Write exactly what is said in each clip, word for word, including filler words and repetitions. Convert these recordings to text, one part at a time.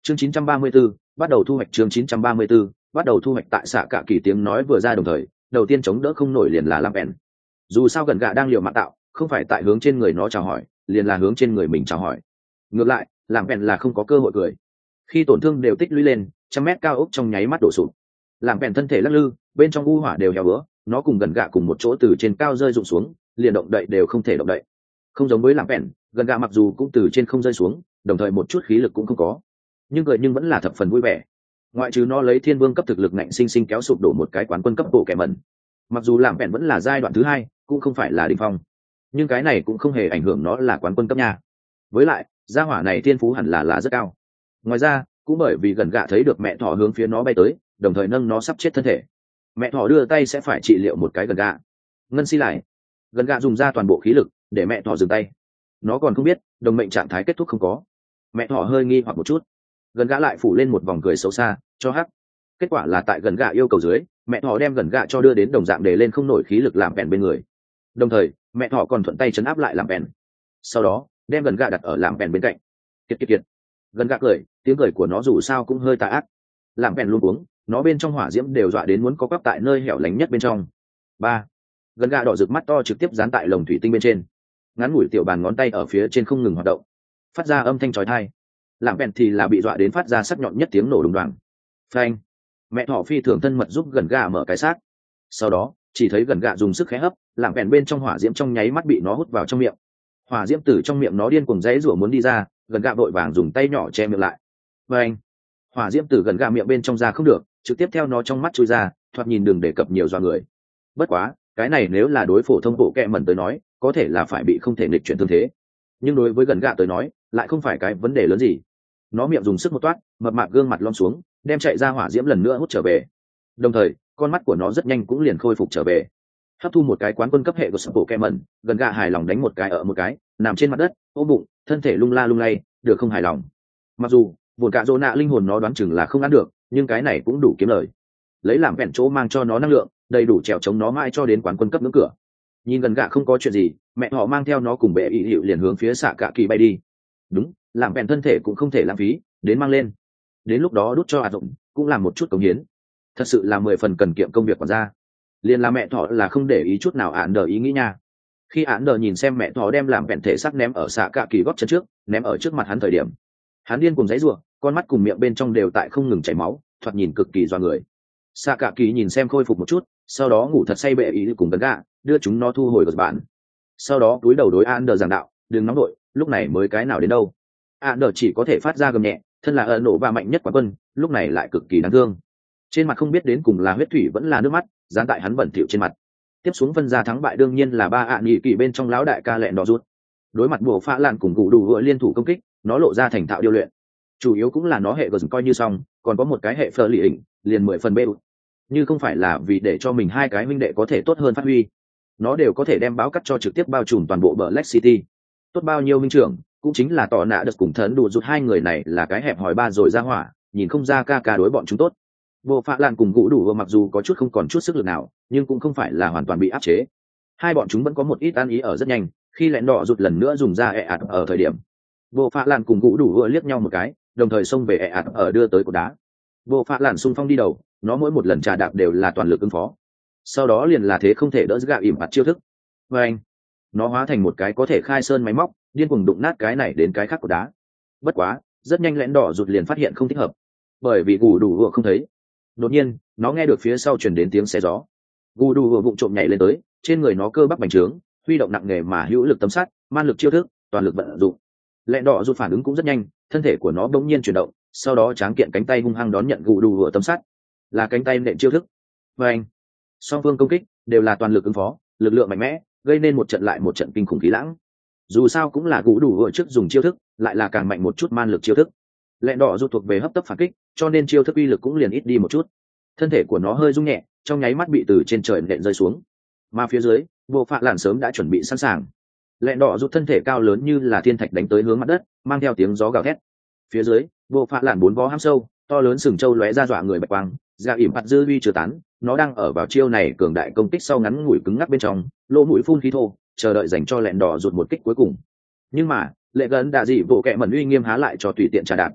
chương chín trăm ba mươi 934, bắt đầu thu hoạch chương chín trăm ba mươi 934, bắt đầu thu hoạch tại xạ cả kỳ tiếng nói vừa ra đồng thời đầu tiên chống đỡ không nổi liền là làm bèn. Dù sao gần gạ đang liều mạng tạo, không phải tại hướng trên người nó chào hỏi, liền là hướng trên người mình chào hỏi. Ngược lại làm bèn là không có cơ hội cười. Khi tổn thương đều tích lũy lên, trăm mét cao ốc trong nháy mắt đổ sụp. Làm bèn thân thể lắc lư, bên trong u hỏa đều héo bữa, nó cùng gần gạ cùng một chỗ từ trên cao rơi rụng xuống, liền động đậy đều không thể động đậy. Không giống với làm bèn, gần gạ mặc dù cũng từ trên không rơi xuống, đồng thời một chút khí lực cũng không có, nhưng cười nhưng vẫn là thập phần vui vẻ. Ngoại trừ nó lấy thiên vương cấp thực lực ngạnh sinh sinh kéo sụp đổ một cái quán quân cấp bộ kẻ mẩn, mặc dù làm bèn vẫn là giai đoạn thứ hai, cũng không phải là đỉnh phong, nhưng cái này cũng không hề ảnh hưởng nó là quán quân cấp nha. Với lại gia hỏa này thiên phú hẳn là là rất cao. Ngoài ra cũng bởi vì gần gạ thấy được mẹ thỏ hướng phía nó bay tới, đồng thời nâng nó sắp chết thân thể, mẹ thỏ đưa tay sẽ phải trị liệu một cái gần gạ. Ngân si lại, gần gạ dùng ra toàn bộ khí lực để mẹ thỏ dừng tay. Nó còn không biết đồng mệnh trạng thái kết thúc không có. Mẹ thỏ hơi nghi hoặc một chút, gần gạ lại phủ lên một vòng cười xấu xa cho hắc. Kết quả là tại gần gạ yêu cầu dưới, mẹ thỏ đem gần gạ cho đưa đến đồng dạng để lên không nổi khí lực làm bèn bên người, đồng thời mẹ thỏ còn thuận tay chấn áp lại làm bèn, sau đó đem gần gạ đặt ở làm bèn bên cạnh. Kiệt kiệt kiệt, gần gạ cười, tiếng cười của nó dù sao cũng hơi tà ác. Làm bèn luôn uống, nó bên trong hỏa diễm đều dọa đến muốn có quắp tại nơi hẻo lánh nhất bên trong. Ba, gần gạ đỏ rực mắt to trực tiếp dán tại lồng thủy tinh bên trên, ngắn ngủi tiểu bàn ngón tay ở phía trên không ngừng hoạt động, phát ra âm thanh chói tai. Làm bèn thì là bị dọa đến phát ra sắc nhọn nhất tiếng nổ đùng đoàng. Phanh, mẹ thỏ phi thường thân mật giúp gần gạ mở cái xác, sau đó chỉ thấy gần gạ dùng sức khẽ hấp, làm bèn bên trong hỏa diễm trong nháy mắt bị nó hút vào trong miệng. Hỏa diễm từ trong miệng nó điên cuồng rẽ rủa muốn đi ra, gần gạ vội vàng dùng tay nhỏ che miệng lại. Phanh, hỏa diễm từ gần gạ miệng bên trong ra không được, trực tiếp theo nó trong mắt chui ra, thoạt nhìn đừng đề cập nhiều dọa người. Bất quá cái này nếu là đối phổ thông bộ kẹ mẩn tới nói, có thể là phải bị không thể nghịch chuyển thương thế, nhưng đối với gần gạ tới nói lại không phải cái vấn đề lớn gì. Nó miệng dùng sức một toát, mập mạp gương mặt lom xuống, đem chạy ra hỏa diễm lần nữa hút trở về, đồng thời con mắt của nó rất nhanh cũng liền khôi phục trở về. Hấp thu một cái quán quân cấp hệ của bộ kẹ mẩn, gần gạ hài lòng đánh một cái ở một cái, nằm trên mặt đất ôm bụng, thân thể lung la lung lay, được không hài lòng. Mặc dù vồn cạ rô nạ linh hồn nó đoán chừng là không ăn được, nhưng cái này cũng đủ kiếm lời, lấy làm vẹn chỗ mang cho nó năng lượng đầy đủ trèo chống nó mãi cho đến quán quân cấp ngưỡng cửa. Nhìn gần gạ không có chuyện gì, mẹ họ mang theo nó cùng bệ ý hiệu liền hướng phía xạ cạ kỳ bay đi. Đúng, làm vẹn thân thể cũng không thể lãng phí, đến mang lên, đến lúc đó đút cho ả rộng cũng làm một chút cống hiến, thật sự là mười phần cần kiệm công việc còn ra. Liền là mẹ thỏ là không để ý chút nào ạn đờ ý nghĩ nha. Khi ạn đờ nhìn xem mẹ thỏ đem làm vẹn thể xác ném ở xạ cạ kỳ góp chân trước, ném ở trước mặt hắn thời điểm, hắn điên cùng giấy ruộng, con mắt cùng miệng bên trong đều tại không ngừng chảy máu, thoạt nhìn cực kỳ doa người. Xạ cạ kỳ nhìn xem khôi phục một chút, sau đó ngủ thật say bệ ý cùng gần gạ, đưa chúng nó thu hồi gật bản, sau đó cúi đầu đối ạn đờ giảng đạo, đừng nóng đội, lúc này mới cái nào đến đâu. ạn đờ chỉ có thể phát ra gầm nhẹ, thân là ẩn nổ và mạnh nhất quán quân, lúc này lại cực kỳ đáng thương. Trên mặt không biết đến cùng là huyết thủy vẫn là nước mắt dán tại hắn bẩn thỉu trên mặt. Tiếp xuống phân ra thắng bại đương nhiên là ba ạ nhị kỳ bên trong lão đại ca lẹn đỏ rút. Đối mặt bộ pha lan cùng cụ đủ vựa liên thủ công kích, nó lộ ra thành thạo điêu luyện, chủ yếu cũng là nó hệ gờ coi như xong, còn có một cái hệ phơ lì ỉnh liền mười phần bê ụt. Như không phải là vì để cho mình hai cái huynh đệ có thể tốt hơn phát huy, nó đều có thể đem báo cắt cho trực tiếp bao trùm toàn bộ Black City. Tốt bao nhiêu minh trưởng, cũng chính là tỏ nạ được cùng thấn đủ rút hai người này là cái hẹp hòi ba rồi ra hỏa, nhìn không ra ca ca đối bọn chúng tốt. Bộ phạ lan cùng cụ đủ mặc dù có chút không còn chút sức lực nào, nhưng cũng không phải là hoàn toàn bị áp chế. Hai bọn chúng vẫn có một ít ăn ý ở rất nhanh, khi lẹn đỏ rụt lần nữa dùng ra ẹ ạt ở thời điểm, bộ phạ lan cùng cụ đủ liếc nhau một cái, đồng thời xông về ẹ ạt ở đưa tới cột đá. Bộ phạ lan xung phong đi đầu, nó mỗi một lần trà đạp đều là toàn lực ứng phó, sau đó liền là thế không thể đỡ gạ ỉm ạt chiêu thức. Và anh, nó hóa thành một cái có thể khai sơn máy móc, điên cuồng đụng nát cái này đến cái khác cột đá. Bất quá rất nhanh lẹn đỏ rụt liền phát hiện không thích hợp, bởi vì cụ đủ vừa không thấy. Đột nhiên nó nghe được phía sau truyền đến tiếng xé gió, gù đủ vừa vụng trộm nhảy lên tới, trên người nó cơ bắp bành trướng, huy động nặng nề mà hữu lực tấm sắt, man lực chiêu thức, toàn lực vận dụng. Lẹn đỏ rụt phản ứng cũng rất nhanh, thân thể của nó bỗng nhiên chuyển động, sau đó tráng kiện cánh tay hung hăng đón nhận gù đủ vừa tấm sắt, là cánh tay nện chiêu thức. Và anh, song phương công kích đều là toàn lực ứng phó, lực lượng mạnh mẽ, gây nên một trận lại một trận kinh khủng khí lãng. Dù sao cũng là gù đủ vừa trước dùng chiêu thức, lại là càng mạnh một chút man lực chiêu thức. Lẹn đỏ rụt thuộc về hấp tấp phản kích, cho nên chiêu thức uy lực cũng liền ít đi một chút. Thân thể của nó hơi rung nhẹ, trong nháy mắt bị từ trên trời nện rơi xuống. Mà phía dưới, bộ phạ lạn sớm đã chuẩn bị sẵn sàng. Lẹn đỏ rụt thân thể cao lớn như là thiên thạch đánh tới hướng mặt đất, mang theo tiếng gió gào thét. Phía dưới, bộ phạ lạn bốn vó hăm sâu, to lớn sừng trâu lóe ra dọa người bạch quang, ra ỉm mặt dư uy chưa tán. Nó đang ở vào chiêu này cường đại công kích sau ngắn ngủi cứng ngắc bên trong, lỗ mũi phun khí thô, chờ đợi dành cho lẹn đỏ rụt một kích cuối cùng. Nhưng mà lệ gần đã dị bộ kệ mẩn uy nghiêm há lại cho tùy tiện trà đạp.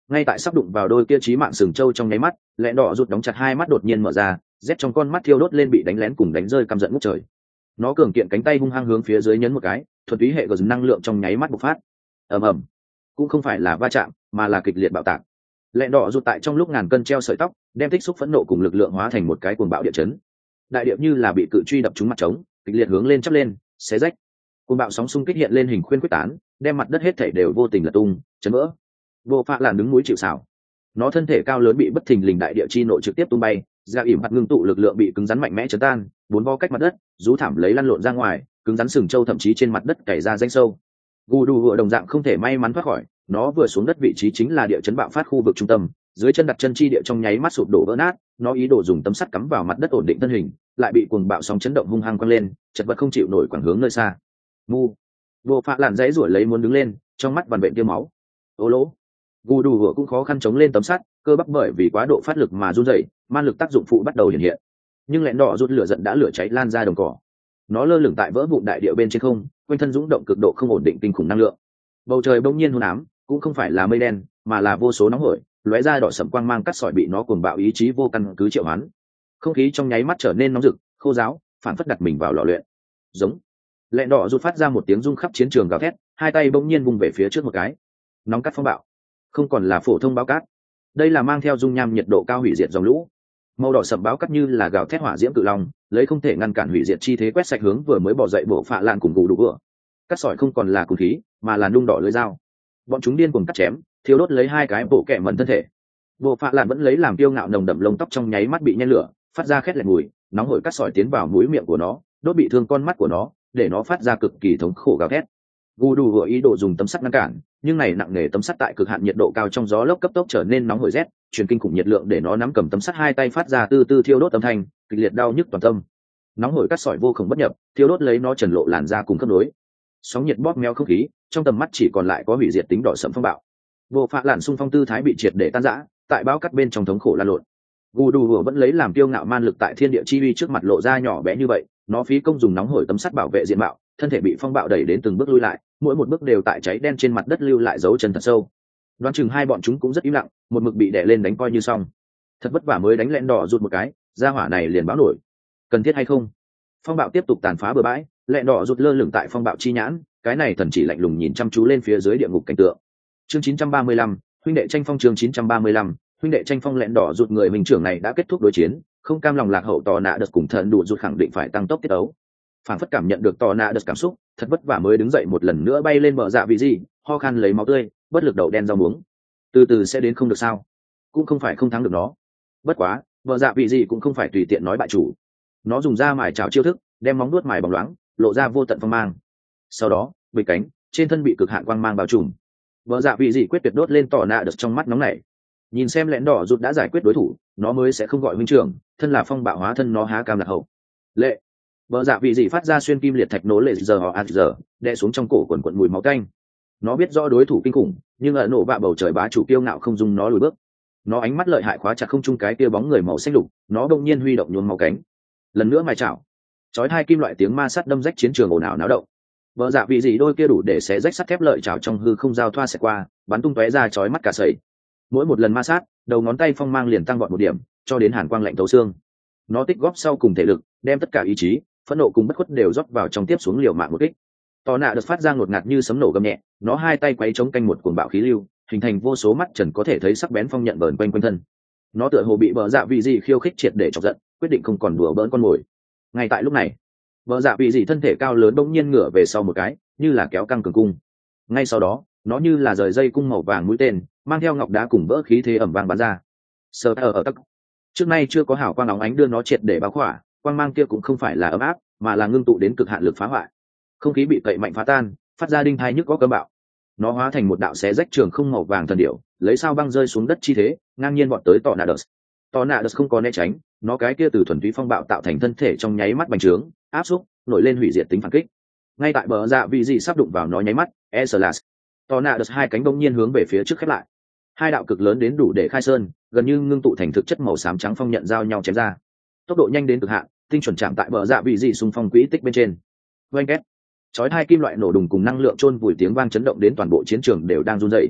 Ngay tại sắp đụng vào đôi kia chí mạng sừng trâu trong nháy mắt, lẹn đỏ rụt đóng chặt hai mắt đột nhiên mở ra, rét trong con mắt thiêu đốt lên bị đánh lén cùng đánh rơi căm giận ngút trời. Nó cường kiện cánh tay hung hăng hướng phía dưới nhấn một cái, thuần túy hệ gờ năng lượng trong nháy mắt bộc phát. Ầm ầm, cũng không phải là va chạm, mà là kịch liệt bạo tạc. Lẹn đỏ rụt tại trong lúc ngàn cân treo sợi tóc, đem tích xúc phẫn nộ cùng lực lượng hóa thành một cái cuồng bạo địa chấn. Đại địa như là bị cự truy đập trúng mặt trống, kịch liệt hướng lên chắp lên, xé rách. Cuồng bạo sóng xung kích hiện lên hình khuyên quyết tán, đem mặt đất hết thảy đều vô tình lật tung, chấn vỡ. Vô Phạ Lạn đứng núi chịu sào. Nó thân thể cao lớn bị bất thình lình đại địa chi nội trực tiếp tung bay, ra ỉm mặt ngưng tụ lực lượng bị cứng rắn mạnh mẽ chấn tan, bốn vo cách mặt đất, rú thảm lấy lăn lộn ra ngoài, cứng rắn sừng trâu thậm chí trên mặt đất cày ra danh sâu. Gù đù vừa đồng dạng không thể may mắn thoát khỏi, nó vừa xuống đất vị trí chính là địa chấn bạo phát khu vực trung tâm, dưới chân đặt chân chi địa trong nháy mắt sụp đổ vỡ nát, nó ý đồ dùng tấm sắt cắm vào mặt đất ổn định thân hình, lại bị cuồng bạo sóng chấn động hung hăng quăng lên, chật vật không chịu nổi quẳng hướng nơi xa. Mu, Vô Phạ Lạn dãy rủi lấy muốn đứng lên, trong mắt vằn vện tia máu. Ô lỗ, gù đù vừa cũng khó khăn chống lên tấm sắt, cơ bắp bởi vì quá độ phát lực mà run rẩy, man lực tác dụng phụ bắt đầu hiện hiện. Nhưng lẹn đỏ rút lửa giận đã lửa cháy lan ra đồng cỏ. Nó lơ lửng tại vỡ vụn đại địa bên trên không, quanh thân dũng động cực độ không ổn định kinh khủng năng lượng. Bầu trời bỗng nhiên hôn ám, cũng không phải là mây đen, mà là vô số nóng hổi, lóe ra đỏ sẫm quang mang cắt sỏi bị nó cuồng bạo ý chí vô căn cứ triệu hoán. Không khí trong nháy mắt trở nên nóng rực, khô ráo, phản phất đặt mình vào lò luyện. Giống. Lẹn đỏ rút phát ra một tiếng rung khắp chiến trường gào thét, hai tay bỗng nhiên vung về phía trước một cái. Nóng cắt phong bạo. Không còn là phổ thông báo cát. Đây là mang theo dung nham nhiệt độ cao hủy diệt dòng lũ. Màu đỏ sẫm báo cát như là gào thét hỏa diễm cự long, lấy không thể ngăn cản hủy diệt chi thế quét sạch hướng vừa mới bỏ dậy Bộ Phạ Lạn cùng gù đủ vừa. Cắt sỏi không còn là cùn khí, mà là nung đỏ lưỡi dao. Bọn chúng điên cuồng cắt chém, thiêu đốt lấy hai cái bộ kẻ mẩn thân thể. Bộ Phạ Lạn vẫn lấy làm kiêu ngạo nồng đậm lông tóc trong nháy mắt bị nhen lửa, phát ra khét lẹt mùi, nóng hổi cắt sỏi tiến vào mũi miệng của nó, đốt bị thương con mắt của nó, để nó phát ra cực kỳ thống khổ gào thét. Gù đủ vừa ý đồ dùng tấm sắt ngăn cản, nhưng này nặng nề tấm sắt tại cực hạn nhiệt độ cao trong gió lốc cấp tốc trở nên nóng hổi rét, truyền kinh khủng nhiệt lượng để nó nắm cầm tấm sắt hai tay phát ra từ từ thiêu đốt âm thanh, kịch liệt đau nhức toàn tâm. Nóng hổi cắt sỏi vô cùng bất nhập, thiêu đốt lấy nó trần lộ làn da cùng khớp nối. Sóng nhiệt bóp méo không khí, trong tầm mắt chỉ còn lại có hủy diệt tính đỏ sẫm phong bạo. Vô Phạ Lạn xung phong tư thái bị triệt để tan rã, tại bao cắt bên trong thống khổ lan lộn. Gù đủ vừa vẫn lấy làm kiêu ngạo man lực tại thiên địa chi uy trước mặt lộ ra nhỏ bé như vậy, nó phí công dùng nóng hổi tấm sắt bảo vệ diện mạo, thân thể bị phong bạo đẩy đến từng bước lui lại, mỗi một bước đều tại cháy đen trên mặt đất lưu lại dấu chân thật sâu. Đoán chừng hai bọn chúng cũng rất im lặng, một mực bị đè lên đánh coi như xong. Thật vất vả mới đánh lẹn đỏ rụt một cái, ra hỏa này liền báo nổi. Cần thiết hay không? Phong bạo tiếp tục tàn phá bừa bãi, lẹn đỏ rụt lơ lửng tại phong bạo chi nhãn, cái này thần chỉ lạnh lùng nhìn chăm chú lên phía dưới địa ngục cảnh tượng. Chương chín trăm ba mươi lăm, huynh đệ tranh phong chương chín trăm ba mươi lăm, huynh đệ tranh phong lẹn đỏ rụt người mình trưởng này đã kết thúc đối chiến, không cam lòng lạc hậu tò nạ đợt cùng thần đủ rụt khẳng định phải tăng tốc tiết ấu. Phản phất cảm nhận được tò nạ đợt cảm xúc, thật vất vả mới đứng dậy một lần nữa bay lên bờ dạ vị gì, ho khan lấy máu tươi, bất lực đầu đen rau muống. Từ từ sẽ đến không được sao? Cũng không phải không thắng được nó. Bất quá, bờ dạ vị gì cũng không phải tùy tiện nói bại chủ. Nó dùng da mài chảo chiêu thức, đem móng nuốt mài bóng loáng, lộ ra vô tận phong mang. Sau đó, bịch cánh, trên thân bị cực hạn quang mang bao trùm. Bờ dạ vị gì quyết tuyệt đốt lên tò nạ đợt trong mắt nóng nảy. Nhìn xem lẹn đỏ rụt đã giải quyết đối thủ, nó mới sẽ không gọi huynh trưởng, thân là phong bạo hóa thân nó há cam lạc hậu. Lệ. Bờ dạ vị gì phát ra xuyên kim liệt thạch nổ lệ giờ họ ạt giờ, đè xuống trong cổ quần quần mùi máu canh. Nó biết rõ đối thủ kinh khủng, nhưng ở nổ bạ bầu trời bá chủ kiêu ngạo không dung nó lùi bước. Nó ánh mắt lợi hại khóa chặt không chung cái kia bóng người màu xanh lục, nó đột nhiên huy động nhuốm máu cánh. Lần nữa mài chảo. Chói hai kim loại tiếng ma sắt đâm rách chiến trường ồn ào náo động. Bờ dạ vị gì đôi kia đủ để xé rách sắt thép lợi chảo trong hư không giao thoa sẽ qua, bắn tung tóe ra chói mắt cả sẩy. Mỗi một lần ma sát, đầu ngón tay phong mang liền tăng vọt một điểm, cho đến hàn quang lạnh thấu xương. Nó tích góp sau cùng thể lực, đem tất cả ý chí, phẫn nộ cùng bất khuất đều rót vào trong tiếp xuống liều mạng một kích. Tò nạ được phát ra ngột ngạt như sấm nổ gầm nhẹ, nó hai tay quấy chống canh một cuồng bạo khí lưu, hình thành vô số mắt trần có thể thấy sắc bén phong nhận vờn quanh quanh thân. Nó tựa hồ bị bờ dạ vị gì khiêu khích triệt để chọc giận, quyết định không còn đùa bỡn con mồi. Ngay tại lúc này, bờ dạ vị gì thân thể cao lớn bỗng nhiên ngửa về sau một cái, như là kéo căng cường cung. Ngay sau đó, nó như là rời dây cung màu vàng mũi tên, mang theo ngọc đá cùng vỡ khí thế ẩm vang bắn ra. Sờ ở ở tắc. Trước nay chưa có hào quang óng ánh đưa nó triệt để bao khỏa, quang mang kia cũng không phải là ấm áp, mà là ngưng tụ đến cực hạn lực phá hoại. Không khí bị cậy mạnh phá tan, phát ra đinh thai nhức có cơn bạo. Nó hóa thành một đạo xé rách trường không màu vàng thần điểu, lấy sao băng rơi xuống đất chi thế, ngang nhiên vọt tới Tornadus. Tornadus không có né tránh, nó cái kia từ thuần túy phong bạo tạo thành thân thể trong nháy mắt bành trướng, áp xúc, nổi lên hủy diệt tính phản kích. Ngay tại bờ dạ vị gì sắp đụng vào nó nháy mắt, Eslas. Tornadus hai cánh bỗng nhiên hướng về phía trước khép lại. Hai đạo cực lớn đến đủ để khai sơn, gần như ngưng tụ thành thực chất màu xám trắng phong nhận giao nhau chém ra. Tốc độ nhanh đến cực hạn, tinh chuẩn chạm tại bờ dạ vị dị xung phong quỹ tích bên trên. Oanh két, chói hai kim loại nổ đùng cùng năng lượng chôn vùi tiếng vang chấn động đến toàn bộ chiến trường đều đang run rẩy.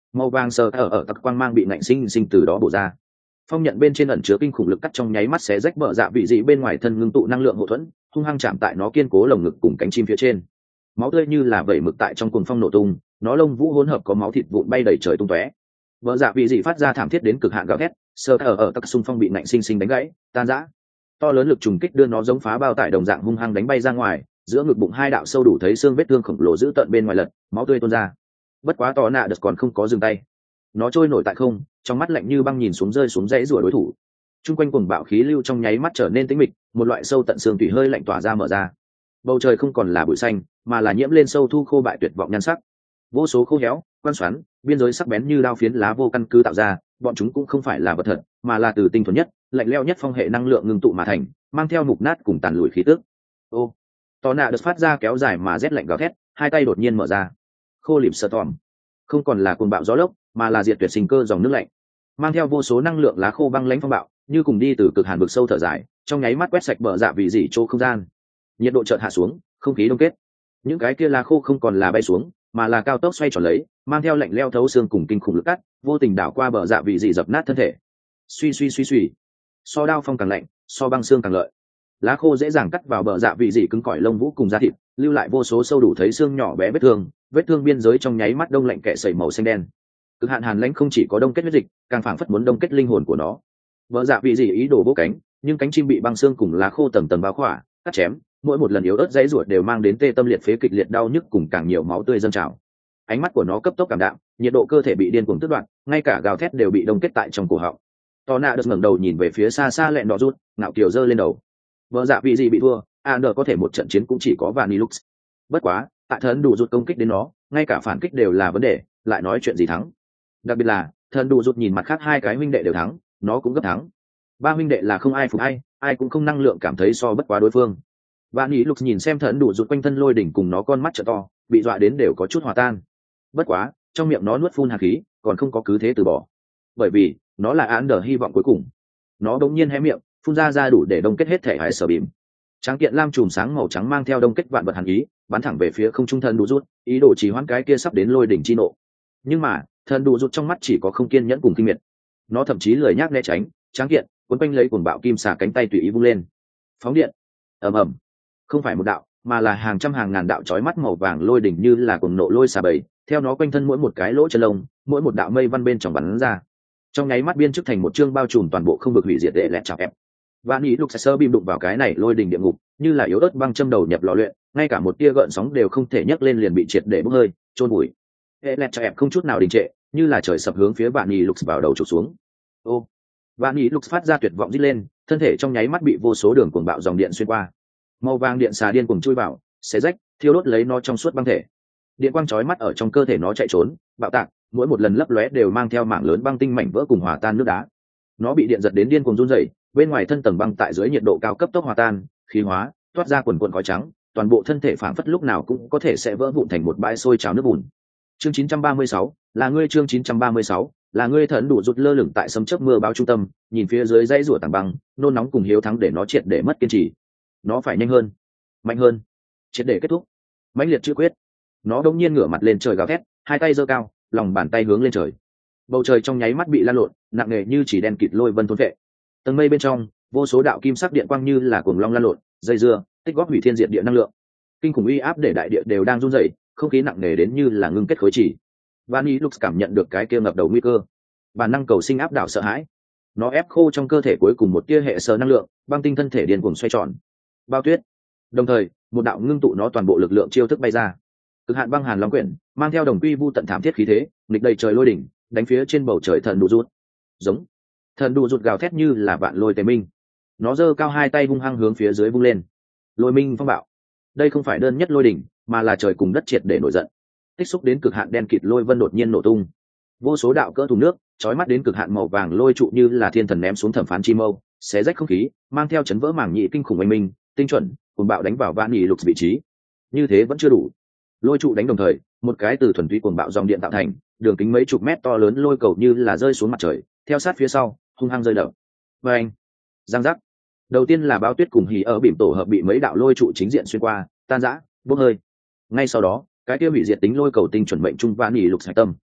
Màu vàng sờ ở ở tặc quang mang bị ngạnh sinh sinh từ đó bổ ra. Phong nhận bên trên ẩn chứa kinh khủng lực cắt trong nháy mắt xé rách bờ dạ vị dị bên ngoài thân ngưng tụ năng lượng hậu thuẫn, hung hăng chạm tại nó kiên cố lồng ngực cùng cánh chim phía trên. Máu tươi như là vẩy mực tại trong cuồng phong nổ tung, nó lông vũ hỗn hợp có máu thịt vụn bay đầy trời tung tóe. Bờ dạ vị dị phát ra thảm thiết đến cực hạn gào thét, sờ ở ở tặc xung phong bị ngạnh sinh sinh đánh gãy, tan rã. To lớn lực trùng kích đưa nó giống phá bao tải đồng dạng hung hăng đánh bay ra ngoài, giữa ngực bụng hai đạo sâu đủ thấy xương vết thương khổng lồ giữ tận bên ngoài lật, máu tươi tuôn ra. Bất quá to nạ đợt còn không có dừng tay, nó trôi nổi tại không, trong mắt lạnh như băng nhìn xuống rơi xuống dãy rủa đối thủ. Trung quanh cuồng bạo khí lưu trong nháy mắt trở nên tĩnh mịch, một loại sâu tận xương tủy hơi lạnh tỏa ra mở ra. Bầu trời không còn là bụi xanh, mà là nhiễm lên sâu thu khô bại tuyệt vọng nhan sắc. Vô số khô héo, quan xoắn, biên giới sắc bén như đao phiến lá vô căn cứ tạo ra, bọn chúng cũng không phải là vật thật, mà là từ tinh thuần nhất, lạnh lẽo nhất phong hệ năng lượng ngưng tụ mà thành, mang theo mục nát cùng tàn lùi khí tức. Ô, to nạ được phát ra kéo dài mà rét lạnh gào thét, hai tay đột nhiên mở ra. Khô lìm sơ tòm, không còn là cuồng bạo gió lốc, mà là diệt tuyệt sinh cơ dòng nước lạnh, mang theo vô số năng lượng lá khô băng lãnh phong bạo, như cùng đi từ cực hàn vực sâu thở dài, trong nháy mắt quét sạch bờ dạ vị dị chỗ không gian. Nhiệt độ chợt hạ xuống, không khí đông kết. Những cái kia lá khô không còn là bay xuống, mà là cao tốc xoay tròn lấy, mang theo lạnh leo thấu xương cùng kinh khủng lực cắt, vô tình đảo qua bờ dạ vị dị dập nát thân thể. Suy suy suy suy, so đao phong càng lạnh, so băng xương càng lợi. Lá khô dễ dàng cắt vào bờ dạ vị dị cứng cỏi lông vũ cùng da thịt, lưu lại vô số sâu đủ thấy xương nhỏ bé vết thương, vết thương biên giới trong nháy mắt đông lạnh kệ sẩy màu xanh đen. Cực hạn hàn lãnh không chỉ có đông kết huyết dịch, càng phảng phất muốn đông kết linh hồn của nó. Bờ dạ vị dị ý đồ vỗ cánh, nhưng cánh chim bị băng xương cùng lá khô tầng tầng bao khỏa, cắt chém, mỗi một lần yếu ớt dãy ruột đều mang đến tê tâm liệt phế kịch liệt đau nhức cùng càng nhiều máu tươi dâng trào. Ánh mắt của nó cấp tốc cảm đạm, nhiệt độ cơ thể bị điên cuồng tước đoạt, ngay cả gào thét đều bị đông kết tại trong cổ họng. To nạ được ngẩng đầu nhìn về phía xa xa lẹn đỏ rút, ngạo kiều giơ lên đầu. Vợ dạ vị gì bị thua, an có thể một trận chiến cũng chỉ có Vanilux. Bất quá, tại thần đủ rút công kích đến nó, ngay cả phản kích đều là vấn đề, lại nói chuyện gì thắng. Đặc biệt là, thần đủ rút nhìn mặt khác hai cái huynh đệ đều thắng, nó cũng gấp thắng. Ba huynh đệ là không ai phục ai, ai cũng không năng lượng cảm thấy so bất quá đối phương. Vanilux nhìn xem thần đủ rút quanh thân lôi đỉnh cùng nó con mắt trợ to, bị dọa đến đều có chút hòa tan. Bất quá, trong miệng nó nuốt phun hạt khí, còn không có cứ thế từ bỏ. Bởi vì, nó là án đờ hy vọng cuối cùng. Nó đột nhiên hé miệng, phun ra ra đủ để đông kết hết thể hải sở bìm. Tráng kiện lam chùm sáng màu trắng mang theo đông kết vạn vật hàn ý, bắn thẳng về phía không trung thần đủ rút, ý đồ trì hoãn cái kia sắp đến lôi đỉnh chi nộ. Nhưng mà, thần đủ rút trong mắt chỉ có không kiên nhẫn cùng kinh miệt. Nó thậm chí lười nhác né tránh, tráng kiện, cuốn quanh lấy cuồng bạo kim xà cánh tay tùy ý vung lên. Phóng điện, ầm ầm, không phải một đạo, mà là hàng trăm hàng ngàn đạo chói mắt màu vàng lôi đỉnh như là cuồng nộ lôi xà bầy, theo nó quanh thân mỗi một cái lỗ chân lông, mỗi một đạo mây văn bên trong bắn ra. Trong nháy mắt biên chức thành một chương bao trùm toàn bộ không được hủy diệt để lẹt chọc ép. Vạn ý lục sơ bìm đụng vào cái này lôi đỉnh địa ngục, như là yếu ớt băng châm đầu nhập lò luyện, ngay cả một tia gợn sóng đều không thể nhấc lên liền bị triệt để bốc hơi, trôn bụi. Hệ lẹt chọc ép không chút nào đình trệ, như là trời sập hướng phía vạn ý lục vào đầu trục xuống. Ô, vạn ý lục phát ra tuyệt vọng rít lên, thân thể trong nháy mắt bị vô số đường cuồng bạo dòng điện xuyên qua. Màu vàng điện xà điên cuồng chui vào, xé rách, thiêu đốt lấy nó trong suốt băng thể. Điện quang chói mắt ở trong cơ thể nó chạy trốn, bạo tạc, mỗi một lần lấp lóe đều mang theo mảng lớn băng tinh mảnh vỡ cùng hòa tan nước đá. Nó bị điện giật đến điên cuồng run rẩy, bên ngoài thân tầng băng tại dưới nhiệt độ cao cấp tốc hòa tan, khí hóa, toát ra quần quần khói trắng, toàn bộ thân thể phảng phất lúc nào cũng có thể sẽ vỡ vụn thành một bãi sôi trào nước bùn. Chương chín trăm ba mươi sáu, là ngươi chương chín trăm ba mươi sáu, là ngươi thần đủ rụt lơ lửng tại sấm chớp mưa báo trung tâm, nhìn phía dưới dãy rủa tảng băng, nôn nóng cùng hiếu thắng để nó triệt để mất kiên trì. Nó phải nhanh hơn, mạnh hơn, triệt để kết thúc. Mãnh liệt chữ quyết. Nó đống nhiên ngửa mặt lên trời gào thét, hai tay giơ cao, lòng bàn tay hướng lên trời. Bầu trời trong nháy mắt bị lan lộn, nặng nề như chỉ đen kịt lôi vân thôn vệ. Tầng mây bên trong, vô số đạo kim sắc điện quang như là cuồng long lan lộn, dây dưa, tích góp hủy thiên diệt địa năng lượng. Kinh khủng uy áp để đại địa đều đang run rẩy, không khí nặng nề đến như là ngưng kết khối chỉ. Vanilux cảm nhận được cái kia ngập đầu nguy cơ, bản năng cầu sinh áp đảo sợ hãi. Nó ép khô trong cơ thể cuối cùng một tia hệ sờ năng lượng, băng tinh thân thể điên cuồng xoay tròn. Bao tuyết. Đồng thời, một đạo ngưng tụ nó toàn bộ lực lượng chiêu thức bay ra. Cực hạn băng hàn long quyển, mang theo đồng quy vu tận thảm thiết khí thế, nghịch đầy trời lôi đỉnh, đánh phía trên bầu trời thần đủ rút. Giống. Thần đủ rút gào thét như là vạn lôi tề minh. Nó giơ cao hai tay hung hăng hướng phía dưới vung lên. Lôi minh phong bạo. Đây không phải đơn nhất lôi đỉnh, mà là trời cùng đất triệt để nổi giận. Tích xúc đến cực hạn đen kịt lôi vân đột nhiên nổ tung. Vô số đạo cỡ thùng nước, chói mắt đến cực hạn màu vàng lôi trụ như là thiên thần ném xuống thẩm phán chi mâu, xé rách không khí, mang theo chấn vỡ mảng nhị kinh khủng oanh minh, tinh chuẩn, cuồng bạo đánh vào vạn nhị lục vị trí. Như thế vẫn chưa đủ. Lôi trụ đánh đồng thời, một cái từ thuần túy cuồng bạo dòng điện tạo thành, đường kính mấy chục mét to lớn lôi cầu như là rơi xuống mặt trời, theo sát phía sau, hung hăng rơi đập. Và anh, giang giác. Đầu tiên là bao tuyết cùng hỉ ở bìm tổ hợp bị mấy đạo lôi trụ chính diện xuyên qua, tan rã, bốc hơi. Ngay sau đó, cái kia bị diệt tính lôi cầu tinh chuẩn mệnh trung vạn nhị lục sải tâm.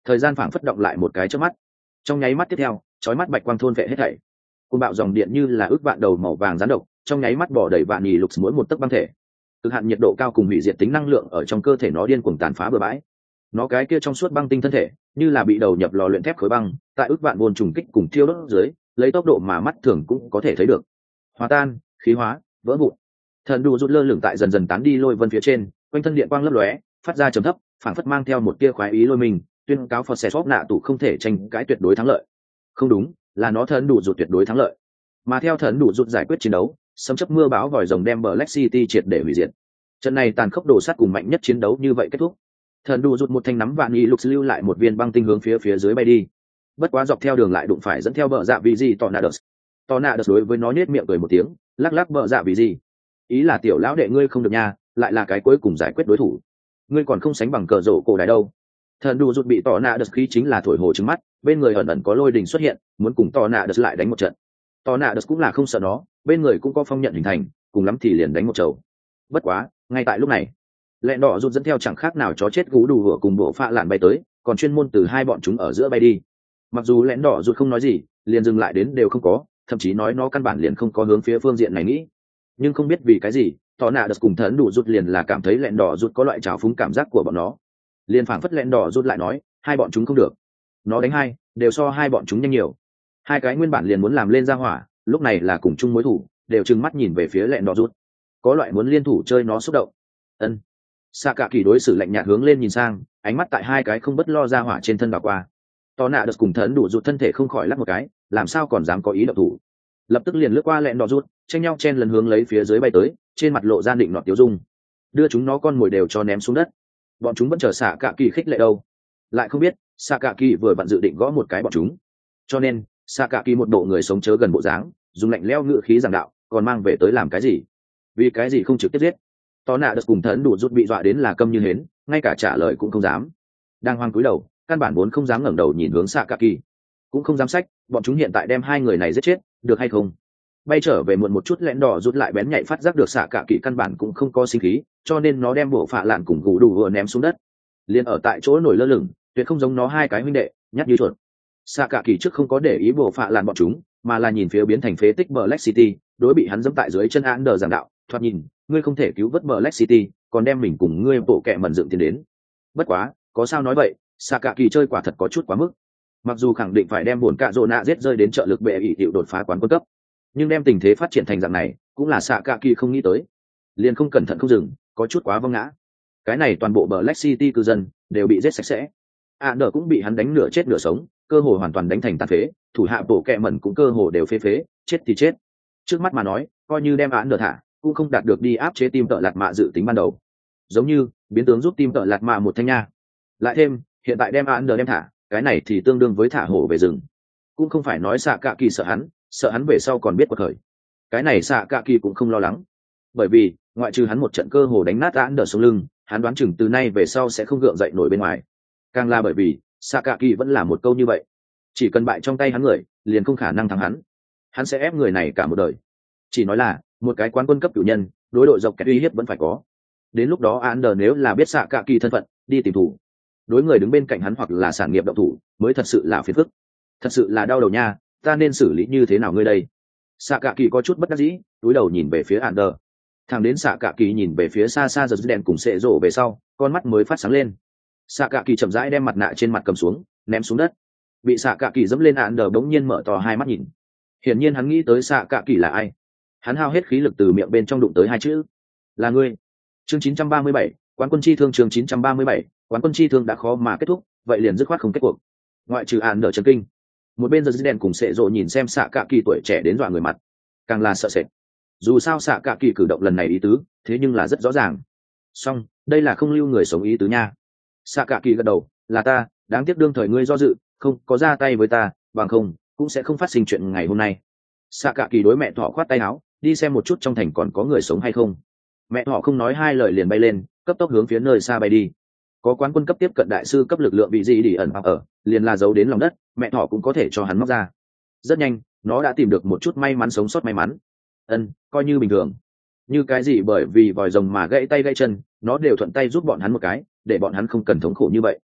thời gian phảng phất động lại một cái trước mắt, trong nháy mắt tiếp theo chói mắt bạch quang thôn vệ hết thảy, côn bạo dòng điện như là ước vạn đầu màu vàng rắn độc trong nháy mắt bỏ đầy vạn nhì lục mỗi một tấc băng thể, cực hạn nhiệt độ cao cùng hủy diệt tính năng lượng ở trong cơ thể nó điên cuồng tàn phá bừa bãi. Nó cái kia trong suốt băng tinh thân thể như là bị đầu nhập lò luyện thép khối băng, tại ước vạn bồn trùng kích cùng thiêu đốt dưới lấy tốc độ mà mắt thường cũng có thể thấy được hòa tan, khí hóa, vỡ vụn. Thần đủ rút lơ lửng tại dần dần tán đi lôi vân phía trên, quanh thân điện quang lấp lóe phát ra trầm thấp, phảng phất mang theo một tia khoái ý lôi mình, tuyên cáo phật xẻ xóp nạ tụ không thể tranh cái tuyệt đối thắng lợi. Không đúng, là nó thần đủ rút tuyệt đối thắng lợi. Mà theo thần đủ rút giải quyết chiến đấu, sấm chớp mưa bão vòi rồng đem Black City triệt để hủy diệt. Trận này tàn khốc đổ sát cùng mạnh nhất chiến đấu như vậy kết thúc. Thần đủ rút một thanh nắm vạn nhì lục lưu lại một viên băng tinh hướng phía phía dưới bay đi. Bất quá dọc theo đường lại đụng phải dẫn theo bờ dạ vì gì Tornadoes. Tornadoes đối với nó nhếch miệng cười một tiếng, lắc lắc bờ dạ vì gì. Ý là tiểu lão đệ ngươi không được nha, lại là cái cuối cùng giải quyết đối thủ. Ngươi còn không sánh bằng cờ rổ cổ đài đâu. Thần đủ rút bị Tornadoes khí chính là thổi hồ trứng mắt, bên người ẩn ẩn có lôi đình xuất hiện, muốn cùng Tornadoes lại đánh một trận. Tornadoes cũng là không sợ nó, bên người cũng có phong nhận hình thành, cùng lắm thì liền đánh một chầu. Bất quá, ngay tại lúc này, lẹn đỏ rút dẫn theo chẳng khác nào chó chết gú đủ hửa cùng bộ phạ lạn bay tới, còn chuyên môn từ hai bọn chúng ở giữa bay đi. Mặc dù lẹn đỏ rút không nói gì, liền dừng lại đến đều không có, thậm chí nói nó căn bản liền không có hướng phía phương diện này nghĩ. Nhưng không biết vì cái gì, Tornadoes cùng thần đủ rút liền là cảm thấy lẹn đỏ rút có loại trào phúng cảm giác của bọn nó. Liền phảng phất lẹn đỏ rút lại nói, hai bọn chúng không được. Nó đánh hai, đều so hai bọn chúng nhanh nhiều. Hai cái nguyên bản liền muốn làm lên ra hỏa, lúc này là cùng chung mối thủ, đều trừng mắt nhìn về phía lẹn đỏ rút, có loại muốn liên thủ chơi nó xúc động. Ân. Xạ cả kỳ đối xử lạnh nhạt hướng lên nhìn sang, ánh mắt tại hai cái không bất lo ra hỏa trên thân đảo qua. Tornadoes cùng thần đủ rút thân thể không khỏi lắc một cái, làm sao còn dám có ý động thủ. Lập tức liền lướt qua lẹn đỏ rút, tranh nhau chen lần hướng lấy phía dưới bay tới, trên mặt lộ ra định nọt tiêu dung, đưa chúng nó con mồi đều cho ném xuống đất. Bọn chúng vẫn chờ xạ cả kỳ khích lệ đâu, lại không biết xạ cả kỳ vừa vặn dự định gõ một cái bọn chúng, cho nên xạ cả kỳ một bộ người sống chớ gần bộ dáng, dùng lạnh lẽo ngữ khí giảng đạo, còn mang về tới làm cái gì? Vì cái gì không trực tiếp giết? Tornadoes cùng thần đủ rút bị dọa đến là câm như hến, ngay cả trả lời cũng không dám, đang hoang cúi đầu, căn bản vốn không dám ngẩng đầu nhìn hướng xạ cả kỳ, cũng không dám sách bọn chúng hiện tại đem hai người này giết chết được hay không. Bay trở về muộn một chút lẹn đỏ rút lại bén nhạy phát giác được xạ cả kỳ căn bản cũng không có sinh khí, cho nên nó đem bộ phạ lạn cùng gù đủ vừa ném xuống đất, liền ở tại chỗ nổi lơ lửng, tuyệt không giống nó hai cái huynh đệ nhát như chuột. Xạ cả kỳ trước không có để ý bộ phạ lạn bọn chúng, mà là nhìn phía biến thành phế tích Black City, đối bị hắn dẫm tại dưới chân án đờ giảng đạo, thoạt nhìn ngươi không thể cứu vớt Black City, còn đem mình cùng ngươi bộ kệ mẩn dựng tiền đến. Bất quá có sao nói vậy, xạ cả kỳ chơi quả thật có chút quá mức. Mặc dù khẳng định phải đem buồn cạ rộ nạ giết rơi đến trợ lực bệ ỷ hiệu đột phá quán quân cấp, nhưng đem tình thế phát triển thành dạng này cũng là xạ cả kỳ không nghĩ tới, liền không cẩn thận không dừng, có chút quá vâng ngã. Cái này toàn bộ Black City cư dân đều bị giết sạch sẽ, ạ nở cũng bị hắn đánh nửa chết nửa sống, cơ hồ hoàn toàn đánh thành tàn phế, thủ hạ bộ kệ mẩn cũng cơ hồ đều phế phế, chết thì chết. Trước mắt mà nói, coi như đem án nở thả, cũng không đạt được đi áp chế tim tợ lạt mạ dự tính ban đầu, giống như biến tướng giúp tim tợ lạt mạ một thanh nha. Lại thêm hiện tại đem án nở đem thả, cái này thì tương đương với thả hổ về rừng. Cũng không phải nói xạ cạ kỳ sợ hắn, sợ hắn về sau còn biết quật khởi, cái này xạ cạ kỳ cũng không lo lắng, bởi vì ngoại trừ hắn một trận cơ hồ đánh nát án nở sống lưng, hắn đoán chừng từ nay về sau sẽ không gượng dậy nổi bên ngoài. Càng là bởi vì xạ cạ kỳ vẫn là một câu như vậy, chỉ cần bại trong tay hắn người liền không khả năng thắng hắn, hắn sẽ ép người này cả một đời. Chỉ nói là một cái quán quân cấp cửu nhân, đối đội dọc kẹt uy hiếp vẫn phải có. Đến lúc đó án nở nếu là biết xạ cạ kỳ thân phận, đi tìm thủ, đối người đứng bên cạnh hắn hoặc là sản nghiệp động thủ mới thật sự là phiền phức, thật sự là đau đầu nha. Ta nên xử lý như thế nào ngươi đây? Xạ cạ kỳ có chút bất đắc dĩ, cúi đầu nhìn về phía án nở. Thằng đến xạ cạ kỳ nhìn về phía xa xa giật đèn cùng sệ rộ về sau, con mắt mới phát sáng lên. Xạ cạ kỳ chậm rãi đem mặt nạ trên mặt cầm xuống, ném xuống đất. Bị xạ cạ kỳ dẫm lên án nở bỗng nhiên mở to hai mắt nhìn, hiển nhiên hắn nghĩ tới xạ cạ kỳ là ai. Hắn hao hết khí lực từ miệng bên trong đụng tới hai chữ, là ngươi. Chương chín trăm ba mươi bảy, quán quân chi thương. Chương chín trăm ba mươi bảy, quán quân chi thương đã khó mà kết thúc, vậy liền dứt khoát không kết cuộc. Ngoại trừ án nở chấn kinh, một bên giật đèn cùng sệ rộ nhìn xem xạ cạ kỳ tuổi trẻ đến dọa người mặt, càng là sợ sệt. Dù sao xạ cạ kỳ cử động lần này ý tứ thế nhưng là rất rõ ràng, song đây là không lưu người sống ý tứ nha. Xạ cạ kỳ gật đầu, là ta, đáng tiếc đương thời ngươi do dự không có ra tay với ta, bằng không cũng sẽ không phát sinh chuyện ngày hôm nay. Xạ cạ kỳ đối mẹ thỏ khoát tay áo, đi xem một chút trong thành còn có người sống hay không. Mẹ thỏ không nói hai lời liền bay lên, cấp tốc hướng phía nơi xa bay đi. Có quán quân cấp tiếp cận đại sư cấp lực lượng bị gì đi ẩn hoặc ở, liền là giấu đến lòng đất, mẹ thỏ cũng có thể cho hắn móc ra. Rất nhanh nó đã tìm được một chút may mắn sống sót may mắn. Ân, coi như bình thường. Như cái gì bởi vì vòi rồng mà gãy tay gãy chân, nó đều thuận tay giúp bọn hắn một cái, để bọn hắn không cần thống khổ như vậy.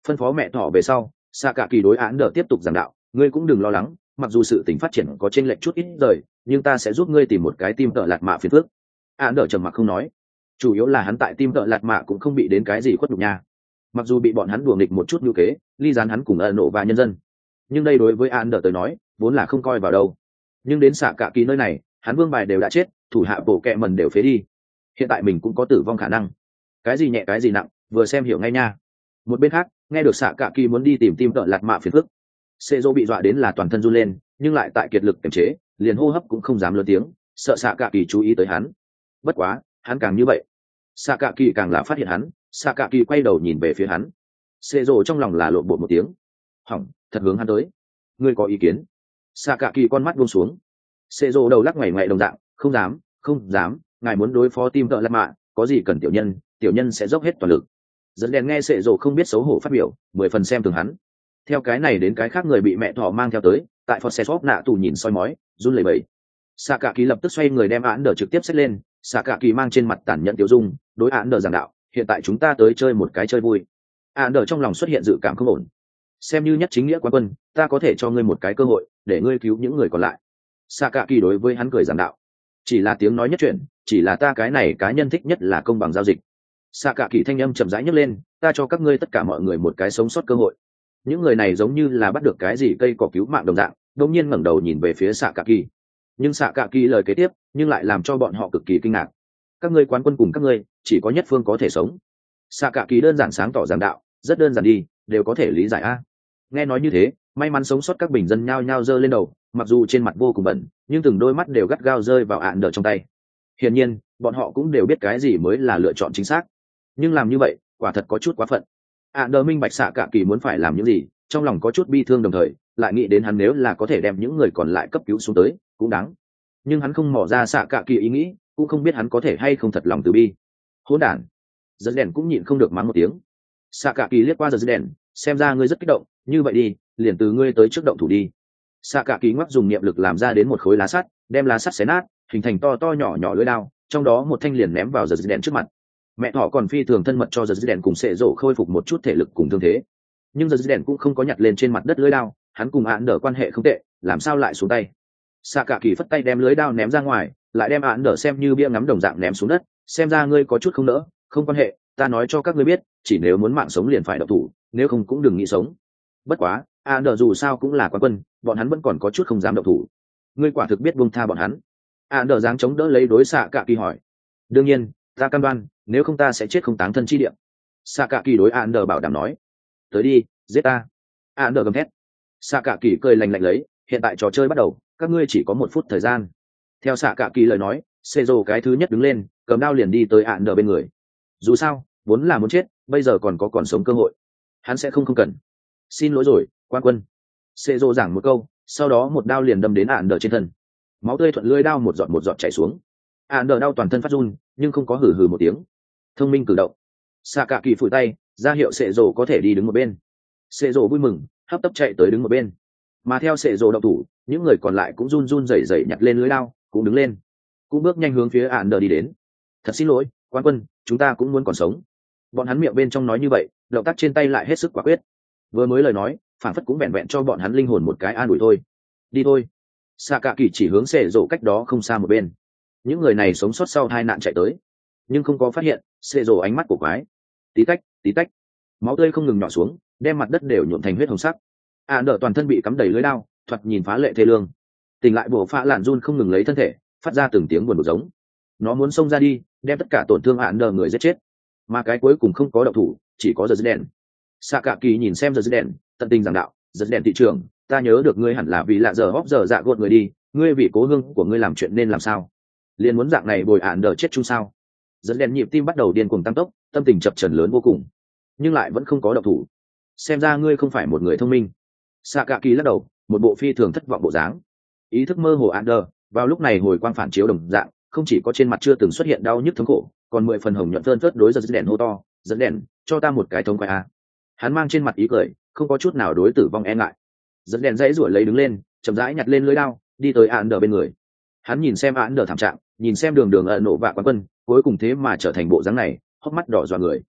Phân phó mẹ thỏ về sau, xạ cả kỳ đối án đờ tiếp tục giảng đạo, ngươi cũng đừng lo lắng, mặc dù sự tình phát triển có chênh lệch chút ít rời, nhưng ta sẽ giúp ngươi tìm một cái tim tợ lạt mạ phiền phước. Án đờ trầm mặc không nói, chủ yếu là hắn tại tim tợ lạt mạ cũng không bị đến cái gì khuất nhục nha. Mặc dù bị bọn hắn đùa nghịch một chút như kế, ly gián hắn cùng ân nộ và nhân dân, nhưng đây đối với án đờ tới nói vốn là không coi vào đâu. Nhưng đến xạ cả kỳ nơi này, hắn vương bài đều đã chết, thủ hạ bộ kẹ mần đều phế đi, hiện tại mình cũng có tử vong khả năng, cái gì nhẹ cái gì nặng vừa xem hiểu ngay nha. Một bên khác, nghe được xạ cả kỳ muốn đi tìm tim tợ lạt mạ phiền phức, xê dô bị dọa đến là toàn thân run lên, nhưng lại tại kiệt lực kiềm chế, liền hô hấp cũng không dám lớn tiếng, sợ xạ cả kỳ chú ý tới hắn. Bất quá hắn càng như vậy, xạ cả kỳ càng là phát hiện hắn. Xạ cả kỳ quay đầu nhìn về phía hắn, xê dô trong lòng là lộn bộ một tiếng, hỏng, thật hướng hắn tới. Ngươi có ý kiến? Xạ cả kỳ con mắt buông xuống, xê dô đầu lắc ngoảy ngoại đồng dạng, không dám không dám, ngài muốn đối phó tim tợ lạt mạ, có gì cần tiểu nhân, tiểu nhân sẽ dốc hết toàn lực. Dẫn đèn nghe sệ rồ không biết xấu hổ phát biểu, mười phần xem thường hắn. Theo cái này đến cái khác người bị mẹ thỏ mang theo tới, tại phật xe xóp nạ tù nhìn soi mói, run lẩy bẩy. Xạ cả kỳ lập tức xoay người đem án đờ trực tiếp xách lên, xạ cả kỳ mang trên mặt tản nhận tiêu dung, đối án đờ giảng đạo, hiện tại chúng ta tới chơi một cái chơi vui. Án đờ trong lòng xuất hiện dự cảm không ổn. Xem như nhất chính nghĩa quán quân, ta có thể cho ngươi một cái cơ hội, để ngươi cứu những người còn lại. Xạ cả kỳ đối với hắn cười giảng đạo, chỉ là tiếng nói nhất chuyện, chỉ là ta cái này cá nhân thích nhất là công bằng giao dịch. Xạ cả kỳ thanh âm chậm rãi nhấc lên, ta cho các ngươi tất cả mọi người một cái sống sót cơ hội. Những người này giống như là bắt được cái gì cây cỏ cứu mạng đồng dạng, đột nhiên ngẩng đầu nhìn về phía xạ cả kỳ. Nhưng xạ cả kỳ lời kế tiếp nhưng lại làm cho bọn họ cực kỳ kinh ngạc. Các ngươi quán quân cùng các ngươi chỉ có nhất phương có thể sống. Xạ cả kỳ đơn giản sáng tỏ giảng đạo, rất đơn giản đi, đều có thể lý giải a. Nghe nói như thế, may mắn sống sót các bình dân nhao nhao giơ lên đầu, mặc dù trên mặt vô cùng bẩn, nhưng từng đôi mắt đều gắt gao rơi vào ạn đờ trong tay. Hiển nhiên bọn họ cũng đều biết cái gì mới là lựa chọn chính xác, nhưng làm như vậy quả thật có chút quá phận. ạn đờ minh bạch xạ cả kỳ muốn phải làm những gì, trong lòng có chút bi thương, đồng thời lại nghĩ đến hắn nếu là có thể đem những người còn lại cấp cứu xuống tới cũng đáng. Nhưng hắn không mò ra xạ cả kỳ ý nghĩ, cũng không biết hắn có thể hay không thật lòng từ bi. Hỗn đản! Giật đèn cũng nhịn không được mắng một tiếng. Xạ cả kỳ liếc qua giật đèn, xem ra ngươi rất kích động, như vậy đi, liền từ ngươi tới trước động thủ đi. Xạ cả kỳ ngoắc dùng niệm lực làm ra đến một khối lá sắt, đem lá sắt xé nát, hình thành to to nhỏ nhỏ lưỡi đao, trong đó một thanh liền ném vào giật đèn trước mặt. Mẹ thỏ còn phi thường thân mật cho giật đèn cùng sệ rộ khôi phục một chút thể lực cùng thương thế, nhưng giật đèn cũng không có nhặt lên trên mặt đất lưỡi đao, hắn cùng án đỡ quan hệ không tệ, làm sao lại xuống tay. Xạ cả kỳ phất tay đem lưỡi đao ném ra ngoài, lại đem án đỡ xem như bia ngắm đồng dạng ném xuống đất, xem ra ngươi có chút không nỡ, không quan hệ, ta nói cho các ngươi biết, chỉ nếu muốn mạng sống liền phải độc thủ, nếu không cũng đừng nghĩ sống. Bất quá án đỡ dù sao cũng là quán quân, bọn hắn vẫn còn có chút không dám độc thủ, ngươi quả thực biết buông tha bọn hắn. án đỡ dáng chống đỡ lấy đối xạ cả kỳ hỏi, đương nhiên ta cam đoan, nếu không ta sẽ chết không táng thân chi địa. Xạ cả kỳ đối án đỡ bảo đảm nói, tới đi, giết ta. án đỡ gầm thét. Xạ cả kỳ cười lành lạnh lấy, hiện tại trò chơi bắt đầu, các ngươi chỉ có một phút thời gian. Theo xạ cả kỳ lời nói, xê rồ cái thứ nhất đứng lên, cầm đao liền đi tới án đỡ bên người. Dù sao vốn là muốn chết, bây giờ còn có còn sống cơ hội, hắn sẽ không không cần. Xin lỗi rồi quan quân. Xê rồ giảng một câu, sau đó một đao liền đâm đến án đỡ trên thân, máu tươi thuận lưỡi đao một giọt một giọt chảy xuống. án đỡ đau toàn thân phát run, nhưng không có hừ hừ một tiếng. Thông minh cử động. Xạ cả kỳ phủi tay ra hiệu sệ rồ có thể đi đứng một bên. Sệ rồ vui mừng hấp tấp chạy tới đứng một bên, mà theo sệ rồ động thủ, những người còn lại cũng run run rẩy rẩy nhặt lên lưới lao, cũng đứng lên, cũng bước nhanh hướng phía ạn đờ đi đến. Thật xin lỗi quan quân, chúng ta cũng muốn còn sống. Bọn hắn miệng bên trong nói như vậy, động tác trên tay lại hết sức quả quyết. Vừa mới lời nói phản phất cũng vẹn vẹn cho bọn hắn linh hồn một cái an ủi thôi. Đi thôi. Xạ cả kỳ chỉ hướng sệ rồ cách đó không xa một bên. Những người này sống sót sau hai nạn chạy tới, nhưng không có phát hiện sệ rồ ánh mắt của quái. Tí tách tí tách, máu tươi không ngừng nhỏ xuống, đem mặt đất đều nhuộm thành huyết hồng sắc. ạn đỡ toàn thân bị cắm đầy lưới đao, thoạt nhìn phá lệ thê lương. Tỉnh lại bộ phạ lạn run không ngừng lấy thân thể, phát ra từng tiếng buồn bực giống. Nó muốn xông ra đi, đem tất cả tổn thương ạn đỡ người giết chết, mà cái cuối cùng không có động thủ, chỉ có giật đèn. Xạ cả kỳ nhìn xem giật đèn, tận tình giảng đạo, giật đèn thị trưởng, ta nhớ được ngươi hẳn là vì lạ giờ hóp giờ dạ gột người đi, ngươi vì cố hương của ngươi làm chuyện nên làm sao, liền muốn dạng này bồi ạn đỡ chết chung sao. Giật đèn nhịp tim bắt đầu điên cuồng tăng tốc, tâm tình chập trần lớn vô cùng, nhưng lại vẫn không có động thủ. Xem ra ngươi không phải một người thông minh. Xạ cả kỳ lắc đầu, một bộ phi thường thất vọng bộ dáng. Ý thức mơ hồ Ander vào lúc này hồi quang phản chiếu đồng dạng, không chỉ có trên mặt chưa từng xuất hiện đau nhức thống khổ, còn mười phần hồng nhuận phơn phớt đối giật đèn hô to, dẫn đèn cho ta một cái thống quay a. Hắn mang trên mặt ý cười, không có chút nào đối tử vong e ngại. Dẫn đèn dãy ruổi lấy đứng lên, chậm rãi nhặt lên lưỡi đao, đi tới Ander bên người. Hắn nhìn xem Ander thảm trạng, nhìn xem đường đường ẩn nộ vạ quán quân, cuối cùng thế mà trở thành bộ dáng này, hốc mắt đỏ dọa người.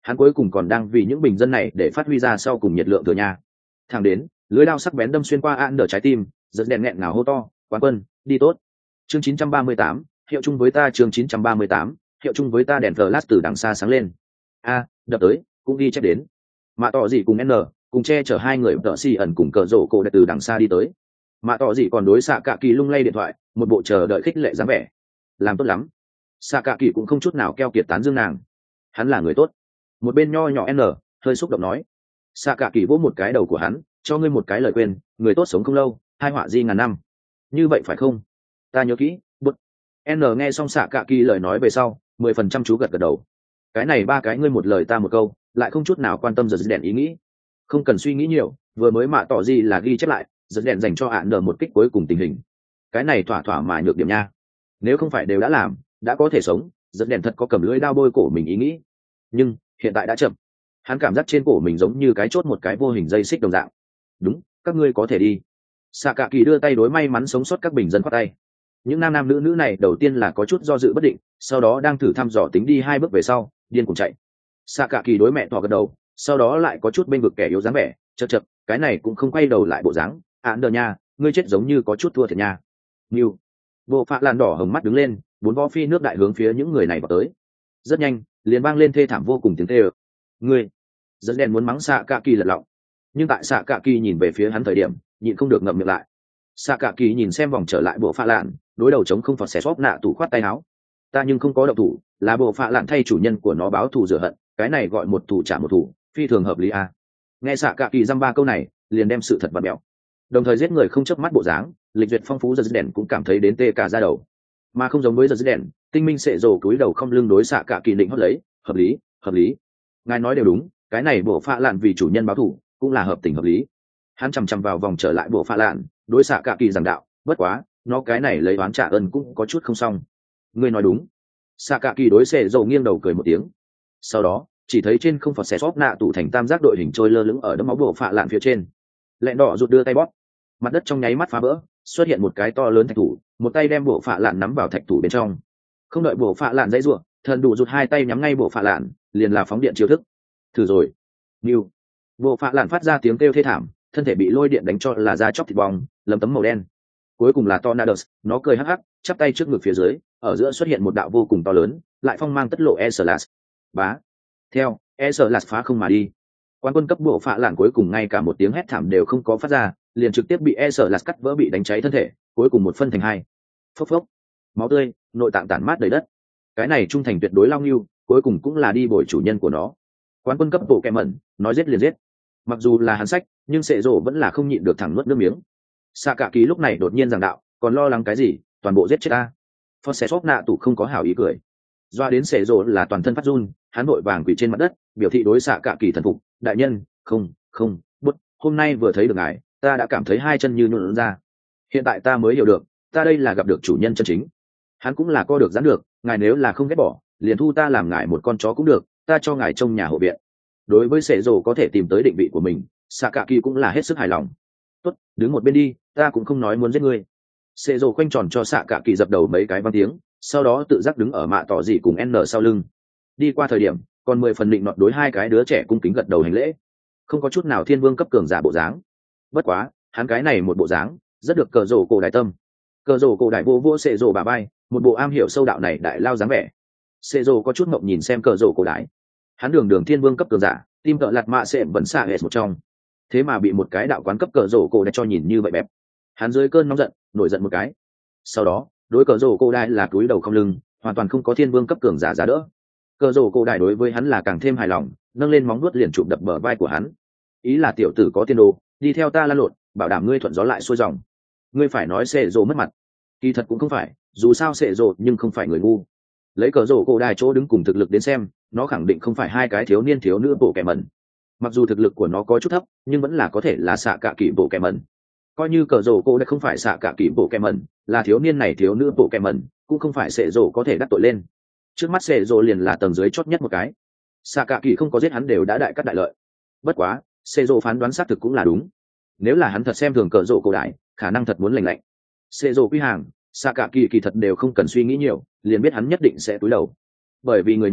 hắn cuối cùng còn đang vì những bình dân này để phát huy ra sau cùng nhiệt lượng thừa nha. Thẳng đến lưới đao sắc bén đâm xuyên qua án đờ trái tim, giật đèn nghẹn ngào hô to, quán quân đi tốt. Chương chín trăm ba mươi tám, hiệu chung với ta. Chương chín trăm ba mươi tám, hiệu chung với ta. Đèn flash từ đằng xa sáng lên. A, đập tới, cũng đi chép đến. Mạ tỏ gì cùng N, cùng che chở hai người đỡ xì ẩn cùng cờ rổ cổ đã từ đằng xa đi tới. Mạ tỏ gì còn đối xạ cạ kỳ lung lay điện thoại, một bộ chờ đợi khích lệ dáng vẻ. Làm tốt lắm. Xạ cạ kỳ cũng không chút nào keo kiệt tán dương nàng. Hắn là người tốt. Một bên nho nhỏ N hơi xúc động nói. Xạ cạ kỳ vỗ một cái đầu của hắn, cho ngươi một cái lời khuyên, người tốt sống không lâu, hai họa di ngàn năm. Như vậy phải không? Ta nhớ kỹ. Bụt. N nghe xong xạ cạ kỳ lời nói về sau, mười phần trăm chú gật gật đầu. Cái này ba cái ngươi một lời ta một câu, lại không chút nào quan tâm giật đèn ý nghĩ. Không cần suy nghĩ nhiều, vừa mới mạ tỏ gì là ghi chép lại, giật đèn dành cho ạn nở một kích cuối cùng tình hình. Cái này thỏa thỏa mà nhược điểm nha. Nếu không phải đều đã làm, đã có thể sống, giật đèn thật có cầm lưỡi đao bôi cổ mình ý nghĩ. Nhưng hiện tại đã chậm. Hắn cảm giác trên cổ mình giống như cái chốt một cái vô hình dây xích đồng dạng. Đúng, các ngươi có thể đi. Sạ cạ kỳ đưa tay đối may mắn sống sót các bình dân khoát tay. Những nam nam nữ nữ này đầu tiên là có chút do dự bất định, sau đó đang thử thăm dò tính đi hai bước về sau, điên cùng chạy. Sạ cạ kỳ đối mẹ thỏ gật đầu, sau đó lại có chút bên vực kẻ yếu dáng vẻ, chật chật, cái này cũng không quay đầu lại bộ dáng. Án đờ nha, ngươi chết giống như có chút thua thiệt nha. Nhiều. Bộ phạ làn đỏ hồng mắt đứng lên, bốn võ phi nước đại hướng phía những người này vào tới. Rất nhanh, liền vang lên thê thảm vô cùng tiếng thê ơ. Ngươi. Dẫn đèn muốn mắng xạ cạ kỳ lật lọng, nhưng tại xạ cạ kỳ nhìn về phía hắn thời điểm, nhịn không được ngậm miệng lại. Xạ cạ kỳ nhìn xem vòng trở lại bộ phạ lạn, đối đầu chống không phật xẻ xóp nạ tủ khoát tay áo. Ta nhưng không có động thủ, là bộ phạ lạn thay chủ nhân của nó báo thù rửa hận, cái này gọi một thủ trả một thủ, phi thường hợp lý à. Nghe xạ cạ kỳ dăm ba câu này, liền đem sự thật bật mẹo. Đồng thời giết người không chớp mắt bộ dáng, lịch duyệt phong phú giật đèn cũng cảm thấy đến tê cả da đầu. Mà không giống với giật đèn, tinh minh sệ rồ cúi đầu không lưng đối xạ cạ kỳ định hót lấy, hợp lý, hợp lý. Ngài nói đều đúng, cái này bộ phạ lạn vì chủ nhân báo thù, cũng là hợp tình hợp lý. Hắn chằm chằm vào vòng trở lại bộ phạ lạn, đối xạ cạ kỳ giảng đạo, bất quá, nó cái này lấy oán trả ơn cũng có chút không xong. Ngươi nói đúng. Xạ cạ kỳ đối sệ rồ nghiêng đầu cười một tiếng. Sau đó, chỉ thấy trên không phật xẻ xóp nạ tủ thành tam giác đội hình trôi lơ lửng ở đấm máu bộ phạ lạn phía trên. Lẹn đỏ rụt đưa tay bóp, mặt đất trong nháy mắt phá vỡ, xuất hiện một cái to lớn thạch thủ, một tay đem bộ phạ lạn nắm vào thạch thủ bên trong. Không đợi bộ phạ lạn dãy rủa, thần đủ rụt hai tay nhắm ngay bộ phạ lạn, liền là phóng điện chiêu thức. Thử rồi. Niu. Bộ phạ lạn phát ra tiếng kêu thê thảm, thân thể bị lôi điện đánh cho là da chóc thịt bong, lấm tấm màu đen. Cuối cùng là Tornadoes, nó cười hắc hắc, chắp tay trước ngực phía dưới, ở giữa xuất hiện một đạo vô cùng to lớn, lại phong mang tất lộ Esalas. Bá. Theo, Esalas phá không mà đi. Quan quân cấp bộ phạ lạn cuối cùng ngay cả một tiếng hét thảm đều không có phát ra, liền trực tiếp bị Esalas cắt vỡ bị đánh cháy thân thể, cuối cùng một phân thành hai. Phốc phốc. Máu tươi, nội tạng tản mát đầy đất. Cái này trung thành tuyệt đối long lưu, cuối cùng cũng là đi bồi chủ nhân của nó. Quán quân cấp bộ kẹ mẩn, nói giết liền giết. Mặc dù là hắn sách, nhưng sệ rổ vẫn là không nhịn được thẳng nuốt nước miếng. Xạ cạ kỳ lúc này đột nhiên giảng đạo, còn lo lắng cái gì, toàn bộ giết chết ta. Phật xẻ xóp nạ tủ không có hảo ý cười. Doa đến sệ rổ là toàn thân phát run, hắn vội vàng quỳ trên mặt đất, biểu thị đối xạ cạ kỳ thần phục. Đại nhân, không, không, bút, hôm nay vừa thấy được ngài, ta đã cảm thấy hai chân như nhuộn ra. Hiện tại ta mới hiểu được, ta đây là gặp được chủ nhân chân chính. Hắn cũng là co được giãn được, ngài nếu là không ghét bỏ, liền thu ta làm ngài một con chó cũng được, ta cho ngài trông nhà hộ viện. Đối với sệ rồ có thể tìm tới định vị của mình, xạ cạ kỳ cũng là hết sức hài lòng. Tốt, đứng một bên đi, ta cũng không nói muốn giết ngươi. Sệ rồ khoanh tròn cho xạ cạ kỳ dập đầu mấy cái vang tiếng, sau đó tự giác đứng ở mạ tỏ dị cùng N sau lưng. Đi qua thời điểm, còn mười phần định nọt đối hai cái đứa trẻ cung kính gật đầu hành lễ, không có chút nào thiên vương cấp cường giả bộ dáng. Bất quá, hắn cái này một bộ dáng, rất được cờ rồ cổ đại tâm. Cờ rồ cổ đại vô vô sệ rồ bà bay, một bộ am hiểu sâu đạo này đại lao dáng vẻ. Sệ rồ có chút mộng nhìn xem cờ rồ cổ đại. Hắn đường đường thiên vương cấp cường giả, tim cỡ lạt mạ sẽ vẫn xạ hết một trong, thế mà bị một cái đạo quán cấp cờ rổ cổ đại cho nhìn như vậy bẹp. Hắn dưới cơn nóng giận nổi giận một cái, sau đó đối cờ rổ cổ đại là cúi đầu không lưng, hoàn toàn không có thiên vương cấp cường giả giá đỡ. Cờ rổ cổ đại đối với hắn là càng thêm hài lòng, nâng lên móng vuốt liền chụp đập bờ vai của hắn, ý là tiểu tử có tiên đồ, đi theo ta lan lộn, bảo đảm ngươi thuận gió lại xuôi dòng. Ngươi phải nói sệ rổ mất mặt, kỳ thật cũng không phải, dù sao sệ rổ nhưng không phải người ngu. Lấy cờ rổ cổ đại chỗ đứng cùng thực lực đến xem, nó khẳng định không phải hai cái thiếu niên thiếu nữ bộ kẻ mẩn. Mặc dù thực lực của nó có chút thấp, nhưng vẫn là có thể là xạ cạ kỷ bộ kẻ mẩn. Coi như cờ rổ cổ đại không phải xạ cạ kỷ bộ kẻ mẩn, là thiếu niên này thiếu nữ bộ kẻ mẩn, cũng không phải sệ rổ có thể đắc tội lên. Trước mắt sệ rổ liền là tầng dưới chót nhất một cái. Xạ cạ kỷ không có giết hắn đều đã đại cắt đại lợi. Bất quá, sệ rổ phán đoán xác thực cũng là đúng. Nếu là hắn thật xem thường cờ rổ cổ đại, khả năng thật muốn lành lạnh. Sệ rổ quy hàng, xạ cạ kỷ kỳ thật đều không cần suy nghĩ nhiều, liền biết hắn nhất định sẽ túi đầu. Bởi vì người nha,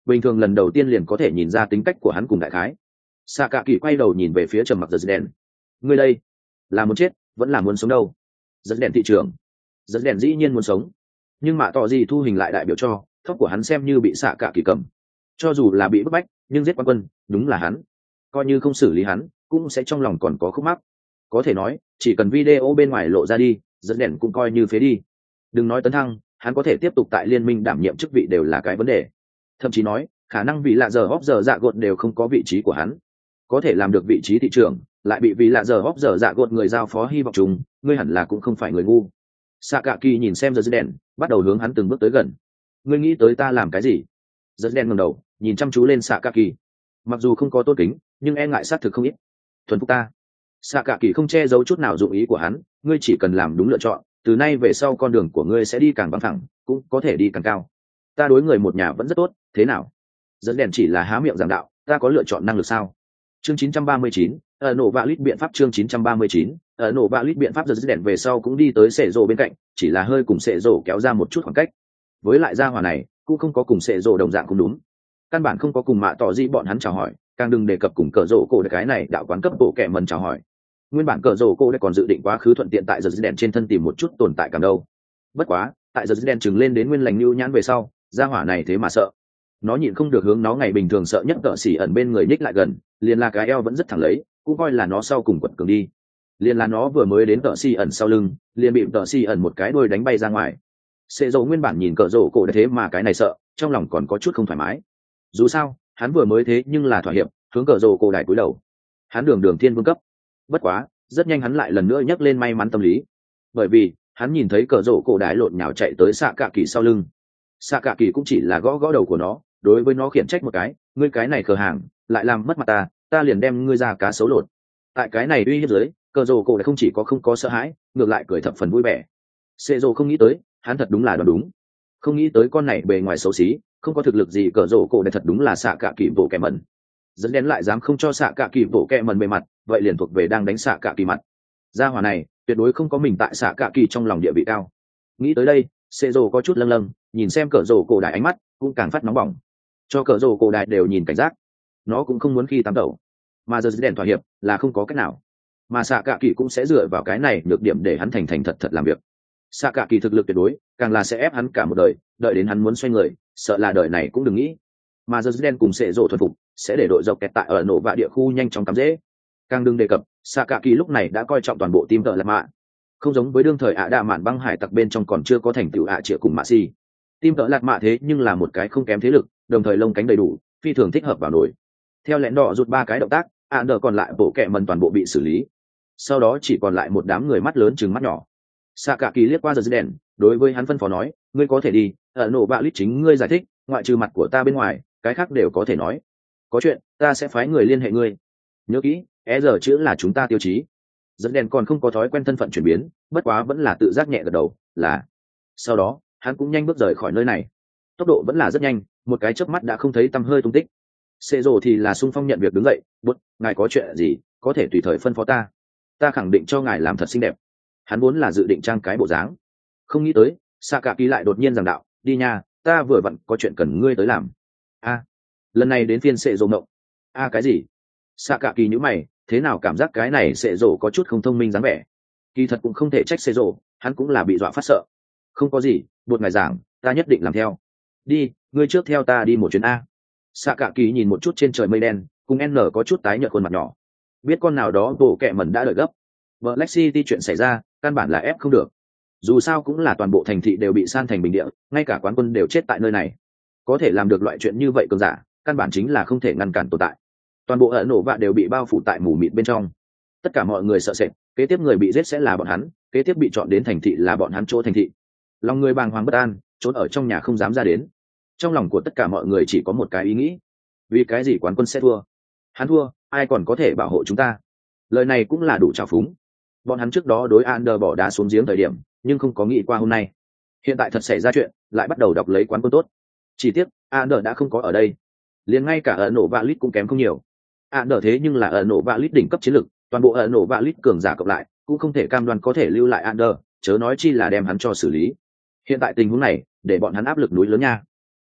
bình thường lần đầu tiên liền có thể nhìn ra tính cách của hắn cùng đại khái. Xạ cả kỳ quay đầu nhìn về phía trầm mặc giật đèn. Ngươi đây là muốn chết vẫn là muốn sống đâu? Giật đèn thị trưởng. Giật đèn dĩ nhiên muốn sống, nhưng mà tỏ gì thu hình lại đại biểu cho thóc của hắn xem như bị xạ cả kỳ cầm. Cho dù là bị bức bách, nhưng giết quan quân đúng là hắn, coi như không xử lý hắn cũng sẽ trong lòng còn có khúc mắc. Có thể nói chỉ cần video bên ngoài lộ ra đi, dẫn đèn cũng coi như phế đi. Đừng nói tấn thăng, hắn có thể tiếp tục tại liên minh đảm nhiệm chức vị đều là cái vấn đề. Thậm chí nói khả năng vì lạ giờ hóp giờ dạ gột đều không có vị trí của hắn, có thể làm được vị trí thị trưởng lại bị vì lạ giờ hóp giờ dạ gột người giao phó hy vọng chúng, ngươi hẳn là cũng không phải người ngu. Xạ cả kỳ nhìn xem giật đèn, bắt đầu hướng hắn từng bước tới gần. Ngươi nghĩ tới ta làm cái gì? Giật đèn ngẩng đầu nhìn chăm chú lên xạ cả kỳ, mặc dù không có tốt kính nhưng e ngại sát thực không ít. Thuần phục ta. Xạ cả kỳ không che giấu chút nào dụng ý của hắn, ngươi chỉ cần làm đúng lựa chọn, từ nay về sau con đường của ngươi sẽ đi càng bằng thẳng, cũng có thể đi càng cao. Ta đối người một nhà vẫn rất tốt, thế nào? Dẫn đèn chỉ là há miệng giảng đạo, ta có lựa chọn năng lực sao? Chương chín trăm ba mươi chín, ở nổ vạ lít biện pháp. Chương chín trăm ba mươi chín, ở nổ vạ lít biện pháp. Dẫn đèn về sau cũng đi tới sệ rồ bên cạnh, chỉ là hơi cùng sệ rồ kéo ra một chút khoảng cách. Với lại gia hỏa này cũng không có cùng sệ rồ đồng dạng cũng đúng, căn bản không có cùng mạ tỏ gì bọn hắn chào hỏi, càng đừng đề cập cùng cờ rổ cổ cái này đạo quán cấp bộ kẻ mần chào hỏi. Nguyên bản cờ rổ cổ đã còn dự định quá khứ thuận tiện tại giật đèn trên thân tìm một chút tồn tại cảm đâu. Bất quá tại giật đèn chừng lên đến nguyên lành lưu nhãn về sau, gia hỏa này thế mà sợ, nó nhịn không được hướng nó ngày bình thường sợ nhất cỡ xỉ ẩn bên người nhích lại gần, liền là cái eo vẫn rất thẳng lấy, cũng coi là nó sau cùng quật cường đi. Liền là nó vừa mới đến cỡ xỉ ẩn sau lưng, liền bị cỡ xỉ ẩn một cái đuôi đánh bay ra ngoài. Sệ dầu nguyên bản nhìn cỡ rổ cổ thế mà cái này sợ, trong lòng còn có chút không thoải mái. Dù sao hắn vừa mới thế nhưng là thỏa hiệp, hướng cỡ rổ cổ đài cúi đầu, hắn đường đường thiên vương cấp. Bất quá rất nhanh hắn lại lần nữa nhắc lên may mắn tâm lý, bởi vì hắn nhìn thấy cỡ rổ cổ đài lộn nhào chạy tới xạ cạ kỳ sau lưng. Xạ cạ kỳ cũng chỉ là gõ gõ đầu của nó, đối với nó khiển trách một cái, ngươi cái này cờ hàng lại làm mất mặt ta, ta liền đem ngươi ra cá xấu lột. Tại cái này uy hiếp dưới, cờ rổ cổ đã không chỉ có không có sợ hãi, ngược lại cười thập phần vui vẻ. Sệ rổ không nghĩ tới, hắn thật đúng là đoán đúng, không nghĩ tới con này bề ngoài xấu xí, không có thực lực gì, cờ rổ cổ này thật đúng là xạ cạ kỳ bộ kẹ mẩn. Dẫn đến lại dám không cho xạ cạ kỳ bộ kẹ mẩn bề mặt, vậy liền thuộc về đang đánh xạ cạ kỳ mặt. Gia hỏa này tuyệt đối không có mình tại xạ cạ kỳ trong lòng địa vị cao. Nghĩ tới đây, sệ rổ có chút lâng lâng, nhìn xem cờ rổ cổ đại ánh mắt cũng càng phát nóng bỏng. Cho cờ rổ cổ đại đều nhìn cảnh giác, nó cũng không muốn khi tám đầu, mà giờ đèn thỏa hiệp là không có cách nào, mà xạ cạ kỳ cũng sẽ dựa vào cái này được điểm để hắn thành thành thật thật làm việc. Xạ cạ kỳ thực lực tuyệt đối, càng là sẽ ép hắn cả một đời, đợi đến hắn muốn xoay người, sợ là đời này cũng đừng nghĩ. Mà giờ đen cùng sệ rộ thuần phục, sẽ để đội dọc kẹt tại ở nổ vạ địa khu nhanh chóng cắm dễ. Càng đừng đề cập, xạ cạ kỳ lúc này đã coi trọng toàn bộ team tợ lạt mạ, không giống với đương thời ạ đạ mạn băng hải tặc bên trong còn chưa có thành tựu ạ triệu cùng mạ si. Team tợ lạt mạ thế nhưng là một cái không kém thế lực, đồng thời lông cánh đầy đủ, phi thường thích hợp vào nổi. Theo lẽn đỏ rụt ba cái động tác, ạ đờ còn lại bộ kẹ mần toàn bộ bị xử lý, sau đó chỉ còn lại một đám người mắt lớn chừng mắt nhỏ. Xạ cạ kỳ liếc qua giờ đèn, đối với hắn phân phó nói, ngươi có thể đi, ở nổ bạ lít chính ngươi giải thích, ngoại trừ mặt của ta bên ngoài, cái khác đều có thể nói. Có chuyện ta sẽ phái người liên hệ ngươi, nhớ kỹ e giờ chữ là chúng ta tiêu chí. Dẫn đèn còn không có thói quen thân phận chuyển biến, bất quá vẫn là tự giác nhẹ gật đầu, là. Sau đó hắn cũng nhanh bước rời khỏi nơi này, tốc độ vẫn là rất nhanh, một cái chớp mắt đã không thấy tăm hơi tung tích. Xê rồ thì là sung phong nhận việc đứng dậy, bút, ngài có chuyện gì có thể tùy thời phân phó ta, ta khẳng định cho ngài làm thật xinh đẹp. Hắn vốn là dự định trang cái bộ dáng, không nghĩ tới xạ cạ kỳ lại đột nhiên giảng đạo, đi nha, ta vừa vặn có chuyện cần ngươi tới làm. A, lần này đến phiên sệ rồ ngộng. A cái gì? Xạ cạ kỳ nhíu mày, thế nào cảm giác cái này sệ rồ có chút không thông minh dáng vẻ. Kỳ thật cũng không thể trách sệ rồ, hắn cũng là bị dọa phát sợ. Không có gì, buộc ngài giảng, ta nhất định làm theo. Đi, ngươi trước theo ta đi một chuyến a. Xạ cạ kỳ nhìn một chút trên trời mây đen, cùng N có chút tái nhợt khuôn mặt nhỏ, biết con nào đó bộ kẹ mẩn đã đợi gấp. Black City chuyện xảy ra, căn bản là ép không được. Dù sao cũng là toàn bộ thành thị đều bị san thành bình địa, ngay cả quán quân đều chết tại nơi này. Có thể làm được loại chuyện như vậy cường giả, căn bản chính là không thể ngăn cản tồn tại. Toàn bộ ở nổ vạ đều bị bao phủ tại mù mịt bên trong. Tất cả mọi người sợ sệt, kế tiếp người bị giết sẽ là bọn hắn, kế tiếp bị chọn đến thành thị là bọn hắn chỗ thành thị. Lòng người bàng hoàng bất an, trốn ở trong nhà không dám ra đến. Trong lòng của tất cả mọi người chỉ có một cái ý nghĩ: vì cái gì quán quân sẽ thua? Hắn thua, ai còn có thể bảo hộ chúng ta? Lời này cũng là đủ trào phúng. Bọn hắn trước đó đối Ander bỏ đá xuống giếng thời điểm, nhưng không có nghĩ qua hôm nay. Hiện tại thật xảy ra chuyện, lại bắt đầu đọc lấy quán quân tốt. Chỉ tiếc, Ander đã không có ở đây. Liền ngay cả ở nổ vạ lít cũng kém không nhiều. Ander thế nhưng là ở nổ vạ lít đỉnh cấp chiến lực, toàn bộ ở nổ vạ lít cường giả cộng lại, cũng không thể cam đoan có thể lưu lại Ander, chớ nói chi là đem hắn cho xử lý. Hiện tại tình huống này, để bọn hắn áp lực núi lớn nha.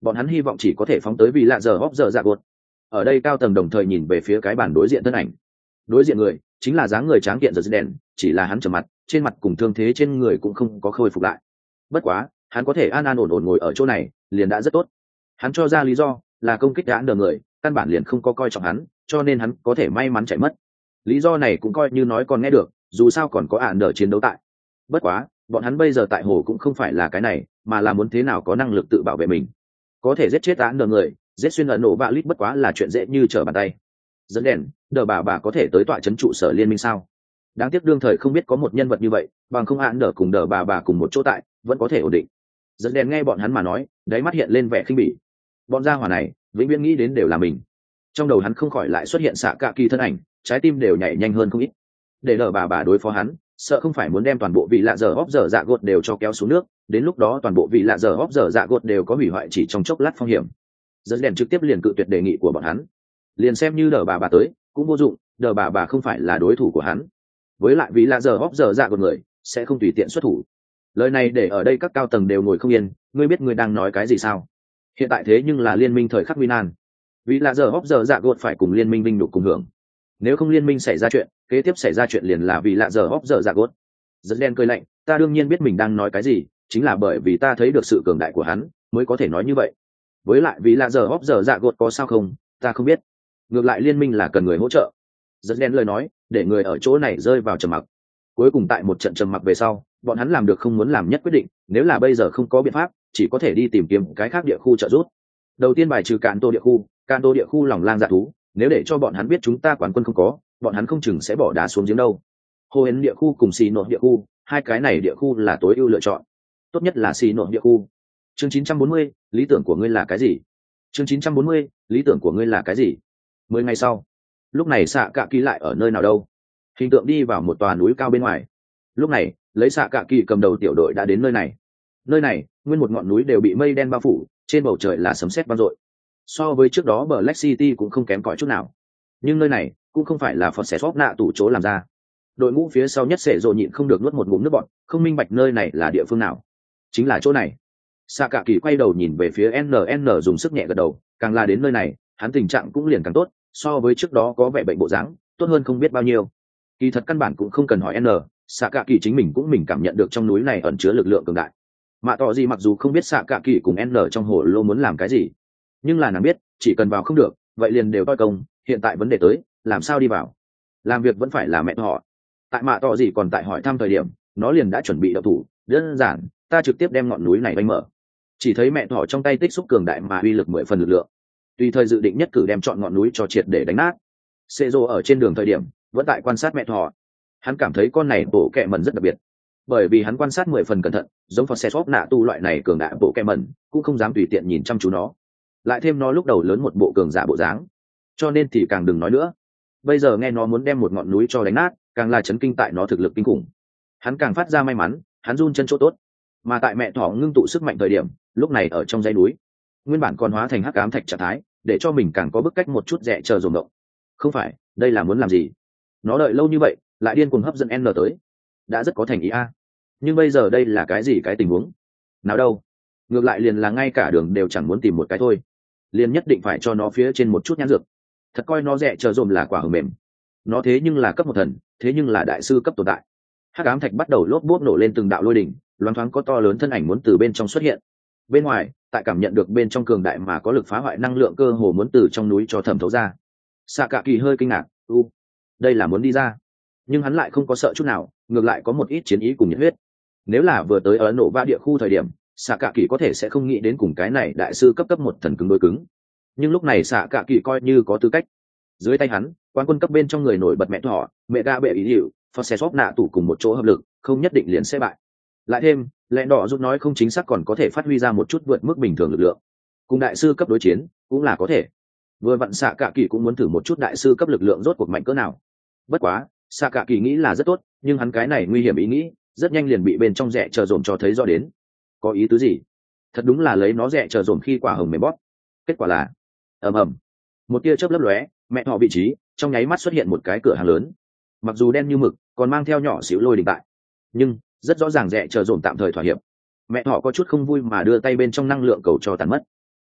bọn hắn hy vọng chỉ có thể phóng tới vì lạ giờ hóc giờ dạ gột. Ở đây cao tầng đồng thời nhìn về phía cái bản đối diện thân ảnh. Đối diện người chính là dáng người tráng kiện giờ đèn, chỉ là hắn trầm mặt, trên mặt cùng thương thế trên người cũng không có khôi phục lại. Bất quá hắn có thể an an ổn ổn ngồi ở chỗ này liền đã rất tốt. Hắn cho ra lý do là công kích đã đờ người căn bản liền không có coi trọng hắn, cho nên hắn có thể may mắn chạy mất. Lý do này cũng coi như nói còn nghe được, dù sao còn có ạn đờ chiến đấu tại. Bất quá bọn hắn bây giờ tại hồ cũng không phải là cái này, mà là muốn thế nào có năng lực tự bảo vệ mình. Có thể giết chết ạn đờ người, giết xuyên ẩn nổ vạ lít bất quá là chuyện dễ như trở bàn tay. Dẫn đèn đờ bà bà có thể tới tọa trấn trụ sở liên minh sao? Đáng tiếc đương thời không biết có một nhân vật như vậy, bằng không ạn đờ cùng đờ bà bà cùng một chỗ tại vẫn có thể ổn định. Dẫn đèn nghe bọn hắn mà nói, đáy mắt hiện lên vẻ khinh bỉ. Bọn gia hỏa này vĩnh viễn nghĩ đến đều là mình. Trong đầu hắn không khỏi lại xuất hiện xạ cạ kỳ thân ảnh, trái tim đều nhảy nhanh hơn không ít. Để đờ bà bà đối phó hắn, sợ không phải muốn đem toàn bộ vị lạ giờ hóp giờ dạ gột đều cho kéo xuống nước, đến lúc đó toàn bộ vị lạ giờ hóp giờ dạ gột đều có hủy hoại chỉ trong chốc lát phong hiểm. Dẫn đèn trực tiếp liền cự tuyệt đề nghị của bọn hắn, liền xem như đờ bà bà tới cũng vô dụng, đờ bà bà không phải là đối thủ của hắn. Với lại vị lạ giờ hóp giờ dạ gột người sẽ không tùy tiện xuất thủ. Lời này để ở đây các cao tầng đều ngồi không yên, ngươi biết ngươi đang nói cái gì sao? Hiện tại thế nhưng là liên minh thời khắc nguy nan, vì là giờ hóc giờ dạ gột phải cùng liên minh binh đục cùng hưởng. Nếu không liên minh xảy ra chuyện, kế tiếp xảy ra chuyện liền là vì là giờ hóc giờ dạ gột. Rất đen cười lạnh, ta đương nhiên biết mình đang nói cái gì, chính là bởi vì ta thấy được sự cường đại của hắn mới có thể nói như vậy. Với lại vì là giờ hóc giờ dạ gột có sao không, ta không biết. Ngược lại liên minh là cần người hỗ trợ. Rất đen lời nói để người ở chỗ này rơi vào trầm mặc. Cuối cùng tại một trận trầm mặc về sau, bọn hắn làm được không muốn làm nhất quyết định, nếu là bây giờ không có biện pháp, chỉ có thể đi tìm kiếm cái khác địa khu trợ giúp. Đầu tiên bài trừ cạn tô địa khu, cạn tô địa khu lòng lang dạ thú, nếu để cho bọn hắn biết chúng ta quán quân không có, bọn hắn không chừng sẽ bỏ đá xuống giếng đâu. Hồ Hến địa khu cùng xì nội địa khu, hai cái này địa khu là tối ưu lựa chọn, tốt nhất là xì nội địa khu. Chương chín trăm bốn mươi, lý tưởng của ngươi là cái gì? Chương chín trăm bốn mươi, lý tưởng của ngươi là cái gì? Mười ngày sau, lúc này xạ cạ kỳ lại ở nơi nào đâu? Hình tượng đi vào một tòa núi cao bên ngoài. Lúc này lấy xạ cạ kỳ cầm đầu tiểu đội đã đến nơi này. Nơi này nguyên một ngọn núi đều bị mây đen bao phủ, trên bầu trời là sấm sét vang dội. So với trước đó Black City cũng không kém cỏi chút nào, nhưng nơi này cũng không phải là Phật Sét Phóc nạ tủ chỗ làm ra. Đội ngũ phía sau nhất sẽ rồ nhịn không được nuốt một ngụm nước bọt, không minh bạch nơi này là địa phương nào. Chính là chỗ này. Sạ cạ kỳ quay đầu nhìn về phía en en dùng sức nhẹ gật đầu, càng là đến nơi này hắn tình trạng cũng liền càng tốt, so với trước đó có vẻ bệnh bộ dáng tốt hơn không biết bao nhiêu. Kỳ thật căn bản cũng không cần hỏi n, xạ cạ kỳ chính mình cũng mình cảm nhận được trong núi này ẩn chứa lực lượng cường đại. Mạ tỏ gì mặc dù không biết xạ cạ kỳ cùng n trong hồ lô muốn làm cái gì, nhưng là nàng biết chỉ cần vào không được vậy liền đều toi công. Hiện tại vấn đề tới làm sao đi vào, làm việc vẫn phải là mẹ họ. Tại mạ tỏ gì còn tại hỏi thăm thời điểm, nó liền đã chuẩn bị đậu thủ. Đơn giản, ta trực tiếp đem ngọn núi này đánh mở. Chỉ thấy mẹ thỏ trong tay tích xúc cường đại mà uy lực mười phần lực lượng, tùy thời dự định nhất cử đem chọn ngọn núi cho triệt để đánh nát. Xê rô ở trên đường thời điểm vẫn tại quan sát mẹ thỏ. Hắn cảm thấy con này bộ kẹ mẩn rất đặc biệt, bởi vì hắn quan sát mười phần cẩn thận, giống phật xe xóp nạ tu loại này cường đại bộ kẹ mẩn cũng không dám tùy tiện nhìn chăm chú nó, lại thêm nó lúc đầu lớn một bộ cường giả bộ dáng, cho nên thì càng đừng nói nữa. Bây giờ nghe nó muốn đem một ngọn núi cho đánh nát, càng là chấn kinh tại nó thực lực kinh khủng. Hắn càng phát ra may mắn, hắn run chân chỗ tốt. Mà tại mẹ thỏ ngưng tụ sức mạnh thời điểm, lúc này ở trong dãy núi nguyên bản còn hóa thành hắc ám thạch trạng thái, để cho mình càng có bức cách một chút rẻ chờ dồn động. Không phải, đây là muốn làm gì? Nó đợi lâu như vậy lại điên cuồng hấp dẫn n tới, đã rất có thành ý a. Nhưng bây giờ đây là cái gì cái tình huống nào đâu? Ngược lại liền là ngay cả đường đều chẳng muốn tìm một cái thôi, liền nhất định phải cho nó phía trên một chút nhãn dược. Thật coi nó rẻ chờ dồn là quả hờ mềm. Nó thế nhưng là cấp một thần, thế nhưng là đại sư cấp tồn tại. Hắc ám thạch bắt đầu lốp bốp nổ lên từng đạo lôi đỉnh, loáng thoáng có to lớn thân ảnh muốn từ bên trong xuất hiện. Bên ngoài, tại cảm nhận được bên trong cường đại mà có lực phá hoại năng lượng cơ hồ muốn từ trong núi cho thẩm thấu ra. Sạ cạ kỳ hơi kinh ngạc, u, đây là muốn đi ra. Nhưng hắn lại không có sợ chút nào, ngược lại có một ít chiến ý cùng nhiệt huyết. Nếu là vừa tới ở nổ va địa khu thời điểm, Sạ cạ kỳ có thể sẽ không nghĩ đến cùng cái này đại sư cấp cấp một thần cứng đối cứng. Nhưng lúc này Sạ cạ kỳ coi như có tư cách. Dưới tay hắn, quan quân cấp bên trong người nổi bật mẹ thỏ, mẹ ga bệ ý hiệu, phật xe xóp nạ tủ cùng một chỗ hợp lực, không nhất định liền sẽ bại. Lại thêm lẽ đỏ giúp nói không chính xác còn có thể phát huy ra một chút vượt mức bình thường lực lượng, cùng đại sư cấp đối chiến cũng là có thể. Vừa vặn xạ cạ kỳ cũng muốn thử một chút đại sư cấp lực lượng rốt cuộc mạnh cỡ nào. Bất quá xạ cạ kỳ nghĩ là rất tốt, nhưng hắn cái này nguy hiểm ý nghĩ rất nhanh liền bị bên trong rẽ chờ dồn cho thấy rõ đến. Có ý tứ gì? Thật đúng là lấy nó rẽ chờ dồn khi quả hồng mềm bóp. Kết quả là ầm ầm, một tia chớp lấp lóe, mẹ họ vị trí trong nháy mắt xuất hiện một cái cửa hàng lớn, mặc dù đen như mực còn mang theo nhỏ xíu lôi đình tại, nhưng rất rõ ràng rẽ chờ dồn tạm thời thỏa hiệp. Mẹ họ có chút không vui mà đưa tay bên trong năng lượng cầu cho tàn mất.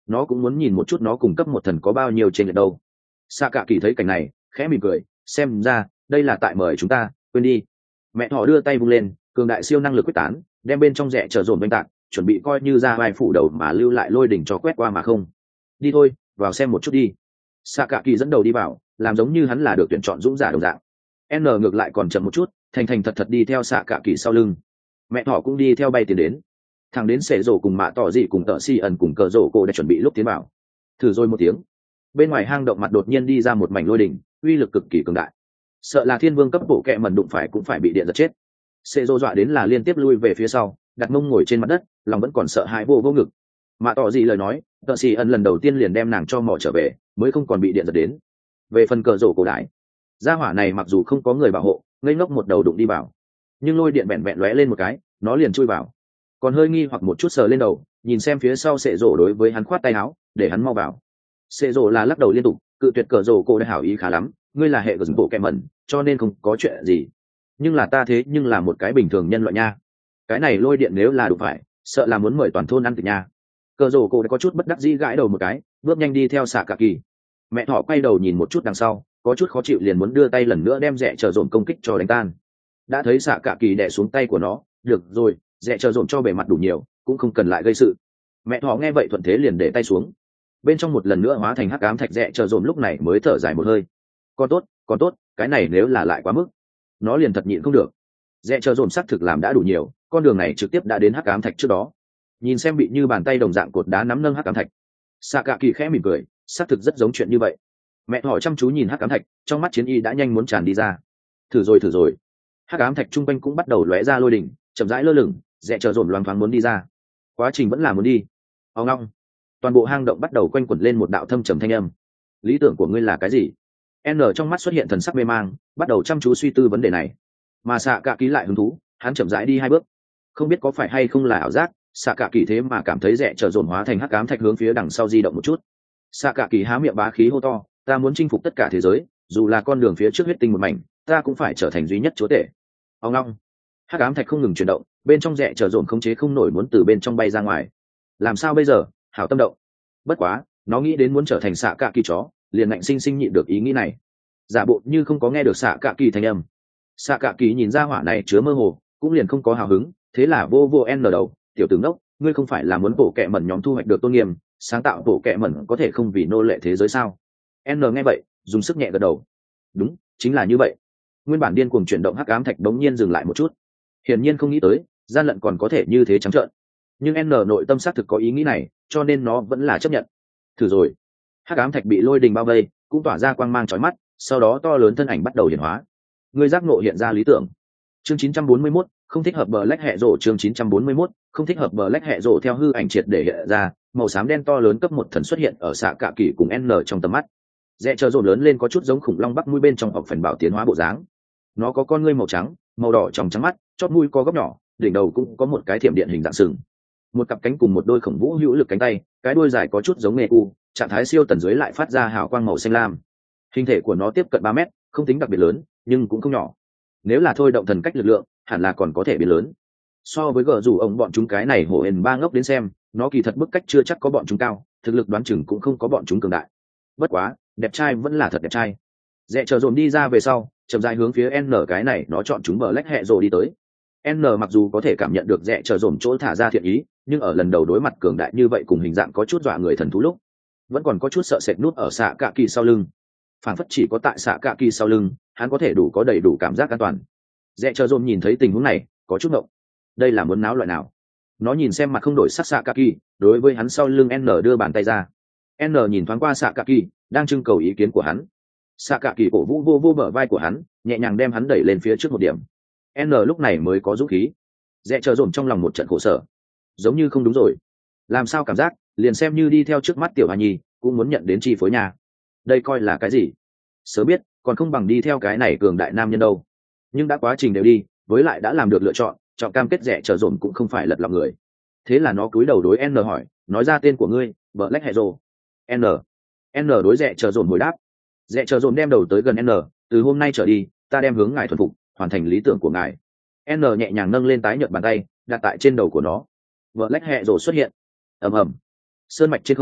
nó cũng muốn nhìn một chút nó cùng cấp một thần có bao nhiêu trên lệch đâu. Xạ cả kỳ thấy cảnh này khẽ mỉm cười, xem ra đây là tại mời chúng ta, quên đi. Mẹ thỏ đưa tay vung lên, cường đại siêu năng lực quyết tán, đem bên trong rẽ chờ dồn oanh tạc, chuẩn bị coi như ra vai phủ đầu mà lưu lại lôi đỉnh cho quét qua mà không. Đi thôi, vào xem một chút đi. Xạ cả kỳ dẫn đầu đi vào, làm giống như hắn là được tuyển chọn dũng giả đồng dạng. N ngược lại còn chậm một chút, thành thành thật thật đi theo xạ cả kỳ sau lưng. Mẹ thỏ cũng đi theo bay tiến đến, thằng đến sệ rổ cùng mạ tỏ dị cùng tợ si ẩn cùng cờ rổ cổ để chuẩn bị lúc tiến vào. Thử rồi một tiếng, bên ngoài hang động mặt đột nhiên đi ra một mảnh lôi đỉnh, uy lực cực kỳ cường đại, sợ là thiên vương cấp bộ kẹ mẩn đụng phải cũng phải bị điện giật chết. Sệ rổ dọa đến là liên tiếp lui về phía sau, đặt mông ngồi trên mặt đất, lòng vẫn còn sợ hãi vô vô ngực. Mạ tỏ dị lời nói, tợ si ẩn lần đầu tiên liền đem nàng cho mỏ trở về, mới không còn bị điện giật đến. Về phần cờ rổ cổ đại, gia hỏa này mặc dù không có người bảo hộ, ngây ngốc một đầu đụng đi vào, nhưng lôi điện vẹn vẹn lóe lên một cái, nó liền chui vào, còn hơi nghi hoặc một chút sờ lên đầu, nhìn xem phía sau sệ rổ đối với hắn khoát tay áo để hắn mau vào. Sệ rổ là lắc đầu liên tục, cự tuyệt cờ rổ cổ đã hảo ý khá lắm, ngươi là hệ của bộ kẹ mẩn cho nên không có chuyện gì, nhưng là ta thế nhưng là một cái bình thường nhân loại nha, cái này lôi điện nếu là đủ phải sợ là muốn mời toàn thôn ăn thịt nha. Cờ rổ cổ đã có chút bất đắc dĩ gãi đầu một cái, bước nhanh đi theo xạ cả kỳ. Mẹ thỏ quay đầu nhìn một chút đằng sau, có chút khó chịu liền muốn đưa tay lần nữa đem rẽ chờ dồn công kích cho đánh tan. Đã thấy xạ cả kỳ đè xuống tay của nó, được rồi, rẽ chờ dồn cho bề mặt đủ nhiều, cũng không cần lại gây sự. Mẹ thỏ nghe vậy thuận thế liền để tay xuống, bên trong một lần nữa hóa thành hắc ám thạch, rẽ chờ dồn lúc này mới thở dài một hơi. Còn tốt, còn tốt, cái này nếu là lại quá mức, nó liền thật nhịn không được. Rẽ chờ dồn xác thực làm đã đủ nhiều, con đường này trực tiếp đã đến hắc ám thạch trước đó. Nhìn xem bị như bàn tay đồng dạng cột đá nắm nâng hắc ám thạch, xạ cả kỳ khẽ mỉm cười, xác thực rất giống chuyện như vậy. Mẹ thỏ chăm chú nhìn hắc ám thạch, trong mắt chiến y đã nhanh muốn tràn đi ra. Thử rồi thử rồi, hắc ám thạch trung quanh cũng bắt đầu lóe ra lôi đỉnh, chậm rãi lơ lửng, rẽ chờ dồn loáng thoáng muốn đi ra, quá trình vẫn là muốn đi. Ông long, toàn bộ hang động bắt đầu quanh quẩn lên một đạo thâm trầm thanh âm. Lý tưởng của ngươi là cái gì? N trong mắt xuất hiện thần sắc mê mang, bắt đầu chăm chú suy tư vấn đề này. Mà xạ cả kỳ lại hứng thú, hắn chậm rãi đi hai bước, không biết có phải hay không là ảo giác, xạ cả kỳ thế mà cảm thấy rẽ chờ dồn hóa thành hắc ám thạch hướng phía đằng sau di động một chút. Xạ cả kỳ há miệng bá khí hô to, ta muốn chinh phục tất cả thế giới, dù là con đường phía trước huyết tinh một mảnh, ta cũng phải trở thành duy nhất chúa tể. Ông long, hắc ám thạch không ngừng chuyển động, bên trong rẽ chờ dồn khống chế không nổi muốn từ bên trong bay ra ngoài. Làm sao bây giờ? Hảo tâm động. Bất quá, nó nghĩ đến muốn trở thành xạ cả kỳ chó, liền ngạnh sinh sinh nhịn được ý nghĩ này, giả bộ như không có nghe được xạ cả kỳ thanh âm. Xạ cả kỳ nhìn ra hỏa này chứa mơ hồ, cũng liền không có hào hứng, thế là vô vô n đầu, tiểu tướng đốc, ngươi không phải là muốn bổ kẹ mẩn nhóm thu hoạch được tôn nghiêm, sáng tạo bổ kẹ mẩn có thể không vì nô lệ thế giới sao? N nghe vậy, dùng sức nhẹ gật đầu. Đúng, chính là như vậy. Nguyên bản điên cuồng chuyển động hắc ám thạch đống nhiên dừng lại một chút, hiển nhiên không nghĩ tới gian lận còn có thể như thế trắng trợn, nhưng N nội tâm xác thực có ý nghĩ này, cho nên nó vẫn là chấp nhận. Thử rồi, hắc ám thạch bị lôi đình bao vây, cũng tỏa ra quang mang chói mắt, sau đó to lớn thân ảnh bắt đầu hiển hóa. Người giác ngộ hiện ra lý tưởng. Chương chín trăm bốn mươi mốt, không thích hợp bờ lách hệ rổ. Chương chín trăm bốn mươi mốt, không thích hợp bờ lách hệ rổ. Theo hư ảnh triệt để hiện ra, màu xám đen to lớn cấp một thần xuất hiện ở xạ cả kỳ cùng N trong tầm mắt. Rẽ chờ rộn lớn lên có chút giống khủng long bắc mũi bên trong học phần bảo tiến hóa bộ dáng. Nó có con ngươi màu trắng, màu đỏ trong trắng mắt, chóp mũi có góc nhỏ, đỉnh đầu cũng có một cái thiểm điện hình dạng sừng, một cặp cánh cùng một đôi khổng vũ hữu lực cánh tay, cái đuôi dài có chút giống nghề u, trạng thái siêu tần dưới lại phát ra hào quang màu xanh lam. Hình thể của nó tiếp cận ba mét, không tính đặc biệt lớn, nhưng cũng không nhỏ. Nếu là thôi động thần cách lực lượng, hẳn là còn có thể biến lớn. So với gờ rủ ông bọn chúng cái này hổ hền ba ngốc đến xem, nó kỳ thật bức cách chưa chắc có bọn chúng cao, thực lực đoán chừng cũng không có bọn chúng cường đại. Bất quá, đẹp trai vẫn là thật đẹp trai. Rẽ chờ dồn đi ra về sau, chậm rãi hướng phía N cái này nó chọn chúng bờ lách hệ rồi đi tới. N mặc dù có thể cảm nhận được rẽ chờ dồn chỗ thả ra thiện ý, nhưng ở lần đầu đối mặt cường đại như vậy cùng hình dạng có chút dọa người thần thú lúc, vẫn còn có chút sợ sệt nút ở xạ cạ kỳ sau lưng. Phản phất chỉ có tại xạ cạ kỳ sau lưng, hắn có thể đủ có đầy đủ cảm giác an toàn. Rẽ chờ dồn nhìn thấy tình huống này, có chút ngộng. Đây là muốn náo loại nào? Nó nhìn xem mặt không đổi sắc xạ cạ kỳ, đối với hắn sau lưng N đưa bàn tay ra. N nhìn thoáng qua xạ cạ kỳ, đang trưng cầu ý kiến của hắn. Xạ cạ kỳ cổ vũ vô vô bờ vai của hắn, nhẹ nhàng đem hắn đẩy lên phía trước một điểm. N lúc này mới có dũng khí. Rẽ chờ dồn trong lòng một trận khổ sở, giống như không đúng rồi. Làm sao cảm giác liền xem như đi theo trước mắt tiểu hà nhi cũng muốn nhận đến chi phối nhà. Đây coi là cái gì? Sớm biết còn không bằng đi theo cái này cường đại nam nhân đâu. Nhưng đã quá trình đều đi, với lại đã làm được lựa chọn, chọn cam kết rẽ chờ dồn cũng không phải lật lọng người. Thế là nó cúi đầu đối N hỏi, nói ra tên của ngươi, Black Hero. N. N đối rẽ chờ dồn hồi đáp. Rẽ chờ dồn đem đầu tới gần N, từ hôm nay trở đi, ta đem hướng ngài thuần phục, hoàn thành lý tưởng của ngài. N nhẹ nhàng nâng lên tái nhợt bàn tay, đặt tại trên đầu của nó. Black Hero xuất hiện. Ầm ầm. Sơn mạch trên không,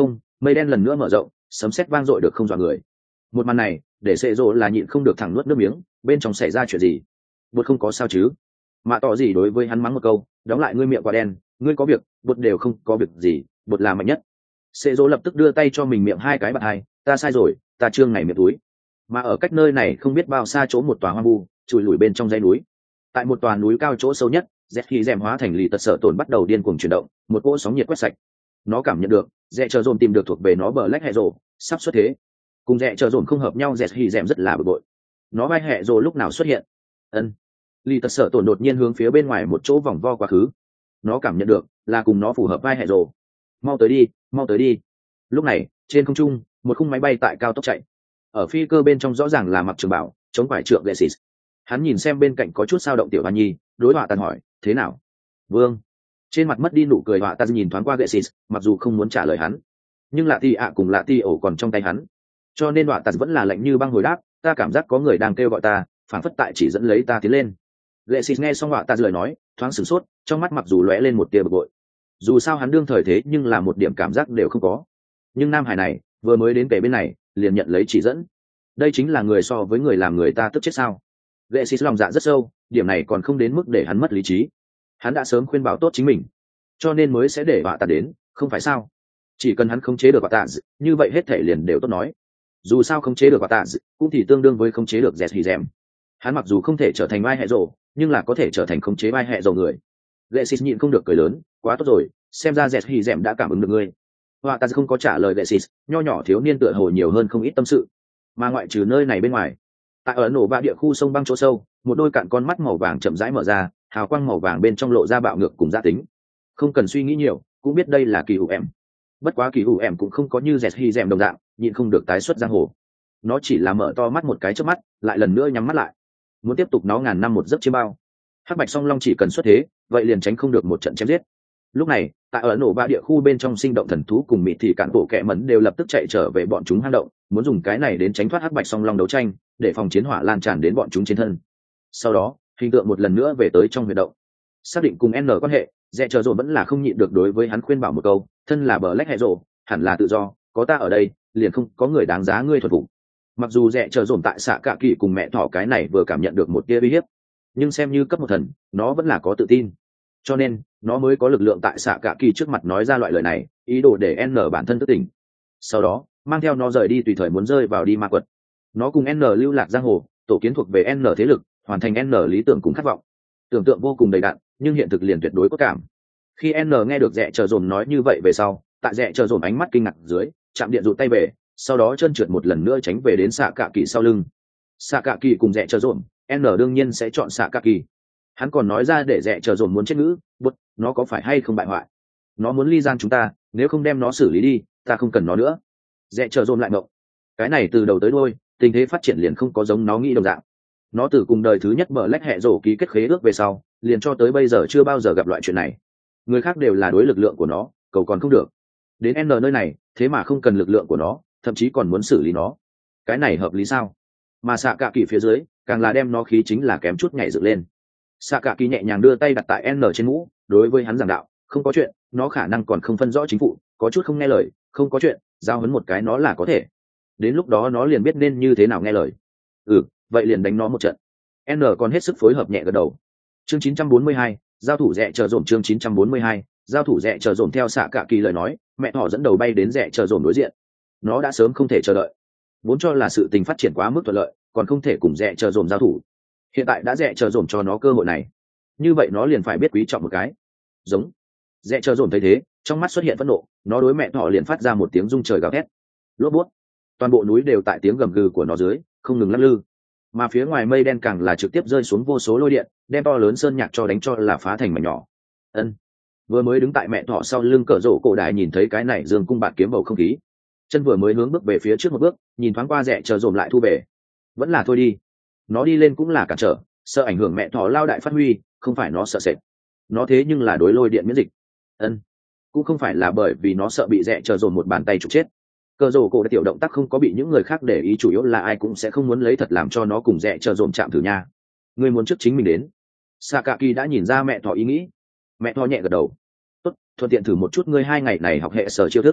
mây đen lần nữa mở rộng, sấm sét vang dội được không dọa người. Một màn này để sệ rộ là nhịn không được thẳng nuốt nước miếng, bên trong xảy ra chuyện gì? Bột không có sao chứ? Mạ tỏ gì đối với hắn mắng một câu, đóng lại ngươi miệng quả đen, ngươi có việc, bột đều không có việc gì, bột là mạnh nhất. Sệ rộ lập tức đưa tay cho mình miệng hai cái bạt hai, ta sai rồi, ta trương này miệng túi. Mà ở cách nơi này không biết bao xa chỗ một tòa hoang vu, chùi lủi bên trong dãy núi. Tại một tòa núi cao chỗ sâu nhất, Zet khi rèm hóa thành lì tật sợ tổn bắt đầu điên cuồng chuyển động, một cỗ sóng nhiệt quét sạch. Nó cảm nhận được, Rẽ chờ dồn tìm được thuộc về nó bờ lách hệ rồ, sắp xuất thế. Cùng Rẽ chờ dồn không hợp nhau, Zet khi rèm rất là bực bội. Nó vai hệ rồ lúc nào xuất hiện? Ân. Lì tật sợ tổn đột nhiên hướng phía bên ngoài một chỗ vòng vo quá khứ. Nó cảm nhận được, là cùng nó phù hợp vai hệ rồ. Mau tới đi, mau tới đi. Lúc này, trên không trung, một khung máy bay tại cao tốc chạy. Ở phi cơ bên trong rõ ràng là mặc trường bảo, chống phải trượng Lexis. Hắn nhìn xem bên cạnh có chút sao động tiểu Hoa Nhi, đối họa tàn hỏi, thế nào? Vương. Trên mặt mất đi nụ cười họa tàn nhìn thoáng qua Lexis, mặc dù không muốn trả lời hắn, nhưng lạ ti ạ cùng lạ ti ổ còn trong tay hắn, cho nên họa tàn vẫn là lạnh như băng hồi đáp, ta cảm giác có người đang kêu gọi ta, phản phất tại chỉ dẫn lấy ta tiến lên. Lexis nghe xong họa tàn lời nói, thoáng sửng sốt, trong mắt mặc dù lóe lên một tia bực bội. Dù sao hắn đương thời thế nhưng là một điểm cảm giác đều không có. Nhưng nam hải này vừa mới đến kể bên này, liền nhận lấy chỉ dẫn. Đây chính là người so với người làm người ta tức chết sao? Lệ xịt lòng dạ rất sâu, điểm này còn không đến mức để hắn mất lý trí. Hắn đã sớm khuyên bảo tốt chính mình, cho nên mới sẽ để họa tàn đến, không phải sao? Chỉ cần hắn khống chế được họa tàn, như vậy hết thể liền đều tốt nói. Dù sao khống chế được họa tàn, cũng thì tương đương với khống chế được Dẹt Hỉ Dẻm. Hắn mặc dù không thể trở thành vai hệ rồ, nhưng là có thể trở thành khống chế vai hệ rồ người. Lệ xịt nhịn không được cười lớn, quá tốt rồi, xem ra Dẹt Hỉ Dẻm đã cảm ứng được ngươi. Họa tàn không có trả lời Lệ xịt, nho nhỏ thiếu niên tựa hồ nhiều hơn không ít tâm sự. Mà ngoại trừ nơi này bên ngoài, tại ở nổ ba địa khu sông băng chỗ sâu, một đôi cạn con mắt màu vàng chậm rãi mở ra, hào quang màu vàng bên trong lộ ra bạo ngược cùng gia tính. Không cần suy nghĩ nhiều, cũng biết đây là kỳ hủ em. Bất quá kỳ hủ em cũng không có như Dẹt Hỉ Dẻm đồng dạng, nhịn không được tái xuất giang hồ. Nó chỉ là mở to mắt một cái chớp mắt, lại lần nữa nhắm mắt lại, muốn tiếp tục nó ngàn năm một giấc chiêm bao. Hắc bạch song long chỉ cần xuất thế, vậy liền tránh không được một trận chém giết. Lúc này, tại ở nổ ba địa khu bên trong sinh động thần thú cùng mịt thì cản bộ kẻ mẫn đều lập tức chạy trở về bọn chúng hang động, muốn dùng cái này đến tránh thoát hắc bạch song long đấu tranh, để phòng chiến hỏa lan tràn đến bọn chúng trên thân. Sau đó, hình tượng một lần nữa về tới trong huyệt động, xác định cùng N quan hệ, Rẽ chờ rộn vẫn là không nhịn được đối với hắn khuyên bảo một câu, thân là bờ lách hệ rộ, hẳn là tự do, có ta ở đây, liền không có người đáng giá ngươi thuật phục. Mặc dù Rẽ chờ rộn tại xạ cạ kỳ cùng mẹ thỏ cái này vừa cảm nhận được một tia uy hiếp, nhưng xem như cấp một thần, nó vẫn là có tự tin, cho nên nó mới có lực lượng tại xạ cạ kỳ trước mặt nói ra loại lời này, ý đồ để N bản thân thức tỉnh. Sau đó mang theo nó rời đi, tùy thời muốn rơi vào đi ma quật. Nó cùng N lưu lạc giang hồ, tổ kiến thuộc về N thế lực, hoàn thành N lý tưởng cùng khát vọng. Tưởng tượng vô cùng đầy đặn, nhưng hiện thực liền tuyệt đối có cảm. Khi N nghe được Rẽ chờ dồn nói như vậy về sau, tại Rẽ chờ dồn ánh mắt kinh ngạc dưới, chạm điện rụt tay về, sau đó chân trượt một lần nữa tránh về đến xạ cạ kỳ sau lưng. Xạ cạ kỳ cùng Rẽ chờ dồn, N đương nhiên sẽ chọn xạ cạ kỳ. Hắn còn nói ra để Rẽ chờ dồn muốn chết ngữ, bút, nó có phải hay không bại hoại? Nó muốn ly gian chúng ta, nếu không đem nó xử lý đi, ta không cần nó nữa. Rẽ chờ dồn lại ngộng. Cái này từ đầu tới đuôi, tình thế phát triển liền không có giống nó nghĩ đồng dạng. Nó từ cùng đời thứ nhất bờ lách hệ rổ ký kết khế ước về sau, liền cho tới bây giờ chưa bao giờ gặp loại chuyện này. Người khác đều là đối lực lượng của nó, cầu còn không được. Đến N nơi này, thế mà không cần lực lượng của nó, thậm chí còn muốn xử lý nó. Cái này hợp lý sao? Mà xạ cạ kỳ phía dưới, càng là đem nó khí chính là kém chút nhảy dựng lên. Xạ cạ kỳ nhẹ nhàng đưa tay đặt tại N trên mũ, đối với hắn giảng đạo, không có chuyện, nó khả năng còn không phân rõ chính phủ, có chút không nghe lời, không có chuyện, giao hấn một cái nó là có thể. Đến lúc đó nó liền biết nên như thế nào nghe lời. Ừ, vậy liền đánh nó một trận. N còn hết sức phối hợp nhẹ gật đầu. Chương chín trăm bốn mươi hai, giao thủ Rẽ chờ dồn. Chương chín trăm bốn mươi hai, giao thủ Rẽ chờ dồn. Theo xạ cạ kỳ lời nói, mẹ thỏ dẫn đầu bay đến Rẽ chờ dồn đối diện. Nó đã sớm không thể chờ đợi, vốn cho là sự tình phát triển quá mức thuận lợi, còn không thể cùng Rẽ chờ dồn giao thủ. Hiện tại đã Rẽ chờ dồn cho nó cơ hội này, như vậy nó liền phải biết quý trọng một cái. Giống. Rẽ chờ dồn thấy thế, trong mắt xuất hiện phẫn nộ, nó đối mẹ thỏ liền phát ra một tiếng rung trời gào thét. Lốp bút. Toàn bộ núi đều tại tiếng gầm gừ của nó dưới không ngừng lắc lư, mà phía ngoài mây đen càng là trực tiếp rơi xuống vô số lôi điện, đem to lớn sơn nhạc cho đánh cho là phá thành mảnh nhỏ. Ân. Vừa mới đứng tại mẹ thỏ sau lưng cỡ rổ cổ đại nhìn thấy cái này dương cung bạt kiếm bầu không khí, chân vừa mới hướng bước về phía trước một bước, nhìn thoáng qua Rẽ chờ dồn lại thu về. Vẫn là thôi đi, nó đi lên cũng là cản trở, sợ ảnh hưởng mẹ thỏ lao đại phát huy, không phải nó sợ sệt, nó thế nhưng là đối lôi điện miễn dịch. Ân. Cũng không phải là bởi vì nó sợ bị Rẽ chờ dồn một bàn tay trục chết. Cờ rổ cổ đại tiểu động tác không có bị những người khác để ý, chủ yếu là ai cũng sẽ không muốn lấy thật làm cho nó cùng Rẽ chờ dồn chạm thử nha. Người muốn trước chính mình đến. Sakaki đã nhìn ra mẹ thỏ ý nghĩ. Mẹ thỏ nhẹ gật đầu. Tốt, thuận tiện thử một chút ngươi hai ngày này học hệ sở chiêu thức.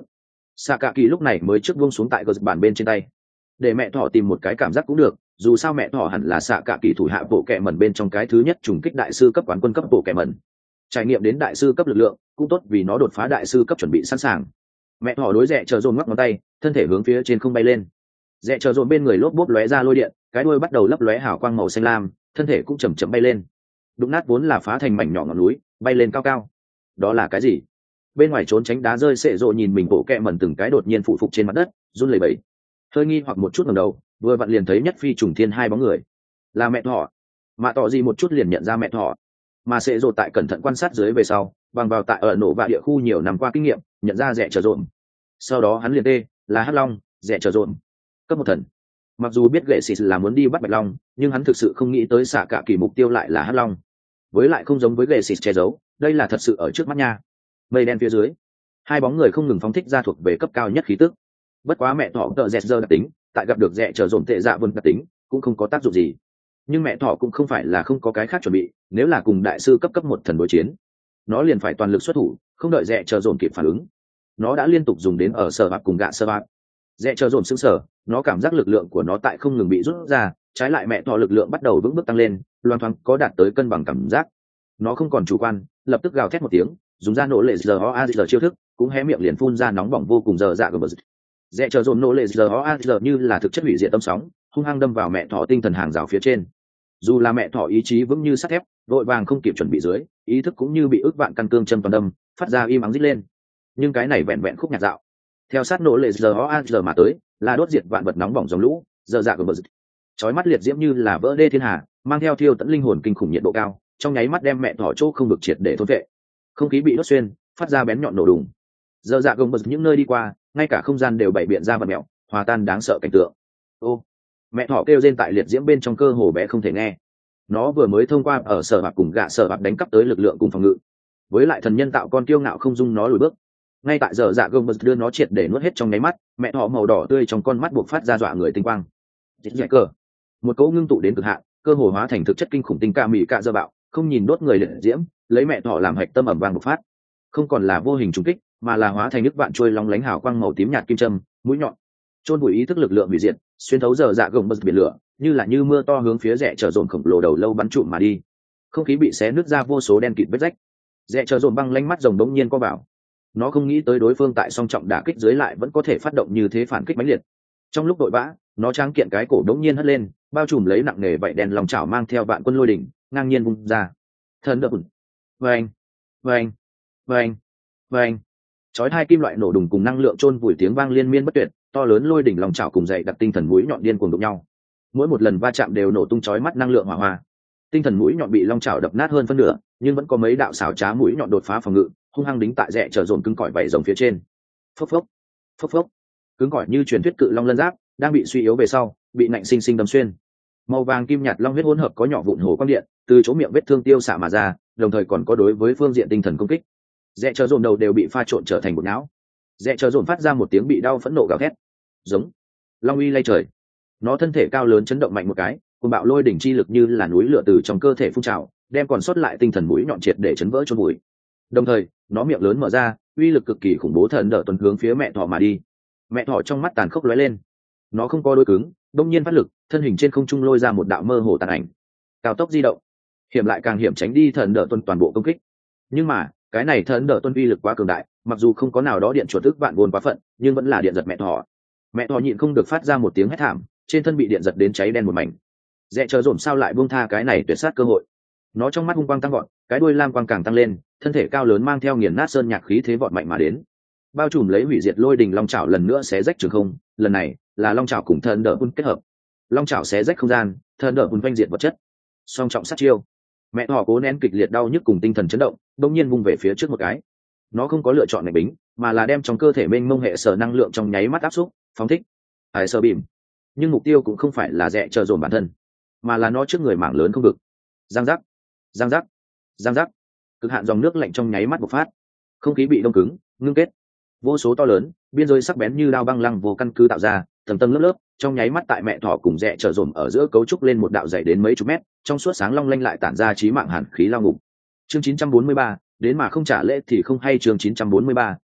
xạ cả kỳ lúc này mới trước buông xuống tại gờ bản bên trên tay, để mẹ thỏ tìm một cái cảm giác cũng được, dù sao mẹ thỏ hẳn là xạ cả kỳ thủ hạ bộ kệ mẩn bên trong cái thứ nhất trùng kích đại sư cấp quán quân cấp bộ kệ mẩn, trải nghiệm đến đại sư cấp lực lượng cũng tốt, vì nó đột phá đại sư cấp chuẩn bị sẵn sàng. Mẹ thỏ đối rẽ chờ dồn ngoắc ngón tay, thân thể hướng phía trên không bay lên. Rẽ chờ dồn bên người lốp bốp lóe ra lôi điện, cái đuôi bắt đầu lấp lóe hào quang màu xanh lam, thân thể cũng chầm chậm bay lên, đụng nát vốn là phá thành mảnh nhỏ ngọn núi, bay lên cao cao. Đó là cái gì? Bên ngoài trốn tránh đá rơi sệ rộ nhìn mình bộ kẹ mẩn từng cái đột nhiên phụ phục trên mặt đất, run lẩy bẩy, hơi nghi hoặc một chút ngẩng đầu, vừa vặn liền thấy nhất phi trùng thiên hai bóng người, là mẹ thỏ. Mạ tỏ gì một chút liền nhận ra mẹ thỏ, mà sệ rộ tại cẩn thận quan sát dưới về sau, bằng vào tại ở nổ và địa khu nhiều năm qua kinh nghiệm, nhận ra rẽ chờ dồn. Sau đó hắn liền tê là hắc long, rẽ chờ dồn cấp một thần. Mặc dù biết gệ xịt là muốn đi bắt bạch long, nhưng hắn thực sự không nghĩ tới xạ cả kỳ mục tiêu lại là hắc long, với lại không giống với gệ xịt che giấu, đây là thật sự ở trước mắt nha. Mây đen phía dưới, hai bóng người không ngừng phóng thích ra thuộc về cấp cao nhất khí tức. Bất quá mẹ thỏ tợ dẹt dơ đặc tính, tại gặp được rẽ chờ dồn tệ dạ vân đặc tính cũng không có tác dụng gì. Nhưng mẹ thỏ cũng không phải là không có cái khác chuẩn bị, nếu là cùng đại sư cấp cấp một thần đối chiến, nó liền phải toàn lực xuất thủ, không đợi rẽ chờ dồn kịp phản ứng. Nó đã liên tục dùng đến ở sở bạc cùng gạ sơ bạc. Rẽ chờ dồn sững sờ, nó cảm giác lực lượng của nó tại không ngừng bị rút ra, trái lại mẹ thỏ lực lượng bắt đầu vững bước tăng lên, loan thoáng có đạt tới cân bằng cảm giác. Nó không còn chủ quan, lập tức gào thét một tiếng, dùng ra nổ lệ giờ o a giờ chiêu thức, cũng hé miệng liền phun ra nóng bỏng vô cùng giờ dạ của bờ. Rẽ chờ dồn nổ lệ giờ o a giờ như là thực chất hủy diệt tâm sóng, hung hăng đâm vào mẹ thỏ tinh thần hàng rào phía trên. Dù là mẹ thỏ ý chí vững như sắt thép, vội vàng không kịp chuẩn bị dưới, ý thức cũng như bị ức vạn căn cương châm toàn đâm, phát ra im ắng rít lên. Nhưng cái này vẹn vẹn khúc nhạc dạo, theo sát nổ lệ giờ o a giờ mà tới, là đốt diệt vạn vật nóng bỏng dòng lũ, giờ dạ của bờ. Chói mắt liệt diễm như là vỡ đê thiên hà, mang theo thiêu tận linh hồn kinh khủng nhiệt độ cao, trong nháy mắt đem mẹ thỏ chỗ không được triệt để thôn vệ. Không khí bị đốt xuyên, phát ra bén nhọn nổ đùng. Giờ dạ gồng bật những nơi đi qua, ngay cả không gian đều bảy biện ra vật mèo, hòa tan đáng sợ cảnh tượng. Ô, mẹ thỏ kêu rên tại liệt diễm bên trong cơ hồ bé không thể nghe. Nó vừa mới thông qua ở sở bạc cùng gạ sở bạc đánh cắp tới lực lượng cùng phòng ngự, với lại thần nhân tạo con kiêu ngạo không dung nó lùi bước. Ngay tại giờ dạ gồng bật đưa nó triệt để nuốt hết trong nháy mắt, mẹ thỏ màu đỏ tươi trong con mắt buộc phát ra dọa người tinh quang. Dễ cờ, một cỗ ngưng tụ đến cực hạn, cơ hồ hóa thành thực chất kinh khủng tinh ca mị cạ dơ bạo, không nhìn đốt người liệt diễm, lấy mẹ thỏ làm hạch tâm ẩm vang bộc phát. Không còn là vô hình trùng kích, mà là hóa thành nước vạn trôi long lánh hào quang màu tím nhạt kim châm, mũi nhọn, chôn bụi ý thức lực lượng hủy diệt, xuyên thấu giờ dạ gồng bật biển lửa, như là như mưa to hướng phía rẽ chờ dồn khổng lồ đầu lâu bắn trụm mà đi. Không khí bị xé nứt ra vô số đen kịt vết rách. Rẽ chờ dồn băng lanh mắt rồng đống nhiên co vào. Nó không nghĩ tới đối phương tại song trọng đả kích dưới lại vẫn có thể phát động như thế phản kích mãnh liệt. Trong lúc đội vã, nó tráng kiện cái cổ đống nhiên hất lên, bao trùm lấy nặng nề vậy đèn lòng chảo mang theo vạn quân lôi đỉnh, ngang nhiên vung ra. Thần đập. Vâng, vâng, vâng, vâng. Chói hai kim loại nổ đùng cùng năng lượng chôn vùi tiếng vang liên miên bất tuyệt, to lớn lôi đỉnh lòng chảo cùng dậy đặt tinh thần mũi nhọn điên cuồng đụng nhau. Mỗi một lần va chạm đều nổ tung chói mắt năng lượng hỏa hoa. Tinh thần mũi nhọn bị long chảo đập nát hơn phân nửa, nhưng vẫn có mấy đạo xảo trá mũi nhọn đột phá phòng ngự, hung hăng đính tại rẽ trở dồn cứng cỏi vảy rồng phía trên. Phốc phốc, phốc phốc. Cứng cỏi như truyền thuyết cự long lân giáp, đang bị suy yếu về sau, bị nạnh sinh sinh đâm xuyên. Màu vàng kim nhạt long huyết hỗn hợp có nhỏ vụn hồ quang điện, từ chỗ miệng vết thương tiêu xạ mà ra, đồng thời còn có đối với phương diện tinh thần công kích. Rẽ trở dồn đầu đều bị pha trộn trở thành bột não. Rẽ trở dồn phát ra một tiếng bị đau phẫn nộ gào thét. Giống. Long uy lay trời. Nó thân thể cao lớn chấn động mạnh một cái, cùng bạo lôi đỉnh chi lực như là núi lửa từ trong cơ thể phun trào, đem còn sót lại tinh thần mũi nhọn triệt để chấn vỡ chôn bụi. Đồng thời, nó miệng lớn mở ra, uy lực cực kỳ khủng bố thần đỡ tuần hướng phía mẹ thỏ mà đi. Mẹ thỏ trong mắt tàn khốc lóe lên. Nó không có đôi cứng, đông nhiên phát lực, thân hình trên không trung lôi ra một đạo mơ hồ tàn ảnh. Cao tốc di động, hiểm lại càng hiểm tránh đi thần đỡ tuần toàn bộ công kích. Nhưng mà, cái này thần đỡ tuần uy lực quá cường đại, mặc dù không có nào đó điện chuột tức vạn buồn quá phận, nhưng vẫn là điện giật mẹ thỏ. Mẹ thỏ nhịn không được phát ra một tiếng hét thảm, trên thân bị điện giật đến cháy đen một mảnh. Rẽ chờ dồn sao lại buông tha cái này tuyệt sát cơ hội. Nó trong mắt hung quang tăng vọt, cái đuôi lam quang càng tăng lên, thân thể cao lớn mang theo nghiền nát sơn nhạc khí thế vọt mạnh mà đến, bao trùm lấy hủy diệt lôi đình long chảo lần nữa xé rách trường không, lần này là long chảo cùng thần đỡ bun kết hợp. Long chảo xé rách không gian, thần đỡ bun vanh diệt vật chất, song trọng sát chiêu. Mẹ thỏ cố nén kịch liệt đau nhức cùng tinh thần chấn động, đột nhiên vung về phía trước một cái. Nó không có lựa chọn này bính, mà là đem trong cơ thể mênh mông hệ sở năng lượng trong nháy mắt áp xúc, phóng thích hải sơ bìm. Nhưng mục tiêu cũng không phải là rẽ chờ dồn bản thân, mà là nó trước người mảng lớn không vực. Giang giác, giang giác, giang giác. Cực hạn dòng nước lạnh trong nháy mắt bộc phát, không khí bị đông cứng, ngưng kết. Vô số to lớn, biên giới sắc bén như đao băng lăng vô căn cứ tạo ra, tầng tầng lớp lớp, trong nháy mắt tại mẹ thỏ cùng rẽ trở dồn ở giữa cấu trúc lên một đạo dày đến mấy chục mét, trong suốt sáng long lanh lại tản ra chí mạng hàn khí lao ngục. Chương chín trăm bốn mươi ba, đến mà không trả lễ thì không hay. Chương chín trăm bốn mươi ba,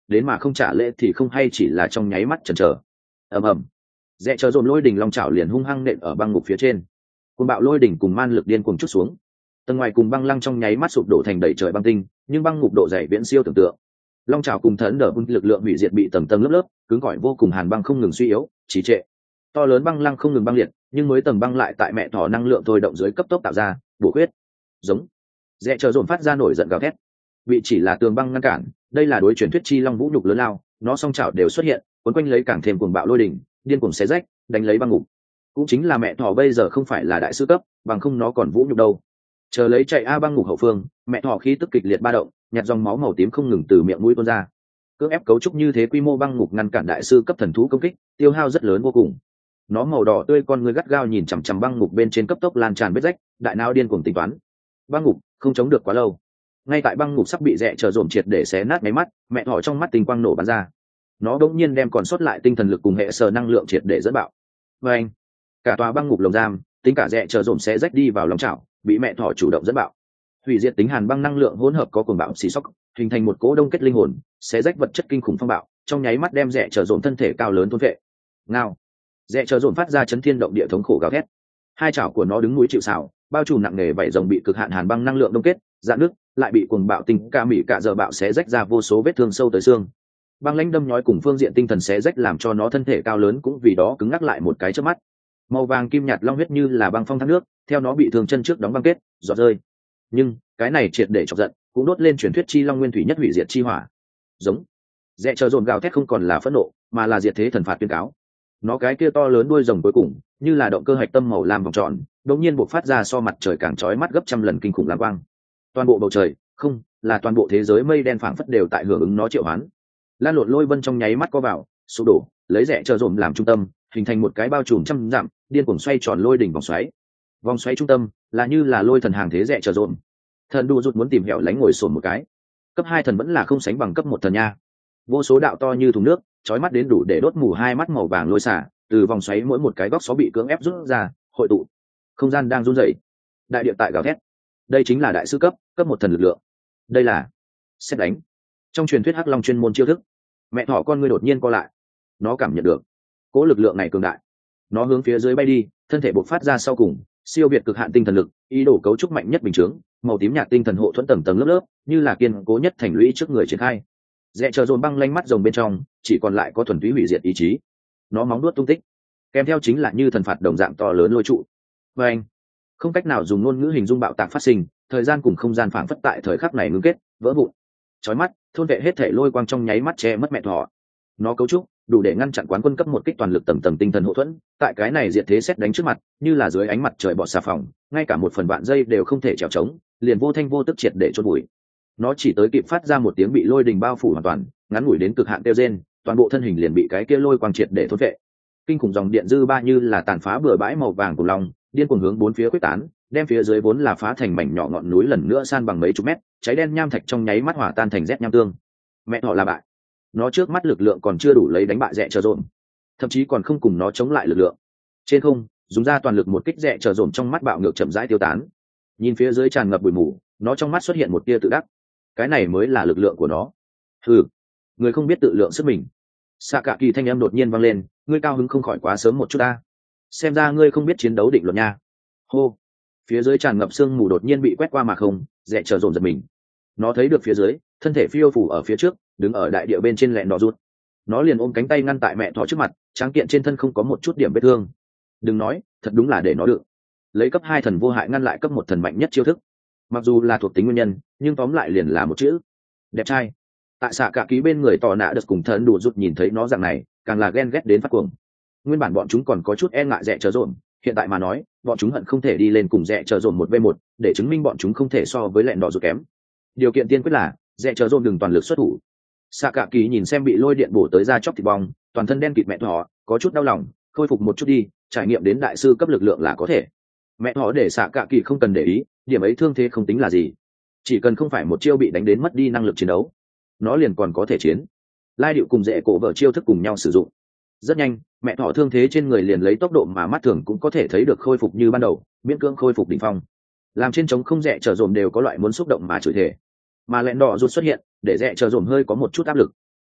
đến mà không trả lễ thì không hay chỉ là trong nháy mắt chần chờ. ầm ầm, rẽ chờ dồn lôi đỉnh long chảo liền hung hăng nện ở băng ngục phía trên. Cuồng bạo lôi đỉnh cùng man lực điên cuồng chút xuống, tầng ngoài cùng băng lăng trong nháy mắt sụp đổ thành đầy trời băng tinh, nhưng băng ngục độ dày viễn siêu tưởng tượng. Long chảo cùng thần đỡ lực lượng hủy diệt bị tầng tầng lớp lớp cứng cỏi vô cùng, hàn băng không ngừng suy yếu trì trệ, to lớn băng lăng không ngừng băng liệt, nhưng mới tầng băng lại tại mẹ thỏ năng lượng thôi động dưới cấp tốc tạo ra bổ khuyết. Giống, rẽ chờ dồn phát ra nổi giận gào thét. Bị chỉ là tường băng ngăn cản, đây là đối truyền thuyết chi long vũ nhục lớn lao, nó song chảo đều xuất hiện cuốn quanh lấy càng thêm cuồng bạo lôi đỉnh, điên cuồng xé rách đánh lấy băng ngục. Cũng chính là mẹ thỏ bây giờ không phải là đại sư cấp, bằng không nó còn vũ nhục đâu. Chờ lấy chạy a băng ngục hậu phương, mẹ thỏ khí tức kịch liệt ba động, nhạt dòng máu màu tím không ngừng từ miệng mũi tuôn ra. Cưỡng ép cấu trúc như thế quy mô băng ngục ngăn cản đại sư cấp thần thú công kích, tiêu hao rất lớn vô cùng. Nó màu đỏ tươi con người gắt gao nhìn chằm chằm băng ngục bên trên cấp tốc lan tràn vết rách, đại não điên cuồng tính toán. Băng ngục không chống được quá lâu. Ngay tại băng ngục sắp bị rẽ chờ dồn triệt để xé nát mấy mắt, mẹ thỏ trong mắt tinh quang nổ bắn ra. Nó đột nhiên đem còn sót lại tinh thần lực cùng hệ sở năng lượng triệt để dẫn bạo. Và anh, cả tòa băng ngục lồng giam, tính cả rẽ chờ dồn xé rách đi vào lòng chảo, bị mẹ thỏ chủ động dẫn bạo. Hủy diệt tính hàn băng năng lượng hỗn hợp có cuồng bạo xì sóc, hình thành một cỗ đông kết linh hồn, xé rách vật chất kinh khủng phong bạo, trong nháy mắt đem rẽ chờ dồn thân thể cao lớn thôn vệ. Ngao, rẽ chờ dồn phát ra chấn thiên động địa thống khổ gào thét. Hai chảo của nó đứng núi chịu sào, bao trùm nặng nề vảy rồng bị cực hạn hàn băng năng lượng đông kết, dạn nước, lại bị cuồng bạo tinh ca mỹ cả giờ bạo xé rách ra vô số vết thương sâu tới xương. Băng lãnh đâm nhói cùng phương diện tinh thần xé rách làm cho nó thân thể cao lớn cũng vì đó cứng ngắc lại một cái chớp mắt. Màu vàng kim nhạt long huyết như là băng phong thác nước, theo nó bị thương chân trước đóng băng kết, giọt rơi. Nhưng cái này triệt để chọc giận, cũng đốt lên truyền thuyết chi long nguyên thủy nhất hủy diệt chi hỏa. Giống, rẽ chờ dồn gào thét không còn là phẫn nộ, mà là diệt thế thần phạt tuyên cáo. Nó cái kia to lớn đuôi rồng cuối cùng, như là động cơ hạch tâm màu lam vòng tròn, đột nhiên bộc phát ra so mặt trời càng chói mắt gấp trăm lần kinh khủng lam quang. Toàn bộ bầu trời, không, là toàn bộ thế giới mây đen phảng phất đều tại hưởng ứng nó triệu hoán. Lan lộn lôi vân trong nháy mắt co vào, sụp đổ, lấy rẽ chờ dồn làm trung tâm, hình thành một cái bao trùm trăm dặm, điên cuồng xoay tròn lôi đỉnh vòng xoáy. Vòng xoáy trung tâm là như là lôi thần hàng thế rẽ chờ dồn. Thần đu rụt muốn tìm hẻo lánh ngồi sồn một cái. Cấp hai thần vẫn là không sánh bằng cấp một thần nha. Vô số đạo to như thùng nước, chói mắt đến đủ để đốt mù hai mắt màu vàng lôi xả, từ vòng xoáy mỗi một cái góc xó bị cưỡng ép rút ra, hội tụ. Không gian đang run rẩy. Đại địa tại gào thét. Đây chính là đại sư cấp, cấp một thần lực lượng. Đây là xét đánh. Trong truyền thuyết hắc long chuyên môn chiêu thức. Mẹ thỏ con ngươi đột nhiên co lại. Nó cảm nhận được cỗ lực lượng này cường đại. Nó hướng phía dưới bay đi, thân thể bộc phát ra sau cùng, siêu việt cực hạn tinh thần lực, ý đồ cấu trúc mạnh nhất bình chướng, màu tím nhạt tinh thần hộ thuẫn tầng tầng lớp lớp, như là kiên cố nhất thành lũy trước người triển khai. Rẽ chờ dồn băng lanh mắt rồng bên trong, chỉ còn lại có thuần túy hủy diệt ý chí. Nó móng nuốt tung tích, kèm theo chính là như thần phạt đồng dạng to lớn lôi trụ. Và anh, không cách nào dùng ngôn ngữ hình dung bạo tạc phát sinh, thời gian cùng không gian phảng phất tại thời khắc này ngưng kết, vỡ vụn. Chói mắt, thôn vệ hết thể lôi quang trong nháy mắt che mất mẹ thỏ. Nó cấu trúc đủ để ngăn chặn quán quân cấp một kích toàn lực tầng tầng tinh thần hộ thuẫn, tại cái này diệt thế xét đánh trước mặt, như là dưới ánh mặt trời bọt xà phòng, ngay cả một phần vạn giây đều không thể trèo trống, liền vô thanh vô tức triệt để chôn bụi. Nó chỉ tới kịp phát ra một tiếng bị lôi đình bao phủ hoàn toàn, ngắn ngủi đến cực hạn tiêu rên, toàn bộ thân hình liền bị cái kia lôi quang triệt để thôn vệ. Kinh khủng dòng điện dư ba như là tàn phá bừa bãi màu vàng của lòng, điên cuồng hướng bốn phía quyết tán, đem phía dưới vốn là phá thành mảnh nhỏ ngọn núi lần nữa san bằng mấy chục mét, cháy đen nham thạch trong nháy mắt hỏa tan thành rét nham tương. Mẹ họ là bại. Nó trước mắt lực lượng còn chưa đủ lấy đánh bại rẽ chờ dồn, thậm chí còn không cùng nó chống lại lực lượng. Trên không, dùng ra toàn lực một kích rẽ chờ dồn trong mắt bạo ngược chậm rãi tiêu tán. Nhìn phía dưới tràn ngập bụi mù, nó trong mắt xuất hiện một tia tự đắc. Cái này mới là lực lượng của nó. Hừ, người không biết tự lượng sức mình. Xạ cả kỳ thanh âm đột nhiên vang lên, ngươi cao hứng không khỏi quá sớm một chút ta. Xem ra ngươi không biết chiến đấu định luật nha. Hô, phía dưới tràn ngập sương mù đột nhiên bị quét qua mà không, rẽ chờ dồn giật mình. Nó thấy được phía dưới, thân thể phiêu phủ ở phía trước, đứng ở đại địa bên trên lẹn đỏ rút. Nó liền ôm cánh tay ngăn tại mẹ thỏ trước mặt, tráng kiện trên thân không có một chút điểm vết thương. Đừng nói, thật đúng là để nó được. Lấy cấp hai thần vô hại ngăn lại cấp một thần mạnh nhất chiêu thức. Mặc dù là thuộc tính nguyên nhân, nhưng tóm lại liền là một chữ: đẹp trai. Tại xạ cả ký bên người tỏ nạ được cùng thần đủ rút nhìn thấy nó dạng này, càng là ghen ghét đến phát cuồng. Nguyên bản bọn chúng còn có chút e ngại rẽ chờ dồn, hiện tại mà nói, bọn chúng hận không thể đi lên cùng rẽ chờ dồn một v một, để chứng minh bọn chúng không thể so với lẹn đỏ rút kém. Điều kiện tiên quyết là rẽ chờ dồn đừng toàn lực xuất thủ. Xạ cả kỳ nhìn xem bị lôi điện bổ tới da chóc thịt bong, toàn thân đen kịt mẹ thỏ, có chút đau lòng, khôi phục một chút đi, trải nghiệm đến đại sư cấp lực lượng là có thể. Mẹ thỏ để xạ cả kỳ không cần để ý, điểm ấy thương thế không tính là gì, chỉ cần không phải một chiêu bị đánh đến mất đi năng lực chiến đấu, nó liền còn có thể chiến. Lai điệu cùng dễ cổ vợ chiêu thức cùng nhau sử dụng, rất nhanh mẹ thỏ thương thế trên người liền lấy tốc độ mà mắt thường cũng có thể thấy được khôi phục như ban đầu, miễn cưỡng khôi phục đỉnh phong. Làm trên trống không rẽ trở dồn đều có loại muốn xúc động mà chửi thể, mà lẹn đỏ rụt xuất hiện để rẽ chờ dồn hơi có một chút áp lực.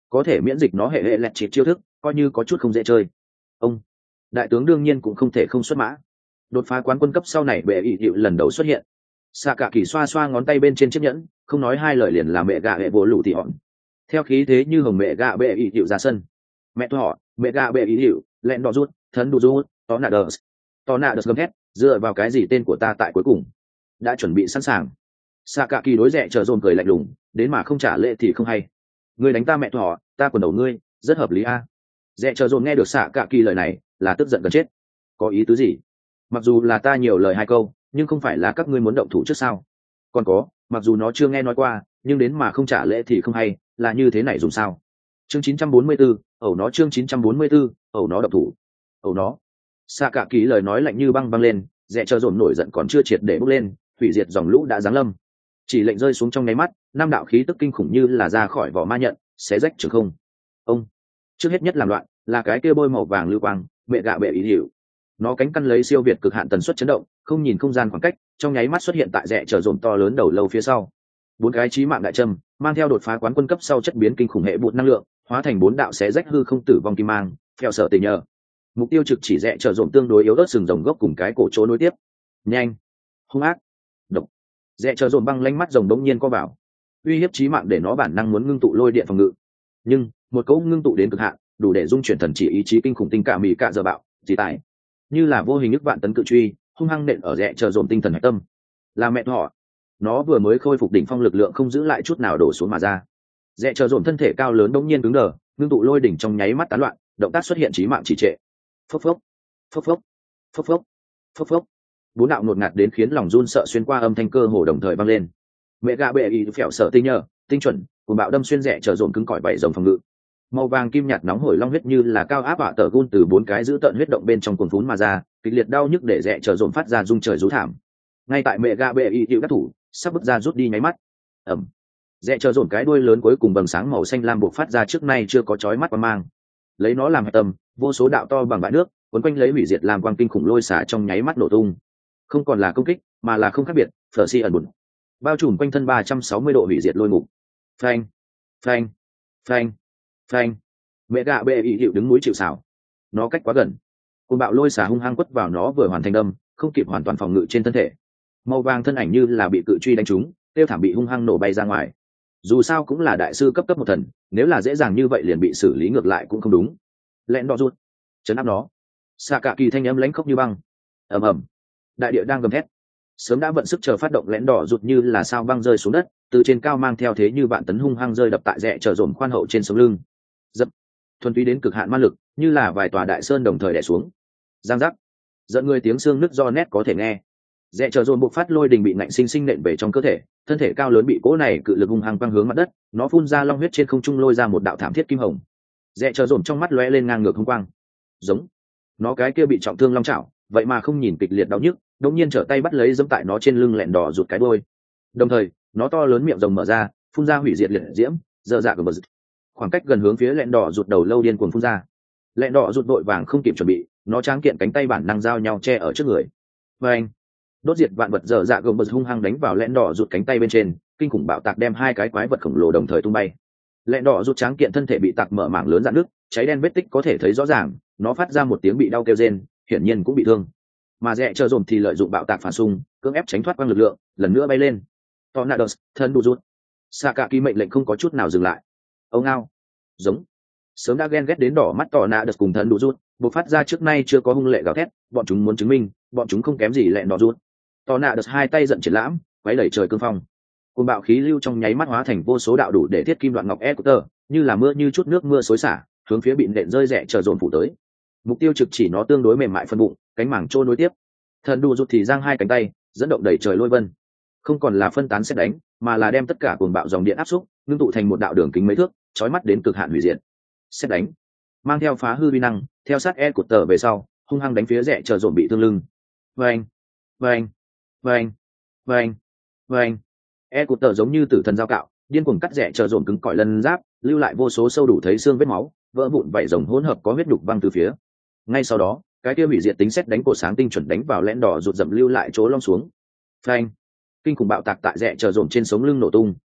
có thể miễn dịch nó hệ hệ lẹt chịt chiêu thức, coi như có chút không dễ chơi. Ông đại tướng đương nhiên cũng không thể không xuất mã. Đột phá quán quân cấp sau này bệ ý hiệu lần đầu xuất hiện. Xạ cả kỳ xoa xoa ngón tay bên trên chiếc nhẫn, không nói hai lời liền là mẹ gạ hệ bộ lũ tỉ hòn. Theo khí thế như hồng mẹ gạ bệ ý hiệu ra sân. Mẹ thọ, mẹ gạ bệ ý hiệu, lẹn đỏ rút, thân đủ rút, tó nạ đờ. Tó nạ đờ gầm thét, dựa vào cái gì tên của ta tại cuối cùng. Đã chuẩn bị sẵn sàng. Xạ cả kỳ đối rẻ chờ dồn cười lạnh lùng, đến mà không trả lễ thì không hay. Ngươi đánh ta mẹ thọ, ta quần đầu ngươi, rất hợp lý a. Rẻ chờ dồn nghe được xạ cả kỳ lời này, là tức giận gần chết. Có ý tứ gì? Mặc dù là ta nhiều lời hai câu, nhưng không phải là các ngươi muốn động thủ trước sao? Còn có, mặc dù nó chưa nghe nói qua, nhưng đến mà không trả lễ thì không hay, là như thế này dùng sao? Chương chín trăm bốn mươi bốn, ẩu nó chương chín trăm bốn mươi bốn, ẩu nó động thủ. Ẩu nó. Xạ cả kỳ lời nói lạnh như băng băng lên, rẻ chờ dồn nổi giận còn chưa triệt để bốc lên, hủy diệt dòng lũ đã giáng lâm. Chỉ lệnh rơi xuống trong nháy mắt, năm đạo khí tức kinh khủng như là ra khỏi vỏ ma nhận, xé rách trường không. Ông. Trước hết nhất làm loạn, là cái kia bôi màu vàng lưu quang, mẹ gạ bệ ý hiệu. Nó cánh căn lấy siêu việt cực hạn tần suất chấn động, không nhìn không gian khoảng cách, trong nháy mắt xuất hiện tại rẽ trở dồn to lớn đầu lâu phía sau. Bốn cái chí mạng đại châm mang theo đột phá quán quân cấp sau chất biến kinh khủng hệ bụt năng lượng, hóa thành bốn đạo xé rách hư không tử vong kim mang, theo sở tình nhờ. Mục tiêu trực chỉ rẽ trở dồn tương đối yếu ớt sừng rồng gốc cùng cái cổ chỗ nối tiếp. Nhanh, hung ác, độc. Rẽ trở dồn băng lanh mắt rồng đống nhiên co vào, uy hiếp chí mạng để nó bản năng muốn ngưng tụ lôi điện phòng ngự. Nhưng một cỗ ngưng tụ đến cực hạn, đủ để dung chuyển thần chỉ ý chí kinh khủng tinh cả mì cả giờ bạo, gì tại như là vô hình ức vạn tấn cự truy hung hăng nện ở rẽ chờ dồn tinh thần hạch tâm. Là mẹ họ, nó vừa mới khôi phục đỉnh phong lực lượng không giữ lại chút nào đổ xuống mà ra. Rẽ chờ dồn thân thể cao lớn đống nhiên cứng đờ, ngưng tụ lôi đỉnh trong nháy mắt tán loạn, động tác xuất hiện chí mạng trì trệ. Phốc phốc phốc phốc phốc phốc phốc phốc, bốn đạo ngột ngạt đến khiến lòng run sợ xuyên qua âm thanh cơ hồ đồng thời vang lên. Mẹ gạ bệ ý phèo sợ tinh nhờ tinh chuẩn cùng bạo đâm xuyên rẽ chờ dồn cứng cỏi bảy dòng phòng ngự. Màu vàng kim nhạt nóng hổi long huyết như là cao áp hỏa tờ gun từ bốn cái giữ tận huyết động bên trong cuồn phún mà ra, kịch liệt đau nhức để rẽ chờ dồn phát ra rung trời rú thảm. Ngay tại mẹ gạ bệ y hiệu đắc thủ sắp bước ra rút đi nháy mắt, ẩm, rẽ chờ dồn cái đuôi lớn cuối cùng bầng sáng màu xanh lam buộc phát ra trước nay chưa có chói mắt qua mang, lấy nó làm hạch tâm, vô số đạo to bằng bãi nước quấn quanh lấy hủy diệt làm quang kinh khủng lôi xả trong nháy mắt nổ tung. Không còn là công kích mà là không khác biệt, phở si ẩn bùn bao trùm quanh thân ba trăm sáu mươi độ hủy diệt lôi ngục. Phanh phanh phanh phanh, mẹ gạ bệ ý hiệu đứng núi chịu xảo, nó cách quá gần, côn bạo lôi xả hung hăng quất vào nó vừa hoàn thành đâm, không kịp hoàn toàn phòng ngự trên thân thể. Màu vàng thân ảnh như là bị cự truy đánh trúng, tiêu thảm bị hung hăng nổ bay ra ngoài. Dù sao cũng là đại sư cấp cấp một thần, nếu là dễ dàng như vậy liền bị xử lý ngược lại cũng không đúng. Lẹn đỏ rút, chấn áp nó. Xạ cả kỳ thanh âm lãnh khốc như băng. Ầm ầm, đại địa đang gầm thét. Sớm đã vận sức chờ phát động lẽn đỏ rụt như là sao băng rơi xuống đất, từ trên cao mang theo thế như vạn tấn hung hăng rơi đập tại rẽ trở dồn khoan hậu trên sống lưng. Dập, thuần túy đến cực hạn ma lực, như là vài tòa đại sơn đồng thời đè xuống. Giang giác, dẫn người tiếng xương nứt do nét có thể nghe. Rẽ trở dồn bộc phát lôi đình bị ngạnh sinh sinh nện về trong cơ thể, thân thể cao lớn bị cỗ này cự lực hung hăng quăng hướng mặt đất, nó phun ra long huyết trên không trung lôi ra một đạo thảm thiết kim hồng. Rẽ trở dồn trong mắt lóe lên ngang ngược hung quang. Giống, nó cái kia bị trọng thương long chảo, vậy mà không nhìn kịch liệt đau nhức, đột nhiên trở tay bắt lấy giẫm tại nó trên lưng lẹn đỏ rụt cái đuôi. Đồng thời, nó to lớn miệng rồng mở ra, phun ra hủy diệt liệt diễm, dơ dạ của bờ. Khoảng cách gần hướng phía lẹn đỏ rụt đầu lâu điên cuồng phun ra. Lẹn đỏ rụt vội vàng không kịp chuẩn bị, nó tráng kiện cánh tay bản năng giao nhau che ở trước người. Và anh, đốt diệt vạn vật dở dạ gồng bật hung hăng đánh vào lẹn đỏ rụt cánh tay bên trên, kinh khủng bạo tạc đem hai cái quái vật khổng lồ đồng thời tung bay. Lẹn đỏ rụt tráng kiện thân thể bị tạc mở mảng lớn rạn nước, cháy đen vết tích có thể thấy rõ ràng, nó phát ra một tiếng bị đau kêu rên, hiển nhiên cũng bị thương. Mà rẽ chờ dồn thì lợi dụng bạo tạc phản xung, cưỡng ép tránh thoát quang lực lượng, lần nữa bay lên. Tornadoes, thân đủ rút. Xạ cả kỳ mệnh lệnh không có chút nào dừng lại. Ông ao, giống. Sớm đã ghen ghét đến đỏ mắt Tornadoes cùng thân đủ rút, bộc phát ra trước nay chưa có hung lệ gào thét, bọn chúng muốn chứng minh, bọn chúng không kém gì lẹn đỏ rút. Tornadoes hai tay giận triển lãm, quấy đẩy trời cương phong. Cơn bạo khí lưu trong nháy mắt hóa thành vô số đạo đủ để thiết kim đoạn ngọc e-cutter, như là mưa như chút nước mưa xối xả, hướng phía bị nện rơi rẽ chờ dồn phủ tới. Mục tiêu trực chỉ nó tương đối mềm mại phân bụng, cánh mảng trôi nối tiếp. Thần đủ rụt thì giang hai cánh tay, dẫn động đẩy trời lôi vân. Không còn là phân tán xét đánh, mà là đem tất cả cuồng bạo dòng điện áp xúc, ngưng tụ thành một đạo đường kính mấy thước, chói mắt đến cực hạn hủy diệt. Xét đánh, mang theo phá hư vi năng, theo sát e-cutter về sau, hung hăng đánh phía rẽ chờ dồn bị thương lưng. Vâng, vâng, vâng, vâng, vâng. E-cutter giống như tử thần dao cạo, điên cuồng cắt rẽ chờ dồn cứng cỏi lân giáp, lưu lại vô số sâu đủ thấy xương vết máu, vỡ vụn vảy rồng hỗn hợp có huyết đục văng từ phía. Ngay sau đó, cái kia hủy diệt tính xét đánh cổ sáng tinh chuẩn đánh vào lẽn đỏ rụt dậm lưu lại chỗ long xuống. Phanh, kinh khủng bạo tạc tại rẽ chờ dồn trên sống lưng nổ tung.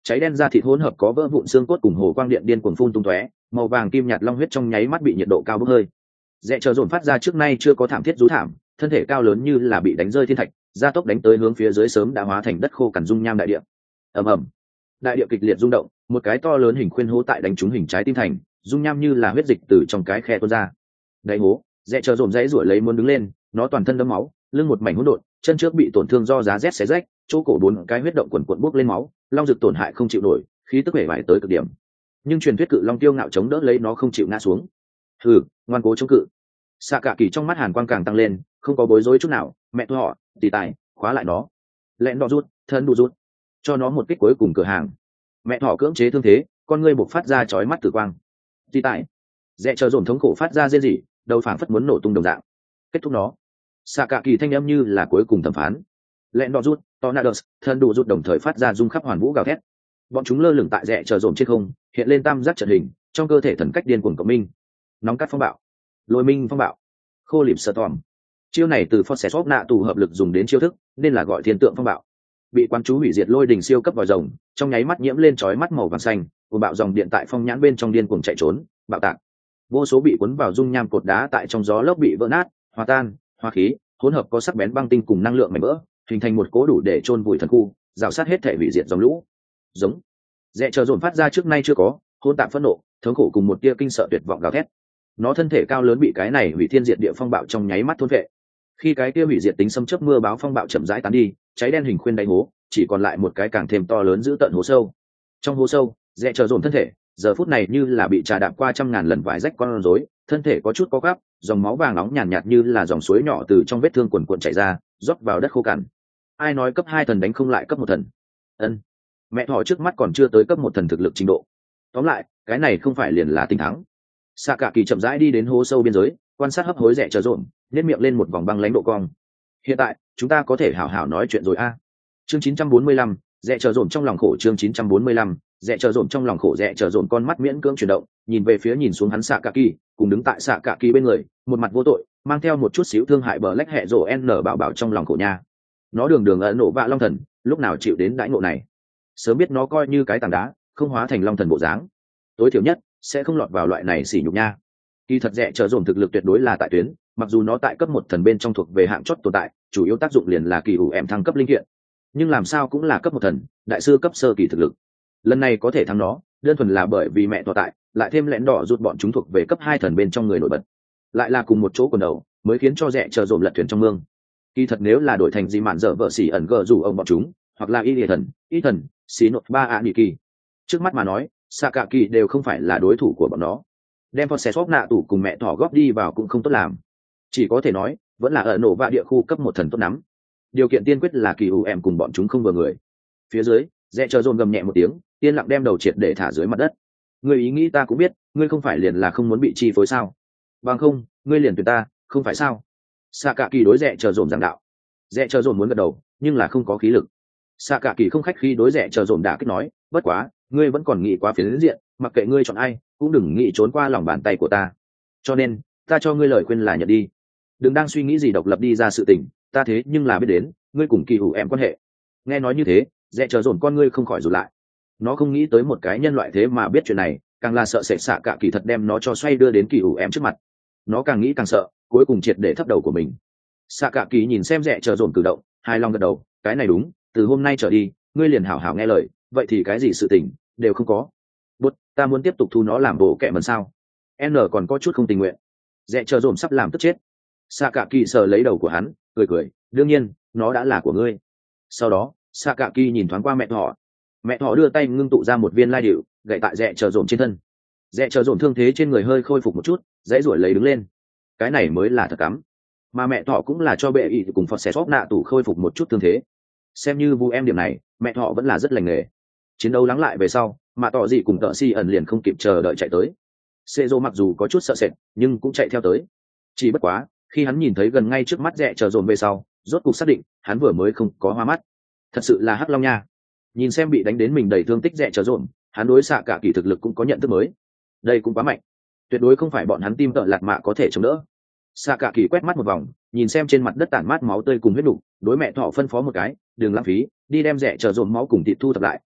cháy đen da thịt hỗn hợp có vỡ vụn xương cốt cùng hồ quang điện điên cuồng phun tung tóe, màu vàng kim nhạt long huyết trong nháy mắt bị nhiệt độ cao bốc hơi. Rẽ chờ dồn phát ra trước nay chưa có thảm thiết rú thảm, thân thể cao lớn như là bị đánh rơi thiên thạch, gia tốc đánh tới hướng phía dưới sớm đã hóa thành đất khô cằn dung nham đại địa. Ầm ầm, đại địa kịch liệt rung động, một cái to lớn hình khuyên hố tại đánh trúng hình trái tim thành, dung nham như là huyết dịch từ trong cái khe tuôn ra. Đáy hố, rẽ chờ dồn dãy ruổi lấy muốn đứng lên, nó toàn thân đẫm máu, lưng một mảnh hỗn độn, chân trước bị tổn thương do giá rét xé rách, chỗ cổ bốn cái huyết động quần quần bốc lên máu, long dực tổn hại không chịu nổi, khí tức bể bại tới cực điểm. Nhưng truyền thuyết cự long tiêu ngạo chống đỡ lấy nó không chịu ngã xuống. Hừ, ngoan cố chống cự. Xạ cả kỳ trong mắt hàn quang càng tăng lên, không có bối rối chút nào, mẹ tôi họ, tỉ tài, khóa lại nó. Lẹn đỏ rút, thân đủ rút, cho nó một kích cuối cùng cửa hàng. Mẹ thỏ cưỡng chế thương thế, con ngươi bộc phát ra chói mắt tử quang. Tỉ tài, rẽ chờ dồn thống khổ phát ra rên rỉ, đầu phảng phất muốn nổ tung đồng dạng. Kết thúc nó. Xạ cả kỳ thanh âm như là cuối cùng thẩm phán. Lẹn đỏ rút, tornadoes, thân đủ rút đồng thời phát ra rung khắp hoàn vũ gào thét. Bọn chúng lơ lửng tại rẽ chờ dồn trên không, hiện lên tam giác trận hình, trong cơ thể thần cách điên cuồng cộng minh. Nóng cắt phong bạo, lôi minh phong bạo, khô lìm sơ tòm. Chiêu này từ Force nạ tù hợp lực dùng đến chiêu thức, nên là gọi thiên tượng phong bạo. Bị quán chú hủy diệt lôi đỉnh siêu cấp vòi rồng, trong nháy mắt nhiễm lên chói mắt màu vàng xanh, của bạo dòng điện tại phong nhãn bên trong điên cuồng chạy trốn, bạo tạc. Vô số bị cuốn vào dung nham cột đá tại trong gió lốc bị vỡ nát, hòa tan, hóa khí, hỗn hợp có sắc bén băng tinh cùng năng lượng mảnh vỡ, hình thành một cố đủ để chôn vùi thần khu, rào sát hết thể hủy diệt dòng lũ. Giống. Rẽ chờ dồn phát ra trước nay chưa có, hỗn tạp phẫn nộ, thống khổ cùng một tia kinh sợ tuyệt vọng gào thét. Nó thân thể cao lớn bị cái này hủy thiên diệt địa phong bạo trong nháy mắt thôn vệ. Khi cái kia hủy diệt tính xâm chớp mưa báo phong bạo chậm rãi tán đi, cháy đen hình khuyên đáy hố, chỉ còn lại một cái càng thêm to lớn giữ tận hố sâu. Trong hố sâu, rẽ chờ dồn thân thể, giờ phút này như là bị trà đạp qua trăm ngàn lần vải rách con rối, thân thể có chút co quắp, dòng máu vàng nóng nhàn nhạt, nhạt như là dòng suối nhỏ từ trong vết thương quần cuộn chảy ra, rót vào đất khô cằn. Ai nói cấp hai thần đánh không lại cấp một thần? Ân. Mẹ thỏ trước mắt còn chưa tới cấp một thần thực lực trình độ. Tóm lại, cái này không phải liền là tinh thắng. Xạ cả kỳ chậm rãi đi đến hố sâu biên giới, quan sát hấp hối rẽ chờ dồn, nếp miệng lên một vòng băng lãnh độ cong. Hiện tại, chúng ta có thể hảo hảo nói chuyện rồi a. À. Chương chín trăm bốn mươi lăm, rẽ chờ dồn trong lòng khổ. Chương chín trăm bốn mươi lăm, rẽ chờ dồn trong lòng khổ. Rẽ chờ dồn con mắt miễn cưỡng chuyển động, nhìn về phía nhìn xuống hắn xạ cả kỳ, cùng đứng tại xạ cả kỳ bên người, một mặt vô tội, mang theo một chút xíu thương hại bờ lách hệ rồ n bảo bảo trong lòng khổ nha. Nó đường đường ấn nộ vạ long thần, lúc nào chịu đến đãi ngộ này? Sớm biết nó coi như cái tảng đá, không hóa thành long thần bộ dáng, tối thiểu nhất sẽ không lọt vào loại này xỉ nhục nha. Kỳ thật rẽ chờ dồn thực lực tuyệt đối là tại tuyến, mặc dù nó tại cấp một thần bên trong thuộc về hạng chót tồn tại, chủ yếu tác dụng liền là kỳ ủ em thăng cấp linh kiện, nhưng làm sao cũng là cấp một thần, đại sư cấp sơ kỳ thực lực. Lần này có thể thắng nó, đơn thuần là bởi vì mẹ tọa tại, lại thêm lẽn đỏ rút bọn chúng thuộc về cấp hai thần bên trong người nổi bật, lại là cùng một chỗ quần đầu, mới khiến cho rẽ chờ dồn lật thuyền trong mương. Kỳ thật nếu là đổi thành gì mạn dở vợ xỉ ẩn gờ rủ ông bọn chúng, hoặc là y địa thần, y thần, xí nốt ba a nhị kỳ, trước mắt mà nói, xạ cả kỳ đều không phải là đối thủ của bọn nó. Đem phật xé xóp nạ tủ cùng mẹ thỏ góp đi vào cũng không tốt làm, chỉ có thể nói vẫn là ở nổ vạ địa khu cấp một thần tốt lắm. Điều kiện tiên quyết là kỳ u em cùng bọn chúng không vừa người. Phía dưới rẽ chờ dồn gầm nhẹ một tiếng, yên lặng đem đầu triệt để thả dưới mặt đất. Ngươi ý nghĩ ta cũng biết, ngươi không phải liền là không muốn bị chi phối sao? Bằng không ngươi liền tuyệt ta, không phải sao? Xạ cả kỳ đối rẽ chờ dồn giảng đạo. Rẽ chờ dồn muốn gật đầu, nhưng là không có khí lực. Xạ cả kỳ không khách khí đối rẽ chờ dồn đã kích nói, bất quá ngươi vẫn còn nghĩ quá phiến diện, mặc kệ ngươi chọn ai cũng đừng nghĩ trốn qua lòng bàn tay của ta. Cho nên ta cho ngươi lời khuyên là nhận đi, đừng đang suy nghĩ gì độc lập đi ra sự tình. Ta thế nhưng là biết đến ngươi cùng kỳ hủ em quan hệ. Nghe nói như thế, rẽ chờ dồn con ngươi không khỏi rụt lại. Nó không nghĩ tới một cái nhân loại thế mà biết chuyện này, càng là sợ sệt xạ cả kỳ thật đem nó cho xoay đưa đến kỳ hủ em trước mặt. Nó càng nghĩ càng sợ, cuối cùng triệt để thấp đầu của mình. Xạ cả kỳ nhìn xem rẽ chờ dồn cử động, hài lòng gật đầu, cái này đúng, từ hôm nay trở đi ngươi liền hảo hảo nghe lời, vậy thì cái gì sự tình đều không có. Bút, ta muốn tiếp tục thu nó làm bộ kệ mần sao? N còn có chút không tình nguyện. Rẽ chờ dồn sắp làm tức chết. Xạ cả kỳ sờ lấy đầu của hắn, cười cười, đương nhiên nó đã là của ngươi. Sau đó xạ cả kỳ nhìn thoáng qua mẹ thỏ. Mẹ thỏ đưa tay ngưng tụ ra một viên lai điệu, gậy tại rẽ chờ dồn trên thân. Rẽ chờ dồn thương thế trên người hơi khôi phục một chút, dãy ruổi lấy đứng lên. Cái này mới là thật cắm. Mà mẹ thỏ cũng là cho bệ ý cùng phật xé xóp nạ tủ khôi phục một chút thương thế. Xem như vu em điểm này, mẹ thỏ vẫn là rất lành nghề. Chiến đấu lắng lại về sau, mà tỏ gì cùng tợ si ẩn liền không kịp chờ đợi chạy tới. Sê dô mặc dù có chút sợ sệt, nhưng cũng chạy theo tới. Chỉ bất quá khi hắn nhìn thấy gần ngay trước mắt rẽ chờ dồn về sau, rốt cục xác định hắn vừa mới không có hoa mắt. Thật sự là hắc long nha. Nhìn xem bị đánh đến mình đầy thương tích rẽ chờ dồn, hắn đối xạ cả kỳ thực lực cũng có nhận thức mới. Đây cũng quá mạnh, tuyệt đối không phải bọn hắn tim tợ lạt mạ có thể chống đỡ. Xạ cả kỳ quét mắt một vòng, nhìn xem trên mặt đất tản mát máu tươi cùng huyết đục, đối mẹ thỏ phân phó một cái, đừng lãng phí, đi đem rẽ chờ dồn máu cùng thịt thu thập lại,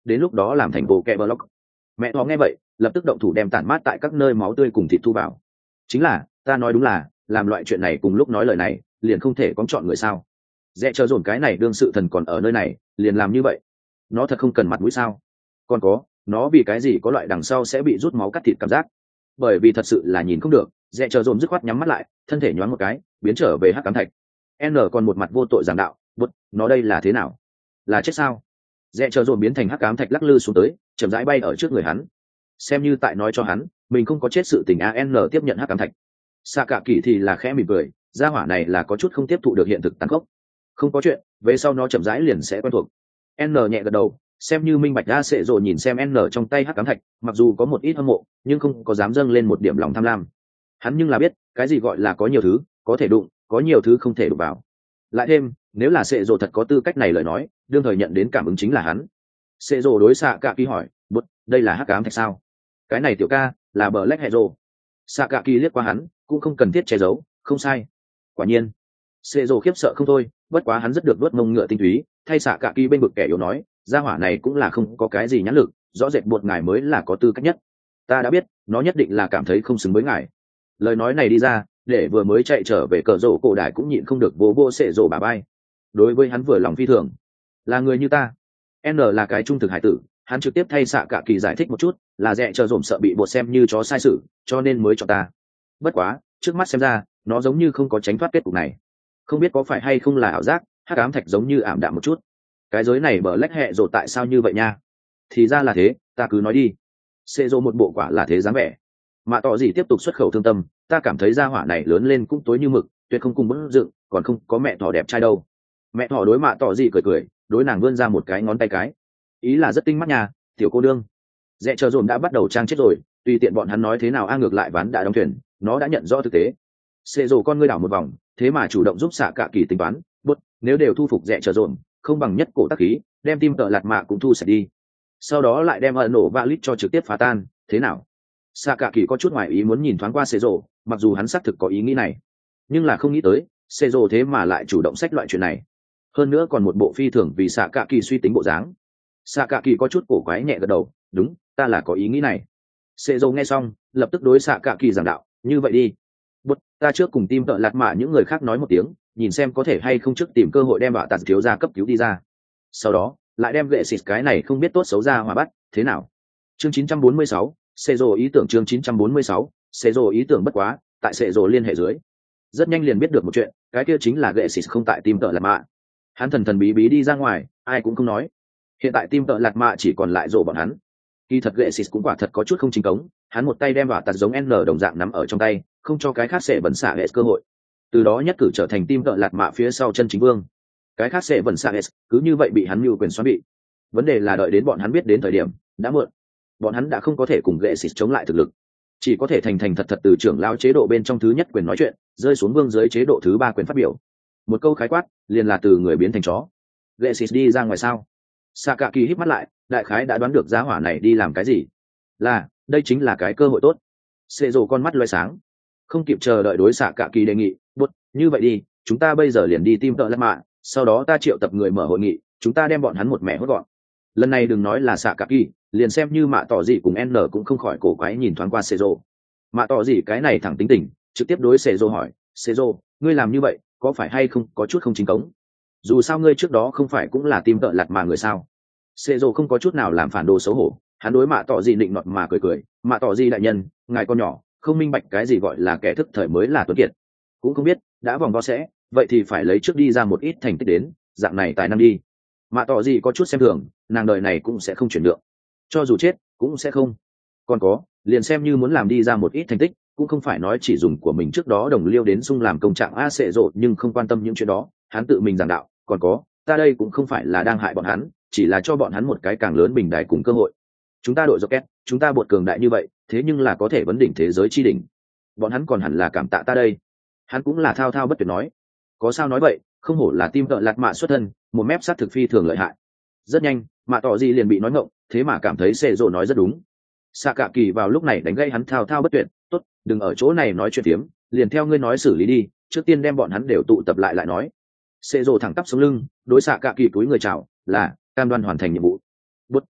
đến lúc đó làm thành bộ kẹ block. Mẹ thỏ nghe vậy lập tức động thủ đem tản mát tại các nơi máu tươi cùng thịt thu vào. Chính là ta nói đúng là làm loại chuyện này cùng lúc nói lời này liền không thể có chọn người sao? Dẹ chờ dồn cái này đương sự thần còn ở nơi này liền làm như vậy, nó thật không cần mặt mũi sao? Còn có, nó vì cái gì có loại đằng sau sẽ bị rút máu cắt thịt cảm giác? Bởi vì thật sự là nhìn không được. Dẹ chờ dồn dứt khoát nhắm mắt lại, thân thể nhoáng một cái biến trở về hắc ám thạch. N còn một mặt vô tội giảng đạo, bút, nó đây là thế nào? Là chết sao? Dẹ chờ dồn biến thành hắc ám thạch lắc lư xuống tới, chậm rãi bay ở trước người hắn, xem như tại nói cho hắn mình không có chết sự tình. An tiếp nhận hắc ám thạch. Xạ cả kỳ thì là khẽ mỉm cười, gia hỏa này là có chút không tiếp thụ được hiện thực tàn khốc. Không có chuyện, về sau nó chậm rãi liền sẽ quen thuộc. N nhẹ gật đầu, xem như minh bạch ra sệ rồi nhìn xem N trong tay hắc ám thạch, mặc dù có một ít hâm mộ nhưng không có dám dâng lên một điểm lòng tham lam. Hắn nhưng là biết cái gì gọi là có nhiều thứ có thể đụng, có nhiều thứ không thể đụng vào. Lại thêm, nếu là sệ rồi thật có tư cách này lời nói, đương thời nhận đến cảm ứng chính là hắn. Sệ rồi đối xạ cả kỳ hỏi, bút, đây là hắc ám thạch sao? Cái này tiểu ca là bờ lách hệ rồ. Xạ cả kỳ liếc qua hắn, cũng không cần thiết che giấu, không sai. Quả nhiên, sệ rồi khiếp sợ không thôi, bất quá hắn rất được đuốt mông ngựa tinh túy, thay xạ cả kỳ bên vực kẻ yếu nói, gia hỏa này cũng là không có cái gì nhãn lực, rõ rệt bột ngài mới là có tư cách nhất. Ta đã biết, nó nhất định là cảm thấy không xứng với ngài. Lời nói này đi ra, để vừa mới chạy trở về cờ rổ cổ đại cũng nhịn không được vô vô sệ rổ bà bay. Đối với hắn vừa lòng phi thường, là người như ta. N là cái trung thực hải tử, hắn trực tiếp thay xạ cả kỳ giải thích một chút, là dẹ chờ dồn sợ bị bột xem như chó sai sự, cho nên mới cho ta. Bất quá, trước mắt xem ra, nó giống như không có tránh thoát kết cục này. Không biết có phải hay không là ảo giác, hắc ám thạch giống như ảm đạm một chút. Cái giới này bờ lách hẹ rồi tại sao như vậy nha? Thì ra là thế, ta cứ nói đi. Xê dô một bộ quả là thế dáng vẻ. Mà tỏ gì tiếp tục xuất khẩu thương tâm, ta cảm thấy gia hỏa này lớn lên cũng tối như mực, tuyệt không cùng bức dựng, còn không có mẹ thỏ đẹp trai đâu. Mẹ thỏ đối mạ tỏ gì cười cười, đối nàng vươn ra một cái ngón tay cái. Ý là rất tinh mắt nhà, tiểu cô đương. Dẹ chờ dồn đã bắt đầu trang chết rồi, tùy tiện bọn hắn nói thế nào a ngược lại ván đã đóng thuyền, nó đã nhận rõ thực tế. Xê dồ con ngươi đảo một vòng, thế mà chủ động giúp xạ cả kỳ tính toán, bút, nếu đều thu phục dẹ chờ dồn, không bằng nhất cổ tác khí, đem tim tợ lạt mạ cũng thu sạch đi. Sau đó lại đem ẩn nổ va lít cho trực tiếp phá tan, thế nào? Xạ cả kỳ có chút ngoài ý muốn nhìn thoáng qua xê dồ, mặc dù hắn xác thực có ý nghĩ này, nhưng là không nghĩ tới, xê dồ thế mà lại chủ động sách loại chuyện này. Hơn nữa còn một bộ phi thường vì xạ cả kỳ suy tính bộ dáng. Xạ cả kỳ có chút cổ quái nhẹ gật đầu, đúng, ta là có ý nghĩ này. Xê dồ nghe xong, lập tức đối xạ cả kỳ giảng đạo, như vậy đi. Bút, ta trước cùng tim tợ lạt mạ những người khác nói một tiếng, nhìn xem có thể hay không trước tìm cơ hội đem bạo tạt thiếu ra cấp cứu đi ra. Sau đó, lại đem gệ xịt cái này không biết tốt xấu ra hòa bắt, thế nào? Chương chín trăm bốn mươi sáu, Xê dồ ý tưởng chương chín trăm bốn mươi sáu, Xê dồ ý tưởng bất quá, tại Xê dồ liên hệ dưới. Rất nhanh liền biết được một chuyện, cái kia chính là gệ xịt không tại tim tợ lạt mạ. Hắn thần thần bí bí đi ra ngoài, ai cũng không nói. Hiện tại tim tợ lạt mạ chỉ còn lại rổ bọn hắn. Kỳ thật gệ xịt cũng quả thật có chút không chính cống, hắn một tay đem bạo tạt giống N đồng dạng nắm ở trong tay, không cho cái khác sẽ bẩn xạ hệ cơ hội. Từ đó nhất cử trở thành tim tợ lạt mạ phía sau chân chính vương. Cái khác sẽ bẩn xạ hệ cứ như vậy bị hắn mưu quyền xoắn bị. Vấn đề là đợi đến bọn hắn biết đến thời điểm đã muộn. Bọn hắn đã không có thể cùng gệ xịt chống lại thực lực, chỉ có thể thành thành thật thật từ trưởng lao chế độ bên trong thứ nhất quyền nói chuyện, rơi xuống vương dưới chế độ thứ ba quyền phát biểu. Một câu khái quát, liền là từ người biến thành chó. Gệ xịt đi ra ngoài sao? Xạ cả kỳ híp mắt lại, đại khái đã đoán được giá hỏa này đi làm cái gì. Là, đây chính là cái cơ hội tốt. Xê rồ con mắt loay sáng, không kịp chờ đợi đối xạ cả kỳ đề nghị, bút, như vậy đi, chúng ta bây giờ liền đi tìm tợ lát mạ, sau đó ta triệu tập người mở hội nghị, chúng ta đem bọn hắn một mẹ hốt gọn. Lần này đừng nói là xạ cả kỳ, liền xem như mạ tỏ gì cùng N cũng không khỏi cổ quái nhìn thoáng qua Xê rồ. Mạ tỏ gì cái này thẳng tính tình, trực tiếp đối Xê rồ hỏi, Xê rồ, ngươi làm như vậy, có phải hay không có chút không chính cống? Dù sao ngươi trước đó không phải cũng là tim tợ lạt mà người sao? Xê rồ không có chút nào làm phản đồ xấu hổ, hắn đối mạ tỏ gì định nọt mà cười cười, mạ tỏ gì đại nhân, ngài con nhỏ, không minh bạch cái gì gọi là kẻ thức thời mới là tuấn kiệt, cũng không biết đã vòng vo sẽ, vậy thì phải lấy trước đi ra một ít thành tích đến, dạng này tài năng đi. Mạ tỏ gì có chút xem thường, nàng đời này cũng sẽ không chuyển được, cho dù chết cũng sẽ không. Còn có, liền xem như muốn làm đi ra một ít thành tích, cũng không phải nói chỉ dùng của mình trước đó đồng liêu đến sung làm công trạng a sệ rộ, nhưng không quan tâm những chuyện đó, hắn tự mình giảng đạo. Còn có, ta đây cũng không phải là đang hại bọn hắn, chỉ là cho bọn hắn một cái càng lớn bình đại cùng cơ hội. Chúng ta đội Rocket, chúng ta bột cường đại như vậy, thế nhưng là có thể vấn đỉnh thế giới chi đỉnh. Bọn hắn còn hẳn là cảm tạ ta đây. Hắn cũng là thao thao bất tuyệt nói. Có sao nói vậy, không hổ là tim tợ lạt mạ xuất thân, một mép sát thực phi thường lợi hại. Rất nhanh, mạ tỏ gì liền bị nói ngộng, thế mà cảm thấy Xê rồ nói rất đúng. Xạ cả kỳ vào lúc này đánh gây hắn thao thao bất tuyệt, tốt, đừng ở chỗ này nói chuyện tiếm, liền theo ngươi nói xử lý đi, trước tiên đem bọn hắn đều tụ tập lại lại nói. Xê rồ thẳng tắp sống lưng, đối xạ cả kỳ túi người chào, là cam đoan hoàn thành nhiệm vụ. Bút,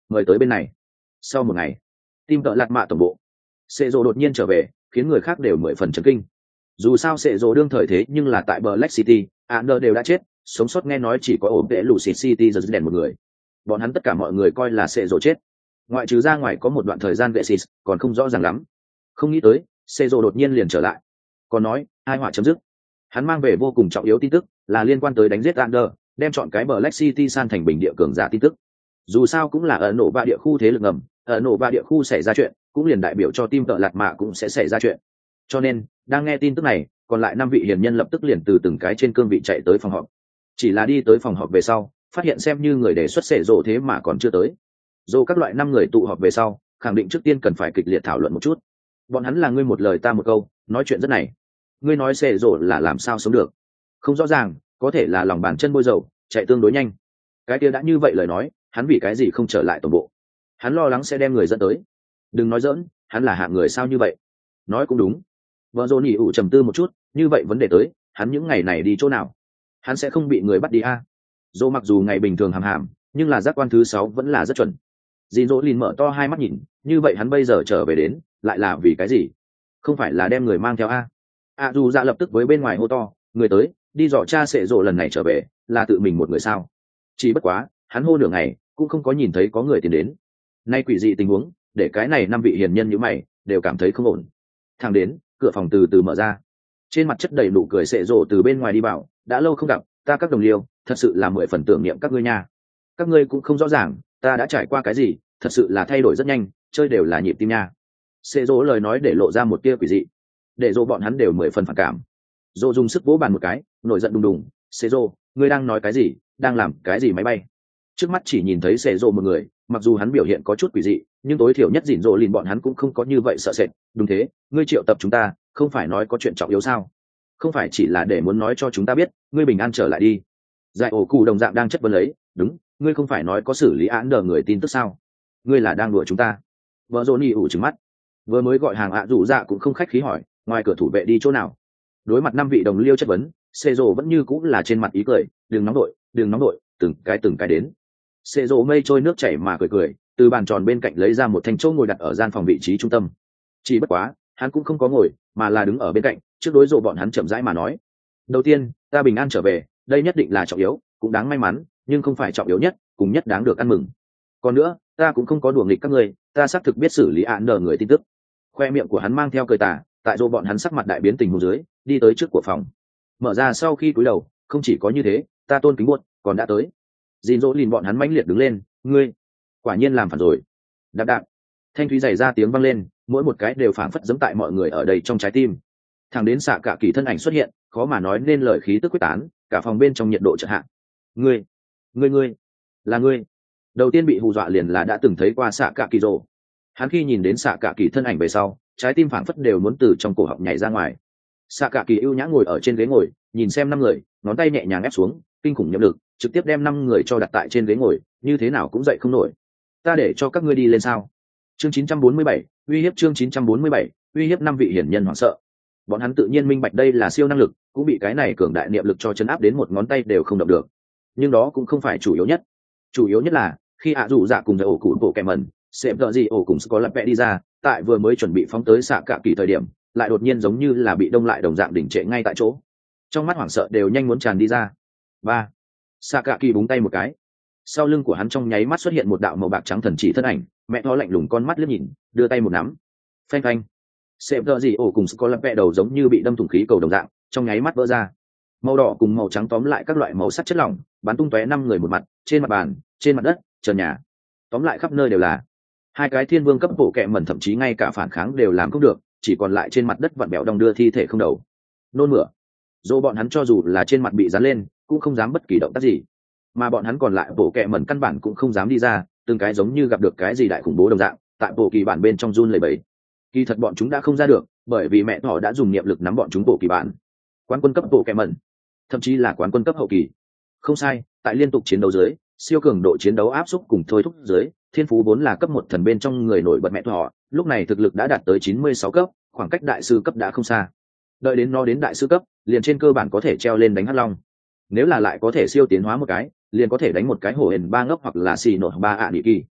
mời tới bên này. Sau một ngày, team tợ lạt mạ tổng bộ, sệ rồ đột nhiên trở về, khiến người khác đều mười phần chấn kinh. Dù sao sệ rồ đương thời thế nhưng là tại Black City, Ander đều đã chết, sống sót nghe nói chỉ có ổn vệ Lucid City giờ đèn một người. Bọn hắn tất cả mọi người coi là sệ rồ chết, ngoại trừ ra ngoài có một đoạn thời gian vệ xịt, còn không rõ ràng lắm. Không nghĩ tới sệ rồ đột nhiên liền trở lại, còn nói hai họa chấm dứt. Hắn mang về vô cùng trọng yếu tin tức, là liên quan tới đánh giết Ander, đem chọn cái Black City san thành bình địa cường giả tin tức. Dù sao cũng là ở nổ ba địa khu thế lực ngầm, ở nổ ba địa khu xảy ra chuyện, cũng liền đại biểu cho team tợ lạt mạ cũng sẽ xảy ra chuyện. Cho nên đang nghe tin tức này, còn lại năm vị hiền nhân lập tức liền từ từng cái trên cương vị chạy tới phòng họp. Chỉ là đi tới phòng họp về sau, phát hiện xem như người đề xuất sệ rồ thế mà còn chưa tới. Dù các loại năm người tụ họp về sau, khẳng định trước tiên cần phải kịch liệt thảo luận một chút. Bọn hắn là ngươi một lời ta một câu, nói chuyện rất này. Ngươi nói sệ rồ là làm sao sống được? Không rõ ràng, có thể là lòng bàn chân bôi dầu, chạy tương đối nhanh. Cái kia đã như vậy lời nói, hắn vì cái gì không trở lại tổng bộ? Hắn lo lắng sẽ đem người dẫn tới. Đừng nói dỡn, hắn là hạng người sao như vậy? Nói cũng đúng. Vợ dồn nhỉ ủ trầm tư một chút, như vậy vấn đề tới, hắn những ngày này đi chỗ nào? Hắn sẽ không bị người bắt đi à? Dô mặc dù ngày bình thường hàm hàm, nhưng là giác quan thứ sáu vẫn là rất chuẩn. Dìn dỗ lìn mở to hai mắt nhìn, như vậy hắn bây giờ trở về đến, lại là vì cái gì? Không phải là đem người mang theo à? À dù dạ lập tức với bên ngoài hô to, người tới, đi dò cha sệ rộ lần này trở về, là tự mình một người sao? Chỉ bất quá, hắn hô nửa ngày, cũng không có nhìn thấy có người tiến đến. Nay quỷ dị tình huống, để cái này năm vị hiền nhân như mày, đều cảm thấy không ổn. Thang đến, cửa phòng từ từ mở ra. Trên mặt chất đầy nụ cười sệ rộ từ bên ngoài đi vào, đã lâu không gặp, ta các đồng liêu, thật sự là mười phần tưởng niệm các ngươi nha. Các ngươi cũng không rõ ràng, ta đã trải qua cái gì, thật sự là thay đổi rất nhanh, chơi đều là nhịp tim nha. Sệ rộ lời nói để lộ ra một tia quỷ dị, để rộ bọn hắn đều mười phần phản cảm. Rộ dùng sức vỗ bàn một cái, nổi giận đùng đùng, sệ rộ, ngươi đang nói cái gì, đang làm cái gì máy bay? Trước mắt chỉ nhìn thấy sệ rộ một người, mặc dù hắn biểu hiện có chút quỷ dị, nhưng tối thiểu nhất dỉn rộ lìn bọn hắn cũng không có như vậy sợ sệt. Đúng thế, ngươi triệu tập chúng ta, không phải nói có chuyện trọng yếu sao? Không phải chỉ là để muốn nói cho chúng ta biết, ngươi bình an trở lại đi. Giải ổ cụ đồng dạng đang chất vấn lấy, đúng, ngươi không phải nói có xử lý án đờ người tin tức sao? Ngươi là đang đùa chúng ta? Vợ dồn nhỉ ủ trừng mắt, vừa mới gọi hàng ạ rủ dạ cũng không khách khí hỏi, ngoài cửa thủ vệ đi chỗ nào? Đối mặt năm vị đồng liêu chất vấn, xê rồ vẫn như cũng là trên mặt ý cười, đừng nóng đội, đừng nóng đội, từng cái từng cái đến. Xê rồ mây trôi nước chảy mà cười cười, từ bàn tròn bên cạnh lấy ra một thanh chỗ ngồi đặt ở gian phòng vị trí trung tâm. Chỉ bất quá, hắn cũng không có ngồi, mà là đứng ở bên cạnh, trước đối rồ bọn hắn chậm rãi mà nói. Đầu tiên, ta bình an trở về, đây nhất định là trọng yếu, cũng đáng may mắn, nhưng không phải trọng yếu nhất, cũng nhất đáng được ăn mừng. Còn nữa, ta cũng không có đùa nghịch các ngươi, ta xác thực biết xử lý án đờ người tin tức. Khoe miệng của hắn mang theo cười tà, tại rồ bọn hắn sắc mặt đại biến tình huống dưới, đi tới trước của phòng. Mở ra sau khi cúi đầu, không chỉ có như thế, ta tôn kính buốt, còn đã tới. Dìn dỗ lìn bọn hắn mãnh liệt đứng lên, ngươi, quả nhiên làm phản rồi. Đạp đạp, thanh thúy dày ra tiếng vang lên, mỗi một cái đều phảng phất giẫm tại mọi người ở đây trong trái tim. Thẳng đến xạ cả kỳ thân ảnh xuất hiện, khó mà nói nên lời khí tức quyết tán, cả phòng bên trong nhiệt độ chợt hạ. Ngươi, ngươi ngươi, là ngươi. Đầu tiên bị hù dọa liền là đã từng thấy qua xạ cả kỳ rồ. Hắn khi nhìn đến xạ cả kỳ thân ảnh về sau, trái tim phảng phất đều muốn từ trong cổ họng nhảy ra ngoài. Xạ cả kỳ ưu nhã ngồi ở trên ghế ngồi, nhìn xem năm người, ngón tay nhẹ nhàng ép xuống, kinh khủng nhậm lực, trực tiếp đem năm người cho đặt tại trên ghế ngồi, như thế nào cũng dậy không nổi. Ta để cho các ngươi đi lên sao? Chương chín trăm bốn mươi bảy, uy hiếp chương chín trăm bốn mươi bảy, uy hiếp năm vị hiển nhân hoảng sợ. Bọn hắn tự nhiên minh bạch đây là siêu năng lực, cũng bị cái này cường đại niệm lực cho chấn áp đến một ngón tay đều không động được. Nhưng đó cũng không phải chủ yếu nhất. Chủ yếu nhất là khi ạ dụ dạ cùng với ổ cụ bộ kẻ mẩn, xếp đợi gì ổ cùng có lập vẽ đi ra, tại vừa mới chuẩn bị phóng tới xạ cả kỳ thời điểm, lại đột nhiên giống như là bị đông lại đồng dạng đỉnh trệ ngay tại chỗ. Trong mắt hoảng sợ đều nhanh muốn tràn đi ra. Ba, xạ cả kỳ búng tay một cái, sau lưng của hắn trong nháy mắt xuất hiện một đạo màu bạc trắng thần chỉ thân ảnh, mẹ nó lạnh lùng con mắt liếc nhìn, đưa tay một nắm, phanh phanh, xếp đợi gì ổ cùng có lập vẽ đầu giống như bị đâm thủng khí cầu đồng dạng, trong nháy mắt vỡ ra. Màu đỏ cùng màu trắng tóm lại các loại màu sắc chất lỏng, bắn tung tóe năm người một mặt, trên mặt bàn, trên mặt đất, trần nhà, tóm lại khắp nơi đều là. Hai cái thiên vương cấp bộ kệ mẩn thậm chí ngay cả phản kháng đều làm không được, chỉ còn lại trên mặt đất vặn bẹo đong đưa thi thể không đầu. Nôn mửa. Dô bọn hắn cho dù là trên mặt bị dán lên, cũng không dám bất kỳ động tác gì. Mà bọn hắn còn lại bộ kệ mẩn căn bản cũng không dám đi ra, từng cái giống như gặp được cái gì đại khủng bố đồng dạng, tại bộ kỳ bản bên trong run lẩy bẩy. Kỳ thật bọn chúng đã không ra được, bởi vì mẹ họ đã dùng niệm lực nắm bọn chúng bộ kỳ bản. Quán quân cấp bộ kệ mẩn, thậm chí là quán quân cấp hậu kỳ. Không sai, tại liên tục chiến đấu dưới, siêu cường độ chiến đấu áp xúc cùng thôi thúc dưới, thiên phú vốn là cấp một thần bên trong người nổi bật mẹ họ, lúc này thực lực đã đạt tới chín mươi sáu cấp, khoảng cách đại sư cấp đã không xa. Đợi đến nó đến đại sư cấp, liền trên cơ bản có thể treo lên đánh hắc long. Nếu là lại có thể siêu tiến hóa một cái, liền có thể đánh một cái hổ hển ba ngốc hoặc là xì nổ ba ạ à kỳ.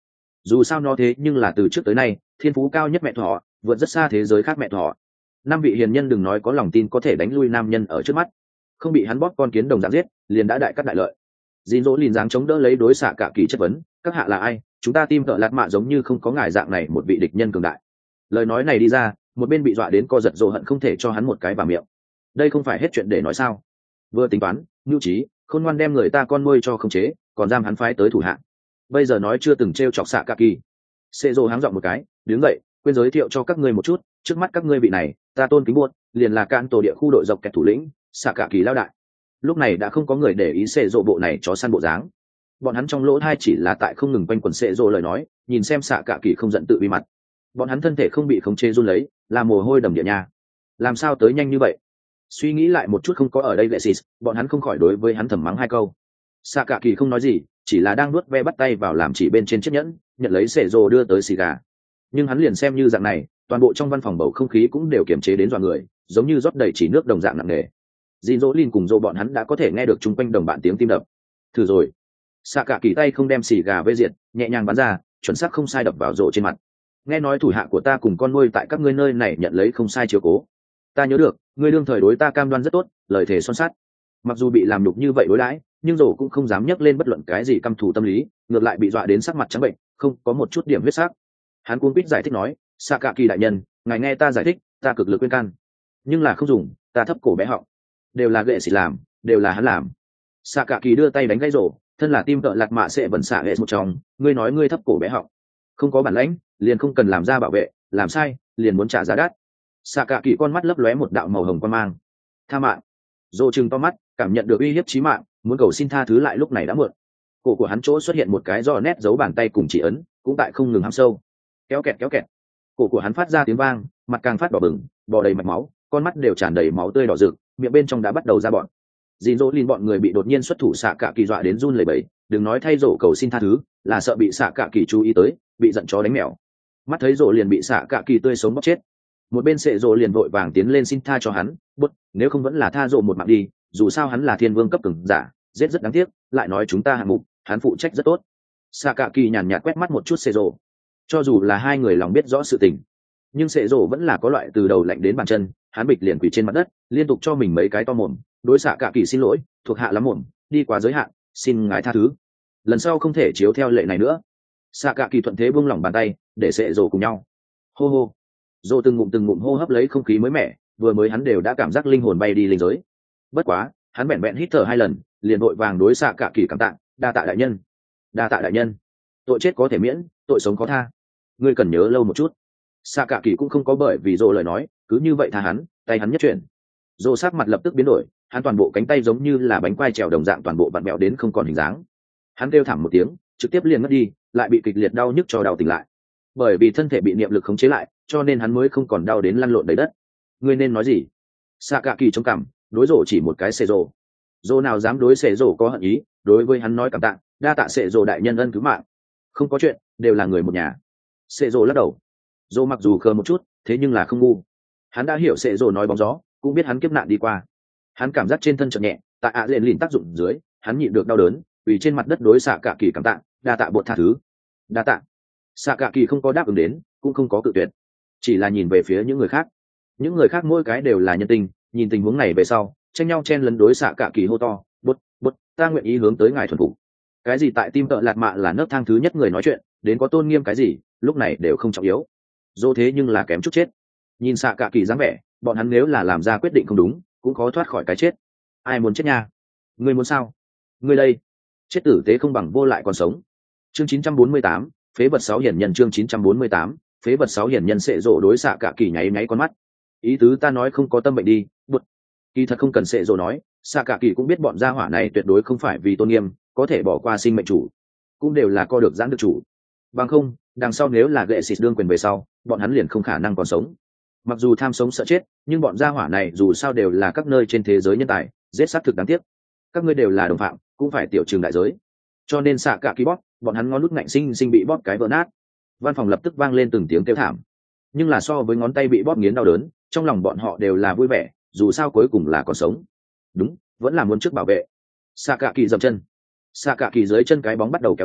dù sao nó thế nhưng là từ trước tới nay thiên phú cao nhất mẹ thọ, vượt rất xa thế giới khác mẹ thọ. Năm vị hiền nhân đừng nói có lòng tin có thể đánh lui nam nhân ở trước mắt, không bị hắn bóp con kiến đồng dạng giết liền đã đại cắt đại lợi. Dìn dỗ lìn dáng chống đỡ lấy đối xạ cả kỳ chất vấn, các hạ là ai? Chúng ta tim tợ lạt mạ giống như không có ngài dạng này một vị địch nhân cường đại. Lời nói này đi ra, một bên bị dọa đến co giật dỗ hận không thể cho hắn một cái vào miệng. Đây không phải hết chuyện để nói sao? Vừa tính toán nhu trí khôn ngoan đem người ta con nuôi cho khống chế, còn giam hắn phái tới thủ hạ, bây giờ nói chưa từng t r e o chọc xạ cả kỳ. Xê dô háng giọng một cái, đứng dậy quên giới thiệu cho các ngươi một chút, trước mắt các ngươi vị này ta tôn kính buốt liền là cạn tổ địa khu đội dọc kẹt thủ lĩnh xạ cả kỳ lao đại. Lúc này đã không có người để ý xê dô bộ này chó săn bộ dáng, bọn hắn trong lỗ thai chỉ là tại không ngừng quanh quần xê dô lời nói, nhìn xem xạ cả kỳ không giận tự bi mặt. Bọn hắn thân thể không bị khống chế run lấy, là mồ hôi đầm địa nha, làm sao tới nhanh như vậy? Suy nghĩ lại một chút không có ở đây lệ xịt, bọn hắn không khỏi đối với hắn thầm mắng hai câu. Xạ cả kỳ không nói gì, chỉ là đang nuốt ve bắt tay vào làm chỉ bên trên chiếc nhẫn, nhận lấy sệ rồ đưa tới xì gà. Nhưng hắn liền xem như dạng này, toàn bộ trong văn phòng bầu không khí cũng đều kiềm chế đến dọa người, giống như rót đầy chỉ nước đồng dạng nặng nề. Dìn dỗ lìn cùng dỗ bọn hắn đã có thể nghe được chung quanh đồng bạn tiếng tim đập. Thử rồi. Xạ cả kỳ tay không đem xì gà vây diệt, nhẹ nhàng bắn ra, chuẩn xác không sai đập vào rộ trên mặt. Nghe nói thủ hạ của ta cùng con nuôi tại các ngươi nơi này nhận lấy không sai chiếu cố, ta nhớ được ngươi đương thời đối ta cam đoan rất tốt, lời thề son sắt. Mặc dù bị làm nhục như vậy đối đãi, nhưng rổ cũng không dám nhấc lên bất luận cái gì căm thù tâm lý, ngược lại bị dọa đến sắc mặt trắng bệnh, không có một chút điểm huyết sắc. Hắn cuống quýt giải thích nói, xạ cả kỳ đại nhân, ngài nghe ta giải thích, ta cực lực khuyên can, nhưng là không dùng, ta thấp cổ bé họng, đều là gệ xịt làm, đều là hắn làm. Xạ cả kỳ đưa tay đánh gãy rổ, thân là tim tợ lạc mạ sẽ vẫn xạ gệ một trong, ngươi nói ngươi thấp cổ bé họng, không có bản lãnh liền không cần làm ra bảo vệ, làm sai liền muốn trả giá đắt. Xạ cả kỳ con mắt lấp lóe một đạo màu hồng quan mang. Tha mạng. Dô trừng to mắt, cảm nhận được uy hiếp chí mạng, muốn cầu xin tha thứ lại lúc này đã muộn. Cổ của hắn chỗ xuất hiện một cái do nét dấu bàn tay cùng chỉ ấn, cũng tại không ngừng hăm sâu. Kéo kẹt kéo kẹt. Cổ của hắn phát ra tiếng vang, mặt càng phát đỏ bừng, bò đầy mạch máu, con mắt đều tràn đầy máu tươi đỏ rực, miệng bên trong đã bắt đầu ra bọn. Dìn dỗ lìn bọn người bị đột nhiên xuất thủ xạ cả kỳ dọa đến run lẩy bẩy, đừng nói thay rổ cầu xin tha thứ, là sợ bị xạ cả kỳ chú ý tới, bị giận chó đánh mèo. Mắt thấy rổ liền bị xạ cả kỳ tươi sống bóc chết, một bên sệ rộ liền vội vàng tiến lên xin tha cho hắn, bút nếu không vẫn là tha rộ một mạng đi, dù sao hắn là thiên vương cấp cường giả, giết rất đáng tiếc, lại nói chúng ta hạng mục hắn phụ trách rất tốt. Xạ cả kỳ nhàn nhạt quét mắt một chút sệ rộ, cho dù là hai người lòng biết rõ sự tình, nhưng sệ rộ vẫn là có loại từ đầu lạnh đến bàn chân, hắn bịch liền quỳ trên mặt đất, liên tục cho mình mấy cái to mồm, đối xạ cả kỳ xin lỗi, thuộc hạ lắm mồm, đi quá giới hạn, xin ngài tha thứ, lần sau không thể chiếu theo lệ này nữa. Xạ cả kỳ thuận thế buông lỏng bàn tay, để sệ rộ cùng nhau hô hô. Dô từng ngụm từng ngụm hô hấp lấy không khí mới mẻ, vừa mới hắn đều đã cảm giác linh hồn bay đi linh giới. Bất quá, hắn bèn bèn hít thở hai lần, liền vội vàng đối xạ cả kỳ cảm tạ, đa tạ đại nhân, đa tạ đại nhân, tội chết có thể miễn, tội sống có tha, ngươi cần nhớ lâu một chút. Xạ cả kỳ cũng không có bởi vì Dô lời nói, cứ như vậy tha hắn, tay hắn nhất chuyển. Dô sắc mặt lập tức biến đổi, hắn toàn bộ cánh tay giống như là bánh quai trèo đồng dạng toàn bộ vặn vẹo đến không còn hình dáng. Hắn kêu thảm một tiếng, trực tiếp liền mất đi, lại bị kịch liệt đau nhức cho đau tỉnh lại. Bởi vì thân thể bị niệm lực khống chế lại, cho nên hắn mới không còn đau đến lăn lộn đầy đất. Ngươi nên nói gì? Xạ cả kỳ chống cằm, đối rổ chỉ một cái xệ rổ. Rổ nào dám đối xệ rổ có hận ý, đối với hắn nói cảm tạ, đa tạ xệ rổ đại nhân ân cứu mạng. Không có chuyện, đều là người một nhà. Xệ rổ lắc đầu. Rổ mặc dù khờ một chút, thế nhưng là không ngu. Hắn đã hiểu xệ rổ nói bóng gió, cũng biết hắn kiếp nạn đi qua. Hắn cảm giác trên thân chợt nhẹ, tại ạ lện lìn tác dụng dưới, hắn nhịn được đau đớn, vì trên mặt đất đối xạ cả kỳ cảm tạ, đa tạ bột tha thứ. Đa tạ. Xạ cả kỳ không có đáp ứng đến, cũng không có cự tuyệt, chỉ là nhìn về phía những người khác. Những người khác mỗi cái đều là nhân tình, nhìn tình huống này về sau, tranh nhau chen lấn đối xạ cả kỳ hô to, bút bút ta nguyện ý hướng tới ngài thuần phục. Cái gì tại tim tợ lạt mạ là nấc thang thứ nhất người nói chuyện, đến có tôn nghiêm cái gì, lúc này đều không trọng yếu. Dô thế nhưng là kém chút chết. Nhìn xạ cả kỳ dáng vẻ, bọn hắn nếu là làm ra quyết định không đúng, cũng khó thoát khỏi cái chết. Ai muốn chết nha? Ngươi muốn sao? Ngươi đây, chết tử tế không bằng vô lại còn sống. Chương chín trăm bốn mươi tám, phế vật sáu hiển nhân. Chương chín trăm bốn mươi tám, phế vật sáu hiển nhân. Sệ rộ đối xạ cả kỳ nháy nháy con mắt. Ý tứ ta nói không có tâm bệnh đi, bụt. Kỳ thật không cần sệ rộ nói, xạ cả kỳ cũng biết bọn gia hỏa này tuyệt đối không phải vì tôn nghiêm, có thể bỏ qua sinh mệnh chủ, cũng đều là co được giãn được chủ. Bằng không, đằng sau nếu là gệ xịt đương quyền về sau, bọn hắn liền không khả năng còn sống. Mặc dù tham sống sợ chết, nhưng bọn gia hỏa này dù sao đều là các nơi trên thế giới nhân tài, giết sát thực đáng tiếc. Các ngươi đều là đồng phạm, cũng phải tiểu trường đại giới. Cho nên xạ cả kỳ bóp, bọn hắn ngón nút ngạnh sinh sinh bị bóp cái vỡ nát. Văn phòng lập tức vang lên từng tiếng kêu thảm. Nhưng là so với ngón tay bị bóp nghiến đau đớn, trong lòng bọn họ đều là vui vẻ, dù sao cuối cùng là còn sống. Đúng, vẫn là muốn trước bảo vệ. Xạ cả kỳ dậm chân. Xạ cả kỳ dưới chân cái bóng bắt đầu kéo dài,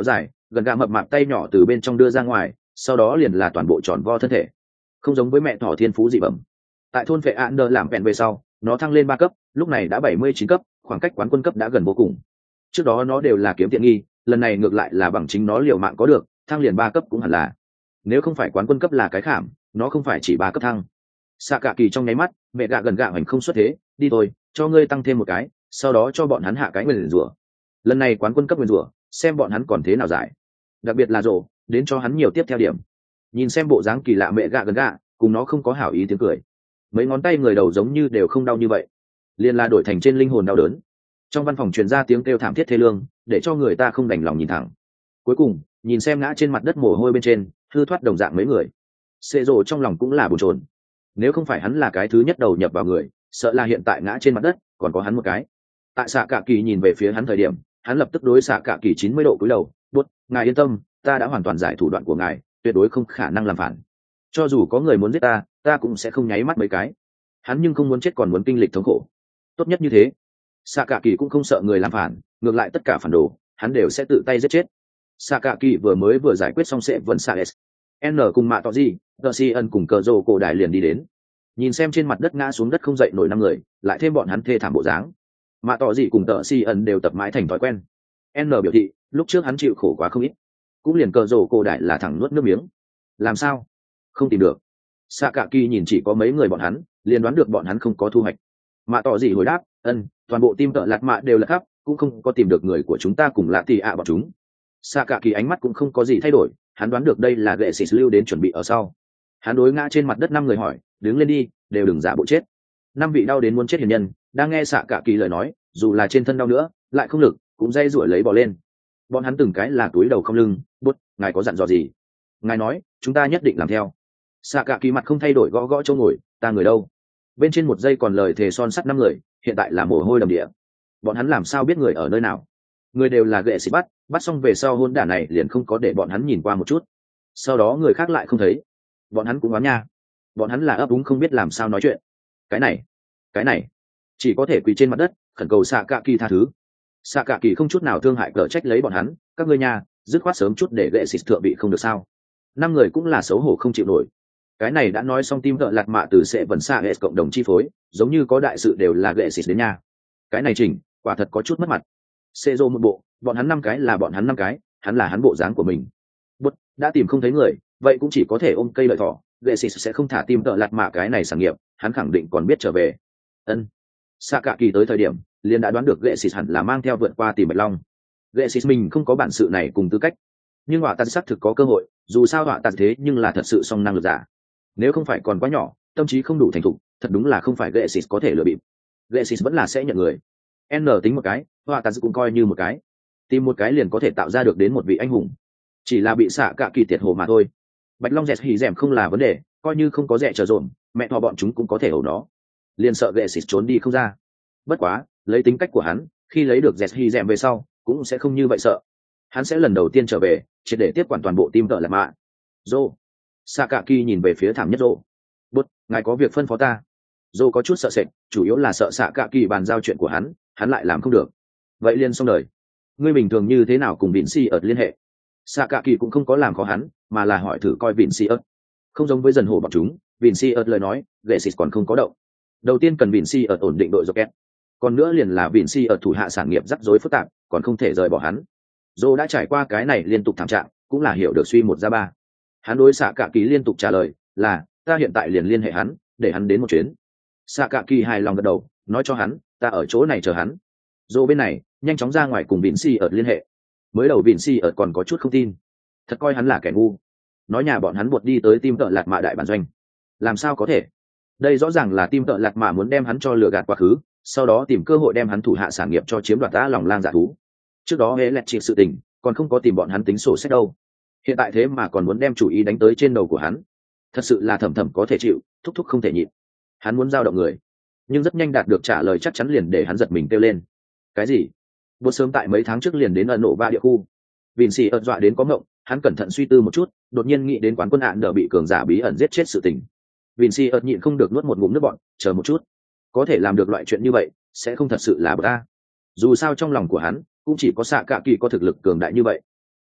gần gà mập mạp tay nhỏ từ bên trong đưa ra ngoài, sau đó liền là toàn bộ tròn vo thân thể. Không giống với mẹ thỏ thiên phú dị bẩm, tại thôn vệ Ander làm vẹn về sau nó thăng lên ba cấp, lúc này đã bảy mươi chín cấp, khoảng cách quán quân cấp đã gần vô cùng. Trước đó nó đều là kiếm tiện nghi, lần này ngược lại là bằng chính nó liều mạng có được, thăng liền ba cấp cũng hẳn là. Nếu không phải quán quân cấp là cái khảm, nó không phải chỉ ba cấp thăng. Xạ cả kỳ trong nháy mắt, mẹ gạ gần gạ hành không xuất thế, đi thôi, cho ngươi tăng thêm một cái, sau đó cho bọn hắn hạ cái nguyền rủa. Lần này quán quân cấp nguyền rủa, xem bọn hắn còn thế nào giải. Đặc biệt là rổ, đến cho hắn nhiều tiếp theo điểm. Nhìn xem bộ dáng kỳ lạ mẹ gạ gần gạ, cùng nó không có hảo ý tiếng cười. Mấy ngón tay người đầu giống như đều không đau như vậy, liền là đổi thành trên linh hồn đau đớn. Trong văn phòng truyền ra tiếng kêu thảm thiết thê lương, để cho người ta không đành lòng nhìn thẳng. Cuối cùng, nhìn xem ngã trên mặt đất mồ hôi bên trên, hư thoát đồng dạng mấy người. Xê rồ trong lòng cũng là bồn chồn. Nếu không phải hắn là cái thứ nhất đầu nhập vào người, sợ là hiện tại ngã trên mặt đất còn có hắn một cái. Tại xạ cả kỳ nhìn về phía hắn thời điểm, hắn lập tức đối xạ cả kỳ chín mươi độ cúi đầu, "Bút, ngài yên tâm, ta đã hoàn toàn giải thủ đoạn của ngài, tuyệt đối không khả năng làm phản. Cho dù có người muốn giết ta, ta cũng sẽ không nháy mắt mấy cái." Hắn nhưng không muốn chết còn muốn kinh lịch thống khổ. Tốt nhất như thế. Xạ cả kỳ cũng không sợ người làm phản, ngược lại tất cả phản đồ, hắn đều sẽ tự tay giết chết. Xạ cả kỳ vừa mới vừa giải quyết xong sẽ vẫn xạ s. N cùng mạ tỏ gì, Tờ Si ân cùng cờ rồ cổ đại liền đi đến. Nhìn xem trên mặt đất ngã xuống đất không dậy nổi năm người, lại thêm bọn hắn thê thảm bộ dáng. Mạ tỏ gì cùng Tờ Si ân đều tập mãi thành thói quen. N biểu thị, lúc trước hắn chịu khổ quá không ít. Cũng liền cờ rồ cổ đại là thẳng nuốt nước miếng. Làm sao? Không tìm được. Xạ cả kỳ nhìn chỉ có mấy người bọn hắn, liền đoán được bọn hắn không có thu hoạch. Mạ tỏ gì hồi đáp, ân, toàn bộ team Tợ Lạt Mạ đều là khắp, cũng không có tìm được người của chúng ta cùng lạ tì ạ bọn chúng. Xạ cả kỳ ánh mắt cũng không có gì thay đổi, hắn đoán được đây là gệ xịt lưu đến chuẩn bị ở sau. Hắn đối ngã trên mặt đất năm người hỏi, đứng lên đi, đều đừng giả bộ chết. Năm vị đau đến muốn chết hiền nhân đang nghe xạ cả kỳ lời nói, dù là trên thân đau nữa lại không lực, cũng dây rủi lấy bò lên. Bọn hắn từng cái là túi đầu không lưng. Bút, ngài có dặn dò gì? Ngài nói chúng ta nhất định làm theo. Xạ cả kỳ mặt không thay đổi, gõ gõ chỗ ngồi, ta người đâu? Bên trên một giây còn lời thề son sắt năm người, hiện tại là mồ hôi đầm địa. Bọn hắn làm sao biết người ở nơi nào? Người đều là gệ xịt bắt, bắt xong về sau hôn đả này liền không có để bọn hắn nhìn qua một chút. Sau đó người khác lại không thấy. Bọn hắn cũng đoán nha. Bọn hắn là ấp úng không biết làm sao nói chuyện. Cái này, cái này, chỉ có thể quỳ trên mặt đất khẩn cầu xạ cả kỳ tha thứ. Xạ cả kỳ không chút nào thương hại cở trách lấy bọn hắn, các ngươi nha, dứt khoát sớm chút để gệ xịt thượng bị không được sao? Năm người cũng là xấu hổ không chịu nổi. Cái này đã nói xong tim Tợ Lạt Mạ từ sẽ vẫn xa hệ cộng đồng chi phối, giống như có đại sự đều là gệ xịt đến nha. Cái này chỉnh, quả thật có chút mất mặt. Xê rô một bộ, bọn hắn năm cái là bọn hắn năm cái, hắn là hắn bộ dáng của mình. Bút, đã tìm không thấy người, vậy cũng chỉ có thể ôm cây lợi thỏ, gệ xịt sẽ không thả tim Tợ Lạt Mạ cái này sản nghiệp, hắn khẳng định còn biết trở về. Ân. Xạ cả kỳ tới thời điểm, liền đã đoán được gệ xịt hẳn là mang theo vượt qua tìm Bạch Long. Gệ xịt mình không có bản sự này cùng tư cách, nhưng họa tạt xác thực có cơ hội, dù sao họa tạt thế nhưng là thật sự song năng lực giả. Nếu không phải còn quá nhỏ, tâm trí không đủ thành thục, thật đúng là không phải gệ xịt có thể lừa bịp. Gệ xịt vẫn là sẽ nhận người. N tính một cái, họa tạt cũng coi như một cái. Tìm một cái liền có thể tạo ra được đến một vị anh hùng. Chỉ là bị xạ cả kỳ tiệt hồ mà thôi. Bạch Long dẹt hỉ dẻm không là vấn đề, coi như không có rẻ chờ dồn, mẹ thọ bọn chúng cũng có thể ẩu nó. Liền sợ gệ xịt trốn đi không ra. Bất quá, lấy tính cách của hắn, khi lấy được dẹt hỉ dẻm về sau, cũng sẽ không như vậy sợ. Hắn sẽ lần đầu tiên trở về, triệt để tiếp quản toàn bộ team Tợ Lạt Mạ. Dô. Sakaki nhìn về phía thảm nhất Dô. Bút, ngài có việc phân phó ta. Dô có chút sợ sệt, chủ yếu là sợ Sakaki bàn giao chuyện của hắn, hắn lại làm không được. Vậy liền xong đời. Ngươi bình thường như thế nào cùng Vinci ợt liên hệ? Sakaki cũng không có làm khó hắn, mà là hỏi thử coi Vinci ợt. Không giống với dần hổ bọn chúng, Vinci ợt lời nói, Gexit còn không có động. Đầu tiên cần Vinci ợt ổn định đội Rocket. Còn nữa liền là Vinci ợt thủ hạ sản nghiệp rắc rối phức tạp, còn không thể rời bỏ hắn. Dô đã trải qua cái này liên tục thảm trạng, cũng là hiểu được suy một ra ba. Hắn đối xạ cả kỳ liên tục trả lời là, ta hiện tại liền liên hệ hắn, để hắn đến một chuyến. Xạ cả kỳ hài lòng gật đầu, nói cho hắn, ta ở chỗ này chờ hắn. Dô bên này nhanh chóng ra ngoài cùng Vinci ợt liên hệ. Mới đầu Vinci ợt còn có chút không tin, thật coi hắn là kẻ ngu, nói nhà bọn hắn buộc đi tới team Tợ Lạt Mạ đại bản doanh. Làm sao có thể? Đây rõ ràng là team Tợ Lạt Mạ muốn đem hắn cho lừa gạt quá khứ, sau đó tìm cơ hội đem hắn thủ hạ sản nghiệp cho chiếm đoạt đã lòng lang dạ thú. Trước đó hễ lẹt chịu sự tình, còn không có tìm bọn hắn tính sổ sách đâu. Hiện tại thế mà còn muốn đem chủ ý đánh tới trên đầu của hắn, thật sự là thầm thầm có thể chịu, thúc thúc không thể nhịn. Hắn muốn giao động người, nhưng rất nhanh đạt được trả lời chắc chắn liền để hắn giật mình kêu lên. Cái gì? Bố sớm tại mấy tháng trước liền đến ẩn nổ ba địa khu. Vinci ợt dọa đến có ngộng, hắn cẩn thận suy tư một chút, đột nhiên nghĩ đến quán quân ạn đỡ bị cường giả bí ẩn giết chết sự tình. Vinci ợt nhịn không được nuốt một ngụm nước bọt, chờ một chút, có thể làm được loại chuyện như vậy, sẽ không thật sự là bờ ta. Dù sao trong lòng của hắn cũng chỉ có xạ cả kỳ có thực lực cường đại như vậy.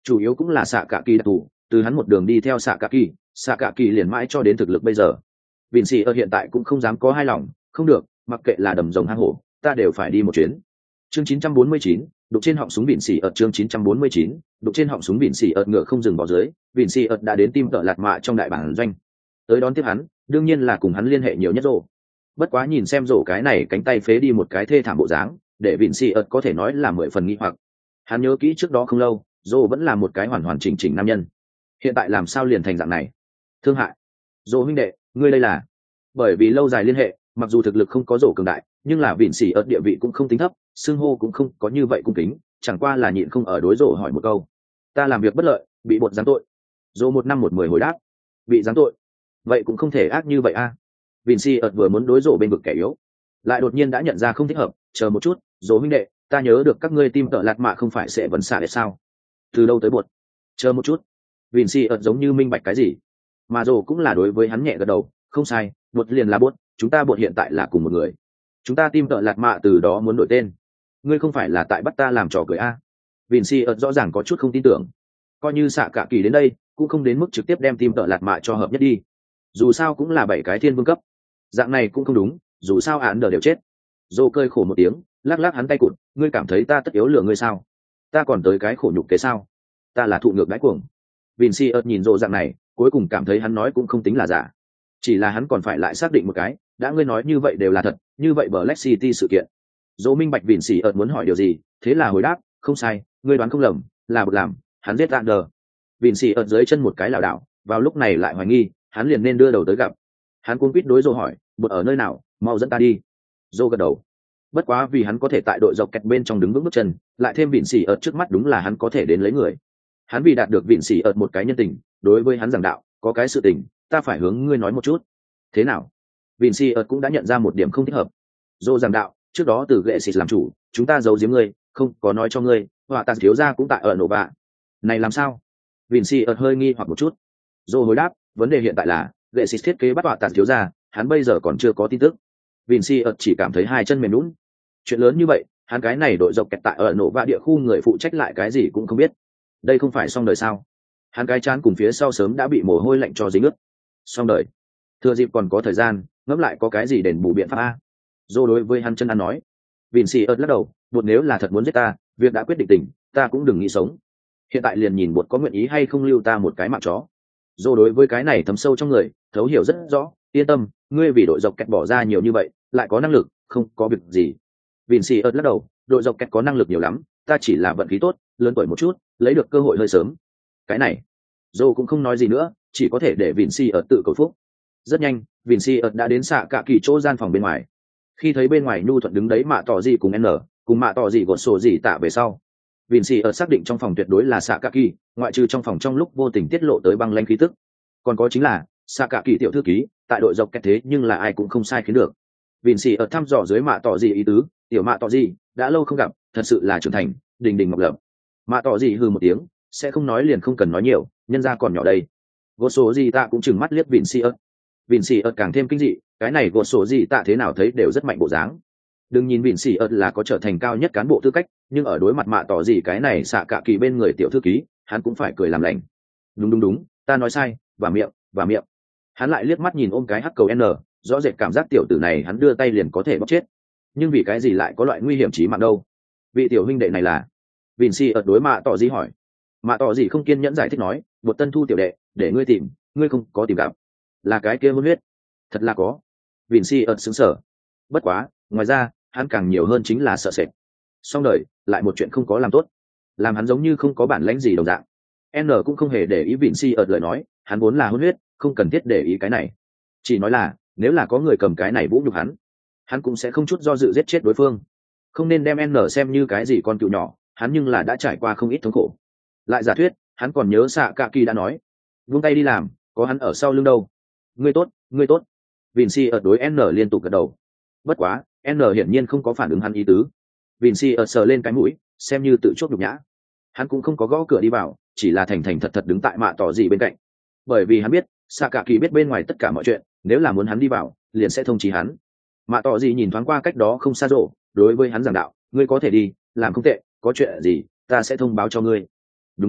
chủ yếu cũng là xạ cả kỳ đặc thù, từ hắn một đường đi theo xạ cả kỳ, xạ cả kỳ liền mãi cho đến thực lực bây giờ. Vịn xì ở hiện tại cũng không dám có hai lòng, không được, mặc kệ là đầm rồng hang hổ, ta đều phải đi một chuyến. Chương chín trăm bốn mươi chín, đục trên họng súng Vịn xì ở chương chín trăm bốn mươi chín, đục trên họng súng Vịn xì ở ngựa không dừng bỏ dưới, Vịn xì ở đã đến tim tợ lạt mạ trong đại bản doanh. Tới đón tiếp hắn, đương nhiên là cùng hắn liên hệ nhiều nhất rồi. Bất quá nhìn xem rổ cái này cánh tay phế đi một cái thê thảm bộ dáng, để Vịn xì ở có thể nói là mười phần nghi hoặc. Hắn nhớ kỹ trước đó không lâu, rổ vẫn là một cái hoàn hoàn chỉnh chỉnh nam nhân. Hiện tại làm sao liền thành dạng này? Thương hại. Rổ huynh đệ, ngươi đây là? Bởi vì lâu dài liên hệ, mặc dù thực lực không có rổ cường đại, nhưng là Vịn xì ở địa vị cũng không tính thấp, xưng hô cũng không có như vậy cung kính, chẳng qua là nhịn không ở đối rổ hỏi một câu. Ta làm việc bất lợi, bị bột giáng tội. Rổ một năm một mười hồi đáp. Bị giáng tội? Vậy cũng không thể ác như vậy a. À? Vịn xì ở vừa muốn đối rổ bên vực kẻ yếu, lại đột nhiên đã nhận ra không thích hợp. Chờ một chút, rổ huynh đệ, ta nhớ được các ngươi tim tợ lạt mạ không phải sẽ vẫn xả để sao? Từ đâu tới bột? Chờ một chút. Vịn xì ở giống như minh bạch cái gì, mà rổ cũng là đối với hắn nhẹ gật đầu. Không sai, bột liền là bột, chúng ta bột hiện tại là cùng một người. Chúng ta tim tợ lạt mạ từ đó muốn đổi tên. Ngươi không phải là tại bắt ta làm trò cười a? Vịn xì ở rõ ràng có chút không tin tưởng. Coi như xạ cả kỳ đến đây, cũng không đến mức trực tiếp đem tim tợ lạt mạ cho hợp nhất đi. Dù sao cũng là bảy cái thiên vương cấp, dạng này cũng không đúng. Dù sao án đờ đều chết. Dô cơi khổ một tiếng, lắc lắc hắn tay cụt. Ngươi cảm thấy ta tất yếu lừa ngươi sao? Ta còn tới cái khổ nhục kế sao? Ta là thụ ngược đáy cuồng. Vịn xì ớt nhìn Dô dạng này, cuối cùng cảm thấy hắn nói cũng không tính là giả, chỉ là hắn còn phải lại xác định một cái. Đã ngươi nói như vậy đều là thật, như vậy Black City sự kiện. Dô minh bạch Vịn xì ớt muốn hỏi điều gì, thế là hồi đáp. Không sai, ngươi đoán không lầm, là bực làm. Hắn giết Ander. Vịn xì ớt dưới chân một cái lảo đảo, vào lúc này lại hoài nghi, hắn liền nên đưa đầu tới gặp. Hắn cuống quýt đối Dô hỏi, bột ở nơi nào, mau dẫn ta đi. Dô gật đầu. Bất quá vì hắn có thể tại đội dọc kẹt bên trong đứng vững bước chân, lại thêm Vịn xì ớt trước mắt đúng là hắn có thể đến lấy người. Hắn vì đạt được Vịn xì ớt một cái nhân tình, đối với hắn giảng đạo, có cái sự tình, ta phải hướng ngươi nói một chút. Thế nào? Vịn xì ớt cũng đã nhận ra một điểm không thích hợp. Dô giảng đạo, trước đó từ ghệ xịt làm chủ, chúng ta giấu giếm ngươi, không có nói cho ngươi, họa tàn thiếu gia cũng tại ở nổ bạ. Này làm sao? Vịn xì ớt hơi nghi hoặc một chút. Dô hồi đáp, vấn đề hiện tại là ghệ xịt thiết kế bắt họa tàn thiếu gia, hắn bây giờ còn chưa có tin tức. Vịn xì ớt chỉ cảm thấy hai chân mềm nhũn. Chuyện lớn như vậy, hắn cái này đội dọc kẹt tại ở nổ bạ địa khu người phụ trách lại cái gì cũng không biết. Đây không phải xong đời sao? Hắn cái chán cùng phía sau sớm đã bị mồ hôi lạnh cho dính ướt. Xong đời? Thừa dịp còn có thời gian, ngẫm lại có cái gì đền bù biện pháp a. Dô đối với hắn chân ăn nói. Vịn xì ớt lắc đầu, bột nếu là thật muốn giết ta, việc đã quyết định tình, ta cũng đừng nghĩ sống. Hiện tại liền nhìn bột có nguyện ý hay không lưu ta một cái mạng chó. Dô đối với cái này thấm sâu trong người, thấu hiểu rất rõ. Yên tâm, ngươi vì đội dọc kẹt bỏ ra nhiều như vậy, lại có năng lực, không có việc gì. Vịn xì ớt lắc đầu, đội dọc kẹt có năng lực nhiều lắm, ta chỉ là vận khí tốt, lớn tuổi một chút, lấy được cơ hội hơi sớm. Cái này, Dô cũng không nói gì nữa, chỉ có thể để Vịn xì ớt tự cầu phúc. Rất nhanh, Vịn xì ớt đã đến xạ cả kỳ chỗ gian phòng bên ngoài. Khi thấy bên ngoài nhu thuận đứng đấy mạ tỏ gì cùng n cùng mạ tỏ gì gột sổ gì tạ về sau, Vịn xì ớt xác định trong phòng tuyệt đối là xạ cả kỳ, ngoại trừ trong phòng trong lúc vô tình tiết lộ tới băng lanh khí tức. Còn có chính là xạ cả kỳ tiểu thư ký tại đội dọc kẹt, thế nhưng là ai cũng không sai khiến được. Vịn xì ớt thăm dò dưới mạ tỏ gì ý tứ, tiểu mạ tỏ gì đã lâu không gặp, thật sự là trưởng thành, đình đình ngọc lập. Mạ tỏ gì hừ một tiếng, sẽ không nói liền không cần nói nhiều, nhân ra còn nhỏ đây. Gột sổ gì tạ cũng chừng mắt liếc Vịn xì ớt. Vịn xì ớt càng thêm kinh dị, cái này gột sổ gì tạ thế nào thấy đều rất mạnh bộ dáng. Đừng nhìn Vịn xì ớt là có trở thành cao nhất cán bộ tư cách, nhưng ở đối mặt mạ tỏ gì cái này xạ cả kỳ bên người tiểu thư ký, hắn cũng phải cười làm lành. Đúng đúng đúng, ta nói sai, và miệng và miệng. Hắn lại liếc mắt nhìn ôm cái hắc cầu n, rõ rệt cảm giác tiểu tử này hắn đưa tay liền có thể bóc chết. Nhưng vì cái gì lại có loại nguy hiểm chí mạng đâu? Vị tiểu huynh đệ này là? Vịn xì ớt đối mạ tỏ gì hỏi. Mạ tỏ gì không kiên nhẫn giải thích nói, một tân thu tiểu đệ, để ngươi tìm, ngươi không có tìm gặp. Là cái kia hôn huyết. Thật là có. Vịn xì ớt sững sờ. Bất quá, ngoài ra, hắn càng nhiều hơn chính là sợ sệt. Xong đời, lại một chuyện không có làm tốt, làm hắn giống như không có bản lãnh gì đồng dạng. N cũng không hề để ý Vịn xì ớt lời nói, hắn vốn là hôn huyết, không cần thiết để ý cái này. Chỉ nói là, nếu là có người cầm cái này vũ nhục hắn, hắn cũng sẽ không chút do dự giết chết đối phương. Không nên đem N xem như cái gì con cừu nhỏ, hắn nhưng là đã trải qua không ít thống khổ. Lại giả thuyết, hắn còn nhớ xạ cả kỳ đã nói, vung tay đi làm, có hắn ở sau lưng đâu. Ngươi tốt, ngươi tốt. Vịn xì ớt đối N liên tục gật đầu. Bất quá, N hiển nhiên không có phản ứng hắn ý tứ. Vịn xì ớt sờ lên cái mũi, xem như tự chuốc nhục nhã. Hắn cũng không có gõ cửa đi vào, chỉ là thành thành thật thật đứng tại mạ tỏ gì bên cạnh. Bởi vì hắn biết, xạ cả kỳ biết bên ngoài tất cả mọi chuyện, nếu là muốn hắn đi vào, liền sẽ thông chí hắn. Mạ tỏ gì nhìn thoáng qua cách đó không xa rộ, đối với hắn giảng đạo, ngươi có thể đi, làm không tệ, có chuyện gì, ta sẽ thông báo cho ngươi. Đúng đúng,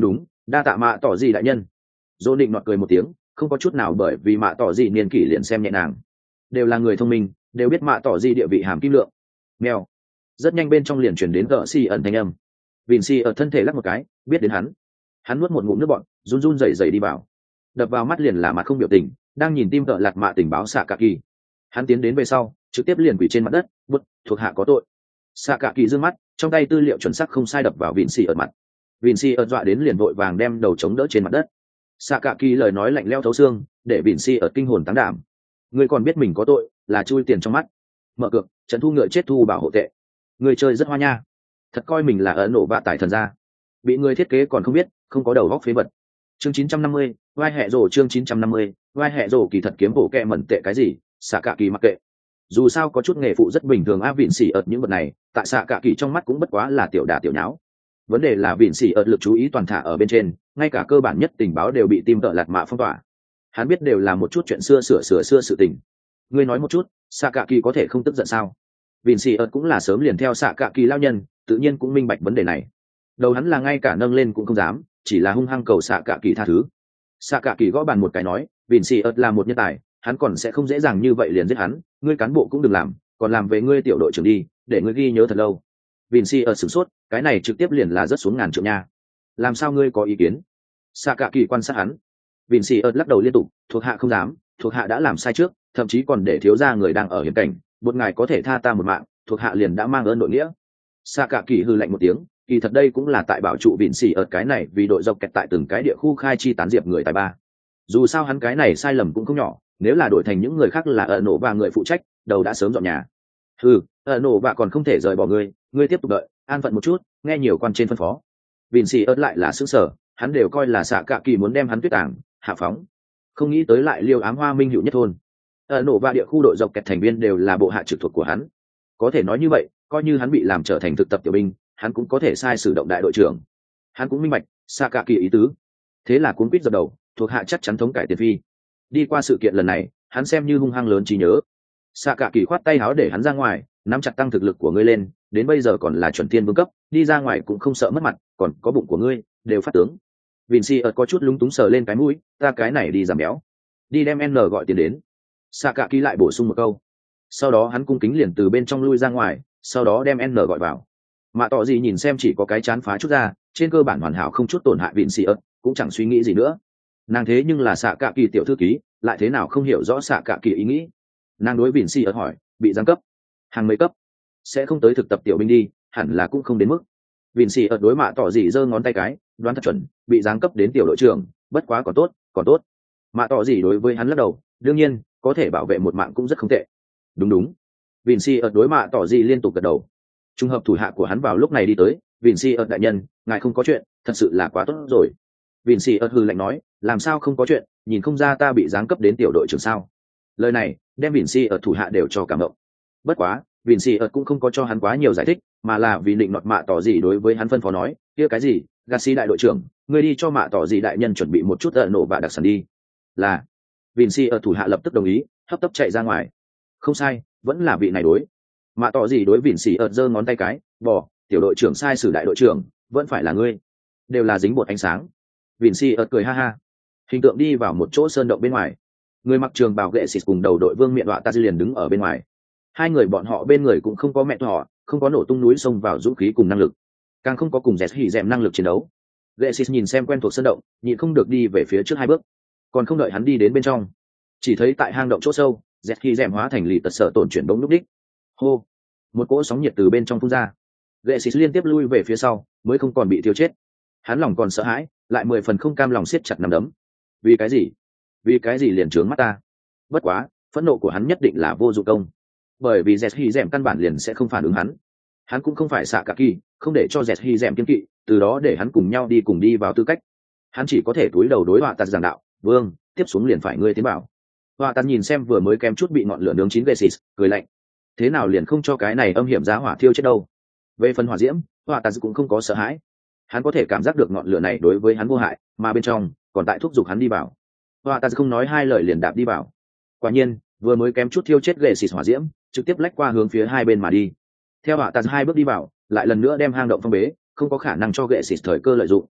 Đa tạ mạ tỏ gì đại nhân. Dỗ định nọt cười một tiếng, không có chút nào bởi vì mạ tỏ gì niên kỷ liền xem nhẹ nàng. Đều là người thông minh, đều biết mạ tỏ gì địa vị hàm kim lượng. Mèo. Rất nhanh bên trong liền chuyển đến gợ xì ẩn thanh âm. Vin xì ở thân thể lắc một cái, biết đến hắn. Hắn nuốt một ngụm nước bọt, run run rẩy rẩy đi vào. Đập vào mắt liền là mặt không biểu tình, đang nhìn tim tợ lạt mạ tình báo xạ cả kỳ. Hắn tiến đến về sau, trực tiếp liền quỳ trên mặt đất, bút thuộc hạ có tội. Xạ cả kỳ dương mắt, trong tay tư liệu chuẩn xác không sai đập vào Vin xì ở mặt. Vin xì ở dọa đến liền vội vàng đem đầu chống đỡ trên mặt đất. Xạ cả kỳ lời nói lạnh lẽo thấu xương, để Vin xì ở kinh hồn táng đảm. Ngươi còn biết mình có tội, là chui tiền trong mắt. Mở cược, trận thu ngựa chết thu bảo hộ tệ. Người chơi rất hoa nha, thật coi mình là ấn nổ vạ tải thần ra, bị người thiết kế còn không biết, không có đầu góc phế vật. Chương chín trăm năm mươi, vai hẹ rồ chương chín trăm năm mươi, vai hẹ rồ kỳ thật kiếm bổ kẹ mẩn tệ cái gì, xạ cả kỳ mặc kệ. Dù sao có chút nghề phụ rất bình thường a Vịn xỉ ợt những vật này, tại xạ cả kỳ trong mắt cũng bất quá là tiểu đả tiểu nháo. Vấn đề là Vịn xỉ ợt lực chú ý toàn thả ở bên trên, ngay cả cơ bản nhất tình báo đều bị tim tợ lạt mạ phong tỏa. Hắn biết đều là một chút chuyện xưa sửa sửa xưa sự tình. Ngươi nói một chút, xạ cả kỳ có thể không tức giận sao? Vịn xì ợt cũng là sớm liền theo xạ cạ kỳ lao nhân, tự nhiên cũng minh bạch vấn đề này. Đầu hắn là ngay cả nâng lên cũng không dám, chỉ là hung hăng cầu xạ cạ kỳ tha thứ. Xạ cạ kỳ gõ bàn một cái nói, Vịn xì ợt là một nhân tài, hắn còn sẽ không dễ dàng như vậy liền giết hắn, ngươi cán bộ cũng đừng làm, còn làm về ngươi tiểu đội trưởng đi, để ngươi ghi nhớ thật lâu. Vịn xì ợt sửng sốt, cái này trực tiếp liền là rớt xuống ngàn trượng nha. Làm sao ngươi có ý kiến? Xạ cạ kỳ quan sát hắn. Vịn xì ợt lắc đầu liên tục, thuộc hạ không dám, thuộc hạ đã làm sai trước, thậm chí còn để thiếu gia người đang ở hiểm cảnh, một ngài có thể tha ta một mạng, thuộc hạ liền đã mang ơn đội nghĩa. Sa cả kỳ hư lạnh một tiếng, kỳ thật đây cũng là tại bảo trụ Vịn xỉ ở cái này vì đội dọc kẹt tại từng cái địa khu khai chi tán diệp người tài ba. Dù sao hắn cái này sai lầm cũng không nhỏ, nếu là đổi thành những người khác là ở nổ và người phụ trách, đầu đã sớm dọn nhà. Ừ, ở nổ và còn không thể rời bỏ ngươi, ngươi tiếp tục đợi, an phận một chút, nghe nhiều quan trên phân phó. Vịn xỉ ớt lại là sững sờ, hắn đều coi là Sa cả kỳ muốn đem hắn tuyết tàng, hạ phóng, không nghĩ tới lại liêu ám hoa minh hữu nhất thôn. Ở nổ và địa khu đội dọc kẹt thành viên đều là bộ hạ trực thuộc của hắn. Có thể nói như vậy, coi như hắn bị làm trở thành thực tập tiểu binh, hắn cũng có thể sai sử động đại đội trưởng. Hắn cũng minh bạch xạ cả kỳ ý tứ, thế là cuốn quýt dập đầu, thuộc hạ chắc chắn thống cải tiền phi. Đi qua sự kiện lần này, hắn xem như hung hăng lớn trí nhớ. Xạ cả kỳ khoát tay áo để hắn ra ngoài, nắm chặt tăng thực lực của ngươi lên, đến bây giờ còn là chuẩn thiên vương cấp, đi ra ngoài cũng không sợ mất mặt, còn có bụng của ngươi đều phát tướng. Vịn xì ợt có chút lúng túng sờ lên cái mũi, ta cái này đi giảm béo, đi đem N gọi tiền đến. Xạ cả kỳ lại bổ sung một câu, sau đó hắn cung kính liền từ bên trong lui ra ngoài, sau đó đem N gọi vào. Mạ tỏ gì nhìn xem chỉ có cái chán phá chút ra, trên cơ bản hoàn hảo không chút tổn hại Vịn xì ợt, cũng chẳng suy nghĩ gì nữa. Nàng thế nhưng là xạ cả kỳ tiểu thư ký, lại thế nào không hiểu rõ xạ cả kỳ ý nghĩ. Nàng đối Vịn xì ợt hỏi, bị giáng cấp, hàng mấy cấp, sẽ không tới thực tập tiểu binh đi, hẳn là cũng không đến mức. Vịn xì ợt đối mạ tỏ gì giơ ngón tay cái, đoán thật chuẩn, bị giáng cấp đến tiểu đội trưởng, bất quá còn tốt, còn tốt. Mạ tỏ gì đối với hắn lắc đầu, đương nhiên có thể bảo vệ một mạng cũng rất không tệ. Đúng đúng. Vịn xì ợt đối mạ tỏ gì liên tục gật đầu. Trùng hợp thủ hạ của hắn vào lúc này đi tới, Vịn xì ợt đại nhân, ngài không có chuyện, thật sự là quá tốt rồi. Vịn xì ợt hừ lạnh nói, làm sao không có chuyện, nhìn không ra ta bị giáng cấp đến tiểu đội trưởng sao? Lời này đem Vịn xì ợt thủ hạ đều cho cảm động. Bất quá Vịn xì ợt cũng không có cho hắn quá nhiều giải thích, mà là vì định nọt mạ tỏ gì đối với hắn phân phó nói, kia cái gì, Garcia đại đội trưởng, ngươi đi cho mạ tỏ gì đại nhân chuẩn bị một chút ợ nổ và đặc sản đi. Là. Vịn xì ợt thủ hạ lập tức đồng ý, hấp tấp chạy ra ngoài. Không sai, vẫn là vị này đối. Mạ tỏ gì đối Vịn xì ợt giơ ngón tay cái, bỏ, tiểu đội trưởng sai sử đại đội trưởng, vẫn phải là ngươi. Đều là dính bột ánh sáng. Vịn xì ợt cười ha ha. Hình tượng đi vào một chỗ sơn động bên ngoài. Người mặc trường bào ghệ xịt cùng đầu đội vương miện đọa ta liền đứng ở bên ngoài. Hai người bọn họ bên người cũng không có mẹ họ, không có nổ tung núi sông vào dũng khí cùng năng lực, càng không có cùng dẹt hỉ dèm năng lực chiến đấu. Ghệ xịt nhìn xem quen thuộc sơn động, nhịn không được đi về phía trước hai bước, còn không đợi hắn đi đến bên trong, chỉ thấy tại hang động chỗ sâu, dẹt hỉ dèm hóa thành lì tật sở tổn chuyển bóng lúc đích. Hô, một cỗ sóng nhiệt từ bên trong phun ra. Ghệ xịt liên tiếp lui về phía sau, mới không còn bị tiêu chết. Hắn lòng còn sợ hãi, lại mười phần không cam lòng siết chặt nắm đấm. Vì cái gì? Vì cái gì liền trướng mắt ta? Bất quá, phẫn nộ của hắn nhất định là vô dụng công, bởi vì dẹt hỉ dèm căn bản liền sẽ không phản ứng hắn. Hắn cũng không phải xạ cả kỳ, không để cho dẹt hỉ dèm kiên kỵ, từ đó để hắn cùng nhau đi cùng đi vào tư cách. Hắn chỉ có thể túi đầu đối họa tạt giảng đạo, vương, tiếp xuống liền phải ngươi tiến bảo. Họa tạt nhìn xem vừa mới kém chút bị ngọn lửa nướng chín ghê xịt, cười lạnh, thế nào liền không cho cái này âm hiểm giá hỏa thiêu chết đâu. Về phần hỏa diễm, họa tạt cũng không có sợ hãi, hắn có thể cảm giác được ngọn lửa này đối với hắn vô hại, mà bên trong còn tại thúc giục hắn đi vào. Họa tạt không nói hai lời liền đạp đi vào. Quả nhiên vừa mới kém chút thiêu chết ghê xịt hỏa diễm, trực tiếp lách qua hướng phía hai bên mà đi. Theo họa tạt hai bước đi vào, lại lần nữa đem hang động phong bế, không có khả năng cho ghệ xịt thời cơ lợi dụng.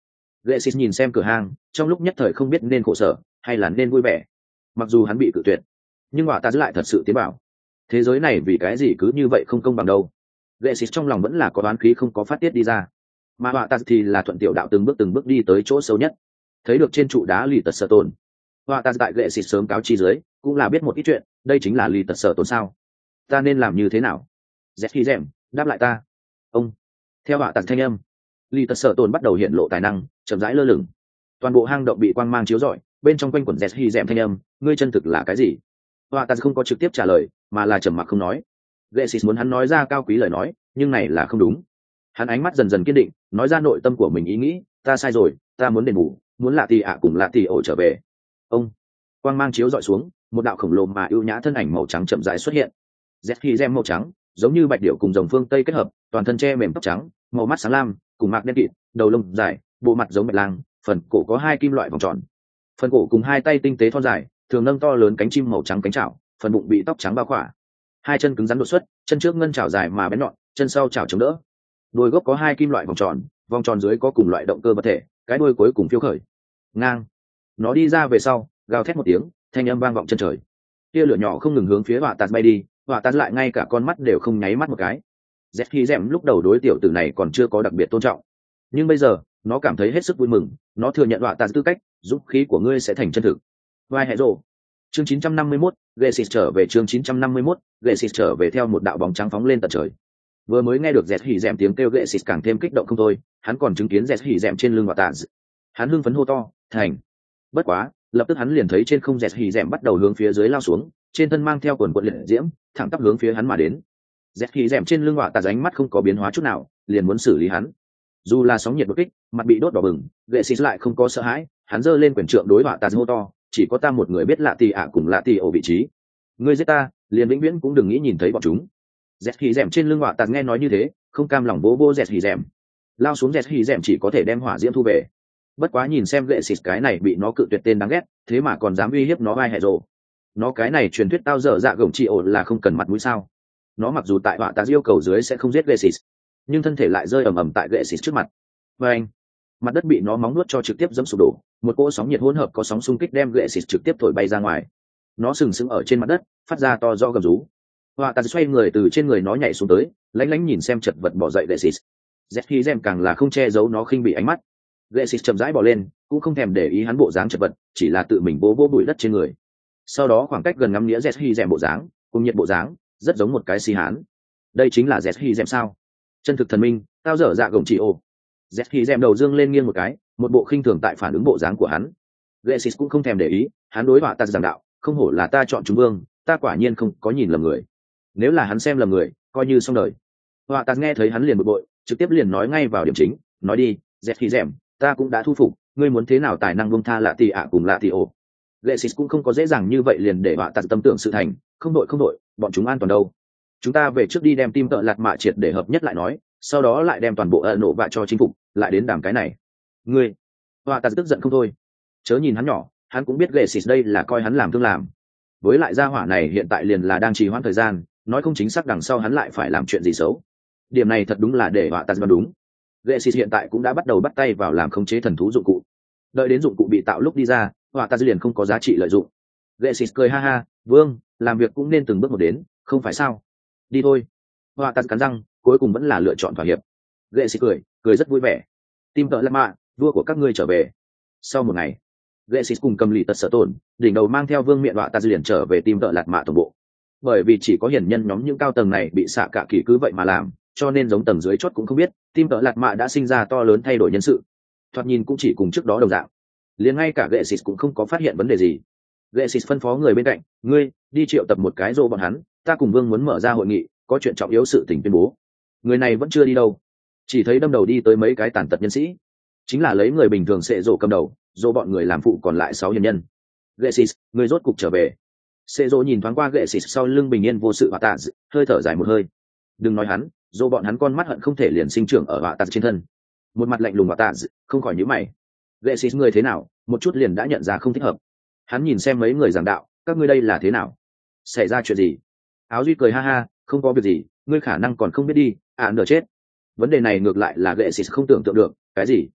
Lệ xịt nhìn xem cửa hàng, trong lúc nhất thời không biết nên khổ sở hay là nên vui vẻ. Mặc dù hắn bị cự tuyệt, nhưng họa ta giữ lại thật sự tiến bảo. Thế giới này vì cái gì cứ như vậy không công bằng đâu. Lệ xịt trong lòng vẫn là có đoán khí không có phát tiết đi ra, mà họa ta thì là thuận tiểu đạo từng bước từng bước đi tới chỗ sâu nhất. Thấy được trên trụ đá lì tật sở tồn, họa ta tại Lệ xịt sớm cáo chi dưới cũng là biết một ít chuyện. Đây chính là lì tật sở tồn sao? Ta nên làm như thế nào? Dẹt khi dẻm đáp lại ta. Ông. Theo họa tạc thanh âm, lì tật sở tồn bắt đầu hiện lộ tài năng, chậm rãi lơ lửng. Toàn bộ hang động bị quang mang chiếu rọi, bên trong quanh quẩn dẹt khi dẻm thanh âm, ngươi chân thực là cái gì? Họa tạc không có trực tiếp trả lời, mà là trầm mặc không nói. Lệ xịt muốn hắn nói ra cao quý lời nói, nhưng này là không đúng. Hắn ánh mắt dần dần kiên định, nói ra nội tâm của mình ý nghĩ, ta sai rồi, ta muốn đền bù, muốn lạ tì ạ cùng lạ tì ổ trở về. Ông. Quang mang chiếu rọi xuống, một đạo khổng lồ mà ưu nhã thân ảnh màu trắng chậm rãi xuất hiện. Dẹt khi dẻm màu trắng, giống như bạch điểu cùng rồng phương tây kết hợp, toàn thân che mềm tóc trắng, màu mắt sáng lam, cùng mạc đen kịt, đầu lông dài, bộ mặt giống bạch lang, phần cổ có hai kim loại vòng tròn. Phần cổ cùng hai tay tinh tế thon dài, thường nâng to lớn cánh chim màu trắng cánh chảo, phần bụng bị tóc trắng bao khỏa. Hai chân cứng rắn đột xuất, chân trước ngân chảo dài mà bén nhọn, chân sau chảo chống đỡ. Đuôi gốc có hai kim loại vòng tròn, vòng tròn dưới có cùng loại động cơ vật thể, cái đuôi cuối cùng phiêu khởi. Ngang. Nó đi ra về sau, gào thét một tiếng, thanh âm vang vọng chân trời. Tia lửa nhỏ không ngừng hướng phía họa tạt bay đi, họa tạt lại ngay cả con mắt đều không nháy mắt một cái. Dẹt khi dẻm lúc đầu đối tiểu tử này còn chưa có đặc biệt tôn trọng, nhưng bây giờ nó cảm thấy hết sức vui mừng. Nó thừa nhận họa tạt tư cách, dũng khí của ngươi sẽ thành chân thực. Vai hệ rồ. Chương chín trăm năm mươi mốt, Gexit trở về. Chương chín trăm năm mươi mốt, Gexit trở về. Theo một đạo bóng trắng phóng lên tận trời. Vừa mới nghe được dẹt hỉ dẻm tiếng kêu Gexit càng thêm kích động không thôi. Hắn còn chứng kiến dẹt hỉ dẻm trên lưng họa tạt. Hắn hưng phấn hô to, thành. Bất quá, lập tức hắn liền thấy trên không dẹt hỉ dẻm bắt đầu hướng phía dưới lao xuống, trên thân mang theo quần quần liệt diễm, thẳng tắp hướng phía hắn mà đến. Dẹt hỉ dẻm trên lưng họa tạt ánh mắt không có biến hóa chút nào, liền muốn xử lý hắn. Dù là sóng nhiệt đột kích, mặt bị đốt đỏ bừng, Gexit lại không có sợ hãi, hắn giơ lên quyền trượng đối họa tạt hô to, chỉ có ta một người biết lạ tì ạ cùng lạ tì ổ vị trí. Ngươi giết ta, liền vĩnh viễn cũng đừng nghĩ nhìn thấy bọn chúng. Dẹt hỉ dẻm trên lưng họa tạt nghe nói như thế, không cam lòng bố bố dẹt hỉ dẻm, lao xuống. Dẹt hỉ dẻm chỉ có thể đem hỏa diễm thu về. Bất quá nhìn xem Gexit cái này bị nó cự tuyệt tên đáng ghét, thế mà còn dám uy hiếp nó vai hệ rồ. Nó cái này truyền thuyết tao dở dạ gồng chị ổ là không cần mặt mũi sao? Nó mặc dù tại họa tạt yêu cầu dưới sẽ không giết Gexit, nhưng thân thể lại rơi ầm ầm tại Gexit trước mặt. Và anh, mặt đất bị nó móng nuốt cho trực tiếp dẫm sụp đổ, một cỗ sóng nhiệt hỗn hợp có sóng xung kích đem Gexit trực tiếp thổi bay ra ngoài. Nó sừng sững ở trên mặt đất, phát ra to do gầm rú. Họa tạt xoay người từ trên người nó nhảy xuống tới, lánh lánh nhìn xem chật vật bỏ dậy Gexit. Dẹt khi Gem càng là không che giấu nó khinh bị ánh mắt. Gexit chậm rãi bỏ lên, cũng không thèm để ý hắn bộ dáng chật vật, chỉ là tự mình bố bố bụi đất trên người. Sau đó khoảng cách gần ngắm nghĩa Dẹt khi Gem bộ dáng, cùng nhiệt bộ dáng, rất giống một cái si hán. Đây chính là Dẹt khi Gem sao? Chân thực thần minh, tao dở dạ gồng chỉ ô. Dẹt khi Gem đầu dương lên nghiêng một cái, một bộ khinh thường tại phản ứng bộ dáng của hắn. Gexit cũng không thèm để ý, hắn đối họa tạt giảng đạo, không hổ là ta chọn chúng vương, ta quả nhiên không có nhìn lầm người. Nếu là hắn xem lầm người, coi như xong đời. Họa tạt nghe thấy hắn liền bực bội, trực tiếp liền nói ngay vào điểm chính, nói đi, Dẹt khi Gem, ta cũng đã thu phục, ngươi muốn thế nào tài năng buông tha lạ tì ạ cùng lạ tì ổ. Gexit cũng không có dễ dàng như vậy liền để họa tạt tâm tưởng sự thành, không đội không đội, bọn chúng an toàn đâu. Chúng ta về trước đi đem tim tợ lạt mạ triệt để hợp nhất lại nói, sau đó lại đem toàn bộ ẩn nổ vạ cho chính phục, lại đến đàm cái này. Ngươi, họa tạt tức giận không thôi. Chớ nhìn hắn nhỏ, hắn cũng biết Gexit đây là coi hắn làm thương làm. Với lại gia hỏa này hiện tại liền là đang trì hoãn thời gian, nói không chính xác đằng sau hắn lại phải làm chuyện gì xấu. Điểm này thật đúng là để họa tạt đoán đúng. Gexit hiện tại cũng đã bắt đầu bắt tay vào làm khống chế thần thú dụng cụ. Đợi đến dụng cụ bị tạo lúc đi ra, họa tạt liền không có giá trị lợi dụng. Gexit cười ha ha, vương, làm việc cũng nên từng bước một đến, không phải sao? Đi thôi. Họa tạt cắn răng, cuối cùng vẫn là lựa chọn thỏa hiệp. Gexit cười, cười rất vui vẻ. Tim tợ lạt mạ, vua của các ngươi trở về. Sau một ngày, Gexit cùng cầm lì tật sở tổn, đỉnh đầu mang theo vương miện họa tạt liền trở về tim tợ lạt mạ tổng bộ. Bởi vì chỉ có hiển nhân nhóm những cao tầng này bị xạ cả kỳ cứ vậy mà làm, cho nên giống tầng dưới chót cũng không biết, tim tợ lạt mạ đã sinh ra to lớn thay đổi nhân sự. Thoạt nhìn cũng chỉ cùng trước đó đồng dạng. Liền ngay cả Gexit cũng không có phát hiện vấn đề gì. Gexit phân phó người bên cạnh, ngươi đi triệu tập một cái rô bọn hắn, ta cùng vương muốn mở ra hội nghị, có chuyện trọng yếu sự tình tuyên bố. Người này vẫn chưa đi đâu, chỉ thấy đâm đầu đi tới mấy cái tàn tật nhân sĩ, chính là lấy người bình thường sẽ rô cầm đầu, rô bọn người làm phụ còn lại sáu hiền nhân. Gexit, người rốt cục trở về. Sẽ rô nhìn thoáng qua Gexit sau lưng bình yên vô sự họa tạ, hơi thở dài một hơi. Đừng nói hắn, rô bọn hắn con mắt hận không thể liền sinh trưởng ở họa tạ trên thân. Một mặt lạnh lùng họa tạ, không khỏi nhíu mày. Gexit người thế nào, một chút liền đã nhận ra không thích hợp. Hắn nhìn xem mấy người giảng đạo, các ngươi đây là thế nào, xảy ra chuyện gì? Áo duy cười ha ha, không có việc gì, ngươi khả năng còn không biết đi, à nở chết. Vấn đề này ngược lại là Gexit không tưởng tượng được. Cái gì?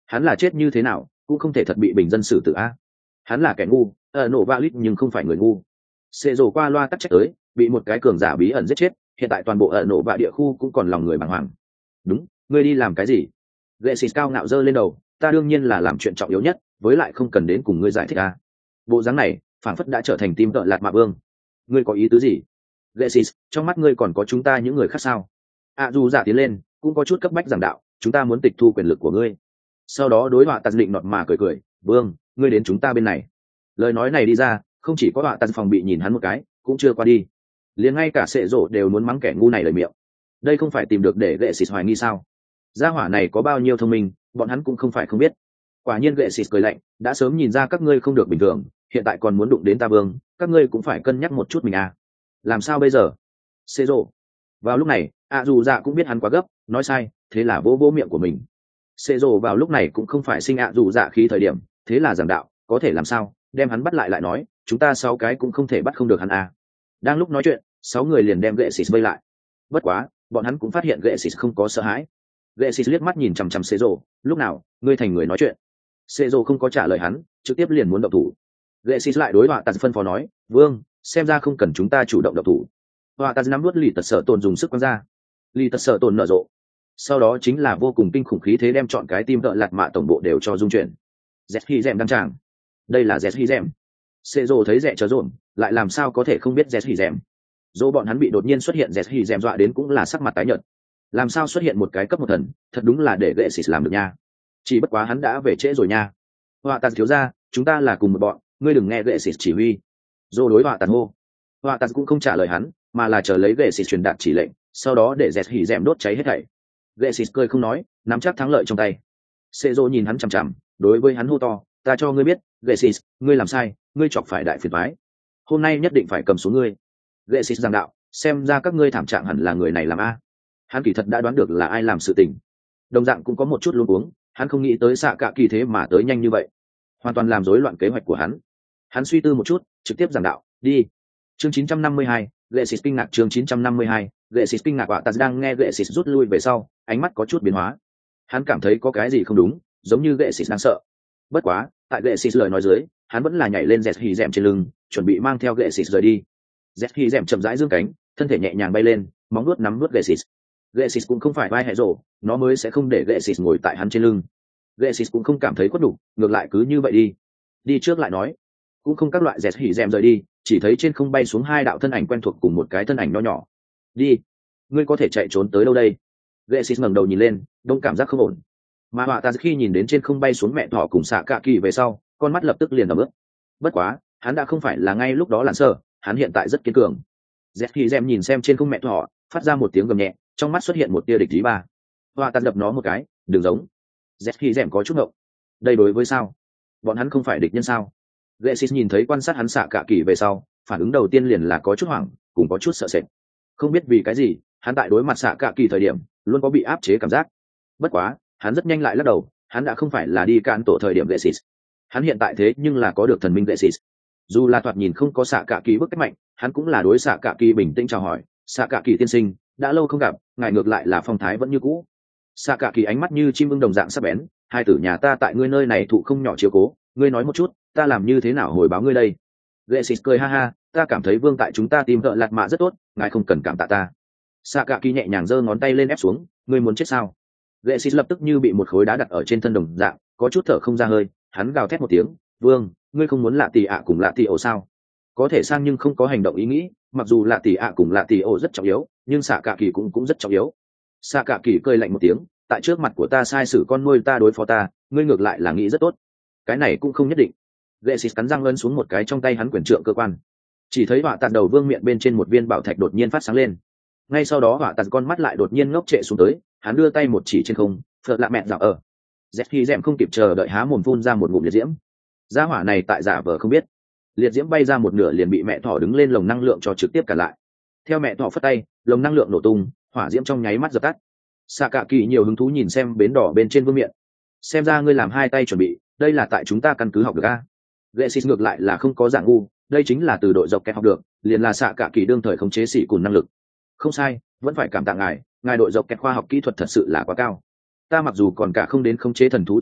Hắn là chết như thế nào cũng không thể thật bị bình dân xử tử a. Hắn là kẻ ngu, ở nổ vạ lít nhưng không phải người ngu. Xê rồ qua loa tắc trách tới, bị một cái cường giả bí ẩn giết chết, hiện tại toàn bộ ở nổ vạ địa khu cũng còn lòng người bàng hoàng. Đúng, ngươi đi làm cái gì? Lệ xịt cao ngạo dơ lên đầu, ta đương nhiên là làm chuyện trọng yếu nhất, với lại không cần đến cùng ngươi giải thích a. Bộ dáng này phảng phất đã trở thành tim tợ lạt mạ vương. Ngươi có ý tứ gì? Lệ xịt, trong mắt ngươi còn có chúng ta những người khác sao? À dù giả tiến lên, cũng có chút cấp bách giảng đạo, chúng ta muốn tịch thu quyền lực của ngươi. Sau đó đối họa tạt định nọt mà cười cười, vương, ngươi đến chúng ta bên này. Lời nói này đi ra, không chỉ có họa tạt phòng bị nhìn hắn một cái, cũng chưa qua đi, liền ngay cả sệ rộ đều muốn mắng kẻ ngu này lời miệng. Đây không phải tìm được để gệ xịt hoài nghi sao? Gia hỏa này có bao nhiêu thông minh, bọn hắn cũng không phải không biết. Quả nhiên gệ xịt cười lạnh, đã sớm nhìn ra các ngươi không được bình thường, hiện tại còn muốn đụng đến ta vương, các ngươi cũng phải cân nhắc một chút mình à. Làm sao bây giờ? Sệ rộ. Vào lúc này, ạ dù dạ cũng biết hắn quá gấp, nói sai, thế là vỗ vỗ miệng của mình. Sệ rộ vào lúc này cũng không phải sinh ạ dù dạ khí thời điểm, thế là giảng đạo, có thể làm sao, đem hắn bắt lại lại nói, chúng ta sáu cái cũng không thể bắt không được hắn à. Đang lúc nói chuyện, sáu người liền đem gệ xịt vây lại. Bất quá, bọn hắn cũng phát hiện gệ xịt không có sợ hãi. Gệ xịt liếc mắt nhìn chằm chằm Sệ rộ, lúc nào ngươi thành người nói chuyện? Sệ rộ không có trả lời hắn, trực tiếp liền muốn động thủ. Gệ xịt lại đối họa tạt phân phó nói, vương, xem ra không cần chúng ta chủ động động thủ. Họa tạt nắm nuốt lì tật sở tồn dùng sức quăng ra, lì tật sở tồn nở rộ. Sau đó chính là vô cùng kinh khủng khí thế đem chọn cái tim tợ lạt mạ tổng bộ đều cho dung chuyển. Dẹt hy dẹm đăng tràng, đây là Dẹt hy dẹm. Sệ rộ thấy rẻ chờ rộn, lại làm sao có thể không biết Dẹt hy dẹm. Dỗ bọn hắn bị đột nhiên xuất hiện Dẹt hy dẹm dọa đến cũng là sắc mặt tái nhợt. Làm sao xuất hiện một cái cấp một thần, thật đúng là để gệ xịt làm được nha. Chỉ bất quá hắn đã về trễ rồi nha. Họa tạt thiếu ra, chúng ta là cùng một bọn, ngươi đừng nghe gệ xịt chỉ huy. Dỗ đối họa tạt hô. Họa tạt cũng không trả lời hắn, mà là chờ lấy gệ xịt truyền đạt chỉ lệnh, sau đó để Dẹt hy dẹm đốt cháy hết thảy. Gệ xịt cười không nói, nắm chắc thắng lợi trong tay. Sệ rộ nhìn hắn chằm chằm, đối với hắn hô to, ta cho ngươi biết, gệ xịt, ngươi làm sai, ngươi chọc phải đại phiền toái. Hôm nay nhất định phải cầm xuống ngươi. Gệ xịt giảng đạo, xem ra các ngươi thảm trạng hẳn là người này làm a. Hắn kỳ thật đã đoán được là ai làm sự tình. Đồng dạng cũng có một chút luống cuống, hắn không nghĩ tới xạ cạ kỳ thế mà tới nhanh như vậy, hoàn toàn làm rối loạn kế hoạch của hắn. Hắn suy tư một chút, trực tiếp giảng đạo, đi. Chương chín trăm năm mươi hai, Gệ xịt kinh ngạc. Chương chín trăm năm mươi hai, Gệ xịt kinh ngạc. Quả tạt đang nghe Gệ xịt rút lui về sau, ánh mắt có chút biến hóa. Hắn cảm thấy có cái gì không đúng, giống như Gệ xịt đang sợ. Bất quá, tại Gệ xịt lời nói dưới, hắn vẫn là nhảy lên Dẹt hì dẹm trên lưng, chuẩn bị mang theo Gệ xịt rời đi. Dẹt hì dẹm chậm rãi dương cánh, thân thể nhẹ nhàng bay lên, móng nuốt nắm nuốt Gệ xịt. Gệ xịt cũng không phải vai hệ rổ, nó mới sẽ không để Gệ xịt ngồi tại hắn trên lưng. Gệ xịt cũng không cảm thấy quất đủ, ngược lại cứ như vậy đi. Đi trước lại nói. Cũng không các loại Dẹt hì dẹm rời đi, chỉ thấy trên không bay xuống hai đạo thân ảnh quen thuộc cùng một cái thân ảnh nho nhỏ. Đi, ngươi có thể chạy trốn tới đâu đây? Gệ xịt ngẩng đầu nhìn lên, đông cảm giác không ổn. Mà họa ta khi nhìn đến trên không bay xuống mẹ thỏ cùng xạ cạ kỳ về sau, con mắt lập tức liền ẩm ướt. Bất quá, hắn đã không phải là ngay lúc đó lặn sơ, hắn hiện tại rất kiên cường. Dẹt hì dẹm nhìn xem trên không mẹ thỏ, phát ra một tiếng gầm nhẹ, trong mắt xuất hiện một tia địch ý ba. Họa ta đập nó một cái, đừng giống. Dẹt hì dẹm có chút ngộng. Đây đối với sao? Bọn hắn không phải địch nhân sao? Gệ xịt nhìn thấy quan sát hắn xạ cạ kỳ về sau, phản ứng đầu tiên liền là có chút hoảng, cũng có chút sợ sệt. Không biết vì cái gì, hắn tại đối mặt xạ cạ kỳ thời điểm luôn có bị áp chế cảm giác. Bất quá, hắn rất nhanh lại lắc đầu, hắn đã không phải là đi cạn tổ thời điểm Gệ xịt. Hắn hiện tại thế nhưng là có được thần minh Gệ xịt. Dù là thoạt nhìn không có xạ cạ kỳ bức cách mạnh, hắn cũng là đối xạ cạ kỳ bình tĩnh chào hỏi, xạ cạ kỳ tiên sinh, đã lâu không gặp, ngài ngược lại là phong thái vẫn như cũ. Xạ cạ kỳ ánh mắt như chim ưng đồng dạng sắc bén, hai tử nhà ta tại ngươi nơi này thụ không nhỏ chiếu cố, ngươi nói một chút, ta làm như thế nào hồi báo ngươi đây? Gệ xịt cười ha ha, ta cảm thấy vương tại chúng ta tìm thợ lạt mạ rất tốt, ngài không cần cảm tạ ta. Xạ cạ kỳ nhẹ nhàng giơ ngón tay lên ép xuống, ngươi muốn chết sao? Gệ xịt lập tức như bị một khối đá đặt ở trên thân đồng dạng, có chút thở không ra hơi, hắn gào thét một tiếng, vương, ngươi không muốn lạ tỷ ạ cùng lạ tỷ ổ sao? Có thể sang nhưng không có hành động ý nghĩ, mặc dù lạ tỷ ạ cùng lạ tỷ ổ rất trọng yếu, nhưng xạ cạ kỳ cũng cũng rất trọng yếu. Xạ cạ kỳ cười lạnh một tiếng, tại trước mặt của ta sai sử con nuôi ta đối phó ta, ngươi ngược lại là nghĩ rất tốt. Cái này cũng không nhất định. Gệ xịt cắn răng ấn xuống một cái trong tay hắn quyền trượng cơ quan, chỉ thấy họa tạt đầu vương miệng bên trên một viên bảo thạch đột nhiên phát sáng lên. Ngay sau đó họa tạt con mắt lại đột nhiên ngốc trệ xuống tới, hắn đưa tay một chỉ trên không, phật lạ mẹ dạo ở. Dẹt khi dẹm không kịp chờ đợi há mồm phun ra một ngụm liệt diễm. Gia hỏa này tại giả vờ không biết, liệt diễm bay ra một nửa liền bị mẹ thỏ đứng lên lồng năng lượng cho trực tiếp cả lại. Theo mẹ thỏ phất tay, lồng năng lượng nổ tung, hỏa diễm trong nháy mắt dập tắt. Xạ cạ kỳ nhiều hứng thú nhìn xem bến đỏ bên trên vương miệng. Xem ra ngươi làm hai tay chuẩn bị, đây là tại chúng ta căn cứ học được a. Gệ xịt ngược lại là không có dạng ngu, đây chính là từ đội dọc kẹt học được, liền là xạ cạ kỳ đương thời khống chế sĩ cùn năng lực. Không sai, vẫn phải cảm tạ ngài, ngài đội dọc kẹt khoa học kỹ thuật thật sự là quá cao. Ta mặc dù còn cả không đến khống chế thần thú trình độ,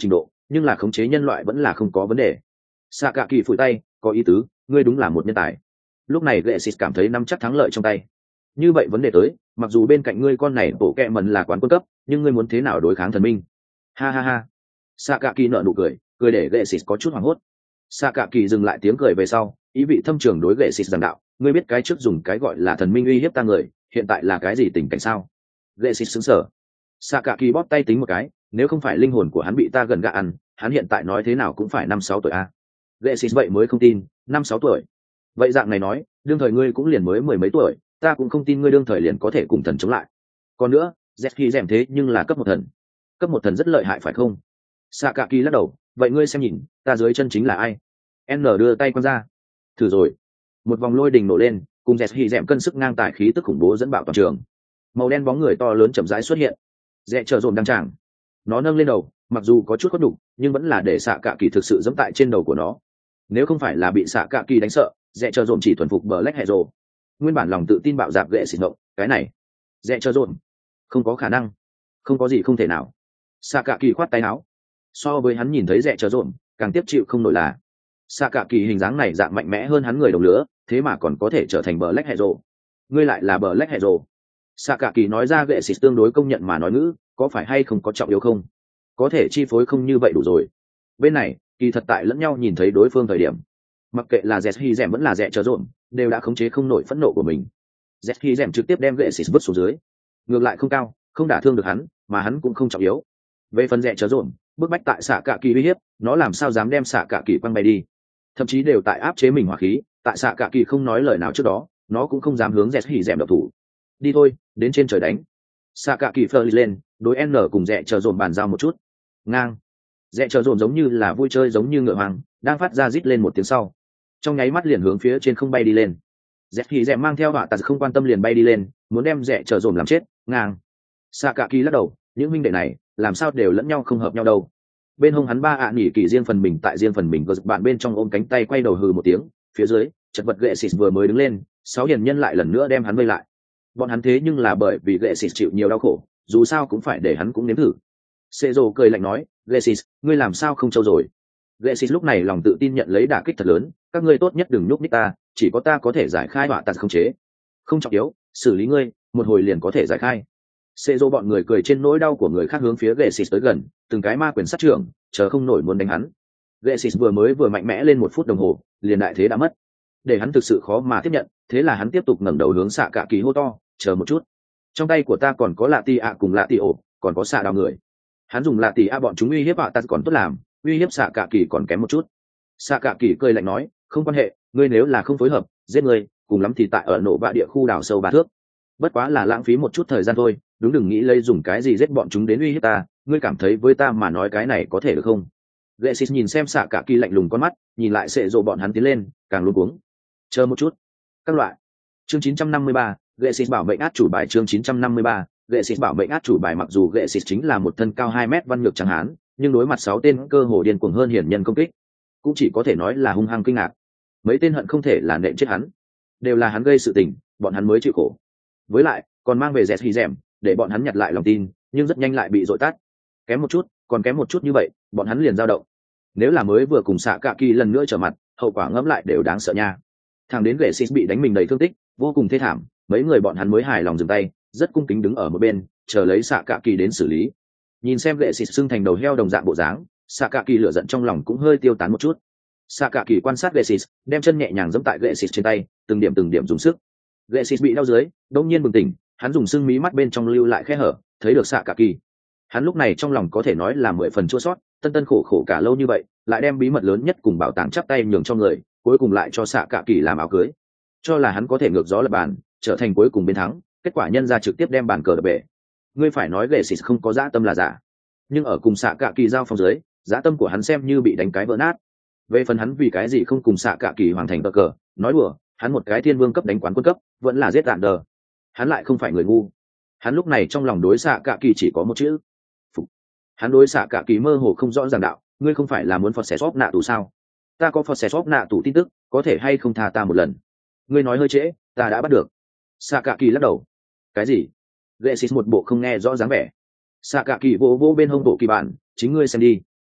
nhưng là khống chế nhân loại vẫn là không có vấn đề. Xạ cả kỳ phủi tay, có ý tứ, ngươi đúng là một nhân tài. Lúc này Gệ Xịt cảm thấy nắm chắc thắng lợi trong tay. Như vậy vấn đề tới, mặc dù bên cạnh ngươi con này bộ kẹ mần là quán quân cấp, nhưng ngươi muốn thế nào đối kháng thần minh? Ha ha ha. Xạ cả kỳ nở nụ cười, cười để Gệ Xịt có chút hoảng hốt. Xạ cả kỳ dừng lại tiếng cười về sau, ý vị thâm trường đối Gệ Xịt giảng đạo, ngươi biết cái trước dùng cái gọi là thần minh uy hiếp ta người, hiện tại là cái gì tình cảnh sao? Gệ Xịt sững sờ. Xạ cả kỳ bóp tay tính một cái, nếu không phải linh hồn của hắn bị ta gần gạ ăn, hắn hiện tại nói thế nào cũng phải năm sáu tuổi a. Gệ Xịt vậy mới không tin, năm sáu tuổi. Vậy dạng này nói, đương thời ngươi cũng liền mới mười mấy tuổi, ta cũng không tin ngươi đương thời liền có thể cùng thần chống lại. Còn nữa, Zetki dẻm thế nhưng là cấp một thần. Cấp một thần rất lợi hại phải không? Sakaki lắc đầu, vậy ngươi xem nhìn, ta dưới chân chính là ai? N đưa tay quăng ra. Thử rồi. Một vòng lôi đình nổ lên, cùng Zetki dẻm cân sức ngang tài khí tức khủng bố dẫn bạo toàn trường. Màu đen bóng người to lớn chậm rãi xuất hiện. Rẽ chờ dồn đang tràng. Nó nâng lên đầu, mặc dù có chút có đủ, nhưng vẫn là để Sakaki thực sự giẫm tại trên đầu của nó. Nếu không phải là bị Sakaki đánh sợ, Rẽ chờ dồn chỉ thuần phục Black Hero. Nguyên bản lòng tự tin bạo dạp Gệ Xịt ngộng, cái này, Rẽ chờ dồn, không có khả năng, không có gì không thể nào. Sakaki khoát tay áo. So với hắn nhìn thấy Rẽ chờ dồn, càng tiếp chịu không nổi là Sakaki hình dáng này dạng mạnh mẽ hơn hắn người đồng lứa, thế mà còn có thể trở thành Black Hero. Ngươi lại là Black Hero. Sakaki nói ra Gệ Xịt tương đối công nhận mà nói ngữ, có phải hay không có trọng yếu không? Có thể chi phối không như vậy đủ rồi. Bên này, kỳ thật tại lẫn nhau nhìn thấy đối phương thời điểm, mặc kệ là Zetki dẻm vẫn là Rẽ chờ dồn, đều đã khống chế không nổi phẫn nộ của mình. Zetki dẻm trực tiếp đem Gệ Xịt vứt xuống dưới, ngược lại không cao, không đả thương được hắn, mà hắn cũng không trọng yếu. Về phần Rẽ chờ dồn, bức bách tại xạ cạ kỳ uy hiếp, nó làm sao dám đem xạ cạ kỳ quăng bay đi? Thậm chí đều tại áp chế mình hỏa khí, tại xạ cạ kỳ không nói lời nào trước đó, nó cũng không dám hướng Zetki dẻm độc thủ. Đi thôi, đến trên trời đánh. Xạ cạ kỳ phơ lên, đối N cùng Rẽ chờ dồn bàn giao một chút. Ngang. Rẽ chờ dồn giống như là vui chơi giống như ngựa hoàng, đang phát ra rít lên một tiếng sau, trong nháy mắt liền hướng phía trên không bay đi lên. Zetki dẻm mang theo họa tạt không quan tâm liền bay đi lên, muốn đem Rẽ chờ dồn làm chết. Ngang. Sakaki lắc đầu, những huynh đệ này làm sao đều lẫn nhau không hợp nhau đâu. Bên hông hắn ba ạ à nghỉ kỳ riêng phần mình tại riêng phần mình, bạn bên trong ôm cánh tay quay đầu hừ một tiếng, phía dưới chật vật Gệ Xịt vừa mới đứng lên, sáu hiền nhân lại lần nữa đem hắn vây lại. Bọn hắn thế nhưng là bởi vì Gệ Xịt chịu nhiều đau khổ, dù sao cũng phải để hắn cũng nếm thử. Sezo cười lạnh nói, Gệ Xịt, ngươi làm sao không trâu rồi? Gệ Xịt lúc này lòng tự tin nhận lấy đả kích thật lớn, các ngươi tốt nhất đừng nhúc nhích ta, chỉ có ta có thể giải khai họa tạt không chế. Không trọng yếu, xử lý ngươi, một hồi liền có thể giải khai. Sezo bọn người cười trên nỗi đau của người khác hướng phía Gệ Xịt tới gần, từng cái ma quyền sát trưởng, chờ không nổi muốn đánh hắn. Gệ Xịt vừa mới vừa mạnh mẽ lên một phút đồng hồ, liền đại thế đã mất, để hắn thực sự khó mà tiếp nhận, thế là hắn tiếp tục ngẩng đầu hướng xạ cạ kỳ hô to, chờ một chút, trong tay của ta còn có lạ tì ạ cùng lạ tì ổ, còn có xạ đào người. Hắn dùng lạ tì ạ bọn chúng uy hiếp ạ ta còn tốt làm, uy hiếp xạ cạ kỳ còn kém một chút. Xạ cạ kỳ cười lạnh nói, không quan hệ, ngươi nếu là không phối hợp, giết ngươi, cùng lắm thì tại ở nổ bạ địa khu đào sâu ba thước, bất quá là lãng phí một chút thời gian thôi. Đúng, đừng nghĩ lấy dùng cái gì giết bọn chúng đến uy hiếp ta, ngươi cảm thấy với ta mà nói cái này có thể được không? Gệ Xịt nhìn xem xạ cả kỳ lạnh lùng con mắt, nhìn lại sệ rộ bọn hắn tiến lên, càng luống cuống. Chờ một chút. Các loại. Chương chín trăm năm mươi ba, Gệ Xịt bảo mệnh át chủ bài. Chương chín trăm năm mươi ba, Gệ Xịt bảo mệnh át chủ bài. Mặc dù Gệ Xịt chính là một thân cao hai mét văn nhược trắng hán, nhưng đối mặt sáu tên cơ hồ điên cuồng hơn hiển nhân công kích, cũng chỉ có thể nói là hung hăng kinh ngạc. Mấy tên hận không thể là nện chết hắn, đều là hắn gây sự tình, bọn hắn mới chịu khổ. Với lại, còn mang về dẹt hì dẻm, để bọn hắn nhặt lại lòng tin, nhưng rất nhanh lại bị dội tát. Kém một chút, còn kém một chút như vậy, bọn hắn liền dao động. Nếu là mới vừa cùng xạ cạ kỳ lần nữa trở mặt, hậu quả ngẫm lại đều đáng sợ nha. Thằng đến Gệ Xịt bị đánh mình đầy thương tích, vô cùng thê thảm, mấy người bọn hắn mới hài lòng dừng tay, rất cung kính đứng ở một bên, chờ lấy xạ cạ kỳ đến xử lý. Nhìn xem Gệ Xịt xưng thành đầu heo đồng dạng bộ dáng, xạ cạ kỳ lửa giận trong lòng cũng hơi tiêu tán một chút. Xạ cạ kỳ quan sát Gệ Xịt, đem chân nhẹ nhàng giẫm tại Gệ Xịt trên tay, từng điểm từng điểm dùng sức. Gệ Xịt bị đau dưới, đột nhiên bừng tỉnh, hắn dùng sưng mí mắt bên trong lưu lại khe hở, thấy được xạ cạ kỳ. Hắn lúc này trong lòng có thể nói là mười phần chua sót, tân tân khổ khổ cả lâu như vậy, lại đem bí mật lớn nhất cùng bảo tàng chắp tay nhường cho người, cuối cùng lại cho xạ cạ kỳ làm áo cưới, cho là hắn có thể ngược gió lập bàn, trở thành cuối cùng bên thắng. Kết quả nhân ra trực tiếp đem bàn cờ đập bể. Ngươi phải nói Gệ Xịt không có dã tâm là giả, nhưng ở cùng xạ cạ kỳ giao phong dưới, dã tâm của hắn xem như bị đánh cái vỡ nát. Về phần hắn vì cái gì không cùng xạ cạ kỳ hoàn thành cờ cờ, nói đùa, hắn một cái thiên vương cấp đánh quán quân cấp, vẫn là giết đạn đờ. Hắn lại không phải người ngu. Hắn lúc này trong lòng đối xạ cạ kỳ chỉ có một chữ: phục. Hắn đối xạ cạ kỳ mơ hồ không rõ ràng đạo, ngươi không phải là muốn phật xẻ xóp nạ tù sao? Ta có phật xẻ xóp nạ tù tin tức, có thể hay không tha ta một lần? Ngươi nói hơi trễ, ta đã bắt được. Xạ cạ kỳ lắc đầu. Cái gì? Gệ Xịt một bộ không nghe rõ dáng vẻ. Xạ cạ kỳ vỗ vỗ bên hông bộ kỳ bản, chính ngươi xem đi.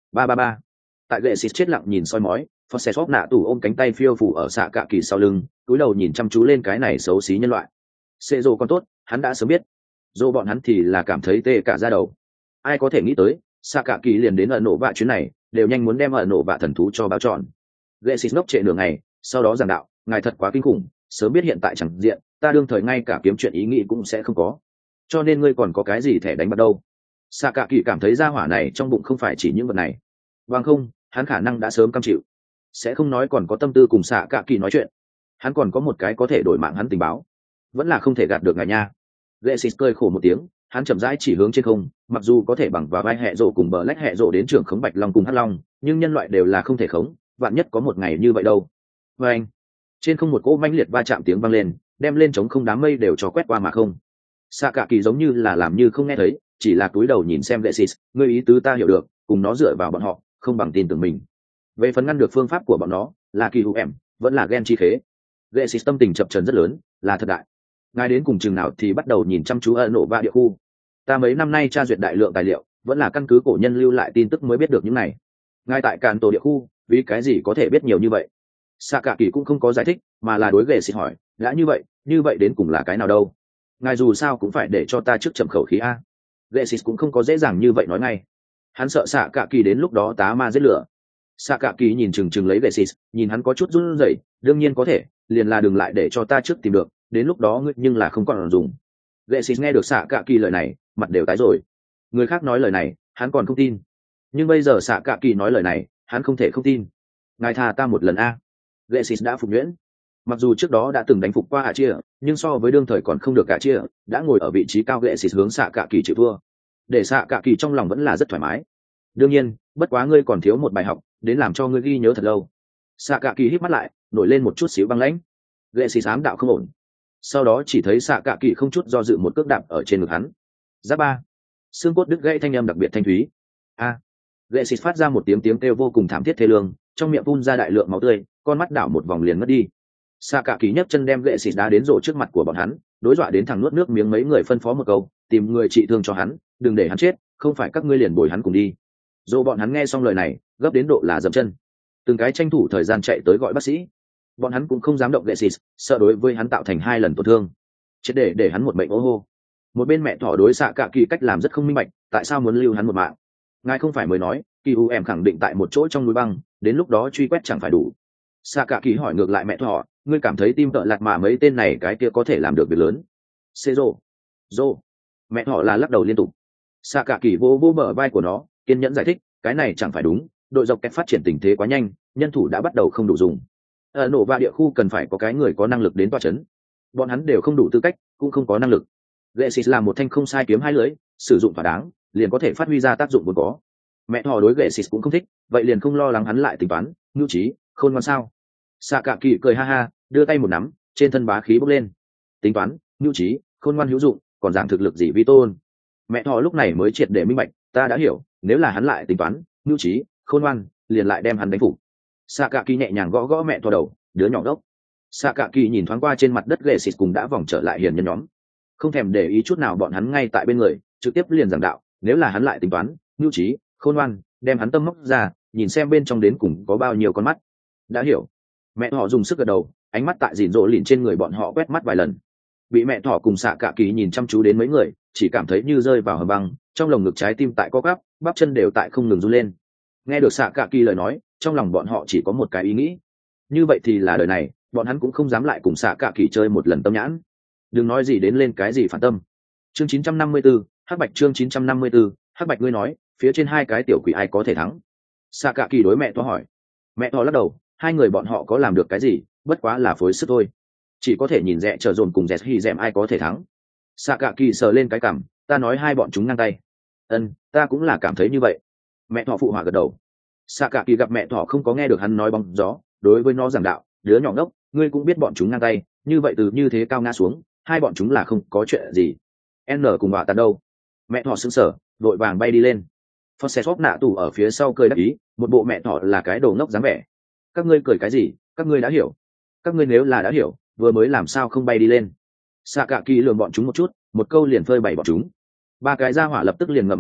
ba ba ba. Tại gệ xịt chết lặng nhìn soi mói, Foster nạ tủ ôm cánh tay phiêu phủ ở xạ cạ kỳ sau lưng, cúi đầu nhìn chăm chú lên cái này xấu xí nhân loại. Xê rồ còn tốt, hắn đã sớm biết. Dô bọn hắn thì là cảm thấy tê cả da đầu. Ai có thể nghĩ tới, xạ cạ kỳ liền đến ở nổ vạ chuyến này, đều nhanh muốn đem ở nổ vạ thần thú cho báo tròn. Gệ xịt ngốc trệ nửa ngày, sau đó giảng đạo, ngài thật quá kinh khủng, sớm biết hiện tại chẳng diện, ta đương thời ngay cả kiếm chuyện ý nghĩ cũng sẽ không có. Cho nên ngươi còn có cái gì thẻ đánh bạc đâu? Xạ cạ kỳ cảm thấy gia hỏa này trong bụng không phải chỉ những vật này. Bằng không, hắn khả năng đã sớm cam chịu, sẽ không nói còn có tâm tư cùng xạ cạ kỳ nói chuyện. Hắn còn có một cái có thể đổi mạng hắn tình báo, vẫn là không thể gạt được ngài nha. Gệ xịt cười khổ một tiếng, hắn chậm rãi chỉ hướng trên không, mặc dù có thể bằng vào vai hệ rộ cùng bờ lách hệ rộ đến trưởng khống bạch long cùng hắc long, nhưng nhân loại đều là không thể khống, vạn nhất có một ngày như vậy đâu. Và anh, trên không một cỗ mãnh liệt va chạm tiếng vang lên, đem lên chống không đám mây đều cho quét qua mà không. Xạ cạ kỳ giống như là làm như không nghe thấy, chỉ là cúi đầu nhìn xem Gệ xịt, ngươi ý tứ ta hiểu được, cùng nó dựa vào bọn họ, không bằng tin tưởng mình. Về phần ngăn được phương pháp của bọn nó, là kỳ hữu em, vẫn là ghen chi khế. Gệ xịt tâm tình chập chờn rất lớn, là thật đại. Ngài đến cùng chừng nào thì bắt đầu nhìn chăm chú ở nổ vạ địa khu. Ta mấy năm nay tra duyệt đại lượng tài liệu, vẫn là căn cứ cổ nhân lưu lại tin tức mới biết được những này. Ngài tại càn tổ địa khu, vì cái gì có thể biết nhiều như vậy? Sạ cả kỳ cũng không có giải thích, mà là đối Gệ xịt hỏi, đã như vậy, như vậy đến cùng là cái nào đâu? Ngài dù sao cũng phải để cho ta trước chậm khẩu khí a. Gệ xịt cũng không có dễ dàng như vậy nói ngay. Hắn sợ Sạ cả kỳ đến lúc đó tá ma giết lửa. Sạ cả kỳ nhìn chừng chừng lấy Gệ xịt, nhìn hắn có chút run rẩy, đương nhiên có thể, liền là đừng lại để cho ta trước tìm được, đến lúc đó ngươi nhưng là không còn dùng. Gệ xịt nghe được Sạ cả kỳ lời này, mặt đều tái rồi. Người khác nói lời này, hắn còn không tin, nhưng bây giờ Sạ cả kỳ nói lời này, hắn không thể không tin. Ngài tha ta một lần a. Gệ xịt đã phục nhuyễn. Mặc dù trước đó đã từng đánh phục qua Hạ Chia, nhưng so với đương thời còn không được Hạ Chia, đã ngồi ở vị trí cao Gệ xịt hướng Sạ cả kỳ chịu thua. Để Sạ cả kỳ trong lòng vẫn là rất thoải mái. Đương nhiên, bất quá ngươi còn thiếu một bài học, đến làm cho ngươi ghi nhớ thật lâu. Sạ cả kỳ híp mắt lại, nổi lên một chút xíu băng lãnh. Gệ xịt ám đạo không ổn. Sau đó chỉ thấy Sạ cả kỳ không chút do dự một cước đạp ở trên ngực hắn. Giáp ba. Xương cốt đứt gãy thanh âm đặc biệt thanh thúy. A. À. Gệ xịt phát ra một tiếng tiếng kêu vô cùng thảm thiết thê lương, trong miệng phun ra đại lượng máu tươi, con mắt đảo một vòng liền mất đi. Sạ cả kỳ nhấc chân đem Gệ xịt đá đến rổ trước mặt của bọn hắn, đối dọa đến thằng nuốt nước miếng mấy người phân phó một câu, tìm người trị thương cho hắn, đừng để hắn chết, không phải các ngươi liền bồi hắn cùng đi. Dỗ bọn hắn nghe xong lời này, gấp đến độ là dậm chân, từng cái tranh thủ thời gian chạy tới gọi bác sĩ. Bọn hắn cũng không dám động Gệ xịt, sợ đối với hắn tạo thành hai lần tổn thương, chết để để hắn một mệnh ô hô. Một bên mẹ thỏ đối Sạ cả kỳ cách làm rất không minh bạch, tại sao muốn lưu hắn một mạng? Ngài không phải mới nói, kỳ u em khẳng định tại một chỗ trong núi băng, đến lúc đó truy quét chẳng phải đủ. Sạ cả kỳ hỏi ngược lại mẹ thỏ, ngươi cảm thấy tim tợ lạt mà mấy tên này cái kia có thể làm được việc lớn? Xê rô, rô. Mẹ thỏ là lắc đầu liên tục. Sạ cả kỳ vô vô bờ vai của nó, kiên nhẫn giải thích, cái này chẳng phải đúng, đội dọc kẹt phát triển tình thế quá nhanh, nhân thủ đã bắt đầu không đủ dùng. Ở nổ và địa khu cần phải có cái người có năng lực đến toa chấn. Bọn hắn đều không đủ tư cách, cũng không có năng lực. Gệ xịt làm một thanh không sai kiếm hai lưỡi, sử dụng thỏa đáng, liền có thể phát huy ra tác dụng vốn có. Mẹ thỏ đối Gệ xịt cũng không thích, vậy liền không lo lắng hắn lại tính toán, nhu trí, khôn ngoan sao? Sạ cả kỳ cười ha ha, đưa tay một nắm, trên thân bá khí bốc lên. Tính toán, nhu trí, khôn ngoan hữu dụng, còn dạng thực lực gì vi tôn? Mẹ thỏ lúc này mới triệt để minh bạch, ta đã hiểu, nếu là hắn lại tính toán, nhu trí, khôn ngoan, liền lại đem hắn đánh phục. Sạ cả kỳ nhẹ nhàng gõ gõ mẹ thỏ đầu, đứa nhỏ đốc. Sạ cả kỳ nhìn thoáng qua trên mặt đất Gệ xịt cùng đã vòng trở lại hiền nhân nhóm, không thèm để ý chút nào bọn hắn ngay tại bên người, trực tiếp liền giảng đạo, nếu là hắn lại tính toán, nhu trí, khôn ngoan, đem hắn tâm móc ra, nhìn xem bên trong đến cùng có bao nhiêu con mắt. Đã hiểu. Mẹ họ dùng sức gật đầu, ánh mắt tại dịn rộ lìn trên người bọn họ quét mắt vài lần. Bị mẹ thỏ cùng Sạ cả kỳ nhìn chăm chú đến mấy người, chỉ cảm thấy như rơi vào hầm băng, trong lồng ngực trái tim tại co gắp, bắp chân đều tại không ngừng run lên. Nghe được Sạ cả kỳ lời nói, trong lòng bọn họ chỉ có một cái ý nghĩ, như vậy thì là đời này bọn hắn cũng không dám lại cùng Sạ cả kỳ chơi một lần tâm nhãn, đừng nói gì đến lên cái gì phản tâm. Chương chín trăm năm mươi tư, Hắc Bạch chương chín trăm năm mươi tư, Hắc Bạch ngươi nói, phía trên hai cái tiểu quỷ ai có thể thắng? Sạ cả kỳ đối mẹ to hỏi. Mẹ to lắc đầu, hai người bọn họ có làm được cái gì, bất quá là phối sức thôi, chỉ có thể nhìn rẽ chờ dồn cùng dẹt hy dẹm ai có thể thắng. Sạ cả kỳ sờ lên cái cằm, ta nói hai bọn chúng ngang tay. Ân, ta cũng là cảm thấy như vậy. Mẹ thỏ phụ họa gật đầu. Sạ cả kỳ gặp mẹ thỏ không có nghe được hắn nói bóng gió, đối với nó giảng đạo, đứa nhỏ ngốc, ngươi cũng biết bọn chúng ngang tay, như vậy từ như thế cao ngã xuống, hai bọn chúng là không có chuyện gì. N cùng bà ta đâu? Mẹ thỏ sững sờ, vội vàng bay đi lên. Foster nạ tủ ở phía sau cười đắc ý, một bộ mẹ thỏ là cái đồ ngốc dáng vẻ. Các ngươi cười cái gì? Các ngươi đã hiểu. Các ngươi nếu là đã hiểu, vừa mới làm sao không bay đi lên? Sạ cả kỳ lườm bọn chúng một chút, một câu liền phơi bày bọn chúng. Ba cái ra hỏa lập tức liền ngậm miệng lại,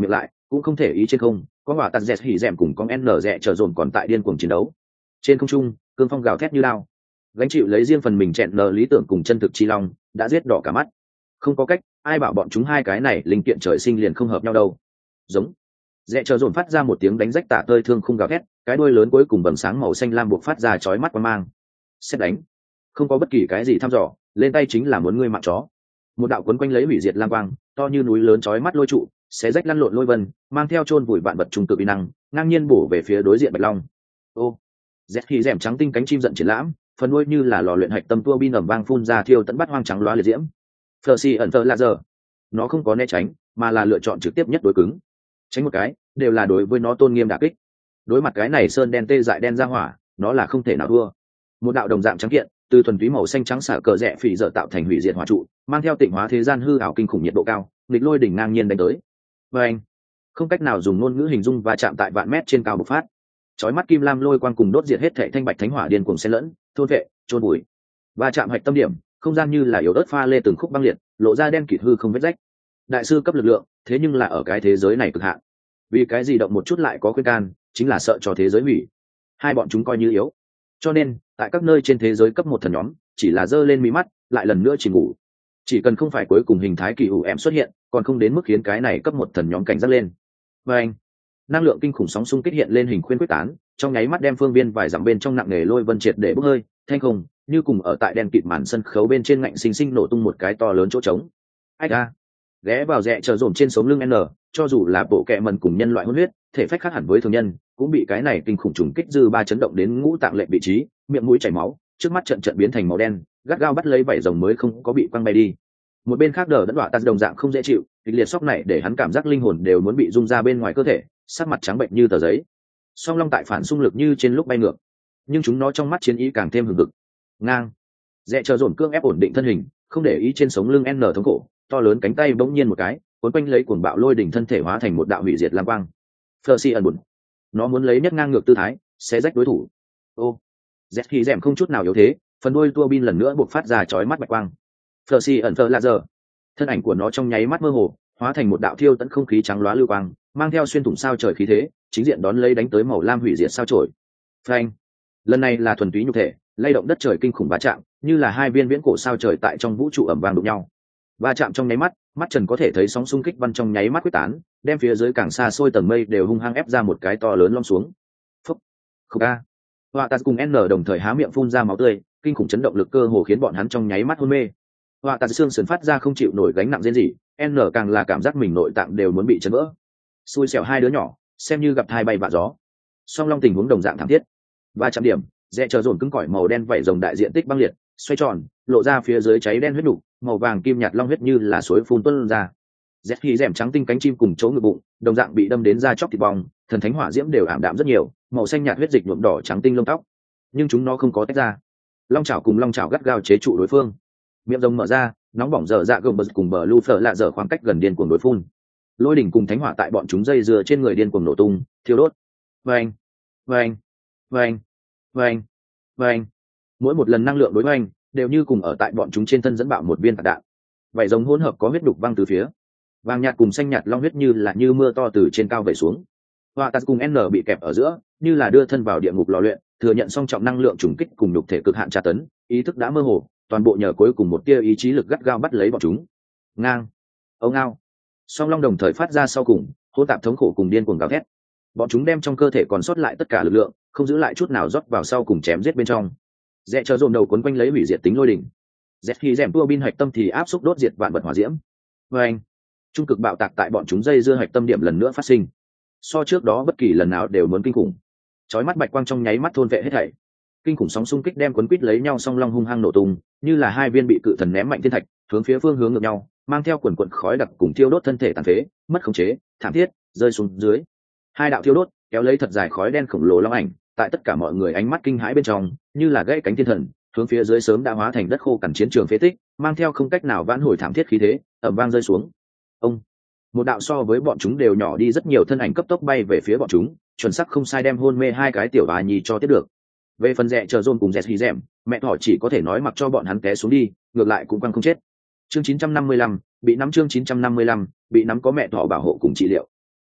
cũng không thể ý trên không có hỏa tạt dẹt hỉ rèm cùng con n rẽ chờ dồn còn tại điên cuồng chiến đấu. Trên không trung cương phong gào thét như lao, gánh chịu lấy riêng phần mình chẹn nờ lý tưởng cùng chân thực chi long đã giết đỏ cả mắt. Không có cách, ai bảo bọn chúng hai cái này linh kiện trời sinh liền không hợp nhau đâu. Giống rẽ chờ dồn phát ra một tiếng đánh rách tả tơi thương khung gào thét, cái đuôi lớn cuối cùng bầm sáng màu xanh lam buộc phát ra chói mắt qua mang. Xét đánh, không có bất kỳ cái gì thăm dò, lên tay chính là muốn ngươi mạng chó. Một đạo cuốn quanh lấy hủy diệt lam quang to như núi lớn chói mắt lôi trụ xé rách lăn lộn lôi vân, mang theo chôn vùi vạn vật trung cực uy năng, ngang nhiên bổ về phía đối diện bạch long. Ô dẹt khi rèm trắng tinh cánh chim giận triển lãm, phần đuôi như là lò luyện hạch tâm tua bin ẩm vang phun ra thiêu tận bắt hoang trắng loá liệt diễm. Phờ xì ẩn thờ là giờ, nó không có né tránh mà là lựa chọn trực tiếp nhất đối cứng. Tránh một cái đều là đối với nó tôn nghiêm đả kích. Đối mặt cái này sơn đen tê dại đen ra hỏa, nó là không thể nào thua. Một đạo đồng dạng trắng kiện từ thuần túy màu xanh trắng xả cờ rẽ phỉ dở tạo thành hủy diệt hỏa trụ, mang theo tịnh hóa thế gian hư ảo kinh khủng nhiệt độ cao, nghịch lôi đỉnh ngang nhiên đánh tới. Và anh không cách nào dùng ngôn ngữ hình dung và chạm tại vạn mét trên cao bộc phát, chói mắt kim lam lôi quang cùng đốt diệt hết thảy thanh bạch thánh hỏa điên cuồng xen lẫn, thôn vệ, trôn bụi. Và chạm hạch tâm điểm, không gian như là yếu ớt pha lê từng khúc băng liệt, lộ ra đen kịt hư không vết rách. Đại sư cấp lực lượng, thế nhưng là ở cái thế giới này cực hạn. Vì cái gì động một chút lại có khuyên can, chính là sợ cho thế giới hủy. Hai bọn chúng coi như yếu. Cho nên, tại các nơi trên thế giới cấp một thần nhóm, chỉ là giơ lên mí mắt, lại lần nữa chìm ngủ. Chỉ cần không phải cuối cùng hình thái kỳ ủ em xuất hiện, còn không đến mức khiến cái này cấp một thần nhóm cảnh giác lên. Và anh, năng lượng kinh khủng sóng xung kích hiện lên hình khuyên quyết tán, trong nháy mắt đem phương viên vài dặm bên trong nặng nề lôi vân triệt để bốc hơi, thanh không, như cùng ở tại đen kịt màn sân khấu bên trên ngạnh sinh sinh nổ tung một cái to lớn chỗ trống. Ách a, ghé vào rẽ chờ dồn trên sống lưng N, cho dù là bộ kệ mần cùng nhân loại hôn huyết, thể phách khác hẳn với thường nhân, cũng bị cái này kinh khủng trùng kích dư ba chấn động đến ngũ tạng lệnh vị trí, miệng mũi chảy máu, trước mắt trận trận biến thành màu đen, gắt gao bắt lấy vảy rồng mới không có bị quăng bay đi. Một bên khác đờ đẫn đọa tạt đồng dạng không dễ chịu, kịch liệt sốc này để hắn cảm giác linh hồn đều muốn bị rung ra bên ngoài cơ thể, sắc mặt trắng bệnh như tờ giấy. Song long tại phản xung lực như trên lúc bay ngược, nhưng chúng nó trong mắt chiến ý càng thêm hừng hực. Ngang, rẽ chờ dồn cương ép ổn định thân hình, không để ý trên sống lưng N thống khổ, to lớn cánh tay bỗng nhiên một cái, cuốn quanh lấy cuồng bạo lôi đỉnh thân thể hóa thành một đạo hủy diệt lam quang. Percy ẩn buồn, nó muốn lấy nhất ngang ngược tư thái, xé rách đối thủ. Ô, Z khi rèm không chút nào yếu thế, phần đuôi tua bin lần nữa bộc phát ra chói mắt bạch quang. Percy ẩn thờ là giờ, thân ảnh của nó trong nháy mắt mơ hồ, hóa thành một đạo thiêu tận không khí trắng loá lưu quang, mang theo xuyên thủng sao trời khí thế, chính diện đón lấy đánh tới màu lam hủy diệt sao chổi. Phanh, lần này là thuần túy nhục thể, lay động đất trời kinh khủng va chạm, như là hai viên viễn cổ sao trời tại trong vũ trụ ầm vang đụng nhau. Va chạm trong nháy mắt, mắt trần có thể thấy sóng xung kích văn trong nháy mắt quyết tán, đem phía dưới càng xa xôi tầng mây đều hung hăng ép ra một cái to lớn lom xuống. Phúc, khục a. Họa tạt cùng N đồng thời há miệng phun ra máu tươi, kinh khủng chấn động lực cơ hồ khiến bọn hắn trong nháy mắt hôn mê. Họa tạt xương sườn phát ra không chịu nổi gánh nặng rên rỉ, N càng là cảm giác mình nội tạng đều muốn bị chấn vỡ. Xui xẻo hai đứa nhỏ, xem như gặp thai bay vạ gió. Song long tình huống đồng dạng thảm thiết. Ba trăm điểm, rẽ chờ dồn cứng cỏi màu đen vảy rồng đại diện tích băng liệt, xoay tròn, lộ ra phía dưới cháy đen huyết nục, màu vàng kim nhạt long huyết như là suối phun tuôn ra. Rét khi rèm trắng tinh cánh chim cùng chỗ ngực bụng, đồng dạng bị đâm đến da chóc thịt bong, thần thánh hỏa diễm đều ảm đạm rất nhiều, màu xanh nhạt huyết dịch nhuộm đỏ trắng tinh lông tóc. Nhưng chúng nó không có tách ra. Long chảo cùng long chảo gắt gao chế trụ đối phương. Miệng rồng mở ra, nóng bỏng dở dạ gồng bật cùng bờ lu phở lạ dở khoảng cách gần điên cuồng đối phun. Lôi đỉnh cùng thánh hỏa tại bọn chúng dây dưa trên người điên cuồng nổ tung, thiêu đốt. Vâng, vâng, vâng, vâng, vâng. Mỗi một lần năng lượng đối oanh đều như cùng ở tại bọn chúng trên thân dẫn bạo một viên tạc đạn. Vảy rồng hỗn hợp có huyết đục văng từ phía, vàng nhạt cùng xanh nhạt long huyết như là như mưa to từ trên cao vẩy xuống. Họa tạt cùng N bị kẹp ở giữa, như là đưa thân vào địa ngục lò luyện, thừa nhận song trọng năng lượng trùng kích cùng nhục thể cực hạn tra tấn, ý thức đã mơ hồ, toàn bộ nhờ cuối cùng một tia ý chí lực gắt gao bắt lấy bọn chúng. Ngang, ông ao, song long đồng thời phát ra sau cùng, hỗn tạp thống khổ cùng điên cuồng gào thét. Bọn chúng đem trong cơ thể còn sót lại tất cả lực lượng, không giữ lại chút nào rót vào sau cùng chém giết bên trong. Rẽ chờ dồn đầu cuốn quanh lấy hủy diệt tính lôi đỉnh. Rẽ khi rèm tua bin hạch tâm thì áp xúc đốt diệt vạn vật hỏa diễm. Và anh, trung cực bạo tạc tại bọn chúng dây dưa hạch tâm điểm lần nữa phát sinh. So trước đó bất kỳ lần nào đều muốn kinh khủng. Chói mắt bạch quang trong nháy mắt thôn vệ hết thảy. Kinh khủng sóng xung kích đem cuốn quít lấy nhau song long hung hăng nổ tung, như là hai viên bị cự thần ném mạnh thiên thạch, hướng phía phương hướng ngược nhau, mang theo quần quần khói đặc cùng thiêu đốt thân thể tàn phế, mất khống chế, thảm thiết, rơi xuống dưới. Hai đạo thiêu đốt, kéo lấy thật dài khói đen khổng lồ long ảnh, tại tất cả mọi người ánh mắt kinh hãi bên trong, như là gãy cánh thiên thần, hướng phía dưới sớm đã hóa thành đất khô cằn chiến trường phế tích, mang theo không cách nào vãn hồi thảm thiết khí thế, ầm vang rơi xuống. Ông, một đạo so với bọn chúng đều nhỏ đi rất nhiều thân ảnh cấp tốc bay về phía bọn chúng, chuẩn xác không sai đem hôn mê hai cái tiểu bà nhi cho tiếp được. Về phần rẽ chờ John cùng Jesse Dẻm, mẹ thỏ chỉ có thể nói mặc cho bọn hắn té xuống đi, ngược lại cũng quăng không chết. Chương chín trăm năm mươi lăm, bị nắm chương chín trăm năm mươi lăm, bị nắm có mẹ thỏ bảo hộ cùng trị liệu.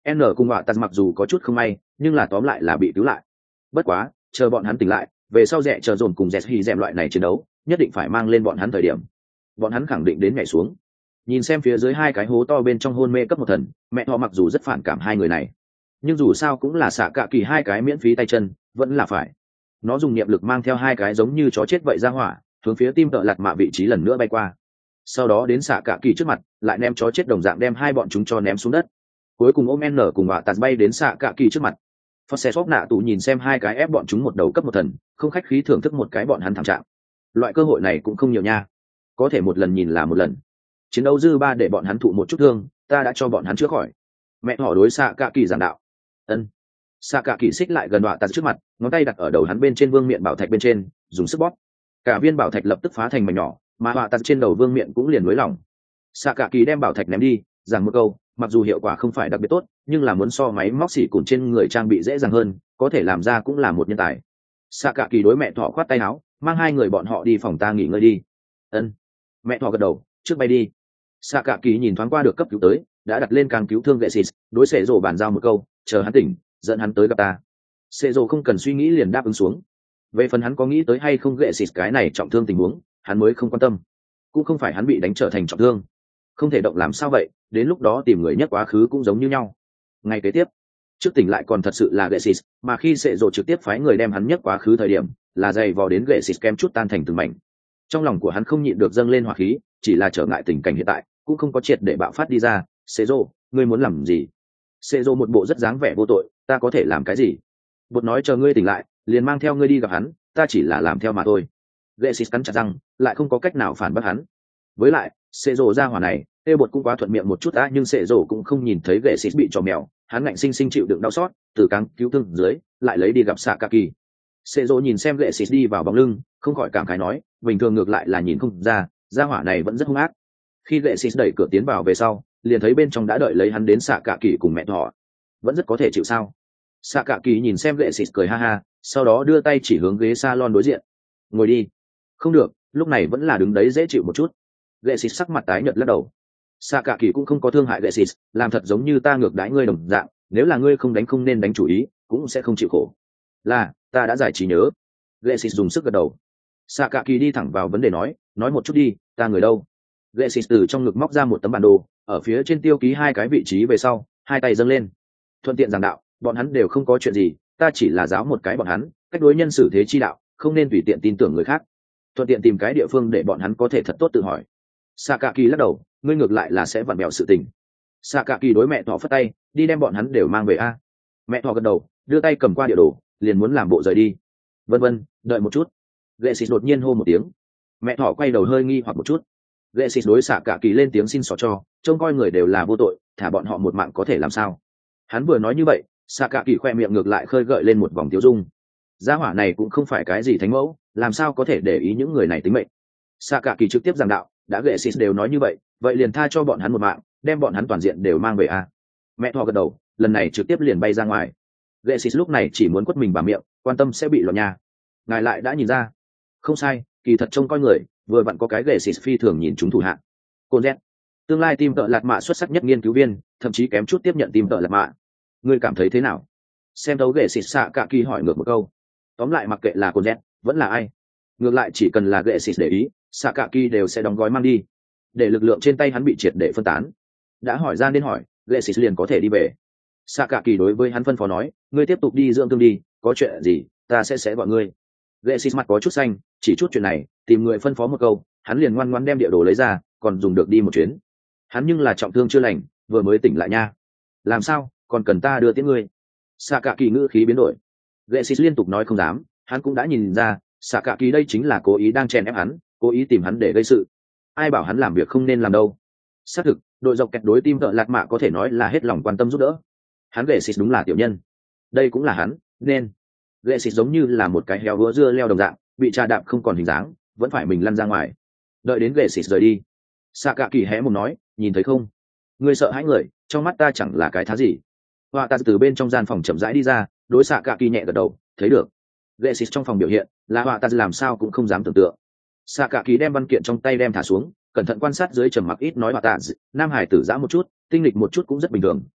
N cùng họa tạt mặc dù có chút không may nhưng là tóm lại là bị cứu lại. Bất quá chờ bọn hắn tỉnh lại về sau rẽ chờ dồn cùng dẹt hì dẹm loại này chiến đấu nhất định phải mang lên bọn hắn thời điểm bọn hắn khẳng định đến nhảy xuống. Nhìn xem phía dưới hai cái hố to bên trong hôn mê cấp một thần, mẹ họ mặc dù rất phản cảm hai người này nhưng dù sao cũng là xạ cạ kỳ hai cái miễn phí tay chân vẫn là phải. Nó dùng niệm lực mang theo hai cái giống như chó chết vậy ra hỏa hướng phía tim tợ lạt mạ vị trí lần nữa bay qua, sau đó đến xạ cạ kỳ trước mặt lại ném chó chết đồng dạng đem hai bọn chúng cho ném xuống đất. Cuối cùng ôm n cùng họa tạt bay đến xạ cạ kỳ trước mặt. Phật xe xóp nạ tù nhìn xem hai cái ép bọn chúng một đầu cấp một thần, không khách khí thưởng thức một cái bọn hắn thảm trạng. Loại cơ hội này cũng không nhiều nha, có thể một lần nhìn là một lần. Chiến đấu dư ba để bọn hắn thụ một chút thương, ta đã cho bọn hắn chữa khỏi. Mẹ họ đối xạ cạ kỳ giảng đạo. Ân. Xạ cạ kỳ xích lại gần họa tạt trước mặt, ngón tay đặt ở đầu hắn bên trên vương miện bảo thạch bên trên, dùng sức bóp. Cả viên bảo thạch lập tức phá thành mảnh nhỏ, mà họa tạt trên đầu vương miện cũng liền nối lỏng. Xạ cạ kỳ đem bảo thạch ném đi, giảng một câu, mặc dù hiệu quả không phải đặc biệt tốt nhưng là muốn so máy móc xỉ cùn trên người trang bị dễ dàng hơn, có thể làm ra cũng là một nhân tài. Xạ cạ kỳ đối mẹ thỏ khoát tay áo, mang hai người bọn họ đi phòng ta nghỉ ngơi đi. Ân. Mẹ thỏ gật đầu, trước bay đi. Xạ cạ kỳ nhìn thoáng qua được cấp cứu tới, đã đặt lên càng cứu thương vệ xịt, đối xệ rổ bàn giao một câu, chờ hắn tỉnh dẫn hắn tới gặp ta. Xệ rổ không cần suy nghĩ liền đáp ứng xuống. Về phần hắn có nghĩ tới hay không vệ xịt cái này trọng thương tình huống hắn mới không quan tâm, cũng không phải hắn bị đánh trở thành trọng thương không thể động làm sao vậy, đến lúc đó tìm người nhất quá khứ cũng giống như nhau. Ngày kế tiếp trước tỉnh lại còn thật sự là gệ xịt, mà khi sệ rộ trực tiếp phái người đem hắn nhất quá khứ thời điểm là dày vò đến gệ xịt kem chút tan thành từng mảnh. Trong lòng của hắn không nhịn được dâng lên hỏa khí, chỉ là trở ngại tình cảnh hiện tại cũng không có triệt để bạo phát đi ra. Sệ rộ, ngươi muốn làm gì? Sệ rộ một bộ rất dáng vẻ vô tội, ta có thể làm cái gì? Bột nói chờ ngươi tỉnh lại liền mang theo ngươi đi gặp hắn, ta chỉ là làm theo mà thôi. Gệ xịt cắn chặt răng, lại không có cách nào phản bác hắn. Với lại sệ rộ ra hỏa này tê bột cũng quá thuận miệng một chút đã, nhưng sệ rộ cũng không nhìn thấy gệ xịt bị trò mèo, hắn ngạnh sinh sinh chịu đựng đau xót từ cáng cứu thương dưới lại lấy đi gặp xạ cạ kỳ. Sệ rộ nhìn xem gệ xịt đi vào bóng lưng không khỏi cảm khái nói, bình thường ngược lại là nhìn không ra ra hỏa này vẫn rất hung ác. Khi gệ xịt đẩy cửa tiến vào về sau liền thấy bên trong đã đợi lấy hắn đến xạ cạ kỳ cùng mẹ thỏ, vẫn rất có thể chịu sao. Xạ cạ kỳ nhìn xem gệ xịt cười ha ha, sau đó đưa tay chỉ hướng ghế salon đối diện, ngồi đi. Không được, lúc này vẫn là đứng đấy dễ chịu một chút. Gệ xịt sắc mặt tái nhợt lắc đầu. Xạ cạ kỳ cũng không có thương hại gệ xịt, làm thật giống như ta ngược đãi ngươi đồng dạng, nếu là ngươi không đánh không nên đánh chủ ý cũng sẽ không chịu khổ. Là ta đã giải trí nhớ. Gệ xịt dùng sức gật đầu. Xạ cạ kỳ đi thẳng vào vấn đề nói, nói một chút đi, ta người đâu? Gệ xịt từ trong ngực móc ra một tấm bản đồ, ở phía trên tiêu ký hai cái vị trí về sau hai tay dâng lên, thuận tiện giảng đạo, bọn hắn đều không có chuyện gì, ta chỉ là giáo một cái bọn hắn cách đối nhân xử thế chi đạo, không nên tùy tiện tin tưởng người khác, thuận tiện tìm cái địa phương để bọn hắn có thể thật tốt tự hỏi. Xạ cạ kỳ lắc đầu, ngươi ngược lại là sẽ vặn bẹo sự tình. Xạ cạ kỳ đối mẹ thỏ phất tay, đi đem bọn hắn đều mang về a. Mẹ thỏ gật đầu, đưa tay cầm qua địa đồ, liền muốn làm bộ rời đi. Vân vân, đợi một chút. Gệ xịt đột nhiên hô một tiếng. Mẹ thỏ quay đầu hơi nghi hoặc một chút. Gệ xịt đối xạ cạ kỳ lên tiếng xin xỏ cho, trông coi người đều là vô tội, thả bọn họ một mạng có thể làm sao? Hắn vừa nói như vậy, xạ cạ kỳ khoe miệng ngược lại khơi gợi lên một vòng tiêu dung. Gia hỏa này cũng không phải cái gì thánh mẫu, làm sao có thể để ý những người này tính mệnh? Xạ cạ kỳ trực tiếp giảng đạo, đã gệ xịt đều nói như vậy, vậy liền tha cho bọn hắn một mạng, đem bọn hắn toàn diện đều mang về a. Mẹ thỏ gật đầu, lần này trực tiếp liền bay ra ngoài. Gệ xịt lúc này chỉ muốn quất mình vào miệng, quan tâm sẽ bị lọt nhà. Ngài lại đã nhìn ra. Không sai, kỳ thật trông coi người, vừa vặn có cái gệ xịt phi thường nhìn chúng thủ hạng. Côn Z, tương lai team tợ lạt mạ xuất sắc nhất nghiên cứu viên, thậm chí kém chút tiếp nhận team tợ lạt mạ. Ngươi cảm thấy thế nào? Xem đấu gệ xịt xạ cạ kỳ hỏi ngược một câu. Tóm lại mặc kệ là Côn Z, vẫn là ai, ngược lại chỉ cần là gệ xịt để ý, xạ cạ kỳ đều sẽ đóng gói mang đi, để lực lượng trên tay hắn bị triệt để phân tán. Đã hỏi ra nên hỏi, gệ xịt liền có thể đi về. Xạ cạ kỳ đối với hắn phân phó nói, ngươi tiếp tục đi dưỡng thương đi, có chuyện gì ta sẽ sẽ gọi ngươi. Gệ xịt mặt có chút xanh, chỉ chút chuyện này tìm người phân phó một câu, hắn liền ngoan ngoãn đem địa đồ lấy ra, còn dùng được đi một chuyến. Hắn nhưng là trọng thương chưa lành, vừa mới tỉnh lại nha. Làm sao còn cần ta đưa tiễn ngươi? Xạ cạ kỳ ngữ khí biến đổi. Gệ xịt liên tục nói không dám, hắn cũng đã nhìn ra xạ cạ kỳ đây chính là cố ý đang chèn ép hắn, cố ý tìm hắn để gây sự. Ai bảo hắn làm việc không nên làm đâu. Xác thực đội dọc kẹt đối tim tợ lạt mạ có thể nói là hết lòng quan tâm giúp đỡ. Hắn gệ xịt đúng là tiểu nhân, đây cũng là hắn nên. Gệ xịt giống như là một cái heo vữa dưa leo đồng dạng, bị trà đạp không còn hình dáng, vẫn phải mình lăn ra ngoài. Đợi đến gệ xịt rời đi, xạ cạ kỳ hé mồm nói, nhìn thấy không, ngươi sợ hãi người, trong mắt ta chẳng là cái thá gì. Họa ta từ bên trong gian phòng chậm rãi đi ra, đối xạ cạ kỳ nhẹ gật đầu, thấy được. Gệ xịt trong phòng biểu hiện là họa ta làm sao cũng không dám tưởng tượng. Xạ cạ kỳ đem văn kiện trong tay đem thả xuống, cẩn thận quan sát dưới trầm mặc ít nói họa ta, nam hải tử dã một chút, tinh lịch một chút cũng rất bình thường,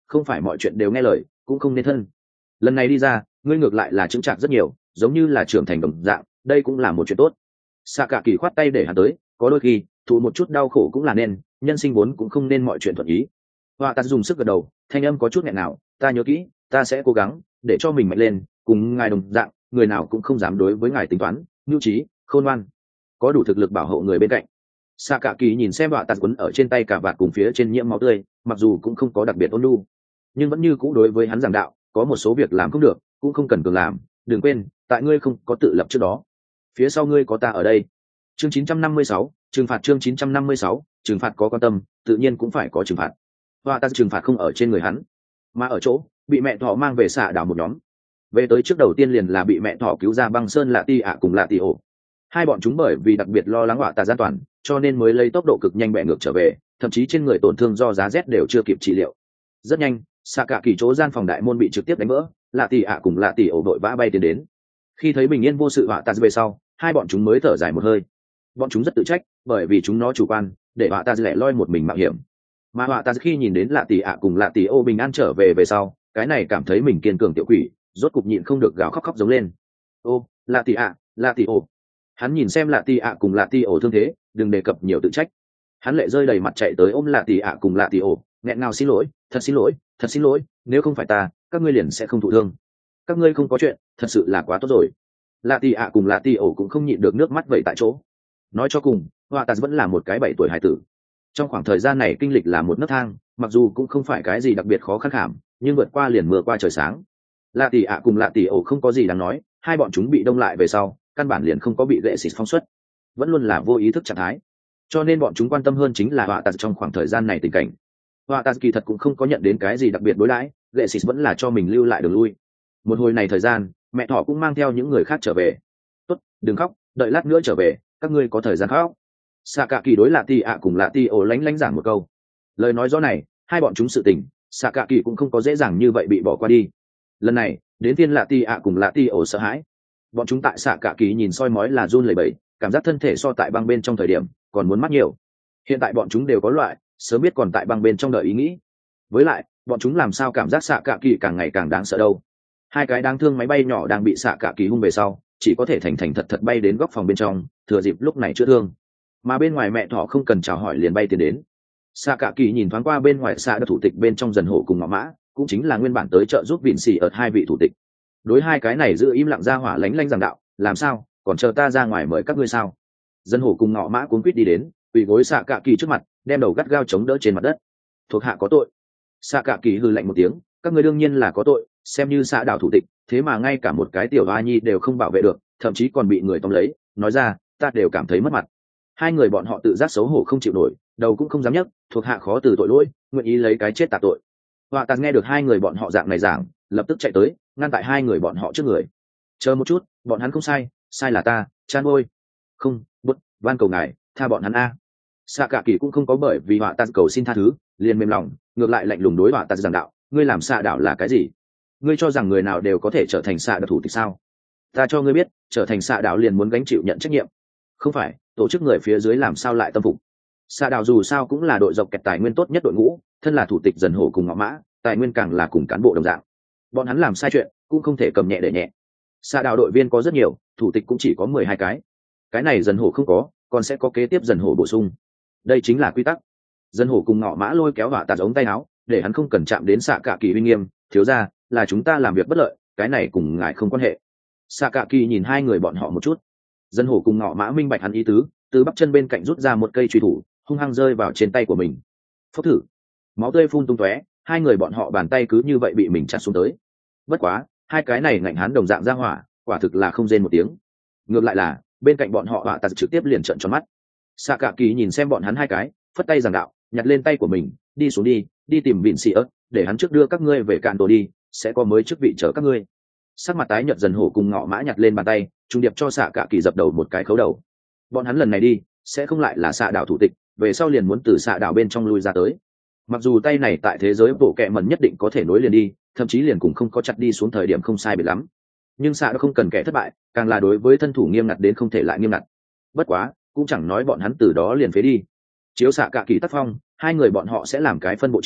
không phải mọi chuyện đều nghe lời cũng không nên thân. Lần này đi ra ngươi ngược lại là chứng trạc rất nhiều, giống như là trưởng thành đồng dạng, đây cũng là một chuyện tốt. Xạ cả kỳ khoát tay để hắn tới, có đôi khi thụ một chút đau khổ cũng là nên, nhân sinh vốn cũng không nên mọi chuyện thuận ý. Hoa ta dùng sức gật đầu, thanh âm có chút nghẹn nào, ta nhớ kỹ, ta sẽ cố gắng để cho mình mạnh lên, cùng ngài đồng dạng, người nào cũng không dám đối với ngài tính toán, nhu trí, khôn ngoan, có đủ thực lực bảo hộ người bên cạnh. Xạ cả kỳ nhìn xem Hoa ta quấn ở trên tay cả vạt cùng phía trên nhiễm máu tươi, mặc dù cũng không có đặc biệt ôn nhu, nhưng vẫn như cũ đối với hắn giảng đạo, có một số việc làm không được cũng không cần cường làm, đừng quên tại ngươi không có tự lập trước đó, phía sau ngươi có ta ở đây. Chương chín trăm năm mươi sáu, trừng phạt. Chương chín trăm năm mươi sáu, trừng phạt. Có quan tâm tự nhiên cũng phải có trừng phạt. Hoa ta trừng phạt không ở trên người hắn, mà ở chỗ bị mẹ thỏ mang về xạ đảo một nhóm. Về tới trước đầu tiên liền là bị mẹ thỏ cứu ra băng sơn lạ ti ạ cùng lạ ti ổ. Hai bọn chúng bởi vì đặc biệt lo lắng Hoa ta an toàn, cho nên mới lấy tốc độ cực nhanh bẻ ngược trở về, thậm chí trên người tổn thương do giá rét đều chưa kịp trị liệu. Rất nhanh xạ cả kỳ chỗ gian phòng đại môn bị trực tiếp đánh vỡ, lạ tỷ ạ cùng lạ tỷ ổ đội vã bay tiến đến. Khi thấy bình yên vô sự Họa Tà về sau, hai bọn chúng mới thở dài một hơi. Bọn chúng rất tự trách, bởi vì chúng nó chủ quan để Họa Tà lẻ loi một mình mạo hiểm. Mà Họa Tà khi nhìn đến lạ tỷ ạ cùng lạ tỷ ô bình an trở về về sau, cái này cảm thấy mình kiên cường tiểu quỷ, rốt cục nhịn không được gào khóc khóc giống lên. Ô, lạ tỷ ạ, lạ tỷ ô. Hắn nhìn xem lạ tỷ ạ cùng lạ tỷ ổ thương thế, đừng đề cập nhiều tự trách. Hắn lệ rơi đầy mặt chạy tới ôm lạ tỷ ạ cùng lạ tỷ ổ, nghẹn ngào xin lỗi, thật xin lỗi, thật xin lỗi, nếu không phải ta, các ngươi liền sẽ không thụ thương. Các ngươi không có chuyện, thật sự là quá tốt rồi. Lạ tỷ ạ cùng lạ tỷ ổ cũng không nhịn được nước mắt vẩy tại chỗ. Nói cho cùng, Hoa Tà vẫn là một cái bảy tuổi hải tử. Trong khoảng thời gian này kinh lịch là một nấc thang, mặc dù cũng không phải cái gì đặc biệt khó khăn khảm, nhưng vượt qua liền mưa qua trời sáng. Lạ tỷ ạ cùng lạ tỷ ổ không có gì đáng nói, hai bọn chúng bị đông lại về sau, căn bản liền không có bị gệ xịt phóng xuất, vẫn luôn là vô ý thức trạng thái. Cho nên bọn chúng quan tâm hơn chính là Hoa Tà trong khoảng thời gian này tình cảnh. Hoa Tà kỳ thật cũng không có nhận đến cái gì đặc biệt đối đãi, gệ xịt vẫn là cho mình lưu lại đường lui. Một hồi này thời gian, mẹ thỏ cũng mang theo những người khác trở về. Tốt, đừng khóc, đợi lát nữa trở về, các ngươi có thời gian khóc. Xạ cả kỳ đối lạ tỷ ạ cùng lạ tỷ ổ lánh lánh giảng một câu. Lời nói rõ này, hai bọn chúng sự tình, xạ cả kỳ cũng không có dễ dàng như vậy bị bỏ qua đi. Lần này, đến tiên lạ tỷ ạ cùng lạ tỷ ổ sợ hãi. Bọn chúng tại xạ cả kỳ nhìn soi mói là run lẩy bẩy, cảm giác thân thể so tại băng bên trong thời điểm còn muốn mắc nhiều. Hiện tại bọn chúng đều có loại sớm biết còn tại băng bên trong đợi ý nghĩ. Với lại bọn chúng làm sao cảm giác xạ cả kỳ càng ngày càng đáng sợ đâu. Hai cái đáng thương máy bay nhỏ đang bị xạ cả kỳ hung về sau, chỉ có thể thành thành thật thật bay đến góc phòng bên trong, thừa dịp lúc này chữa thương. Mà bên ngoài mẹ thỏ không cần chào hỏi liền bay tiến đến. Xạ cả kỳ nhìn thoáng qua bên ngoài xạ đất thủ tịch bên trong dần hổ cùng ngọ mã, cũng chính là nguyên bản tới trợ giúp vịn xì ở hai vị thủ tịch. Đối hai cái này giữ im lặng ra hỏa lánh lánh giảng đạo, làm sao còn chờ ta ra ngoài mời các ngươi sao? Dân hổ cùng ngọ mã cuống quýt đi đến, quỳ gối xạ cả kỳ trước mặt, đem đầu gắt gao chống đỡ trên mặt đất. Thuộc hạ có tội. Xạ cả kỳ hừ lạnh một tiếng, các ngươi đương nhiên là có tội, xem như xạ đảo thủ tịch, thế mà ngay cả một cái tiểu hoa nhi đều không bảo vệ được, thậm chí còn bị người tóm lấy, nói ra ta đều cảm thấy mất mặt. Hai người bọn họ tự giác xấu hổ không chịu nổi, đầu cũng không dám nhấc, thuộc hạ khó từ tội lỗi, nguyện ý lấy cái chết tạ tội. Họa Tà nghe được hai người bọn họ dạng này giảng, lập tức chạy tới, ngăn tại hai người bọn họ trước người. Chờ một chút, bọn hắn không sai, sai là ta, chan ôi. Không, bút, van cầu ngài, tha bọn hắn a. Xạ cả kỳ cũng không có bởi vì Họa Tà cầu xin tha thứ, liền mềm lòng, ngược lại lạnh lùng đối Họa Tà giảng đạo, ngươi làm xạ đảo là cái gì? Ngươi cho rằng người nào đều có thể trở thành xạ đảo thủ tịch sao? Ta cho ngươi biết, trở thành xạ đảo liền muốn gánh chịu nhận trách nhiệm. Không phải, tổ chức người phía dưới làm sao lại tâm phục? Xạ đảo dù sao cũng là đội dọc kẹt tài nguyên tốt nhất đội ngũ, thân là thủ tịch dần hổ cùng ngọ mã, tài nguyên càng là cùng cán bộ đồng dạng. Bọn hắn làm sai chuyện, cũng không thể cầm nhẹ để nhẹ. Xạ đảo đội viên có rất nhiều, thủ tịch cũng chỉ có mười hai cái. Cái này dần hổ không có, còn sẽ có kế tiếp dần hổ bổ sung. Đây chính là quy tắc. Dần hổ cùng ngọ mã lôi kéo Họa Tà ống tay áo, để hắn không cần chạm đến xạ cả kỳ uy nghiêm, thiếu ra là chúng ta làm việc bất lợi, cái này cùng ngài không quan hệ. Xạ cả kỳ nhìn hai người bọn họ một chút, dân hổ cùng ngọ mã minh bạch hắn ý tứ, từ bắp chân bên cạnh rút ra một cây truy thủ, hung hăng rơi vào trên tay của mình. Phốc thử, máu tươi phun tung tóe, hai người bọn họ bàn tay cứ như vậy bị mình chặt xuống tới. Bất quá hai cái này ngạnh hắn đồng dạng ra hỏa, quả thực là không rên một tiếng. Ngược lại là bên cạnh bọn họ Họa Tà trực tiếp liền trợn tròn mắt. Xạ cả kỳ nhìn xem bọn hắn hai cái, phất tay giảng đạo, nhặt lên tay của mình, đi xuống đi, đi tìm vịn xì ớt, để hắn trước đưa các ngươi về cạn tổ đi, sẽ có mới chức vị chở các ngươi. Sắc mặt tái nhợt dần hổ cùng ngọ mã nhặt lên bàn tay, trung điệp cho xạ cả kỳ dập đầu một cái khấu đầu. Bọn hắn lần này đi sẽ không lại là xạ đảo thủ tịch, về sau liền muốn từ xạ đảo bên trong lui ra tới. Mặc dù tay này tại thế giới bộ kệ mẩn nhất định có thể nối liền đi, thậm chí liền cùng không có chặt đi xuống thời điểm không sai biệt lắm, nhưng xạ đã không cần kẻ thất bại, càng là đối với thân thủ nghiêm ngặt đến không thể lại nghiêm ngặt. Bất quá cũng chẳng nói bọn hắn từ đó liền phế đi. Chiếu xạ cả kỳ tác phong, hai người bọn họ sẽ làm cái phân bộ trưởng,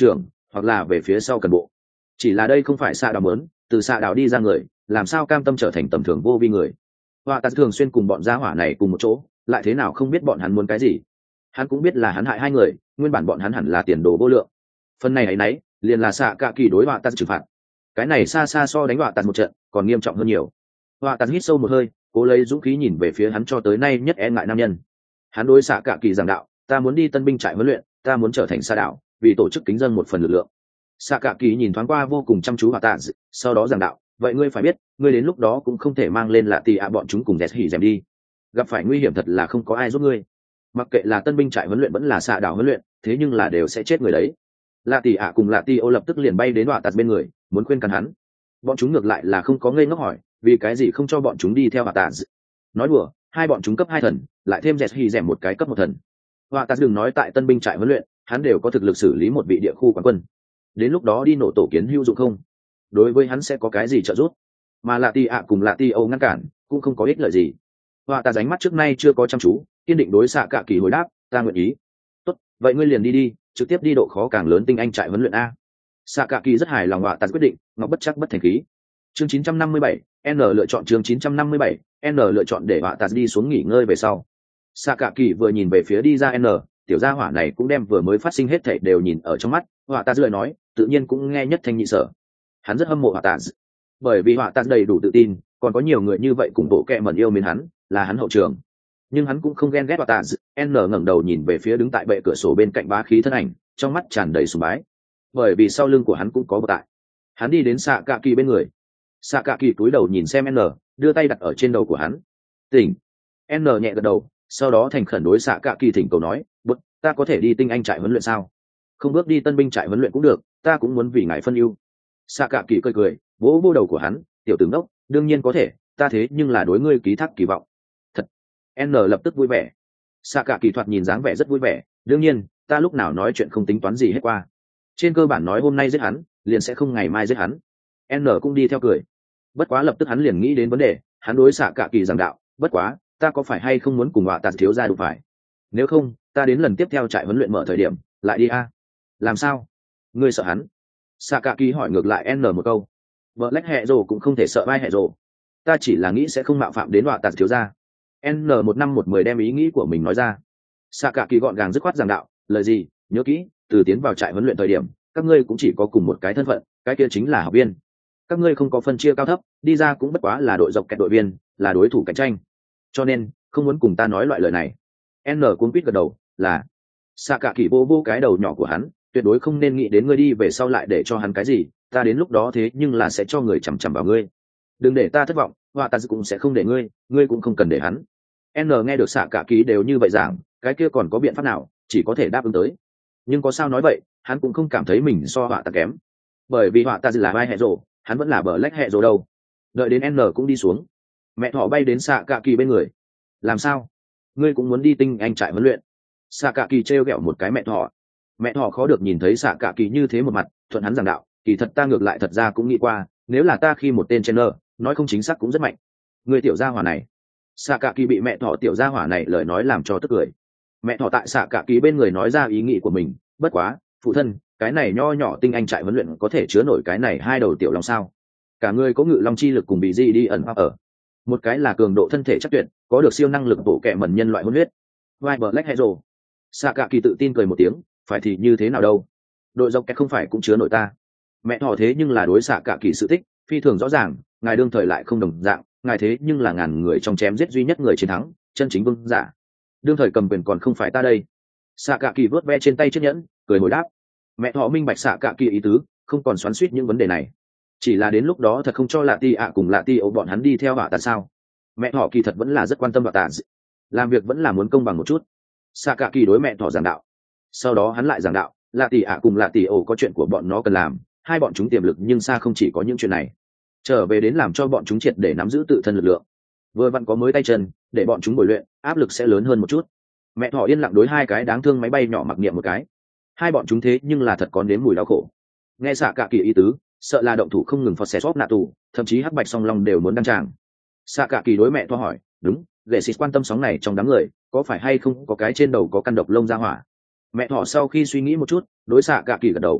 hoặc là về phía sau cần bộ. Chỉ là đây không phải xạ đào mớn, từ xạ đào đi ra người làm sao cam tâm trở thành tầm thường vô vi người. Họa tạt thường xuyên cùng bọn gia hỏa này cùng một chỗ, lại thế nào không biết bọn hắn muốn cái gì. Hắn cũng biết là hắn hại hai người, nguyên bản bọn hắn hẳn là tiền đồ vô lượng. Phần này ấy nấy liền là xạ cả kỳ đối họa tạt trừng phạt. Cái này xa xa so đánh họa tạt một trận còn nghiêm trọng hơn nhiều. Họa tạt hít sâu một hơi, cố lấy dũng khí nhìn về phía hắn cho tới nay nhất e ngại nam nhân. Hắn đối xạ cả kỳ giảng đạo, ta muốn đi tân binh trại huấn luyện, ta muốn trở thành sa đạo, vì tổ chức kính dân một phần lực lượng. Xạ cả kỳ nhìn thoáng qua vô cùng chăm chú họa tạt, sau đó giảng đạo, vậy ngươi phải biết, ngươi đến lúc đó cũng không thể mang lên lạ tì ạ bọn chúng cùng dẹt hỉ dèm đi, gặp phải nguy hiểm thật là không có ai giúp ngươi. Mặc kệ là tân binh trại huấn luyện vẫn là xạ đạo huấn luyện, thế nhưng là đều sẽ chết người đấy. Lạ tì ạ cùng lạ tì ô lập tức liền bay đến họa tạt bên người, muốn khuyên can hắn. Bọn chúng ngược lại là không có ngây ngốc hỏi, vì cái gì không cho bọn chúng đi theo họa tạt. Nói đùa, hai bọn chúng cấp hai thần, lại thêm dẹt hỉ dèm một cái cấp một thần. Họa tạt đừng nói tại tân binh trại huấn luyện, hắn đều có thực lực xử lý một vị địa khu quán quân. Đến lúc đó đi nổ tổ kiến hữu dụng không? Đối với hắn sẽ có cái gì trợ giúp? Mà lạ tì ạ cùng lạ tì ô ngăn cản cũng không có ích lợi gì. Họa tạt ránh mắt trước nay chưa có chăm chú, kiên định đối xạ cả kỳ hồi đáp, ta nguyện ý. Tốt, vậy ngươi liền đi đi, trực tiếp đi độ khó càng lớn tinh anh trại huấn luyện a. Xạ cả kỳ rất hài lòng họa tạt quyết định, ngọc bất chắc bất thành khí. Chương chín trăm năm mươi bảy, N lựa chọn chương chín trăm năm mươi bảy, N lựa chọn để họa tạt đi xuống nghỉ ngơi về sau. Xạ cả kỳ vừa nhìn về phía đi ra N, tiểu gia hỏa này cũng đem vừa mới phát sinh hết thảy đều nhìn ở trong mắt, họa tạt lời nói, tự nhiên cũng nghe nhất thanh nhị sở. Hắn rất hâm mộ họa tạt, bởi vì họa tạt đầy đủ tự tin, còn có nhiều người như vậy cùng bộ kệ mẩn yêu mến hắn, là hắn hậu trường. Nhưng hắn cũng không ghen ghét họa tạt. N ngẩng đầu nhìn về phía đứng tại bệ cửa sổ bên cạnh bá khí thân ảnh, trong mắt tràn đầy sùng bái, bởi vì sau lưng của hắn cũng có bộ tại. Hắn đi đến xạ cả kỳ bên người, xạ cả kỳ cúi đầu nhìn xem N, đưa tay đặt ở trên đầu của hắn. Tỉnh. N nhẹ gật đầu, sau đó thành khẩn đối xạ cả kỳ thỉnh cầu nói, bút, ta có thể đi tinh anh trại huấn luyện sao? Không bước đi tân binh trại huấn luyện cũng được, ta cũng muốn vì ngài phân ưu. Xạ cả kỳ cười cười, vỗ vô đầu của hắn, tiểu tử ngốc, đương nhiên có thể, ta thế nhưng là đối ngươi ký thác kỳ vọng. Thật. N lập tức vui vẻ. Xạ cả kỳ thoạt nhìn dáng vẻ rất vui vẻ, đương nhiên, ta lúc nào nói chuyện không tính toán gì hết qua. Trên cơ bản nói hôm nay giết hắn, liền sẽ không ngày mai giết hắn. N cũng đi theo cười. Bất quá lập tức hắn liền nghĩ đến vấn đề, hắn đối xạ cả kỳ giảng đạo, bất quá, ta có phải hay không muốn cùng họa tạt thiếu gia đụng phải? Nếu không, ta đến lần tiếp theo trại huấn luyện mở thời điểm, lại đi a. Làm sao? Ngươi sợ hắn? Xạ cả kỳ hỏi ngược lại N một câu. Vợ lách hẹ rồ cũng không thể sợ vai hẹ rồ. Ta chỉ là nghĩ sẽ không mạo phạm đến họa tạt thiếu gia. N một năm một mười đem ý nghĩ của mình nói ra. Xạ cả kỳ gọn gàng dứt khoát giảng đạo, lời gì, nhớ kỹ, từ tiến vào trại huấn luyện thời điểm, các ngươi cũng chỉ có cùng một cái thân phận, cái kia chính là học viên. Các ngươi không có phân chia cao thấp, đi ra cũng bất quá là đội dọc kẹt đội viên, là đối thủ cạnh tranh. Cho nên, không muốn cùng ta nói loại lời này. N cuống quýt gật đầu, là. Xạ cả kỳ vô vô cái đầu nhỏ của hắn, tuyệt đối không nên nghĩ đến ngươi đi về sau lại để cho hắn cái gì, ta đến lúc đó thế nhưng là sẽ cho người chằm chằm vào ngươi. Đừng để ta thất vọng, họa tạt cũng sẽ không để ngươi, ngươi cũng không cần để hắn. N nghe được xạ cả kỳ đều như vậy giảng, cái kia còn có biện pháp nào, chỉ có thể đáp ứng tới. Nhưng có sao nói vậy, hắn cũng không cảm thấy mình so họa tạt kém, bởi vì họa tạt là vai hẹ rồ, hắn vẫn là bờ lách hẹ rồ đâu. Đợi đến N cũng đi xuống, mẹ thỏ bay đến xạ cả kỳ bên người. Làm sao, ngươi cũng muốn đi tinh anh trại huấn luyện? Xạ cả kỳ trêu ghẹo một cái mẹ thỏ. Mẹ thỏ khó được nhìn thấy xạ cả kỳ như thế một mặt, thuận hắn giảng đạo, kỳ thật ta ngược lại thật ra cũng nghĩ qua, nếu là ta khi một tên trainer, nói không chính xác cũng rất mạnh. Người tiểu gia hỏa này. Xạ cả kỳ bị mẹ thỏ tiểu gia hỏa này lời nói làm cho tức cười. Mẹ thỏ tại xạ cả kỳ bên người nói ra ý nghĩ của mình, bất quá, phụ thân, cái này nho nhỏ tinh anh trại huấn luyện có thể chứa nổi cái này hai đầu tiểu long sao? Cả người có ngự long chi lực cùng bị gì đi ẩn ở. Một cái là cường độ thân thể chắc tuyệt, có được siêu năng lực bổ kẹ mẩn nhân loại hôn huyết. Vai Black Hero. Xạ cả kỳ tự tin cười một tiếng, phải thì như thế nào đâu? Đội dọc kẹt không phải cũng chứa nổi ta. Mẹ thỏ thế nhưng là đối xạ cả kỳ sự thích, phi thường rõ ràng, ngài đương thời lại không đồng dạng, ngài thế nhưng là ngàn người trong chém giết duy nhất người chiến thắng, chân chính vương giả. Đương thời cầm quyền còn không phải ta đây. Xạ cả kỳ vớt ve trên tay chiếc nhẫn, cười hồi đáp. Mẹ thỏ minh bạch xạ cả kỳ ý tứ, không còn xoắn xuýt những vấn đề này. Chỉ là đến lúc đó thật không cho lạ ti ạ cùng lạ ti ấu bọn hắn đi theo họa tạt sao? Mẹ thỏ kỳ thật vẫn là rất quan tâm họa tạt, làm việc vẫn là muốn công bằng một chút. Xạ cả kỳ đối mẹ thỏ giảng đạo, sau đó hắn lại giảng đạo, lạ ti ạ cùng lạ ti ấu có chuyện của bọn nó cần làm, hai bọn chúng tiềm lực nhưng xa không chỉ có những chuyện này. Trở về đến làm cho bọn chúng triệt để nắm giữ tự thân lực lượng, vừa vặn có mới tay chân, để bọn chúng bồi luyện, áp lực sẽ lớn hơn một chút. Mẹ thỏ yên lặng đối hai cái đáng thương máy bay nhỏ mặc niệm một cái. Hai bọn chúng thế nhưng là thật có nếm mùi đau khổ. Nghe xạ cả kỳ ý tứ, sợ là động thủ không ngừng phật xé xóp nạ tù, thậm chí hắc bạch song long đều muốn đăng tràng. Xạ cả kỳ đối mẹ thỏ hỏi, đúng, để xịt quan tâm sóng này trong đám người, có phải hay không có cái trên đầu có căn độc lông ra hỏa? Mẹ thỏ sau khi suy nghĩ một chút, đối xạ cả kỳ gật đầu.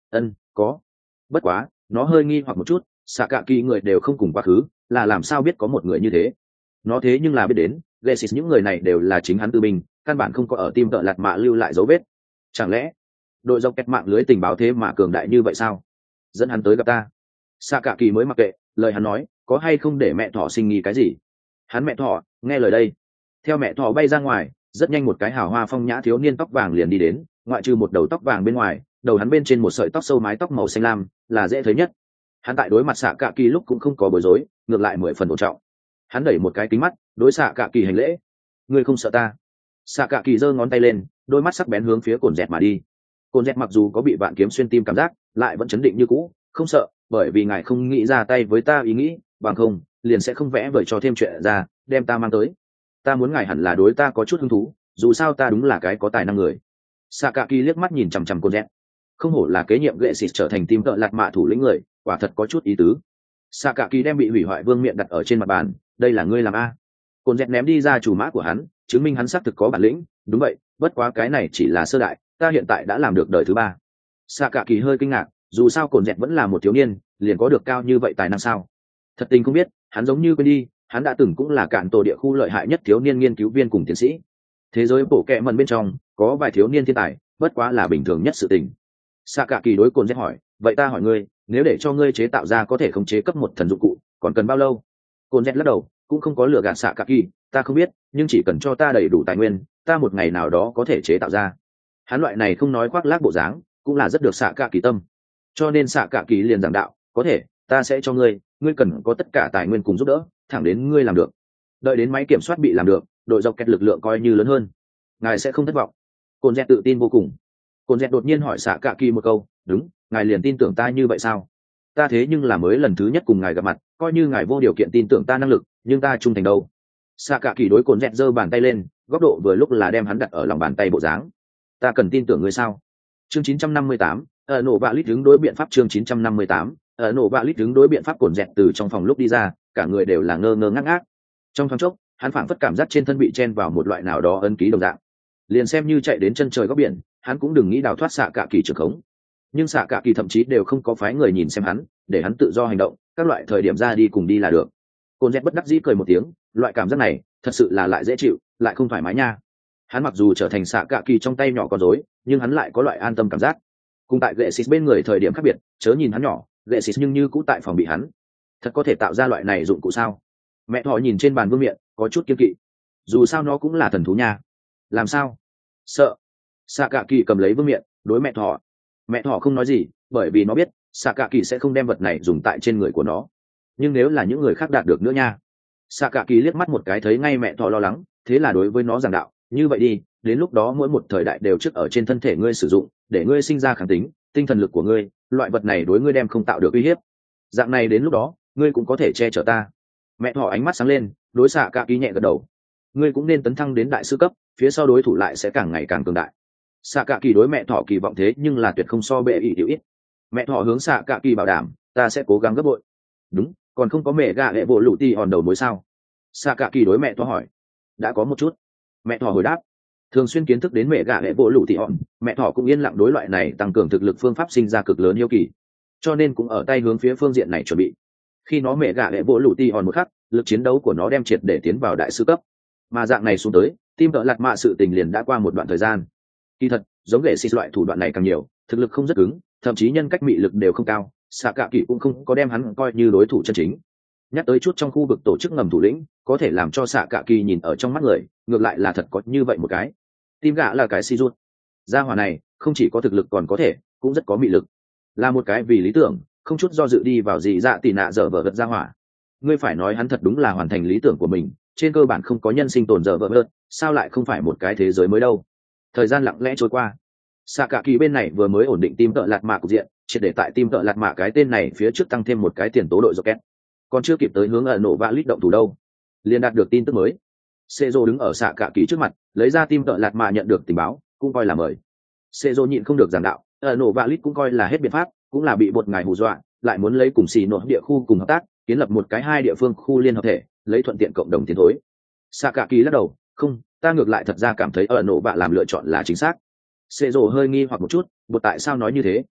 Ân, có. Bất quá nó hơi nghi hoặc một chút, xạ cạ kỳ người đều không cùng quá khứ, là làm sao biết có một người như thế. Nó thế nhưng là biết đến Genesis những người này đều là chính hắn tư binh, căn bản không có ở tim tợ lạt mạ lưu lại dấu vết. Chẳng lẽ đội dọc kẹt mạng lưới tình báo thế mà cường đại như vậy sao? Dẫn hắn tới gặp ta. Xạ cạ kỳ mới mặc kệ lời hắn nói, có hay không để mẹ thỏ sinh nghi cái gì. Hắn mẹ thỏ nghe lời đây, theo mẹ thỏ bay ra ngoài, rất nhanh một cái hào hoa phong nhã thiếu niên tóc vàng liền đi đến, ngoại trừ một đầu tóc vàng bên ngoài, đầu hắn bên trên một sợi tóc sâu mái tóc màu xanh lam là dễ thấy nhất. Hắn tại đối mặt xạ cạ kỳ lúc cũng không có bối rối, ngược lại mười phần ổn trọng. Hắn đẩy một cái kính mắt đối xạ cạ kỳ hành lễ. Ngươi không sợ ta? Xạ cạ kỳ giơ ngón tay lên, đôi mắt sắc bén hướng phía cồn dẹt mà đi. Cồn dẹt mặc dù có bị vạn kiếm xuyên tim cảm giác, lại vẫn chấn định như cũ, không sợ, bởi vì ngài không nghĩ ra tay với ta ý nghĩ, bằng không liền sẽ không vẽ vời cho thêm chuyện ra, đem ta mang tới. Ta muốn ngài hẳn là đối ta có chút hứng thú, dù sao ta đúng là cái có tài năng người. Xạ cạ kỳ liếc mắt nhìn chằm chằm cồn dẹt, không hổ là kế nhiệm gệ xịt trở thành tim tợ lạt mạ thủ lĩnh người, quả thật có chút ý tứ. Xạ cạ kỳ đem bị hủy hoại vương miện đặt ở trên mặt bàn. Đây là ngươi làm a? Cồn dẹt ném đi ra chủ mã của hắn, chứng minh hắn xác thực có bản lĩnh. Đúng vậy, bất quá cái này chỉ là sơ đại, ta hiện tại đã làm được đời thứ ba. Xạ cạ kỳ hơi kinh ngạc, dù sao cồn dẹt vẫn là một thiếu niên, liền có được cao như vậy tài năng sao? Thật tình không biết, hắn giống như quên đi, hắn đã từng cũng là cạn tổ địa khu lợi hại nhất thiếu niên nghiên cứu viên cùng tiến sĩ. Thế giới bổ kẹ mần bên trong có vài thiếu niên thiên tài, bất quá là bình thường nhất sự tình. Xạ cạ kỳ đối cồn dẹt hỏi, vậy ta hỏi ngươi, nếu để cho ngươi chế tạo ra có thể khống chế cấp một thần dụng cụ, còn cần bao lâu? Cồn dẹt lắc đầu, cũng không có lừa gạt xạ cạ kỳ, ta không biết, nhưng chỉ cần cho ta đầy đủ tài nguyên, ta một ngày nào đó có thể chế tạo ra. Hắn loại này không nói khoác lác bộ dáng, cũng là rất được xạ cạ kỳ tâm. Cho nên xạ cạ kỳ liền giảng đạo, có thể, ta sẽ cho ngươi, ngươi cần có tất cả tài nguyên cùng giúp đỡ, thẳng đến ngươi làm được. Đợi đến máy kiểm soát bị làm được, đội dọc kẹt lực lượng coi như lớn hơn, ngài sẽ không thất vọng. Cồn dẹt tự tin vô cùng. Cồn dẹt đột nhiên hỏi xạ cạ kỳ một câu, đúng, ngài liền tin tưởng ta như vậy sao? Ta thế nhưng là mới lần thứ nhất cùng ngài gặp mặt, coi như ngài vô điều kiện tin tưởng ta năng lực, nhưng ta trung thành đâu? Xạ cạ kỳ đối cồn dẹt giơ bàn tay lên, góc độ vừa lúc là đem hắn đặt ở lòng bàn tay bộ dáng. Ta cần tin tưởng ngươi sao? Chương chín trăm năm mươi tám, ở nổ bạ lít đứng đối biện pháp. Chương chín trăm năm mươi tám, ở nổ bạ lít đứng đối biện pháp. Cồn dẹt từ trong phòng lúc đi ra, cả người đều là ngơ ngơ ngác ngác. Trong thoáng chốc, hắn phảng phất cảm giác trên thân bị chen vào một loại nào đó ấn ký đồng dạng. Liền xem như chạy đến chân trời góc biển, hắn cũng đừng nghĩ đào thoát xạ cạ kỳ trường khống. Nhưng xạ cạ kỳ thậm chí đều không có phái người nhìn xem hắn, để hắn tự do hành động, các loại thời điểm ra đi cùng đi là được. Cồn dẹt bất đắc dĩ cười một tiếng, loại cảm giác này thật sự là lại dễ chịu, lại không thoải mái nha. Hắn mặc dù trở thành xạ cạ kỳ trong tay nhỏ con rối, nhưng hắn lại có loại an tâm cảm giác. Cùng tại gệ xịt bên người thời điểm khác biệt, chớ nhìn hắn nhỏ, gệ xịt nhưng như cũ tại phòng bị hắn. Thật có thể tạo ra loại này dụng cụ sao? Mẹ thỏ nhìn trên bàn vương miện, có chút kiêng kỵ. Dù sao nó cũng là thần thú nha. Làm sao? Sợ. Xạ cạ kỳ cầm lấy vương miện, đối mẹ thỏ. Mẹ thỏ không nói gì, bởi vì nó biết xạ cạ kỳ sẽ không đem vật này dùng tại trên người của nó. Nhưng nếu là những người khác đạt được nữa nha. Xạ cạ kỳ liếc mắt một cái thấy ngay mẹ thỏ lo lắng, thế là đối với nó giảng đạo, như vậy đi, đến lúc đó mỗi một thời đại đều trước ở trên thân thể ngươi sử dụng, để ngươi sinh ra kháng tính, tinh thần lực của ngươi, loại vật này đối ngươi đem không tạo được uy hiếp. Dạng này đến lúc đó, ngươi cũng có thể che chở ta. Mẹ thỏ ánh mắt sáng lên, đối xạ cạ kỳ nhẹ gật đầu. Ngươi cũng nên tấn thăng đến đại sư cấp, phía sau đối thủ lại sẽ càng ngày càng cường đại. Xạ cạ kỳ đối mẹ thỏ kỳ vọng thế nhưng là tuyệt không so bệ ý tiểu ít. Mẹ thỏ hướng xạ cạ kỳ bảo đảm, ta sẽ cố gắng gấp bội. Đúng, còn không có mẹ gạ hệ bộ lụ ti hòn đầu mối sao? Xạ cạ kỳ đối mẹ thỏ hỏi. Đã có một chút. Mẹ thỏ hồi đáp. Thường xuyên kiến thức đến mẹ gạ hệ bộ lụ ti hòn, mẹ thỏ cũng yên lặng đối loại này tăng cường thực lực phương pháp sinh ra cực lớn yêu kỳ, cho nên cũng ở tay hướng phía phương diện này chuẩn bị. Khi nó mẹ gạ hệ bộ lụ ti hòn một khắc, lực chiến đấu của nó đem triệt để tiến vào đại sư cấp. Mà dạng này xuống tới, tim tợ lạt mạ sự tình liền đã qua một đoạn thời gian. Kỳ thật, giống gệ xịt loại thủ đoạn này càng nhiều, thực lực không rất cứng, thậm chí nhân cách mị lực đều không cao, xạ cạ kỳ cũng không có đem hắn coi như đối thủ chân chính. Nhắc tới chút trong khu vực tổ chức ngầm thủ lĩnh, có thể làm cho xạ cạ kỳ nhìn ở trong mắt người, ngược lại là thật có như vậy một cái. Tim gạ là cái si rút. Gia hỏa này, không chỉ có thực lực còn có thể, cũng rất có mị lực. Là một cái vì lý tưởng, không chút do dự đi vào dị dạ tỉ nạ dở vợ gật gia hỏa. Ngươi phải nói hắn thật đúng là hoàn thành lý tưởng của mình, trên cơ bản không có nhân sinh tồn dở vợ gật, sao lại không phải một cái thế giới mới đâu. Thời gian lặng lẽ trôi qua, xạ cạ kỳ bên này vừa mới ổn định tim tợ lạt mạ cục diện, triệt để tại tim tợ lạt mạ cái tên này phía trước tăng thêm một cái tiền tố đội rocket, còn chưa kịp tới hướng ở nổ vạ lít động thủ đâu, liền đạt được tin tức mới. Sezo đứng ở xạ cạ kỳ trước mặt, lấy ra tim tợ lạt mạ nhận được tình báo, cũng coi là mời. Sezo nhịn không được giảng đạo, ở nổ vạ lít cũng coi là hết biện pháp, cũng là bị một ngài hù dọa, lại muốn lấy cùng xì nội địa khu cùng hợp tác, kiến lập một cái hai địa phương khu liên hợp thể, lấy thuận tiện cộng đồng tiến thối. Xạ cạ kỳ lắc đầu, không, ta ngược lại thật ra cảm thấy ở nổ vạ làm lựa chọn là chính xác. Sezo hơi nghi hoặc một chút, bột tại sao nói như thế?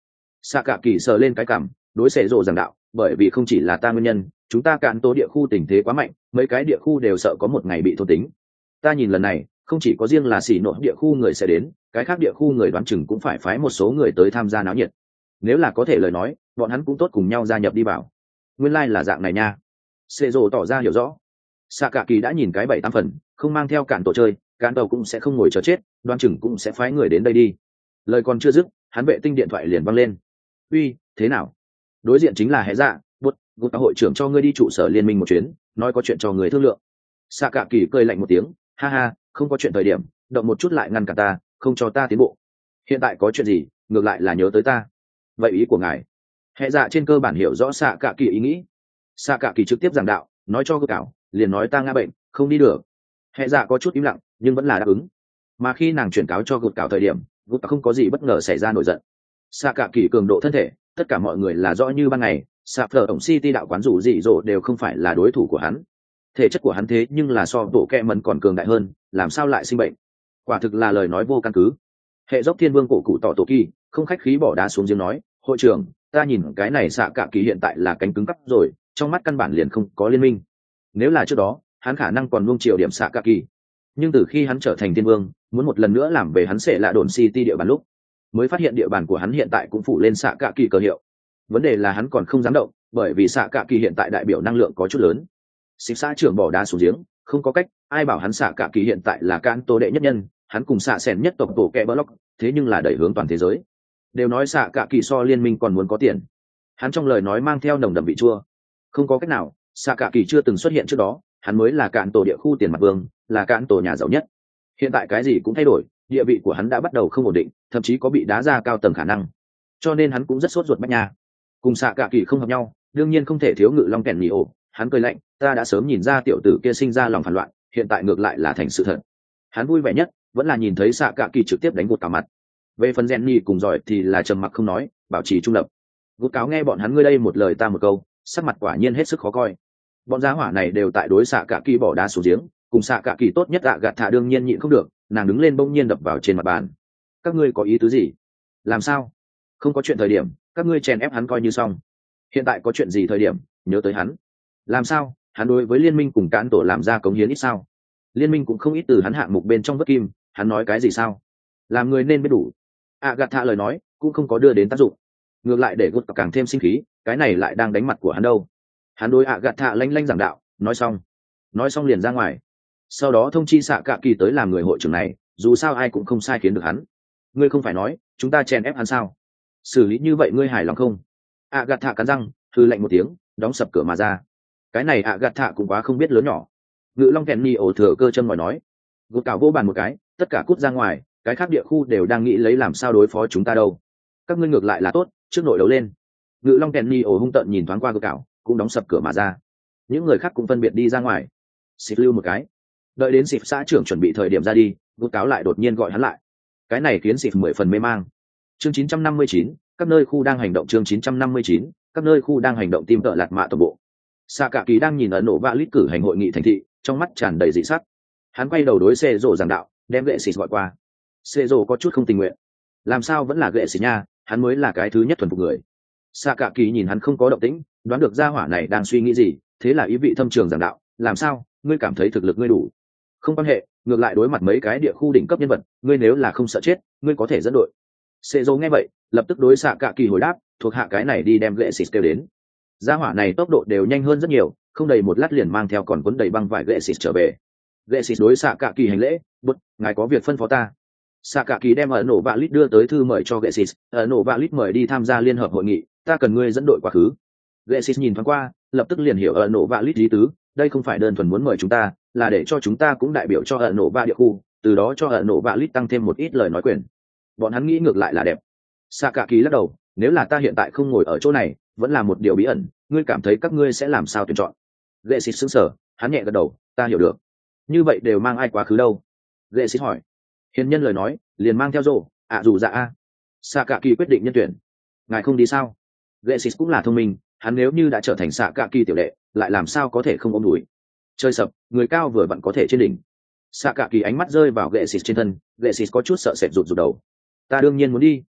xạ cả kỳ sờ lên cái cằm, đối xệ rộ giảng đạo, bởi vì không chỉ là ta nguyên nhân, chúng ta cạn tố địa khu tình thế quá mạnh, mấy cái địa khu đều sợ có một ngày bị thôn tính. Ta nhìn lần này không chỉ có riêng là xỉ nội địa khu người sẽ đến, cái khác địa khu người đoán chừng cũng phải phái một số người tới tham gia náo nhiệt. Nếu là có thể lời nói, bọn hắn cũng tốt cùng nhau gia nhập đi vào. Nguyên lai là dạng này nha. Xệ rộ tỏ ra hiểu rõ. Xạ cả kỳ đã nhìn cái bảy tám phần, không mang theo cạn tổ chơi, cạn tàu cũng sẽ không ngồi chờ chết, đoán chừng cũng sẽ phái người đến đây đi. Lời còn chưa dứt, hắn vệ tinh điện thoại liền văng lên. Uy, thế nào? Đối diện chính là hệ dạ, bút bút hội trưởng cho ngươi đi trụ sở liên minh một chuyến, nói có chuyện cho người thương lượng. Xạ cả kỳ cười lạnh một tiếng, ha ha, không có chuyện thời điểm, động một chút lại ngăn cả ta, không cho ta tiến bộ. Hiện tại có chuyện gì, ngược lại là nhớ tới ta. Vậy ý của ngài? Hệ dạ trên cơ bản hiểu rõ xạ cả kỳ ý nghĩ. Xạ cả kỳ trực tiếp giảng đạo, nói cho cơ cảo, liền nói ta ngã bệnh, không đi được. Hệ dạ có chút im lặng, nhưng vẫn là đáp ứng. Mà khi nàng chuyển cáo cho gột cảo thời điểm, gột không có gì bất ngờ xảy ra nổi giận. Xạ cả kỳ cường độ thân thể, tất cả mọi người là rõ như ban ngày. Sạp phở tổng city đạo quán rủ dị dỗ đều không phải là đối thủ của hắn. Thể chất của hắn thế nhưng là so bộ kẹ mần còn cường đại hơn, làm sao lại sinh bệnh? Quả thực là lời nói vô căn cứ. Hệ dốc thiên vương cổ cụ tỏ tổ kỳ không khách khí bỏ đá xuống giếng nói, hội trưởng, ta nhìn cái này xạ cả kỳ hiện tại là cánh cứng cắp rồi, trong mắt căn bản liền không có liên minh. Nếu là trước đó, hắn khả năng còn nuông chiều điểm xạ cả kỳ, nhưng từ khi hắn trở thành thiên vương, muốn một lần nữa làm về hắn sẽ là đồn city địa bàn lúc, mới phát hiện địa bàn của hắn hiện tại cũng phủ lên xạ cả kỳ cơ hiệu. Vấn đề là hắn còn không dám động, bởi vì xạ cả kỳ hiện tại đại biểu năng lượng có chút lớn. Xích xã trưởng bỏ đá xuống giếng, không có cách, ai bảo hắn xạ cả kỳ hiện tại là can tô đệ nhất nhân, hắn cùng xạ sẻn nhất tộc tổ kẹ block, thế nhưng là đẩy hướng toàn thế giới. Đều nói xạ cả kỳ so liên minh còn muốn có tiền. Hắn trong lời nói mang theo nồng đậm vị chua. Không có cách nào, xạ cả kỳ chưa từng xuất hiện trước đó, hắn mới là cạn tổ địa khu tiền mặt vương, là cạn tổ nhà giàu nhất. Hiện tại cái gì cũng thay đổi, địa vị của hắn đã bắt đầu không ổn định, thậm chí có bị đá ra cao tầng khả năng. Cho nên hắn cũng rất sốt ruột bách nha. Cùng xạ cả kỳ không hợp nhau, đương nhiên không thể thiếu ngự long kèn nhì ổ. Hắn cười lạnh, ta đã sớm nhìn ra tiểu tử kia sinh ra lòng phản loạn, hiện tại ngược lại là thành sự thật. Hắn vui vẻ nhất vẫn là nhìn thấy xạ cả kỳ trực tiếp đánh gột cả mặt. Về phần Jenny cùng giỏi thì là trầm mặc không nói, bảo trì trung lập. Gút cáo nghe bọn hắn ngươi đây một lời ta một câu, sắc mặt quả nhiên hết sức khó coi. Bọn giá hỏa này đều tại đối xạ cả kỳ bỏ đá xuống giếng, cùng xạ cả kỳ tốt nhất ạ gạt thả đương nhiên nhịn không được, nàng đứng lên bỗng nhiên đập vào trên mặt bàn. Các ngươi có ý tứ gì? Làm sao? Không có chuyện thời điểm, các ngươi chèn ép hắn coi như xong. Hiện tại có chuyện gì thời điểm, nhớ tới hắn. Làm sao? Hắn đối với liên minh cùng cán tổ làm ra cống hiến ít sao? Liên minh cũng không ít từ hắn hạng mục bên trong vất kim, hắn nói cái gì sao? Làm người nên biết đủ. ạ gạt thả lời nói cũng không có đưa đến tác dụng, ngược lại để gút càng thêm sinh khí, cái này lại đang đánh mặt của hắn đâu. Hắn đối ạ gạt thả lanh lanh giảng đạo, nói xong nói xong liền ra ngoài, sau đó thông chi xạ cạ kỳ tới làm người hội trưởng này, dù sao ai cũng không sai khiến được hắn. Ngươi không phải nói chúng ta chèn ép hắn sao? Xử lý như vậy ngươi hài lòng không? ạ gạt thả cắn răng thư lạnh một tiếng, đóng sập cửa mà ra. Cái này ạ gạt thả cũng quá không biết lớn nhỏ. Ngự long kèn ni ổ thừa cơ chân ngòi nói, gút cào vô bàn một cái, tất cả cút ra ngoài, cái khác địa khu đều đang nghĩ lấy làm sao đối phó chúng ta đâu. Các ngươi ngược lại là tốt, trước nội đấu lên. Ngự long kèn ni ổ hung tợn nhìn thoáng qua gút cào, cũng đóng sập cửa mà ra. Những người khác cũng phân biệt đi ra ngoài. Xịt lưu một cái, đợi đến xịt xã trưởng chuẩn bị thời điểm ra đi, gút cáo lại đột nhiên gọi hắn lại. Cái này khiến xịt mười phần mê mang. Chương chín trăm năm mươi chín, các nơi khu đang hành động. Chương chín trăm năm mươi chín, các nơi khu đang hành động. Tim tợ lạt mạ tổng bộ. Xạ cả kỳ đang nhìn ấn độ vạ lít cử hành hội nghị thành thị, trong mắt tràn đầy dị sắc. Hắn quay đầu đối xê rồ giảng đạo, đem gệ xịt gọi qua. Xê rồ có chút không tình nguyện. Làm sao vẫn là gệ xịt nha, hắn mới là cái thứ nhất thuần phục người. Xạ cả kỳ nhìn hắn không có động tĩnh, đoán được gia hỏa này đang suy nghĩ gì, thế là ý vị thâm trường giảng đạo, làm sao ngươi cảm thấy thực lực ngươi đủ? Không quan hệ, ngược lại đối mặt mấy cái địa khu đỉnh cấp nhân vật, ngươi nếu là không sợ chết, ngươi có thể dẫn đội. Xê rồ nghe vậy, lập tức đối xạ cả kỳ hồi đáp, thuộc hạ cái này đi đem gệ xịt kêu đến. Gia hỏa này tốc độ đều nhanh hơn rất nhiều, không đầy một lát liền mang theo còn cuốn đầy băng vải gệ xịt trở về. Gệ xịt đối xạ cả kỳ hành lễ, bút, ngài có việc phân phó ta. Xạ cả kỳ đem ở nổ vạ lít đưa tới thư mời cho gệ xịt, ở nổ vạ lít mời đi tham gia liên hợp hội nghị, ta cần ngươi dẫn đội quá khứ. Gệ xịt nhìn thoáng qua, lập tức liền hiểu ở nổ vạ lít ý tứ, đây không phải đơn thuần muốn mời chúng ta, là để cho chúng ta cũng đại biểu cho ở nổ vạ địa khu, từ đó cho ở nổ vạ lít tăng thêm một ít lời nói quyền. Bọn hắn nghĩ ngược lại là đẹp. Xạ cả kỳ lắc đầu, nếu là ta hiện tại không ngồi ở chỗ này, vẫn là một điều bí ẩn, ngươi cảm thấy các ngươi sẽ làm sao tuyển chọn? Gệ xịt sững sờ, hắn nhẹ gật đầu, ta hiểu được. Như vậy đều mang ai quá khứ đâu? Gệ xịt hỏi. Hiền nhân lời nói, liền mang theo rồ, ạ à dù dạ a. Xạ cả kỳ quyết định nhân tuyển. Ngài không đi sao? Gệ xịt cũng là thông minh, hắn nếu như đã trở thành xạ cả kỳ tiểu đệ, lại làm sao có thể không ôm đùi? Chơi sập, người cao vừa vặn có thể trên đỉnh. Xạ cả kỳ ánh mắt rơi vào gệ xịt trên thân, gệ xịt có chút sợ sệt rụt rụt đầu. Ta đương nhiên muốn đi,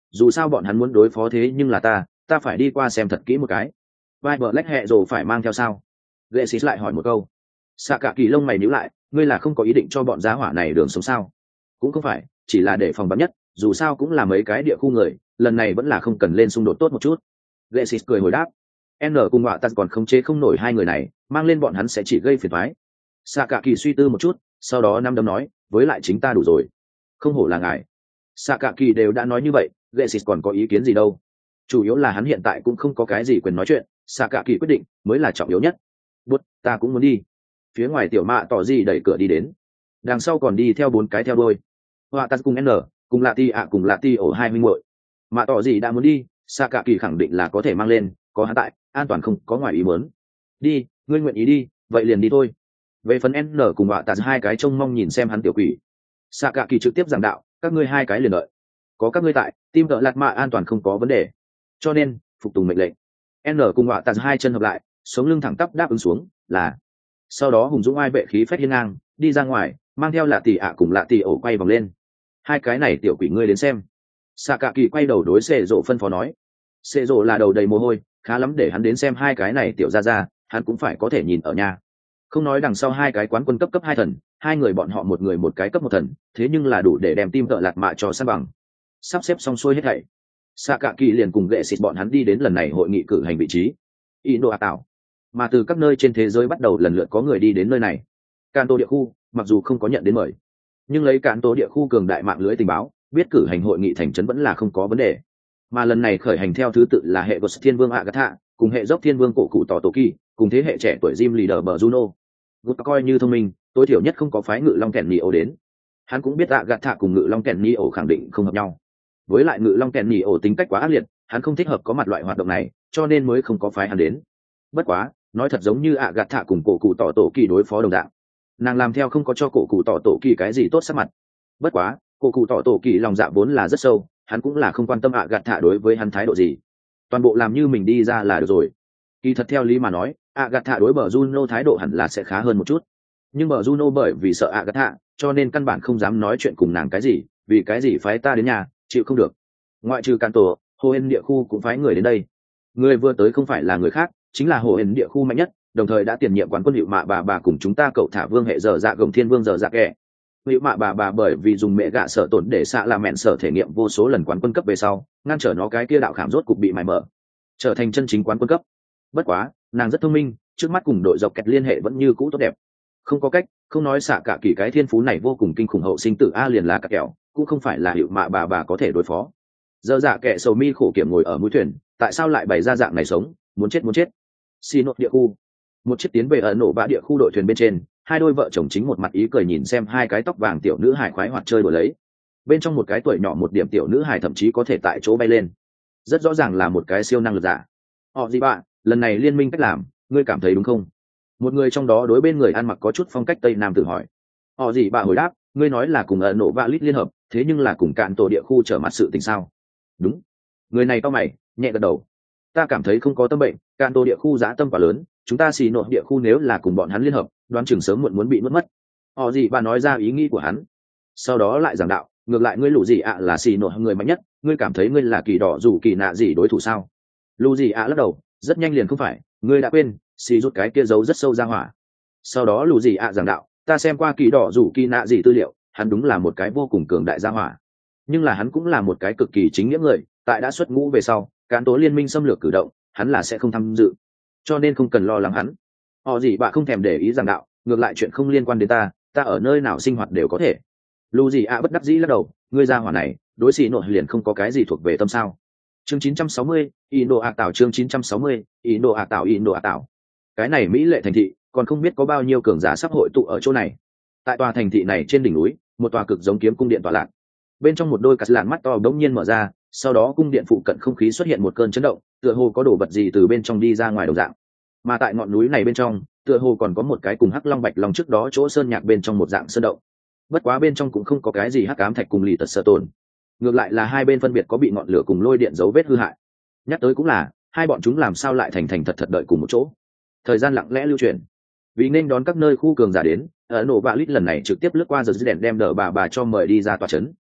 dù sao bọn hắn muốn đối phó thế nhưng là ta ta phải đi qua xem thật kỹ một cái. Vai bờ lách hẹ rồi phải mang theo sao? Lệ xí lại hỏi một câu. Xạ cả kỳ lông mày nhíu lại, ngươi là không có ý định cho bọn giá hỏa này đường sống sao? Cũng không phải, chỉ là để phòng bắn nhất, dù sao cũng là mấy cái địa khu người, lần này vẫn là không cần lên xung đột tốt một chút. Lệ xí cười hồi đáp. N cùng họa tạt còn không chế không nổi hai người này, mang lên bọn hắn sẽ chỉ gây phiền toái. Xạ cả kỳ suy tư một chút, sau đó năm đấm nói, với lại chính ta đủ rồi. Không hổ là ngài. Xạ cả kỳ đều đã nói như vậy, Lệ xí còn có ý kiến gì đâu? Chủ yếu là hắn hiện tại cũng không có cái gì quyền nói chuyện, xạ cả kỳ quyết định mới là trọng yếu nhất. Bút, ta cũng muốn đi. Phía ngoài tiểu mạ tỏ gì đẩy cửa đi đến, đằng sau còn đi theo bốn cái theo đôi. Họa tạt cùng N cùng lạ ti ạ cùng lạ ti ổ hai minh muội. Mạ tỏ gì đã muốn đi, xạ cả kỳ khẳng định là có thể mang lên, có hắn tại an toàn không có ngoài ý muốn. Đi, ngươi nguyện ý đi, vậy liền đi thôi. Về phần N cùng họa tạt hai cái trông mong nhìn xem hắn tiểu quỷ. Xạ cả kỳ trực tiếp giảng đạo, các ngươi hai cái liền đợi, có các ngươi tại, tim tợ lạt mạ an toàn không có vấn đề, cho nên phục tùng mệnh lệnh. N cùng họa tạt hai chân hợp lại, sống lưng thẳng tắp đáp ứng xuống, là. Sau đó hùng dũng ai vệ khí phách hiên ngang đi ra ngoài, mang theo lạ tỷ ạ cùng lạ tỷ ổ quay vòng lên. Hai cái này tiểu quỷ ngươi đến xem. Xạ cả kỳ quay đầu đối xệ rộ phân phó nói. Xệ rộ là đầu đầy mồ hôi, khá lắm để hắn đến xem hai cái này tiểu ra ra, hắn cũng phải có thể nhìn ở nhà. Không nói đằng sau hai cái quán quân cấp cấp hai thần, hai người bọn họ một người một cái cấp một thần, thế nhưng là đủ để đem tim tợ lạt mạ cho san bằng. Sắp xếp xong xuôi hết thảy, xạ cả kỳ liền cùng Lệ xịt bọn hắn đi đến lần này hội nghị cử hành vị trí Indo Ảo, mà từ các nơi trên thế giới bắt đầu lần lượt có người đi đến nơi này. Kanto địa khu mặc dù không có nhận đến mời, nhưng lấy Kanto địa khu cường đại mạng lưới tình báo, biết cử hành hội nghị thành trấn vẫn là không có vấn đề. Mà lần này khởi hành theo thứ tự là hệ Ghost Thiên Vương Agatha, cùng hệ Dốc Thiên Vương cổ cụ tỏ tổ kỳ, cùng thế hệ trẻ tuổi Jim Leader bờ Juno. Gut coi như thông minh, tối thiểu nhất không có phái Ngự Long Kèn Neo đến. Hắn cũng biết Agatha cùng Ngự Long Kèn Neo khẳng định không hợp nhau. Với lại Ngự Long Kèn Neo tính cách quá ác liệt, hắn không thích hợp có mặt loại hoạt động này, cho nên mới không có phái hắn đến. Bất quá, nói thật giống như Agatha cùng cổ cụ tỏ tổ kỳ đối phó đồng dạng. Nàng làm theo không có cho cổ cụ tỏ tổ kỳ cái gì tốt sắc mặt. Bất quá, cổ cụ tỏ tổ kỳ lòng dạ vốn là rất sâu, hắn cũng là không quan tâm Agatha đối với hắn thái độ gì. Toàn bộ làm như mình đi ra là được rồi. Kỳ thật theo lý mà nói, Agatha đối bờ Juno thái độ hẳn là sẽ khá hơn một chút. Nhưng bờ Juno bởi vì sợ Agatha, cho nên căn bản không dám nói chuyện cùng nàng cái gì, vì cái gì phái ta đến nhà, chịu không được. Ngoại trừ Kanto, Hồ Hên địa khu cũng phái người đến đây. Người vừa tới không phải là người khác, chính là Hồ Hên địa khu mạnh nhất, đồng thời đã tiền nhiệm quán quân hiệu mạ bà bà cùng chúng ta cậu thả vương hệ giờ dạ gồng thiên vương giờ dạ kẻ. Hiệu mạ bà bà bởi vì dùng mẹ gạ sở tổn để xạ là mẹn sở thể nghiệm vô số lần quán quân cấp về sau, ngăn trở nó cái kia đạo khảm rốt cục bị mài mở, trở thành chân chính quán quân cấp. Bất quá, nàng rất thông minh, trước mắt cùng đội dọc kẹt liên hệ vẫn như cũ tốt đẹp. Không có cách, không nói xạ cả kỳ cái thiên phú này vô cùng kinh khủng hậu sinh tử a liền lá cả kẹo, cũng không phải là hiệu mạ bà bà có thể đối phó. Giờ dạ kẻ sầu mi khổ kiểm ngồi ở mũi thuyền, tại sao lại bày ra dạng này sống, muốn chết muốn chết. Xì nốt địa khu, một chiếc tiến về ở nổ bã địa khu đội thuyền bên trên, hai đôi vợ chồng chính một mặt ý cười nhìn xem hai cái tóc vàng tiểu nữ hài khoái hoạt chơi đùa lấy. Bên trong một cái tuổi nhỏ một điểm tiểu nữ hài thậm chí có thể tại chỗ bay lên, rất rõ ràng là một cái siêu năng lực giả. Họ gì bạn, lần này liên minh cách làm, ngươi cảm thấy đúng không? Một người trong đó đối bên người ăn mặc có chút phong cách tây nam tự hỏi. Họ gì bạn hồi đáp, ngươi nói là cùng ở nổ bã lít liên hợp, thế nhưng là cùng cạn tổ địa khu trở mặt sự tình sao? Đúng. Người này to mày, nhẹ gật đầu. Ta cảm thấy không có tâm bệnh, cạn tổ địa khu giá tâm quá lớn, chúng ta xì nội địa khu nếu là cùng bọn hắn liên hợp, đoán chừng sớm muộn muốn bị mất mất. Họ gì bạn nói ra ý nghĩ của hắn. Sau đó lại giảng đạo, ngược lại ngươi lũ gì ạ là xì nội người mạnh nhất, ngươi cảm thấy ngươi là kỳ đỏ dù kỳ nạ gì đối thủ sao? Lũ gì ạ lắc đầu, rất nhanh liền không phải, ngươi đã quên, xì rút cái kia giấu rất sâu ra hỏa. Sau đó lũ gì ạ giảng đạo, ta xem qua kỳ đỏ dù kỳ nạ gì tư liệu, hắn đúng là một cái vô cùng cường đại gia hỏa, nhưng là hắn cũng là một cái cực kỳ chính nghĩa người, tại đã xuất ngũ về sau, cán tố liên minh xâm lược cử động, hắn là sẽ không tham dự, cho nên không cần lo lắng hắn. Họ gì bạn không thèm để ý giảng đạo, ngược lại chuyện không liên quan đến ta, ta ở nơi nào sinh hoạt đều có thể. Lù gì ạ bất đắc dĩ lắc đầu, ngươi gia hỏa này, đối xì nội liền không có cái gì thuộc về tâm sao? Chương chín trăm sáu mươi, Indo ạ tạo chương chín trăm sáu mươi, Indo ạ tạo Indo ạ tạo. Cái này mỹ lệ thành thị, còn không biết có bao nhiêu cường giả sắp hội tụ ở chỗ này. Tại tòa thành thị này trên đỉnh núi, một tòa cực giống kiếm cung điện tọa lạc. Bên trong một đôi cắt lạn mắt to đống nhiên mở ra, sau đó cung điện phụ cận không khí xuất hiện một cơn chấn động, tựa hồ có đồ vật gì từ bên trong đi ra ngoài đồng dạng. Mà tại ngọn núi này bên trong, tựa hồ còn có một cái cùng hắc long bạch long trước đó chỗ sơn nhạc bên trong một dạng sơn động. Bất quá bên trong cũng không có cái gì hắc ám thạch cùng lì tật sợ tồn. Ngược lại là hai bên phân biệt có bị ngọn lửa cùng lôi điện dấu vết hư hại. Nhắc tới cũng là, hai bọn chúng làm sao lại thành thành thật thật đợi cùng một chỗ. Thời gian lặng lẽ lưu chuyển. Vì nên đón các nơi khu cường giả đến, ở nổ bạ lít lần này trực tiếp lướt qua giờ đèn đem đỡ bà bà cho mời đi ra tòa trấn.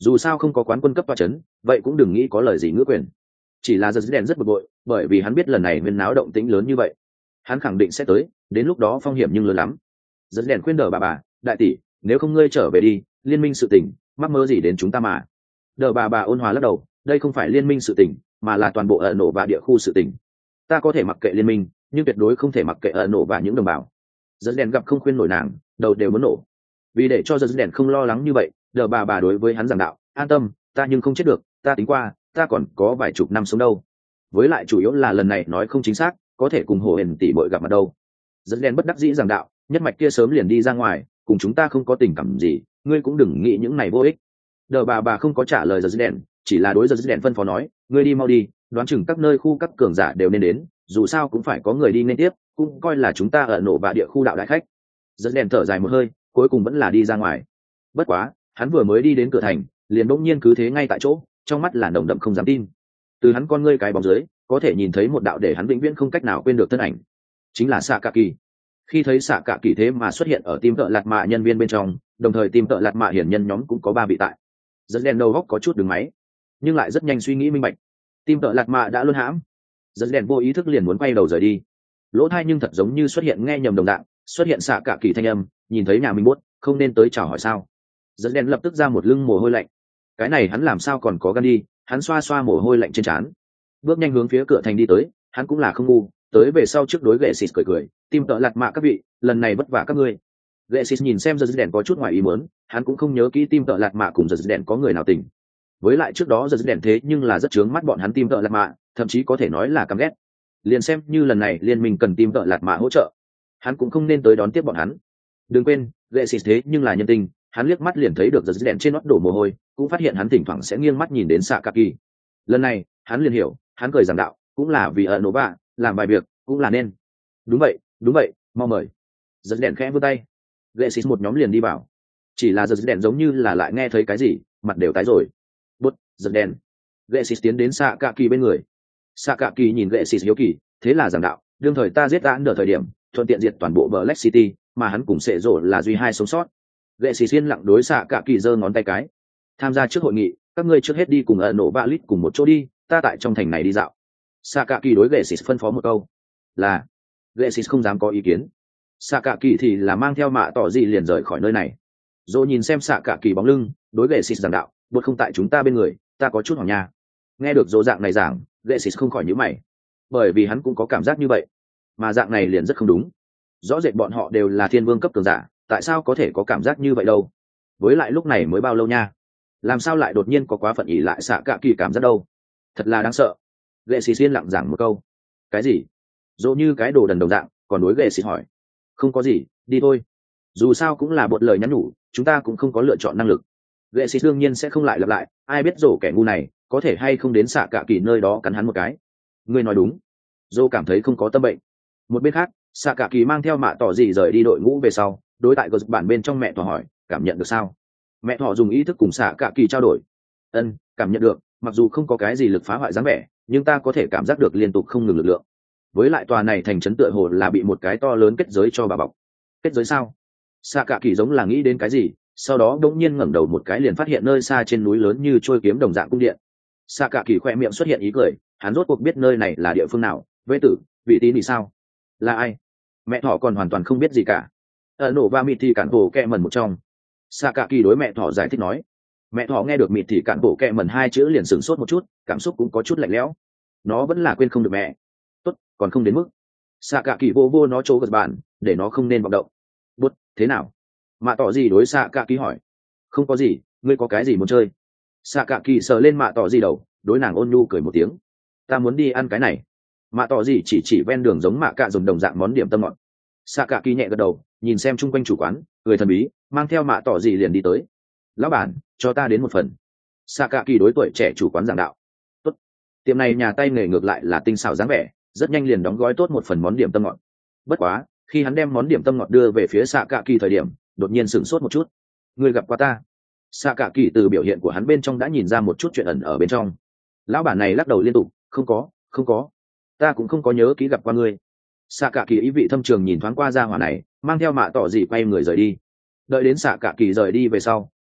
dù sao không có quán quân cấp toa chấn, vậy cũng đừng nghĩ có lời gì ngữ quyền. Chỉ là giật đèn rất bực bội, bởi vì hắn biết lần này huyên náo động tĩnh lớn như vậy, hắn khẳng định sẽ tới, đến lúc đó phong hiểm nhưng lớn lắm. Giật đèn khuyên đờ bà bà, đại tỷ, nếu không ngươi trở về đi, liên minh sự tình mắc mơ gì đến chúng ta mà. Đờ bà bà ôn hòa lắc đầu, đây không phải liên minh sự tình, mà là toàn bộ ẩn nổ và địa khu sự tình. Ta có thể mặc kệ liên minh, nhưng tuyệt đối không thể mặc kệ ẩn nổ và những đồng bào. Giật đèn gặp không khuyên nổi nàng, đầu đều muốn nổ. Vì để cho giật đèn không lo lắng như vậy, đờ bà bà đối với hắn giảng đạo, an tâm, ta nhưng không chết được, ta tính qua, ta còn có vài chục năm sống đâu. Với lại chủ yếu là lần này nói không chính xác, có thể cùng hồ hển tỷ bội gặp mặt đâu. Giật đèn bất đắc dĩ giảng đạo, nhất mạch kia sớm liền đi ra ngoài, cùng chúng ta không có tình cảm gì, ngươi cũng đừng nghĩ những này vô ích. Đờ bà bà không có trả lời giật đèn, chỉ là đối giật đèn phân phó nói, ngươi đi mau đi, đoán chừng các nơi khu các cường giả đều nên đến, dù sao cũng phải có người đi nên tiếp, cũng coi là chúng ta ở nổ bạ địa khu đạo đại khách. Giật đèn thở dài một hơi, cuối cùng vẫn là đi ra ngoài. Bất quá hắn vừa mới đi đến cửa thành, liền bỗng nhiên cứ thế ngay tại chỗ, trong mắt là nồng đậm không dám tin. Từ hắn con ngươi cái bóng dưới, có thể nhìn thấy một đạo để hắn vĩnh viễn không cách nào quên được thân ảnh, chính là xạ cạ kỳ. Khi thấy xạ cạ kỳ thế mà xuất hiện ở team tợ lạt mạ nhân viên bên trong, đồng thời team tợ lạt mạ hiển nhân nhóm cũng có ba vị tại. Giật đèn đầu góc có chút đứng máy, nhưng lại rất nhanh suy nghĩ minh bạch, team tợ lạt mạ đã luôn hãm. Giật đèn vô ý thức liền muốn quay đầu rời đi, lỗ thai nhưng thật giống như xuất hiện nghe nhầm đồng dạng, xuất hiện xạ cạ kỳ thanh âm, nhìn thấy nhà mình buốt, không nên tới chào hỏi sao? Giật đèn lập tức ra một lưng mồ hôi lạnh. Cái này hắn làm sao còn có gan đi? Hắn xoa xoa mồ hôi lạnh trên trán, bước nhanh hướng phía cửa thành đi tới. Hắn cũng là không ngu, tới về sau trước đối gệ xịt cười cười, tim tợ lạt mạ các vị, lần này vất vả các ngươi. Gệ xịt nhìn xem giật đèn có chút ngoài ý muốn, hắn cũng không nhớ kỹ tim tợ lạt mạ cùng giật đèn có người nào tình. Với lại trước đó giật đèn thế nhưng là rất chướng mắt bọn hắn tim tợ lạt mạ, thậm chí có thể nói là căm ghét. Liền xem như lần này liên minh cần tim tợ lạt mạ hỗ trợ, hắn cũng không nên tới đón tiếp bọn hắn. Đừng quên, gệ xịt thế nhưng là nhân tình. Hắn liếc mắt liền thấy được giật đèn trên nót đổ mồ hôi, cũng phát hiện hắn thỉnh thoảng sẽ nghiêng mắt nhìn đến xạ cạ kỳ. Lần này hắn liền hiểu, hắn cười giảng đạo, cũng là vì ở nổ bạ làm bài việc cũng là nên. Đúng vậy, đúng vậy, mau mời. Giật đèn khẽ vươn tay, gệ xịt một nhóm liền đi vào. Chỉ là giật đèn giống như là lại nghe thấy cái gì, mặt đều tái rồi. Bút, giật đèn. Gệ xịt tiến đến xạ cạ kỳ bên người. Xạ cạ kỳ nhìn gệ xịt hiếu kỳ, thế là giảng đạo, đương thời ta giết án ở thời điểm thuận tiện diệt toàn bộ Black City, mà hắn cùng sệ rộ là duy hai sống sót. Gệ xì xiên lặng đối xạ cả kỳ giơ ngón tay cái, tham gia trước hội nghị, các ngươi trước hết đi cùng ở nổ bạ lít cùng một chỗ đi, ta tại trong thành này đi dạo. Xạ cả kỳ đối gệ xì phân phó một câu, là gệ xì không dám có ý kiến. Xạ cả kỳ thì là mang theo mạ tỏ gì liền rời khỏi nơi này. Dỗ nhìn xem xạ cả kỳ bóng lưng, đối gệ xì giảng đạo, bột không tại chúng ta bên người, ta có chút hoảng nha. Nghe được dỗ dạng này giảng, gệ xì không khỏi nhíu mày, bởi vì hắn cũng có cảm giác như vậy, mà dạng này liền rất không đúng. Rõ rệt bọn họ đều là thiên vương cấp cường giả, tại sao có thể có cảm giác như vậy đâu? Với lại lúc này mới bao lâu nha, làm sao lại đột nhiên có quá phận ỉ lại xạ cạ kỳ cảm giác đâu? Thật là đáng sợ. Gệ xì xiên lặng giảng một câu, cái gì? Dỗ như cái đồ đần đồng dạng, còn đối gệ xì hỏi, không có gì, đi thôi, dù sao cũng là một lời nhắn nhủ, chúng ta cũng không có lựa chọn năng lực. Gệ xì đương nhiên sẽ không lại lặp lại, ai biết rổ kẻ ngu này có thể hay không đến xạ cạ kỳ nơi đó cắn hắn một cái. Ngươi nói đúng. Dô cảm thấy không có tâm bệnh. Một bên khác, xạ cả kỳ mang theo mạ tỏ gì rời đi đội ngũ về sau, đối tại gờ bản bên trong mẹ thỏ hỏi, cảm nhận được sao? Mẹ thỏ dùng ý thức cùng xạ cả kỳ trao đổi. Ân, cảm nhận được, mặc dù không có cái gì lực phá hoại dáng vẻ, nhưng ta có thể cảm giác được liên tục không ngừng lực lượng. Với lại tòa này thành trấn tựa hồ là bị một cái to lớn kết giới cho bà bọc. Kết giới sao? Xạ cả kỳ giống là nghĩ đến cái gì, sau đó đống nhiên ngẩng đầu một cái liền phát hiện nơi xa trên núi lớn như trôi kiếm đồng dạng cung điện. Xạ cả kỳ khoe miệng xuất hiện ý cười, hắn rốt cuộc biết nơi này là địa phương nào. Vệ tử, vị tí thì sao? Là ai? Mẹ thỏ còn hoàn toàn không biết gì cả. Ở nổ va mịt thì cản bộ kẹ mần một trong. Xạ cả kỳ đối mẹ thỏ giải thích nói. Mẹ thỏ nghe được mịt thì cản bộ kẹ mần hai chữ liền sửng sốt một chút, cảm xúc cũng có chút lạnh lẽo. Nó vẫn là quên không được mẹ. Tốt, còn không đến mức. Xạ cả kỳ vô vô nó chỗ gật bạn, để nó không nên vọng động. Bút, thế nào? Mạ tỏ gì đối xạ cả kỳ hỏi. Không có gì, ngươi có cái gì muốn chơi? Xạ cả kỳ sờ lên mạ tỏ gì đầu, đối nàng ôn nhu cười một tiếng. Ta muốn đi ăn cái này. Mạ tỏ gì chỉ chỉ ven đường giống mạ cạ dùng đồng dạng món điểm tâm ngọt. Xạ cả kỳ nhẹ gật đầu, nhìn xem chung quanh chủ quán, người thần bí mang theo mạ tỏ gì liền đi tới. Lão bản, cho ta đến một phần. Xạ cả kỳ đối tuổi trẻ chủ quán giảng đạo. Tốt. Tiệm này nhà tay nghề ngược lại là tinh xảo dáng vẻ, rất nhanh liền đóng gói tốt một phần món điểm tâm ngọt. Bất quá, khi hắn đem món điểm tâm ngọt đưa về phía xạ cả kỳ thời điểm, đột nhiên sửng sốt một chút. Người gặp qua ta. Xạ cả kỳ từ biểu hiện của hắn bên trong đã nhìn ra một chút chuyện ẩn ở bên trong. Lão bản này lắc đầu liên tục, không có, không có, ta cũng không có nhớ kỹ gặp qua ngươi. Xạ cả kỳ ý vị thâm trường nhìn thoáng qua ra hỏa này, mang theo mạ tỏ gì quay người rời đi. Đợi đến xạ cả kỳ rời đi về sau,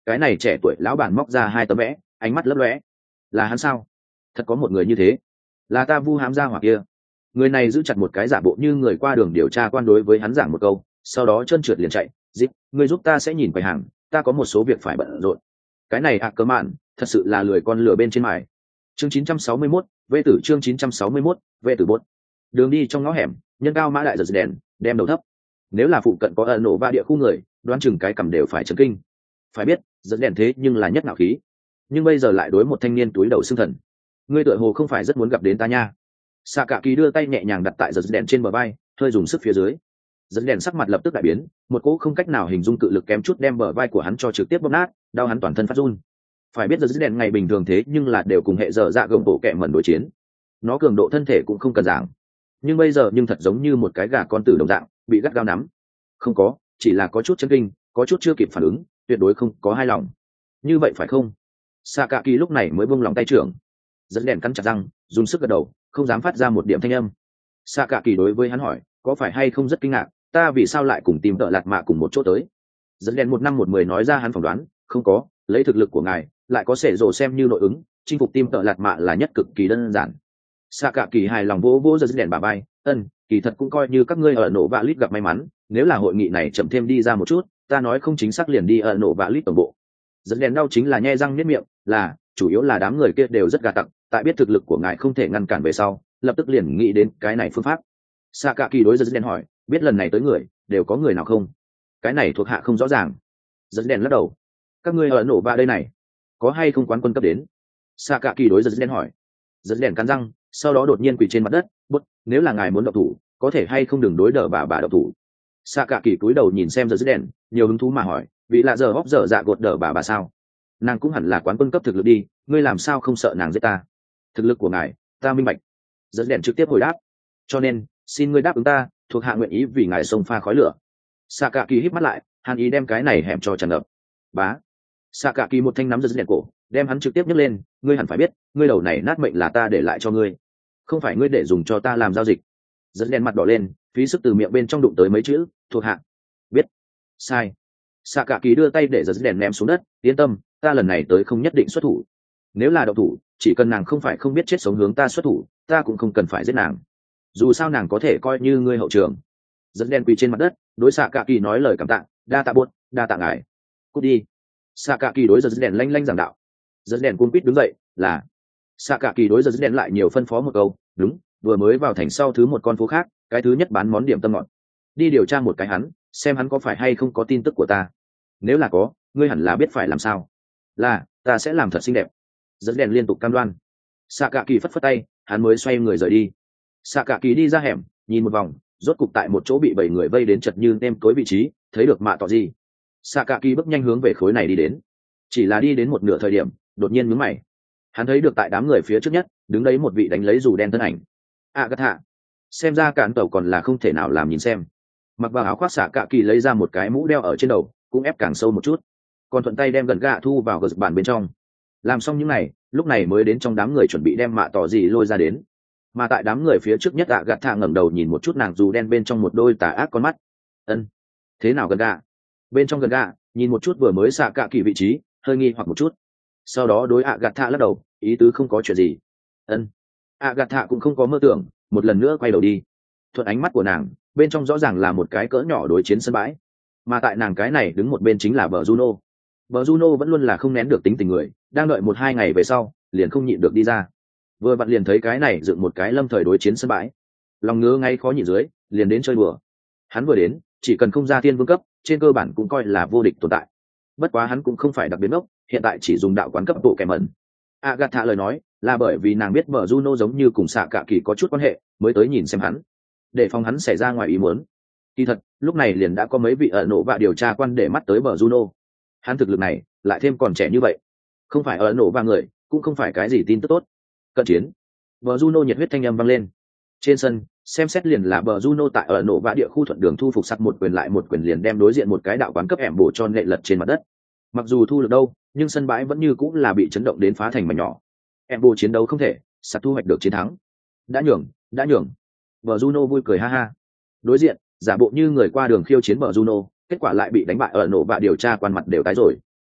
cái này trẻ tuổi lão bản móc ra hai tấm vẽ, ánh mắt lấp lóe. Là hắn sao? Thật có một người như thế? Là ta vu hám gia hỏa kia. Người này giữ chặt một cái giả bộ như người qua đường điều tra quan đối với hắn giảng một câu, sau đó trơn trượt liền chạy. Dịp, người giúp ta sẽ nhìn quầy hàng, ta có một số việc phải bận rộn. Cái này ạ cớ mạn, thật sự là lười con lửa bên trên mài. Chương chín trăm sáu mươi mốt, vệ tử chương chín trăm sáu mươi mốt, vệ tử bốt. Đường đi trong ngõ hẻm, nhân cao mã đại giật đèn, đem đầu thấp. Nếu là phụ cận có ẩn nổ va địa khu người, đoán chừng cái cầm đều phải chấn kinh. Phải biết, giật đèn thế nhưng là nhất ngạo khí. Nhưng bây giờ lại đối một thanh niên túi đầu xương thần. Ngươi tựa hồ không phải rất muốn gặp đến ta nha. Xạ Cả Kỳ đưa tay nhẹ nhàng đặt tại giật đèn trên bờ vai, hơi dùng sức phía dưới. Giật đèn sắc mặt lập tức đại biến, một cỗ không cách nào hình dung cự lực kém chút đem bờ vai của hắn cho trực tiếp bóp nát, đau hắn toàn thân phát run. Phải biết giật đèn ngày bình thường thế nhưng là đều cùng hệ giờ dạ gồng bộ kẹ mẩn đối chiến, nó cường độ thân thể cũng không cần giảng, nhưng bây giờ nhưng thật giống như một cái gà con tử đồng dạng bị gắt gao nắm. Không có, chỉ là có chút chấn kinh, có chút chưa kịp phản ứng, tuyệt đối không có hai lòng. Như vậy phải không? Xạ Cả Kỳ lúc này mới buông lòng tay trưởng. Giật đèn cắn chặt răng, dùng sức gật đầu, không dám phát ra một điểm thanh âm. Xạ Cả Kỳ đối với hắn hỏi, có phải hay không rất kinh ngạc, ta vì sao lại cùng tìm tợ lạt mạ cùng một chỗ tới? Giật đèn một năm một mười nói ra hắn phỏng đoán, không có, lấy thực lực của ngài, lại có sể rồ xem như nội ứng, chinh phục tim tợ lạt mạ là nhất cực kỳ đơn giản. Xạ Cả Kỳ hài lòng vỗ vỗ giật đèn bà bay, ân, kỳ thật cũng coi như các ngươi ở nổ vạ lít gặp may mắn, nếu là hội nghị này chậm thêm đi ra một chút, ta nói không chính xác liền đi ở nổ vạ lít tổng bộ. Giật đèn đau chính là nhe răng niết miệng, là chủ yếu là đám người kia đều rất gà tặc, tại biết thực lực của ngài không thể ngăn cản về sau, lập tức liền nghĩ đến cái này phương pháp. Xạ Cả Kỳ đối giật đèn hỏi, biết lần này tới người đều có người nào không? Cái này thuộc hạ không rõ ràng. Giật đèn lắc đầu, các ngươi ở nổ vạ đây này có hay không quán quân cấp đến? Xạ Cả Kỳ đối giật đèn hỏi. Giật đèn cắn răng, sau đó đột nhiên quỳ trên mặt đất, bút, nếu là ngài muốn độc thủ, có thể hay không đừng đối đỡ bà bà độc thủ. Xạ Cả Kỳ cúi đầu nhìn xem giật đèn, nhiều hứng thú mà hỏi, vị lạ giờ hóc dở dạ gột đỡ bà bà sao? Nàng cũng hẳn là quán quân cấp thực lực đi, ngươi làm sao không sợ nàng giết ta? Thực lực của ngài ta minh bạch. Giật đèn trực tiếp hồi đáp, cho nên xin ngươi đáp ứng ta, thuộc hạ nguyện ý vì ngài xông pha khói lửa. Xạ Cả Kỳ híp mắt lại, hàn ý đem cái này hẻm cho tràn ngập. Bá. Xạ Cả Kỳ một thanh nắm giật đèn cổ, đem hắn trực tiếp nhấc lên, ngươi hẳn phải biết, ngươi đầu này nát mệnh là ta để lại cho ngươi, không phải ngươi để dùng cho ta làm giao dịch. Giật đèn mặt đỏ lên, phí sức từ miệng bên trong đụng tới mấy chữ, thuộc hạ biết sai. Xạ Cả Kỳ đưa tay để giật đèn ném xuống đất, yên tâm, ta lần này tới không nhất định xuất thủ, nếu là độc thủ, chỉ cần nàng không phải không biết chết sống hướng ta xuất thủ, ta cũng không cần phải giết nàng, dù sao nàng có thể coi như ngươi hậu trường. Giật đèn quỳ trên mặt đất, đối Xạ Cả Kỳ nói lời cảm tạ, đa tạ buốt, đa tạ ngài, cút đi. Xạ Cả Kỳ đối giật đèn lanh lanh giảng đạo. Giật đèn cuống quýt đứng dậy, là. Xạ Cả Kỳ đối giật đèn lại nhiều phân phó một câu, đúng, vừa mới vào thành sau thứ một con phố khác, cái thứ nhất bán món điểm tâm ngọt, đi điều tra một cái hắn, xem hắn có phải hay không có tin tức của ta, nếu là có, ngươi hẳn là biết phải làm sao. Là, ta sẽ làm thật xinh đẹp. Giật đèn liên tục cam đoan. Xạ Cả Kỳ phất phất tay, hắn mới xoay người rời đi. Xạ Cả Kỳ đi ra hẻm, nhìn một vòng, rốt cục tại một chỗ bị bảy người vây đến chật như nêm tối vị trí, thấy được mạ tỏ gì. Xạ Cả Kỳ bước nhanh hướng về khối này đi đến, chỉ là đi đến một nửa thời điểm, đột nhiên nhướng mày. Hắn thấy được tại đám người phía trước nhất, đứng đấy một vị đánh lấy dù đen thân ảnh. Agatha, xem ra cản tàu còn là không thể nào làm nhìn xem. Mặc vào áo khoác, Xạ Cả Kỳ lấy ra một cái mũ đeo ở trên đầu, cũng ép càng sâu một chút, còn thuận tay đem gần gạ thu vào gờ bản bên trong. Làm xong những này, lúc này mới đến trong đám người chuẩn bị đem mạ tỏ gì lôi ra đến. Mà tại đám người phía trước nhất, Agatha ngẩng đầu nhìn một chút nàng dù đen bên trong một đôi tà ác con mắt. Ân, thế nào gần gạ? Bên trong gần gạ nhìn một chút vừa mới Xạ Cả Kỳ vị trí, hơi nghi hoặc một chút, sau đó đối Agatha lắc đầu, ý tứ không có chuyện gì. Ân. Agatha cũng không có mơ tưởng, một lần nữa quay đầu đi. Thuận ánh mắt của nàng, bên trong rõ ràng là một cái cỡ nhỏ đối chiến sân bãi, mà tại nàng cái này đứng một bên chính là bờ Juno. Bờ Juno vẫn luôn là không nén được tính tình người, đang đợi một hai ngày về sau, liền không nhịn được đi ra. Vừa vặn liền thấy cái này dựng một cái lâm thời đối chiến sân bãi, lòng ngứa ngay khó nhịn dưới, liền đến chơi đùa. Hắn vừa đến, chỉ cần không ra tiên vương cấp, trên cơ bản cũng coi là vô địch tồn tại. Bất quá hắn cũng không phải đặc biệt ngốc, hiện tại chỉ dùng đạo quán cấp bộ kẻ mẩn. Agatha lời nói là bởi vì nàng biết bờ Juno giống như cùng Xạ Cả Kỳ có chút quan hệ, mới tới nhìn xem hắn, để phòng hắn xảy ra ngoài ý muốn. Kỳ thật, lúc này liền đã có mấy vị ở nổ vạ điều tra quan để mắt tới bờ Juno. Hắn thực lực này, lại thêm còn trẻ như vậy, không phải ở nổ vạ người, cũng không phải cái gì tin tức tốt. Cận chiến. Bờ Juno nhiệt huyết thanh âm vang lên. Trên sân, xem xét liền là bờ Juno tại ở nổ vạ địa khu thuận đường thu phục sắt một quyền lại một quyền liền đem đối diện một cái đạo quán cấp ẻm bổ cho nệ lật trên mặt đất. Mặc dù thu được đâu, nhưng sân bãi vẫn như cũng là bị chấn động đến phá thành mảnh nhỏ. Em bồ chiến đấu không thể, sắt thu hoạch được chiến thắng. Đã nhường, đã nhường. Bờ Juno vui cười ha ha. Đối diện, giả bộ như người qua đường khiêu chiến bờ Juno, kết quả lại bị đánh bại ở nổ vạ điều tra quan mặt đều tái rồi.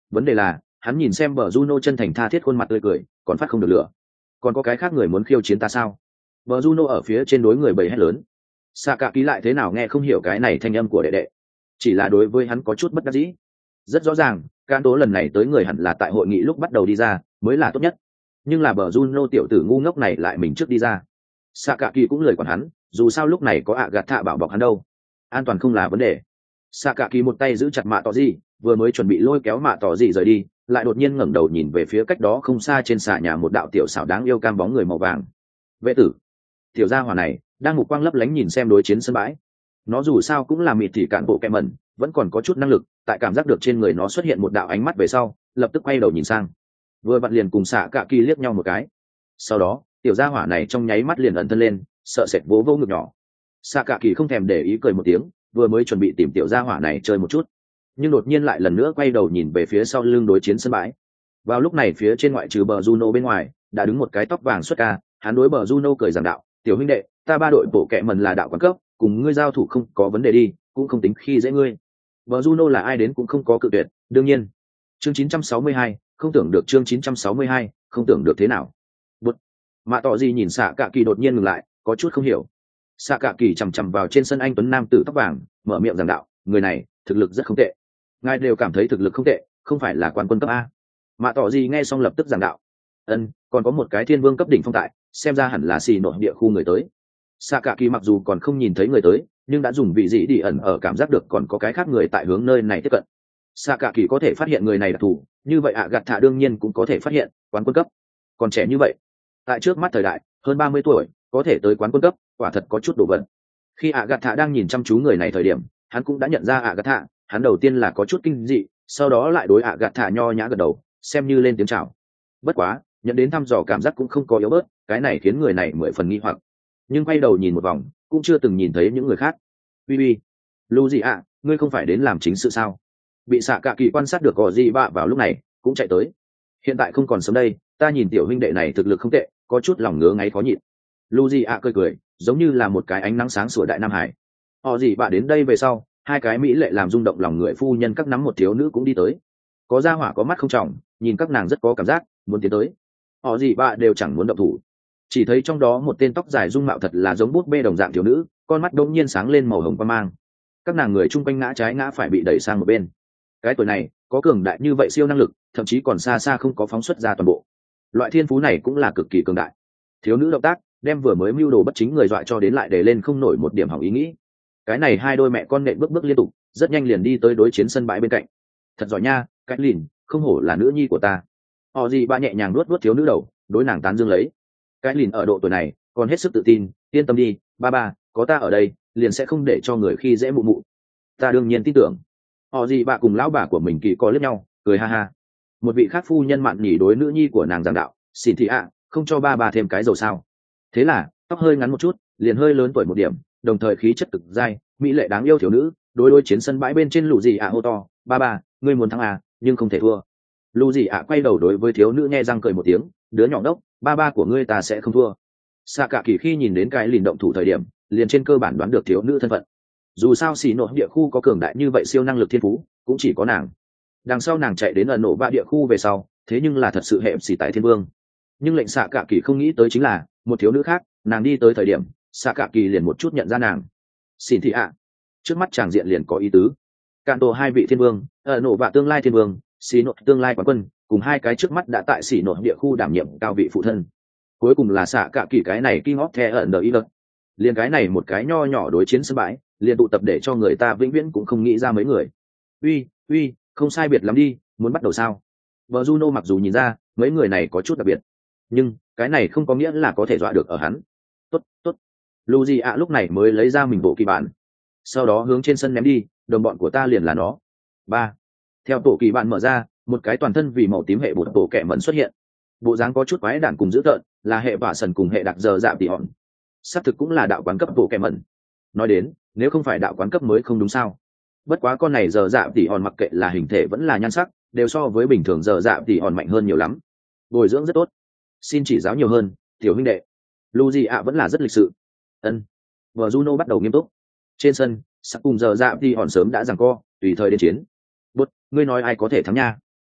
vấn đề là hắn nhìn xem bờ Juno chân thành tha thiết khuôn mặt tươi cười còn phát không được lửa. Còn có cái khác người muốn khiêu chiến ta sao? Bờ Juno ở phía trên đối người bầy hét lớn. Xạ cả ký lại thế nào nghe không hiểu cái này thanh âm của đệ đệ, chỉ là đối với hắn có chút bất đắc dĩ. Rất rõ ràng Cạn Tố lần này tới người hẳn là tại hội nghị lúc bắt đầu đi ra mới là tốt nhất, nhưng là bờ Juno tiểu tử ngu ngốc này lại mình trước đi ra. Xạ cả kỳ cũng lười quản hắn, dù sao lúc này có ạ gạt thạ bảo bọc hắn đâu, an toàn không là vấn đề. Xạ cả kỳ một tay giữ chặt mạ tỏ gì, vừa mới chuẩn bị lôi kéo mạ tỏ gì rời đi, lại đột nhiên ngẩng đầu nhìn về phía cách đó không xa trên xà nhà một đạo tiểu xảo đáng yêu cam bóng người màu vàng. Vệ tử, tiểu gia hỏa này đang mục quang lấp lánh nhìn xem đối chiến sân bãi. Nó dù sao cũng là mịt thì cạn bộ kẹ mẩn, vẫn còn có chút năng lực, tại cảm giác được trên người nó xuất hiện một đạo ánh mắt về sau, lập tức quay đầu nhìn sang, vừa vặn liền cùng xạ cả kỳ liếc nhau một cái. Sau đó tiểu gia hỏa này trong nháy mắt liền ẩn thân lên, sợ sệt vỗ vỗ ngực nhỏ. Xạ cả kỳ không thèm để ý cười một tiếng, vừa mới chuẩn bị tìm tiểu gia hỏa này chơi một chút, nhưng đột nhiên lại lần nữa quay đầu nhìn về phía sau lưng đối chiến sân bãi. Vào lúc này phía trên ngoại trừ bờ Juno bên ngoài đã đứng một cái tóc vàng xuất ca, hắn đối bờ Juno cười giảng đạo: tiểu huynh đệ, ta ba đội bộ kẹ mần là đạo quán cấp, cùng ngươi giao thủ không có vấn đề đi, cũng không tính khi dễ ngươi. Bờ Juno là ai đến cũng không có cự tuyệt, đương nhiên. Chương chín trăm sáu mươi hai, không tưởng được chương chín trăm sáu mươi hai, không tưởng được thế nào. Bụt. Mạ tỏ gì nhìn xạ cả kỳ đột nhiên ngừng lại, có chút không hiểu. Xạ cả kỳ chằm chằm vào trên sân anh tuấn nam tử tóc vàng, mở miệng giảng đạo: người này thực lực rất không tệ. Ngài đều cảm thấy thực lực không tệ, không phải là quan quân cấp a? Mạ tỏ gì nghe xong lập tức giảng đạo: ân, còn có một cái thiên vương cấp đỉnh phong tại, xem ra hẳn là xì nội địa khu người tới. Xạ cả kỳ mặc dù còn không nhìn thấy người tới, nhưng đã dùng vị dị đi ẩn ở cảm giác được còn có cái khác người tại hướng nơi này tiếp cận. Xạ cả kỳ có thể phát hiện người này đặc thù, như vậy ạ gạt thạ đương nhiên cũng có thể phát hiện quán quân cấp. Còn trẻ như vậy, tại trước mắt thời đại hơn ba mươi tuổi có thể tới quán quân cấp, quả thật có chút đồ vật. Khi ạ gạt thạ đang nhìn chăm chú người này thời điểm, hắn cũng đã nhận ra ạ gạt thạ, hắn đầu tiên là có chút kinh dị, sau đó lại đối ạ gạt thạ nho nhã gật đầu, xem như lên tiếng chào. Bất quá nhận đến thăm dò cảm giác cũng không có yếu bớt, cái này khiến người này mười phần nghi hoặc, nhưng quay đầu nhìn một vòng cũng chưa từng nhìn thấy những người khác. Uy uy, lu gì ạ, ngươi không phải đến làm chính sự sao? Bị xạ cạ kỳ quan sát được gò gì bạ vào lúc này cũng chạy tới. Hiện tại không còn sớm đây, ta nhìn tiểu huynh đệ này thực lực không tệ, có chút lòng ngứa ngáy khó nhịn. Lu gì ạ cười cười, giống như là một cái ánh nắng sáng sủa đại nam hải. Họ gì bạ đến đây về sau, hai cái mỹ lệ làm rung động lòng người phu nhân các nắm một thiếu nữ cũng đi tới. Có gia hỏa có mắt không trọng, nhìn các nàng rất có cảm giác muốn tiến tới. Họ gì bạ đều chẳng muốn động thủ, chỉ thấy trong đó một tên tóc dài dung mạo thật là giống bút bê đồng dạng thiếu nữ, con mắt đống nhiên sáng lên màu hồng quang mang. Các nàng người chung quanh ngã trái ngã phải bị đẩy sang một bên. Cái tuổi này có cường đại như vậy siêu năng lực, thậm chí còn xa xa không có phóng xuất ra toàn bộ. Loại thiên phú này cũng là cực kỳ cường đại. Thiếu nữ động tác đem vừa mới mưu đồ bất chính người dọa cho đến lại để lên không nổi một điểm hỏng ý nghĩ. Cái này hai đôi mẹ con nện bước bước liên tục, rất nhanh liền đi tới đối chiến sân bãi bên cạnh. Thật giỏi nha, cái lìn, không hổ là nữ nhi của ta. Họ gì ba nhẹ nhàng nuốt nuốt thiếu nữ đầu, đối nàng tán dương lấy. Cái lìn ở độ tuổi này còn hết sức tự tin, yên tâm đi, ba ba, có ta ở đây, liền sẽ không để cho người khi dễ mụ mụ. Ta đương nhiên tin tưởng. Họ gì bà cùng lão bà của mình kỳ có liếc nhau, cười ha ha. Một vị khác phu nhân mạn nhỉ đối nữ nhi của nàng giảng đạo: xin thị ạ, không cho ba bà thêm cái dầu sao? Thế là tóc hơi ngắn một chút, liền hơi lớn tuổi một điểm, đồng thời khí chất cực dai, mỹ lệ đáng yêu thiếu nữ đối đối chiến sân bãi bên trên lù gì ạ hô to: ba ba, ngươi muốn thắng à, nhưng không thể thua. Lù gì ạ quay đầu đối với thiếu nữ nghe răng cười một tiếng: đứa nhỏ đốc, ba ba của ngươi ta sẽ không thua. Xạ cả kỳ khi nhìn đến cái lìn động thủ thời điểm, liền trên cơ bản đoán được thiếu nữ thân phận. Dù sao xì nội địa khu có cường đại như vậy siêu năng lực thiên phú cũng chỉ có nàng. Đằng sau nàng chạy đến ẩn nổ ba địa khu về sau, thế nhưng là thật sự hệ xì tại thiên vương. Nhưng lệnh xạ cả kỳ không nghĩ tới chính là một thiếu nữ khác, nàng đi tới thời điểm xạ cả kỳ liền một chút nhận ra nàng. Xin thị ạ, trước mắt chàng diện liền có ý tứ. Cạn tổ hai vị thiên vương, ẩn nổ ba tương lai thiên vương, xì nội tương lai quán quân, cùng hai cái trước mắt đã tại xì nội địa khu đảm nhiệm cao vị phụ thân. Cuối cùng là xạ cả kỳ cái này kinh ngót the ẩn đờ ý lực. Liền cái này một cái nho nhỏ đối chiến sân bãi, liền tụ tập để cho người ta vĩnh viễn cũng không nghĩ ra mấy người. Uy, uy, không sai biệt lắm đi, muốn bắt đầu sao? Vợ Juno mặc dù nhìn ra mấy người này có chút đặc biệt, nhưng cái này không có nghĩa là có thể dọa được ở hắn. Tốt, tốt. Luigi ạ lúc này mới lấy ra mình bộ kỳ bản, sau đó hướng trên sân ném đi, đồng bọn của ta liền là nó. Ba. Theo bộ kỳ bản mở ra, một cái toàn thân vì màu tím hệ bột bộ kẻ mẫn xuất hiện. Bộ dáng có chút quái đản cùng dữ tợn, là hệ vả sần cùng hệ đặc giờ dạ tỉ hòn. Xác thực cũng là đạo quán cấp bộ kẻ mẫn. Nói đến, nếu không phải đạo quán cấp mới không đúng sao? Bất quá con này giờ dạ tỉ hòn mặc kệ là hình thể vẫn là nhan sắc, đều so với bình thường giờ dạ tỉ hòn mạnh hơn nhiều lắm. Bồi dưỡng rất tốt. Xin chỉ giáo nhiều hơn, tiểu huynh đệ. Luigi ạ vẫn là rất lịch sự. Ân. Vợ Juno bắt đầu nghiêm túc. Trên sân, sắc cùng giờ dạ tỉ hòn sớm đã giằng co, tùy thời đến chiến. Bút, ngươi nói ai có thể thắng nha?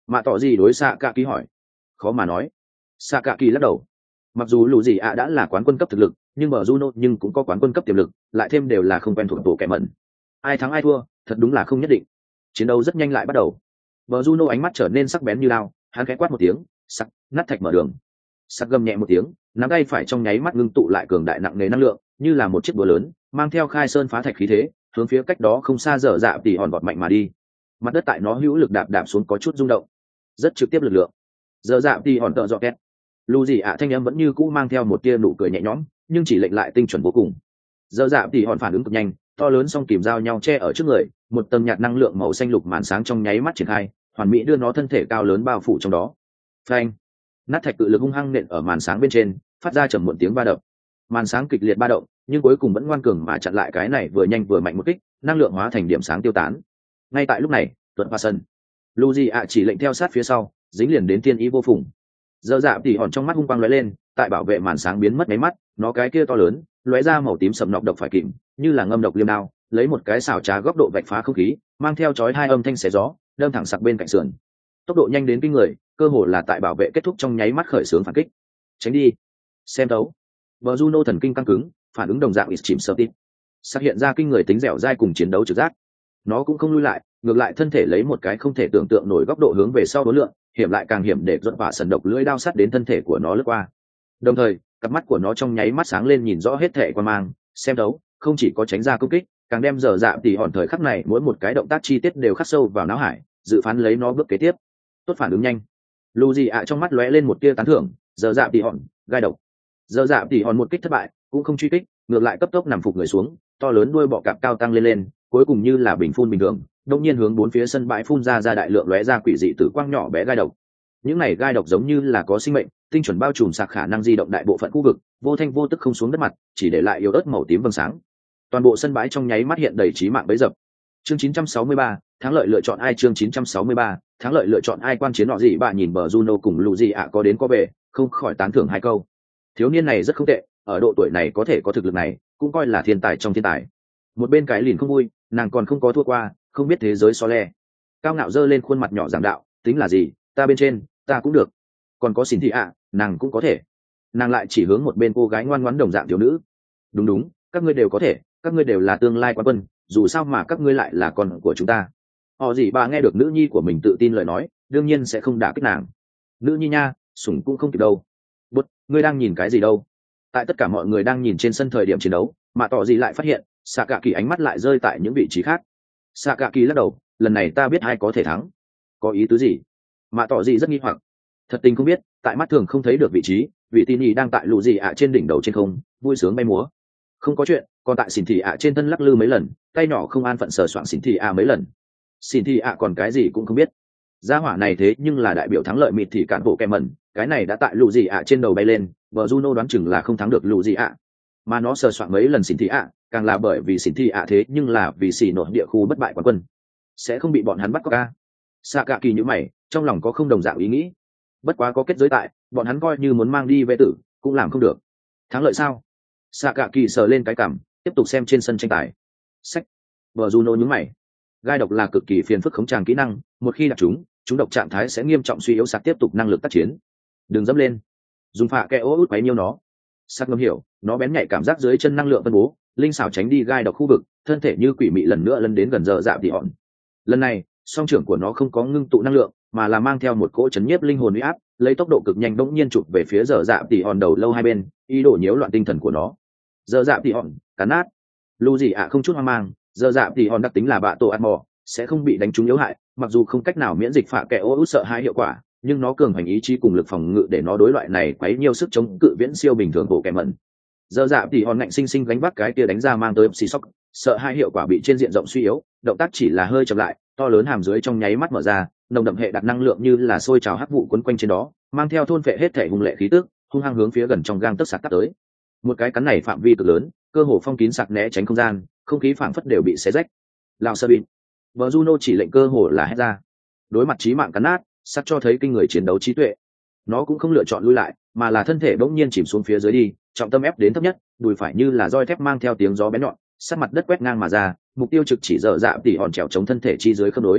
Mạ tỏ gì đối xạ cả kỳ hỏi. Khó mà nói. Xạ cả kỳ lắc đầu. Mặc dù lù gì ạ đã là quán quân cấp thực lực, nhưng bờ Juno nhưng cũng có quán quân cấp tiềm lực, lại thêm đều là không quen thuộc bộ kẻ mẩn. Ai thắng ai thua, thật đúng là không nhất định. Chiến đấu rất nhanh lại bắt đầu. Bờ Juno ánh mắt trở nên sắc bén như lao, hắn khẽ quát một tiếng, sắc, nát thạch mở đường. Sắc gầm nhẹ một tiếng, nắm tay phải trong nháy mắt ngưng tụ lại cường đại nặng nề năng lượng, như là một chiếc búa lớn, mang theo khai sơn phá thạch khí thế, hướng phía cách đó không xa dở dạ tỉ hòn vọt mạnh mà đi. Mặt đất tại nó hữu lực đạp đạp xuống có chút rung động, rất trực tiếp lực lượng. Dở dạ tỉ hòn tợ dọ két. Lù gì ạ thanh âm vẫn như cũ mang theo một tia nụ cười nhẹ nhõm, nhưng chỉ lệnh lại tinh chuẩn vô cùng. Dở dạ tỉ hòn phản ứng cực nhanh, to lớn song kìm dao nhau che ở trước người, một tầng nhạt năng lượng màu xanh lục màn sáng trong nháy mắt triển khai, hoàn mỹ đưa nó thân thể cao lớn bao phủ trong đó. Phanh! Nát thạch cự lực hung hăng nện ở màn sáng bên trên, phát ra trầm muộn tiếng ba đập. Màn sáng kịch liệt ba động, nhưng cuối cùng vẫn ngoan cường mà chặn lại cái này vừa nhanh vừa mạnh một kích, năng lượng hóa thành điểm sáng tiêu tán. Ngay tại lúc này, tuần pha sân, Luigi chỉ lệnh theo sát phía sau, dính liền đến tiên ý vô phùng. Dở dạ tỉ hòn trong mắt hung quang lóe lên, tại bảo vệ màn sáng biến mất mấy mắt, nó cái kia to lớn, lóe ra màu tím sầm nọc độc phải kìm, như là ngâm độc liêm đao, lấy một cái xảo trá góc độ vạch phá không khí, mang theo chói hai âm thanh xé gió, đâm thẳng sặc bên cạnh sườn. Tốc độ nhanh đến kinh người, cơ hồ là tại bảo vệ kết thúc trong nháy mắt khởi xướng phản kích. Tránh đi, xem đấu. Bờ Juno thần kinh căng cứng, phản ứng đồng dạng ít chìm sơ tít. Sắc hiện ra kinh người tính dẻo dai cùng chiến đấu trực giác. Nó cũng không lui lại, ngược lại thân thể lấy một cái không thể tưởng tượng nổi góc độ hướng về sau đối lượng, hiểm lại càng hiểm để dẫn vả sần độc lưỡi đao sắt đến thân thể của nó lướt qua. Đồng thời, cặp mắt của nó trong nháy mắt sáng lên nhìn rõ hết thể quan mang, xem đấu, không chỉ có tránh ra công kích, càng đem dở dạ tỉ hòn thời khắc này mỗi một cái động tác chi tiết đều khắc sâu vào não hải, dự phán lấy nó bước kế tiếp. Tốt phản ứng nhanh. Luigi ạ trong mắt lóe lên một tia tán thưởng, dở dạ tỉ hòn, gai độc. Dở dạ tỉ hòn một kích thất bại, cũng không truy kích, ngược lại cấp tốc nằm phục người xuống, to lớn đuôi bọ cạp cao tăng lên lên, cuối cùng như là bình phun bình thường, đột nhiên hướng bốn phía sân bãi phun ra ra đại lượng lóe ra quỷ dị tử quang nhỏ bé gai độc. Những này gai độc giống như là có sinh mệnh, tinh chuẩn bao trùm sạc khả năng di động đại bộ phận khu vực, vô thanh vô tức không xuống đất mặt, chỉ để lại yếu ớt màu tím vầng sáng. Toàn bộ sân bãi trong nháy mắt hiện đầy chí mạng bấy dập. Chương chín trăm sáu mươi ba, thắng lợi lựa chọn ai? Chương chín trăm sáu mươi ba, thắng lợi lựa chọn ai? Quan chiến nọ gì bà nhìn bờ Juno cùng Luigi ạ có đến có về, không khỏi tán thưởng hai câu. Thiếu niên này rất không tệ, ở độ tuổi này có thể có thực lực này, cũng coi là thiên tài trong thiên tài. Một bên cái lìn không vui, nàng còn không có thua qua, không biết thế giới so le. Cao ngạo giơ lên khuôn mặt nhỏ giảng đạo, tính là gì, ta bên trên, ta cũng được. Còn có xỉn thị ạ, nàng cũng có thể. Nàng lại chỉ hướng một bên cô gái ngoan ngoãn đồng dạng thiếu nữ. Đúng đúng, các ngươi đều có thể, các ngươi đều là tương lai quán quân, dù sao mà các ngươi lại là con của chúng ta. Họ gì bà nghe được nữ nhi của mình tự tin lời nói, đương nhiên sẽ không đả kích nàng. Nữ nhi nha, sủng cũng không kịp đâu. Bút, ngươi đang nhìn cái gì đâu? Tại tất cả mọi người đang nhìn trên sân thời điểm chiến đấu, mà tỏ gì lại phát hiện, xạ cả kỳ ánh mắt lại rơi tại những vị trí khác. Xạ cả kỳ lắc đầu, lần này ta biết ai có thể thắng. Có ý tứ gì? Mà tỏ gì rất nghi hoặc. Thật tình không biết, tại mắt thường không thấy được vị trí, vị tin nhì đang tại lù gì ạ trên đỉnh đầu trên không, vui sướng bay múa. Không có chuyện, còn tại xỉn thị ạ trên thân lắc lư mấy lần, tay nhỏ không an phận sờ soạng xỉn thị ạ mấy lần. Xỉn thị ạ còn cái gì cũng không biết. Gia hỏa này thế nhưng là đại biểu thắng lợi mịt thì cản bộ kèm mẩn, cái này đã tại lù gì ạ trên đầu bay lên, vợ Juno đoán chừng là không thắng được lù gì ạ. Mà nó sờ soạng mấy lần xỉn thị ạ, càng là bởi vì xỉn thị ạ thế nhưng là vì xỉ nổi địa khu bất bại quán quân, sẽ không bị bọn hắn bắt có ca. Xạ cả kỳ như mày, trong lòng có không đồng dạng ý nghĩ. Bất quá có kết giới tại, bọn hắn coi như muốn mang đi vệ tử cũng làm không được. Thắng lợi sao? Xạ cả kỳ sờ lên cái cằm, tiếp tục xem trên sân tranh tài. Sách. Bờ Juno nhướng mày. Gai độc là cực kỳ phiền phức khống tràng kỹ năng, một khi đặt chúng, chúng độc trạng thái sẽ nghiêm trọng suy yếu sạc tiếp tục năng lực tác chiến. Đừng dẫm lên. Dùng phạ kẹ ô út quấy nhiêu nó. Sạc ngầm hiểu, nó bén nhạy cảm giác dưới chân năng lượng phân bố, linh xảo tránh đi gai độc khu vực, thân thể như quỷ mị lần nữa lấn đến gần giờ dạ tỉ hòn. Lần này, song trưởng của nó không có ngưng tụ năng lượng, mà là mang theo một cỗ chấn nhiếp linh hồn uy áp, lấy tốc độ cực nhanh bỗng nhiên chụp về phía giờ dạ tỉ hòn đầu lâu hai bên, ý đồ nhiễu loạn tinh thần của nó. Giờ dạ tỉ hòn, cắn nát. Lu gì ạ không chút hoang mang, giờ dạ tỉ hòn đặc tính là bạ tổ ăn mò, sẽ không bị đánh trúng yếu hại, mặc dù không cách nào miễn dịch phạ kẻ ô út sợ hãi hiệu quả, nhưng nó cường hành ý chí cùng lực phòng ngự để nó đối loại này quấy nhiều sức chống cự viễn siêu bình thường bộ kẻ mẩn. Giờ dạ tỉ hòn ngạnh sinh sinh gánh vác cái kia đánh ra mang tới xì sóc, sợ hai hiệu quả bị trên diện rộng suy yếu, động tác chỉ là hơi chậm lại, to lớn hàm dưới trong nháy mắt mở ra, nồng đậm hệ đặc năng lượng như là sôi trào hắc vụ quấn quanh trên đó, mang theo thôn phệ hết thể hung lệ khí tức, hung hăng hướng phía gần trong gang tấc sạc tắt tới. Một cái cắn này phạm vi cực lớn, cơ hồ phong kín sạc né tránh không gian, không khí phảng phất đều bị xé rách. Lão sơ bin, vợ Juno chỉ lệnh cơ hồ là hét ra. Đối mặt chí mạng cắn nát, sạc cho thấy kinh người chiến đấu trí tuệ. Nó cũng không lựa chọn lui lại, mà là thân thể bỗng nhiên chìm xuống phía dưới đi, trọng tâm ép đến thấp nhất, đùi phải như là roi thép mang theo tiếng gió bén nhọn, sát mặt đất quét ngang mà ra, mục tiêu trực chỉ dở dạ tỉ hòn trèo chống thân thể chi dưới khớp nối.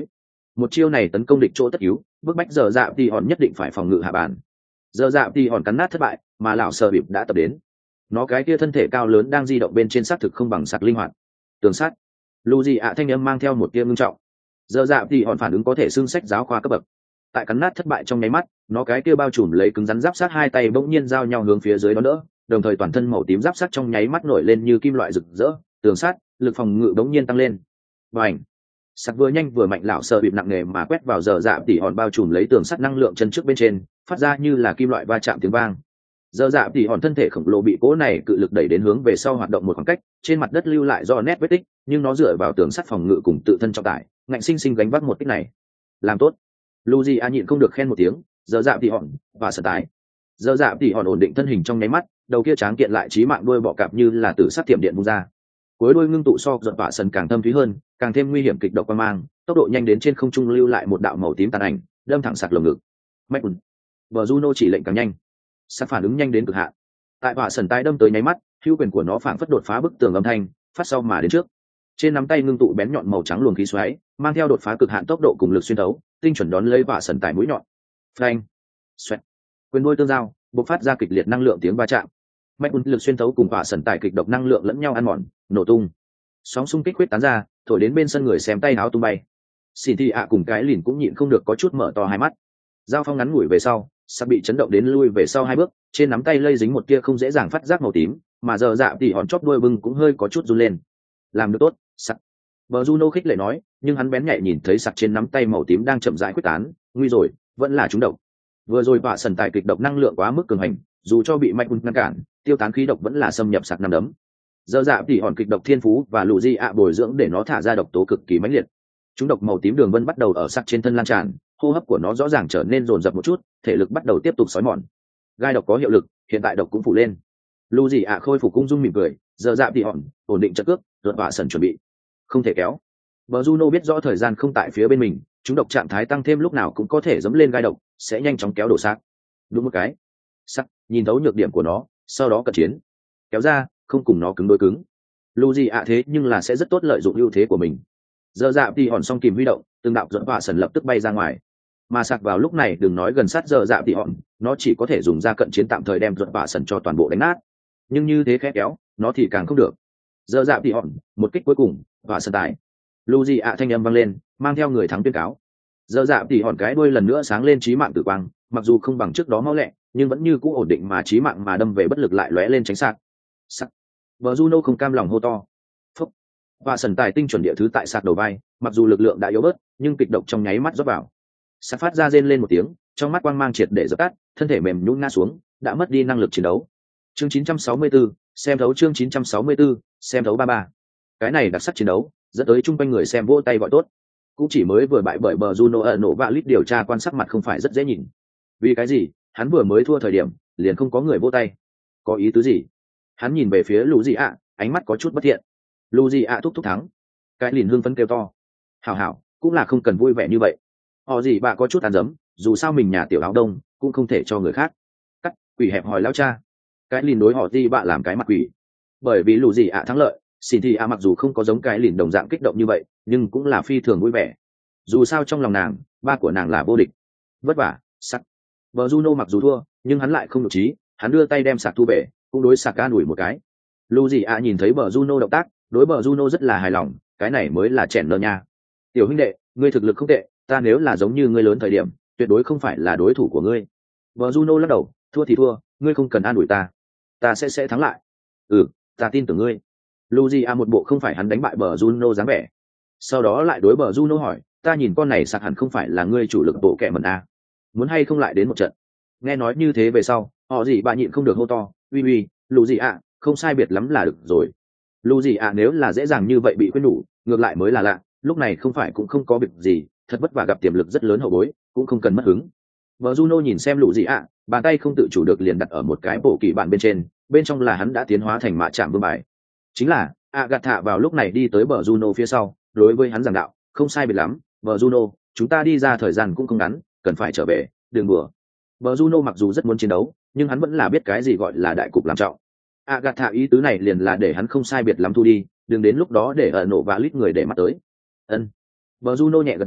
Một chiêu này tấn công địch chỗ tất yếu, bức bách giờ dạ thì hòn nhất định phải phòng ngự hạ bàn. Giờ dạ thì hòn cắn nát thất bại, mà lão sợ bịp đã tập đến. Nó cái kia thân thể cao lớn đang di động bên trên xác thực không bằng sạc linh hoạt. Tường sắt. Luigi ạ thanh âm mang theo một tia ngưng trọng. Giờ dạ thì hòn phản ứng có thể xưng sách giáo khoa cấp bậc. Tại cắn nát thất bại trong nháy mắt, nó cái kia bao trùm lấy cứng rắn giáp sát hai tay bỗng nhiên giao nhau hướng phía dưới đó đỡ, đồng thời toàn thân màu tím giáp sát trong nháy mắt nổi lên như kim loại rực rỡ, tường sắt, lực phòng ngự bỗng nhiên tăng lên. Bành! Sắt vừa nhanh vừa mạnh lão sợ bịp nặng nề mà quét vào giờ dạ tỉ hòn bao trùm lấy tường sắt năng lượng chân trước bên trên, phát ra như là kim loại va chạm tiếng vang. Giờ dạ tỉ hòn thân thể khổng lồ bị cỗ này cự lực đẩy đến hướng về sau hoạt động một khoảng cách, trên mặt đất lưu lại do nét vết tích, nhưng nó dựa vào tường sắt phòng ngự cùng tự thân trọng tải, ngạnh sinh sinh gánh vác một kích này. Làm tốt. Luigi a nhịn không được khen một tiếng, giờ dạ tỉ hòn và sờ tái. Giờ dạ tỉ hòn ổn định thân hình trong nháy mắt, đầu kia tráng kiện lại chí mạng đuôi bọ cạp như là từ sắt tiệm điện vung ra. Cuối đuôi ngưng tụ so giật vạ sần càng thâm thúy hơn, càng thêm nguy hiểm kịch độc quan mang, tốc độ nhanh đến trên không trung lưu lại một đạo màu tím tàn ảnh, đâm thẳng sạc lồng ngực. Mạch Bùn. Bờ Juno chỉ lệnh càng nhanh. Sạc phản ứng nhanh đến cực hạn. Tại vạ sần tái đâm tới nháy mắt, hữu quyền của nó phảng phất đột phá bức tường âm thanh, phát sau mà đến trước. Trên nắm tay ngưng tụ bén nhọn màu trắng luồng khí xoáy, mang theo đột phá cực hạn tốc độ cùng lực xuyên thấu, tinh chuẩn đón lấy vạ sần tại mũi nhọn. Phanh. Xoẹt. Quyền đôi tương giao, bộc phát ra kịch liệt năng lượng tiếng va chạm. Mạch Bùn lực xuyên thấu cùng vạ sần tại kịch độc năng lượng lẫn nhau ăn mòn, nổ tung. Sóng xung kích huyết tán ra, thổi đến bên sân người xem tay áo tung bay. Xin Thi ạ cùng cái lìn cũng nhịn không được có chút mở to hai mắt. Giao phong ngắn ngủi về sau, sắp bị chấn động đến lui về sau hai bước, trên nắm tay lây dính một tia không dễ dàng phát giác màu tím, mà giờ dạ thì hòn chóp đuôi bưng cũng hơi có chút run lên. Làm được tốt, sặc. Bờ Juno khích lệ nói, nhưng hắn bén nhạy nhìn thấy sặc trên nắm tay màu tím đang chậm rãi quyết tán, nguy rồi, vẫn là trúng độc. Vừa rồi vạ sần tài kịch độc năng lượng quá mức cường hành, dù cho bị mạch ngăn cản, tiêu tán khí độc vẫn là xâm nhập sặc năm đấm. Giờ dạ thì hòn kịch độc thiên phú và lù di ạ bồi dưỡng để nó thả ra độc tố cực kỳ mãnh liệt. Chúng độc màu tím đường vân bắt đầu ở sắc trên thân lan tràn, hô hấp của nó rõ ràng trở nên rồn rập một chút, thể lực bắt đầu tiếp tục xói mòn. Gai độc có hiệu lực, hiện tại độc cũng phủ lên. Lù di ạ khôi phục cung dung mỉm cười, giờ dạ thì hòn ổn định trận cước, ruột vạ sần chuẩn bị, không thể kéo. Bờ Juno biết rõ thời gian không tại phía bên mình, chúng độc trạng thái tăng thêm lúc nào cũng có thể dẫm lên gai độc, sẽ nhanh chóng kéo đổ xác. Đúng một cái, sắc nhìn thấu nhược điểm của nó, sau đó cận chiến, kéo ra, không cùng nó cứng đối cứng. Luigi ạ thế nhưng là sẽ rất tốt lợi dụng ưu thế của mình. Giờ dạ thì hòn xong kìm huy động, từng đạo dẫn vạ sần lập tức bay ra ngoài. Mà sạc vào lúc này đừng nói gần sát giờ dạ thì hòn, nó chỉ có thể dùng ra cận chiến tạm thời đem dẫn vạ sần cho toàn bộ đánh nát. Nhưng như thế khẽ kéo, nó thì càng không được. Giờ dạ thì hòn, một kích cuối cùng, vạ sần tài. Luigi ạ thanh âm vang lên, mang theo người thắng tuyên cáo. Giờ dạ thì hòn cái đuôi lần nữa sáng lên chí mạng tử quang, mặc dù không bằng trước đó mau lẹ, nhưng vẫn như cũ ổn định mà chí mạng mà đâm về bất lực lại lóe lên tránh sạc. Sạc. Vợ Juno không cam lòng hô to. Phúc. Và sần tài tinh chuẩn địa thứ tại sạc đầu vai, mặc dù lực lượng đã yếu bớt, nhưng kịch độc trong nháy mắt rót vào. Sạc phát ra rên lên một tiếng, trong mắt quang mang triệt để dập tắt, thân thể mềm nhũn ngã xuống, đã mất đi năng lực chiến đấu. Chương chín trăm sáu mươi tư, xem thấu chương chín trăm sáu mươi tư, xem thấu ba ba. Cái này đặc sắc chiến đấu, dẫn tới chung quanh người xem vỗ tay gọi tốt. Cũng chỉ mới vừa bại bởi bờ Juno ở nổ vạ lít điều tra quan sát mặt không phải rất dễ nhìn. Vì cái gì? Hắn vừa mới thua thời điểm, liền không có người vỗ tay. Có ý tứ gì? Hắn nhìn về phía lù gì ạ, ánh mắt có chút bất thiện. Lù gì ạ thúc thúc thắng. Cái lìn hương phấn kêu to. Hảo hảo, cũng là không cần vui vẻ như vậy. Họ gì bà có chút ăn dấm, dù sao mình nhà tiểu áo đông, cũng không thể cho người khác. Cắt, quỷ hẹp hỏi lao cha. Cái lìn đối họ gì bà làm cái mặt quỷ. Bởi vì lù gì ạ thắng lợi, xin thì ạ mặc dù không có giống cái lìn đồng dạng kích động như vậy, nhưng cũng là phi thường vui vẻ. Dù sao trong lòng nàng, ba của nàng là vô địch. Vất vả, sắc. Bờ Juno mặc dù thua, nhưng hắn lại không nhục trí, hắn đưa tay đem sạc thu về, cũng đối sạc ca đuổi một cái. Luigi ạ nhìn thấy bờ Juno động tác, đối bờ Juno rất là hài lòng, cái này mới là chèn lơ nha. Tiểu huynh đệ, ngươi thực lực không tệ, ta nếu là giống như ngươi lớn thời điểm, tuyệt đối không phải là đối thủ của ngươi. Bờ Juno lắc đầu, thua thì thua, ngươi không cần an ủi ta, ta sẽ sẽ thắng lại. Ừ, ta tin tưởng ngươi. Luigi ạ một bộ không phải hắn đánh bại bờ Juno dáng vẻ. Sau đó lại đối bờ Juno hỏi, ta nhìn con này sạc hẳn không phải là ngươi chủ lực bộ kệ mẩn a, muốn hay không lại đến một trận. Nghe nói như thế về sau, họ gì bà nhịn không được hô to, uy uy, lù gì ạ, không sai biệt lắm là được rồi. Lù gì ạ nếu là dễ dàng như vậy bị khuyên nhủ, ngược lại mới là lạ, lúc này không phải cũng không có việc gì, thật vất vả gặp tiềm lực rất lớn hậu bối, cũng không cần mất hứng. Vợ Juno nhìn xem lù gì ạ, bàn tay không tự chủ được liền đặt ở một cái bộ kỳ bản bên trên, bên trong là hắn đã tiến hóa thành mạ trạm vương bài. Chính là, Agatha vào lúc này đi tới bờ Juno phía sau, đối với hắn giảng đạo, không sai biệt lắm, vợ Juno, chúng ta đi ra thời gian cũng không ngắn, cần phải trở về, đừng đùa. Bờ Juno mặc dù rất muốn chiến đấu, nhưng hắn vẫn là biết cái gì gọi là đại cục làm trọng. Agatha ý tứ này liền là để hắn không sai biệt lắm thu đi, đừng đến lúc đó để ở nổ và lít người để mắt tới. Ân. Bờ Juno nhẹ gật đầu,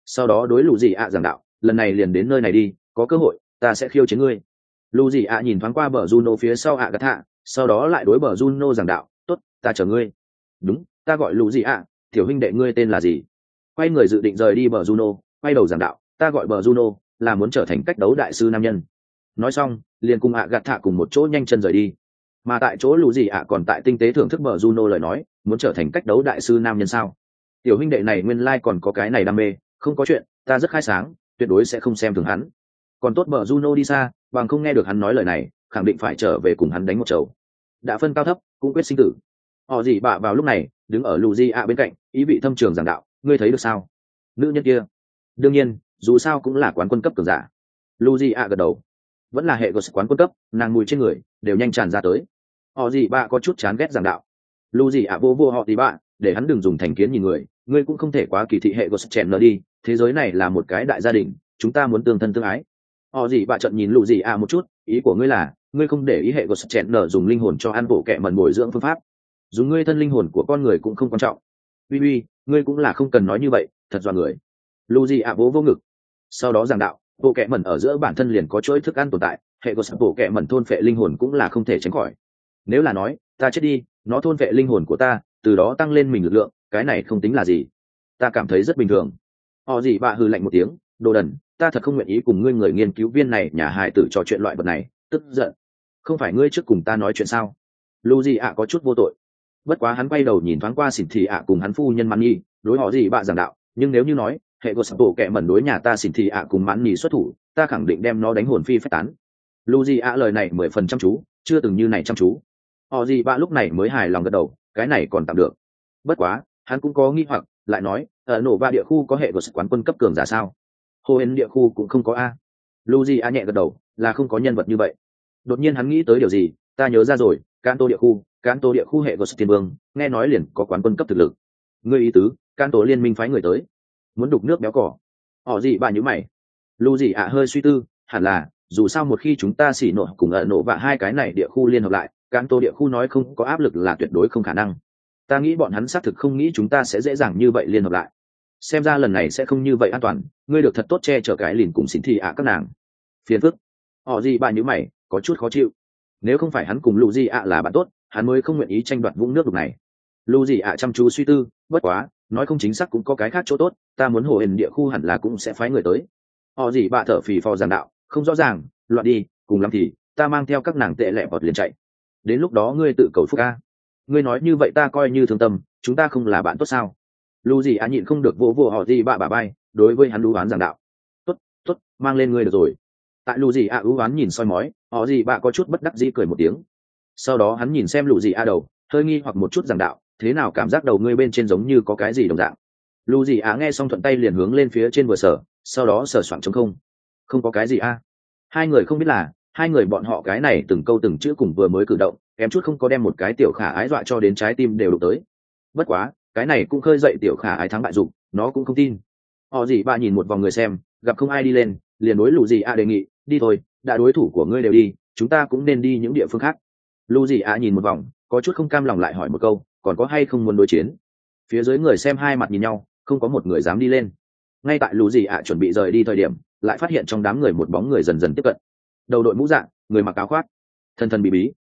sau đó đối lù gì ạ giảng đạo, lần này liền đến nơi này đi, có cơ hội ta sẽ khiêu chiến ngươi. Lù gì ạ nhìn thoáng qua bờ Juno phía sau ạ gạt thạ, sau đó lại đối bờ Juno giảng đạo, tốt, ta chờ ngươi. Đúng, ta gọi lù gì ạ, tiểu huynh đệ ngươi tên là gì? Quay người dự định rời đi bờ Juno, quay đầu giảng đạo, ta gọi bờ Juno, là muốn trở thành cách đấu đại sư nam nhân. Nói xong liền cùng ạ gạt thạ cùng một chỗ nhanh chân rời đi. Mà tại chỗ lù gì ạ còn tại tinh tế thưởng thức bờ Juno lời nói, muốn trở thành cách đấu đại sư nam nhân sao? Tiểu huynh đệ này nguyên lai còn có cái này đam mê, không có chuyện, ta rất khai sáng, tuyệt đối sẽ không xem thường hắn. Còn tốt bờ Juno đi xa, bằng không nghe được hắn nói lời này, khẳng định phải trở về cùng hắn đánh một chầu. Đã phân cao thấp, cũng quyết sinh tử. Họ gì bạ vào lúc này đứng ở lù gì ạ bên cạnh, ý vị thâm trường giảng đạo, ngươi thấy được sao? Nữ nhân kia, đương nhiên, dù sao cũng là quán quân cấp cường giả. Lù gì ạ gật đầu, vẫn là hệ của quán quân cấp, nàng mùi trên người đều nhanh tràn ra tới. Họ gì bạ có chút chán ghét giảng đạo. Lù gì ạ vô vô họ gì bạ, để hắn đừng dùng thành kiến nhìn người, ngươi cũng không thể quá kỳ thị hệ của chèn nở đi, thế giới này là một cái đại gia đình, chúng ta muốn tương thân tương ái. Họ gì bạ trận nhìn lù gì ạ một chút, ý của ngươi là ngươi không để ý hệ của chèn nở dùng linh hồn cho ăn bộ kệ mẩn bồi dưỡng phương pháp, dùng ngươi thân linh hồn của con người cũng không quan trọng. Uy uy, ngươi cũng là không cần nói như vậy, thật dọa người. Lù gì ạ vỗ vô ngực, sau đó giảng đạo, bộ kệ mẩn ở giữa bản thân liền có chuỗi thức ăn tồn tại, hệ của bộ kệ mẩn thôn phệ linh hồn cũng là không thể tránh khỏi. Nếu là nói ta chết đi, nó thôn phệ linh hồn của ta, từ đó tăng lên mình lực lượng, cái này không tính là gì, ta cảm thấy rất bình thường. Họ gì bạ hừ lạnh một tiếng, đồ đần, ta thật không nguyện ý cùng ngươi người nghiên cứu viên này nhà hài tử trò chuyện loại vật này, tức giận. Không phải ngươi trước cùng ta nói chuyện sao? Lu gì ạ có chút vô tội. Bất quá hắn quay đầu nhìn thoáng qua xỉn thị ạ cùng hắn phu nhân mãn nhi, đối họ gì bạ giảng đạo, nhưng nếu như nói hệ của sập bộ kệ mẩn đối nhà ta xỉn thị ạ cùng mãn nhi xuất thủ, ta khẳng định đem nó đánh hồn phi phách tán. Lu gì ạ lời này mười phần chăm chú, chưa từng như này chăm chú. Họ gì bạ lúc này mới hài lòng gật đầu, cái này còn tạm được. Bất quá hắn cũng có nghi hoặc, lại nói, ở nổ va địa khu có hệ của quán quân cấp cường giả sao? Hồ hên địa khu cũng không có a. Luigi a nhẹ gật đầu, là không có nhân vật như vậy. Đột nhiên hắn nghĩ tới điều gì, ta nhớ ra rồi, Kanto địa khu, Kanto địa khu hệ của thiên vương, nghe nói liền có quán quân cấp thực lực. Ngươi ý tứ, Kanto liên minh phái người tới, muốn đục nước béo cỏ. Họ gì bà nhíu mày. Luigi a hơi suy tư, hẳn là, dù sao một khi chúng ta xỉ nổ cùng ở nổ và hai cái này địa khu liên hợp lại, Kanto địa khu nói không có áp lực là tuyệt đối không khả năng. Ta nghĩ bọn hắn xác thực không nghĩ chúng ta sẽ dễ dàng như vậy liên hợp lại. Xem ra lần này sẽ không như vậy an toàn, ngươi được thật tốt che chở cái lìn cùng xỉn thị ạ các nàng. Phiền phức. Họ gì bà nhíu mày, có chút khó chịu. Nếu không phải hắn cùng lù gì ạ là bạn tốt, hắn mới không nguyện ý tranh đoạt vũng nước đục này. Lù gì ạ chăm chú suy tư, bất quá, nói không chính xác cũng có cái khác chỗ tốt, ta muốn hồ hển địa khu hẳn là cũng sẽ phái người tới. Họ gì bà thở phì phò giảng đạo, không rõ ràng, loạn đi, cùng lắm thì ta mang theo các nàng tệ lẹ bọt liền chạy. Đến lúc đó ngươi tự cầu phúc a. Ngươi nói như vậy ta coi như thương tâm, chúng ta không là bạn tốt sao? Lu gì á nhịn không được vỗ vỗ họ gì bạ bà bay, đối với hắn đú oán giảng đạo, tốt tốt, mang lên ngươi được rồi. Tại Lu gì á ú oán nhìn soi mói, họ gì bạ có chút bất đắc dĩ cười một tiếng. Sau đó hắn nhìn xem Lu gì á đầu, hơi nghi hoặc một chút giảng đạo, thế nào cảm giác đầu ngươi bên trên giống như có cái gì đồng dạng. Lu gì á nghe xong thuận tay liền hướng lên phía trên vừa sở, sau đó sờ soạng trống không, không có cái gì a. Hai người không biết là hai người bọn họ cái này từng câu từng chữ cùng vừa mới cử động, em chút không có đem một cái tiểu khả ái dọa cho đến trái tim đều đụng tới. Bất quá cái này cũng khơi dậy tiểu khả ái thắng bại dục, nó cũng không tin. Họ gì bà nhìn một vòng người xem, gặp không ai đi lên, liền đối lù gì a đề nghị, đi thôi, đã đối thủ của ngươi đều đi, chúng ta cũng nên đi những địa phương khác. Lù gì a nhìn một vòng, có chút không cam lòng lại hỏi một câu, còn có hay không muốn đối chiến? Phía dưới người xem hai mặt nhìn nhau, không có một người dám đi lên. Ngay tại lù gì a chuẩn bị rời đi thời điểm, lại phát hiện trong đám người một bóng người dần dần tiếp cận. Đầu đội mũ dạng, người mặc áo khoác, thần thần bí bí,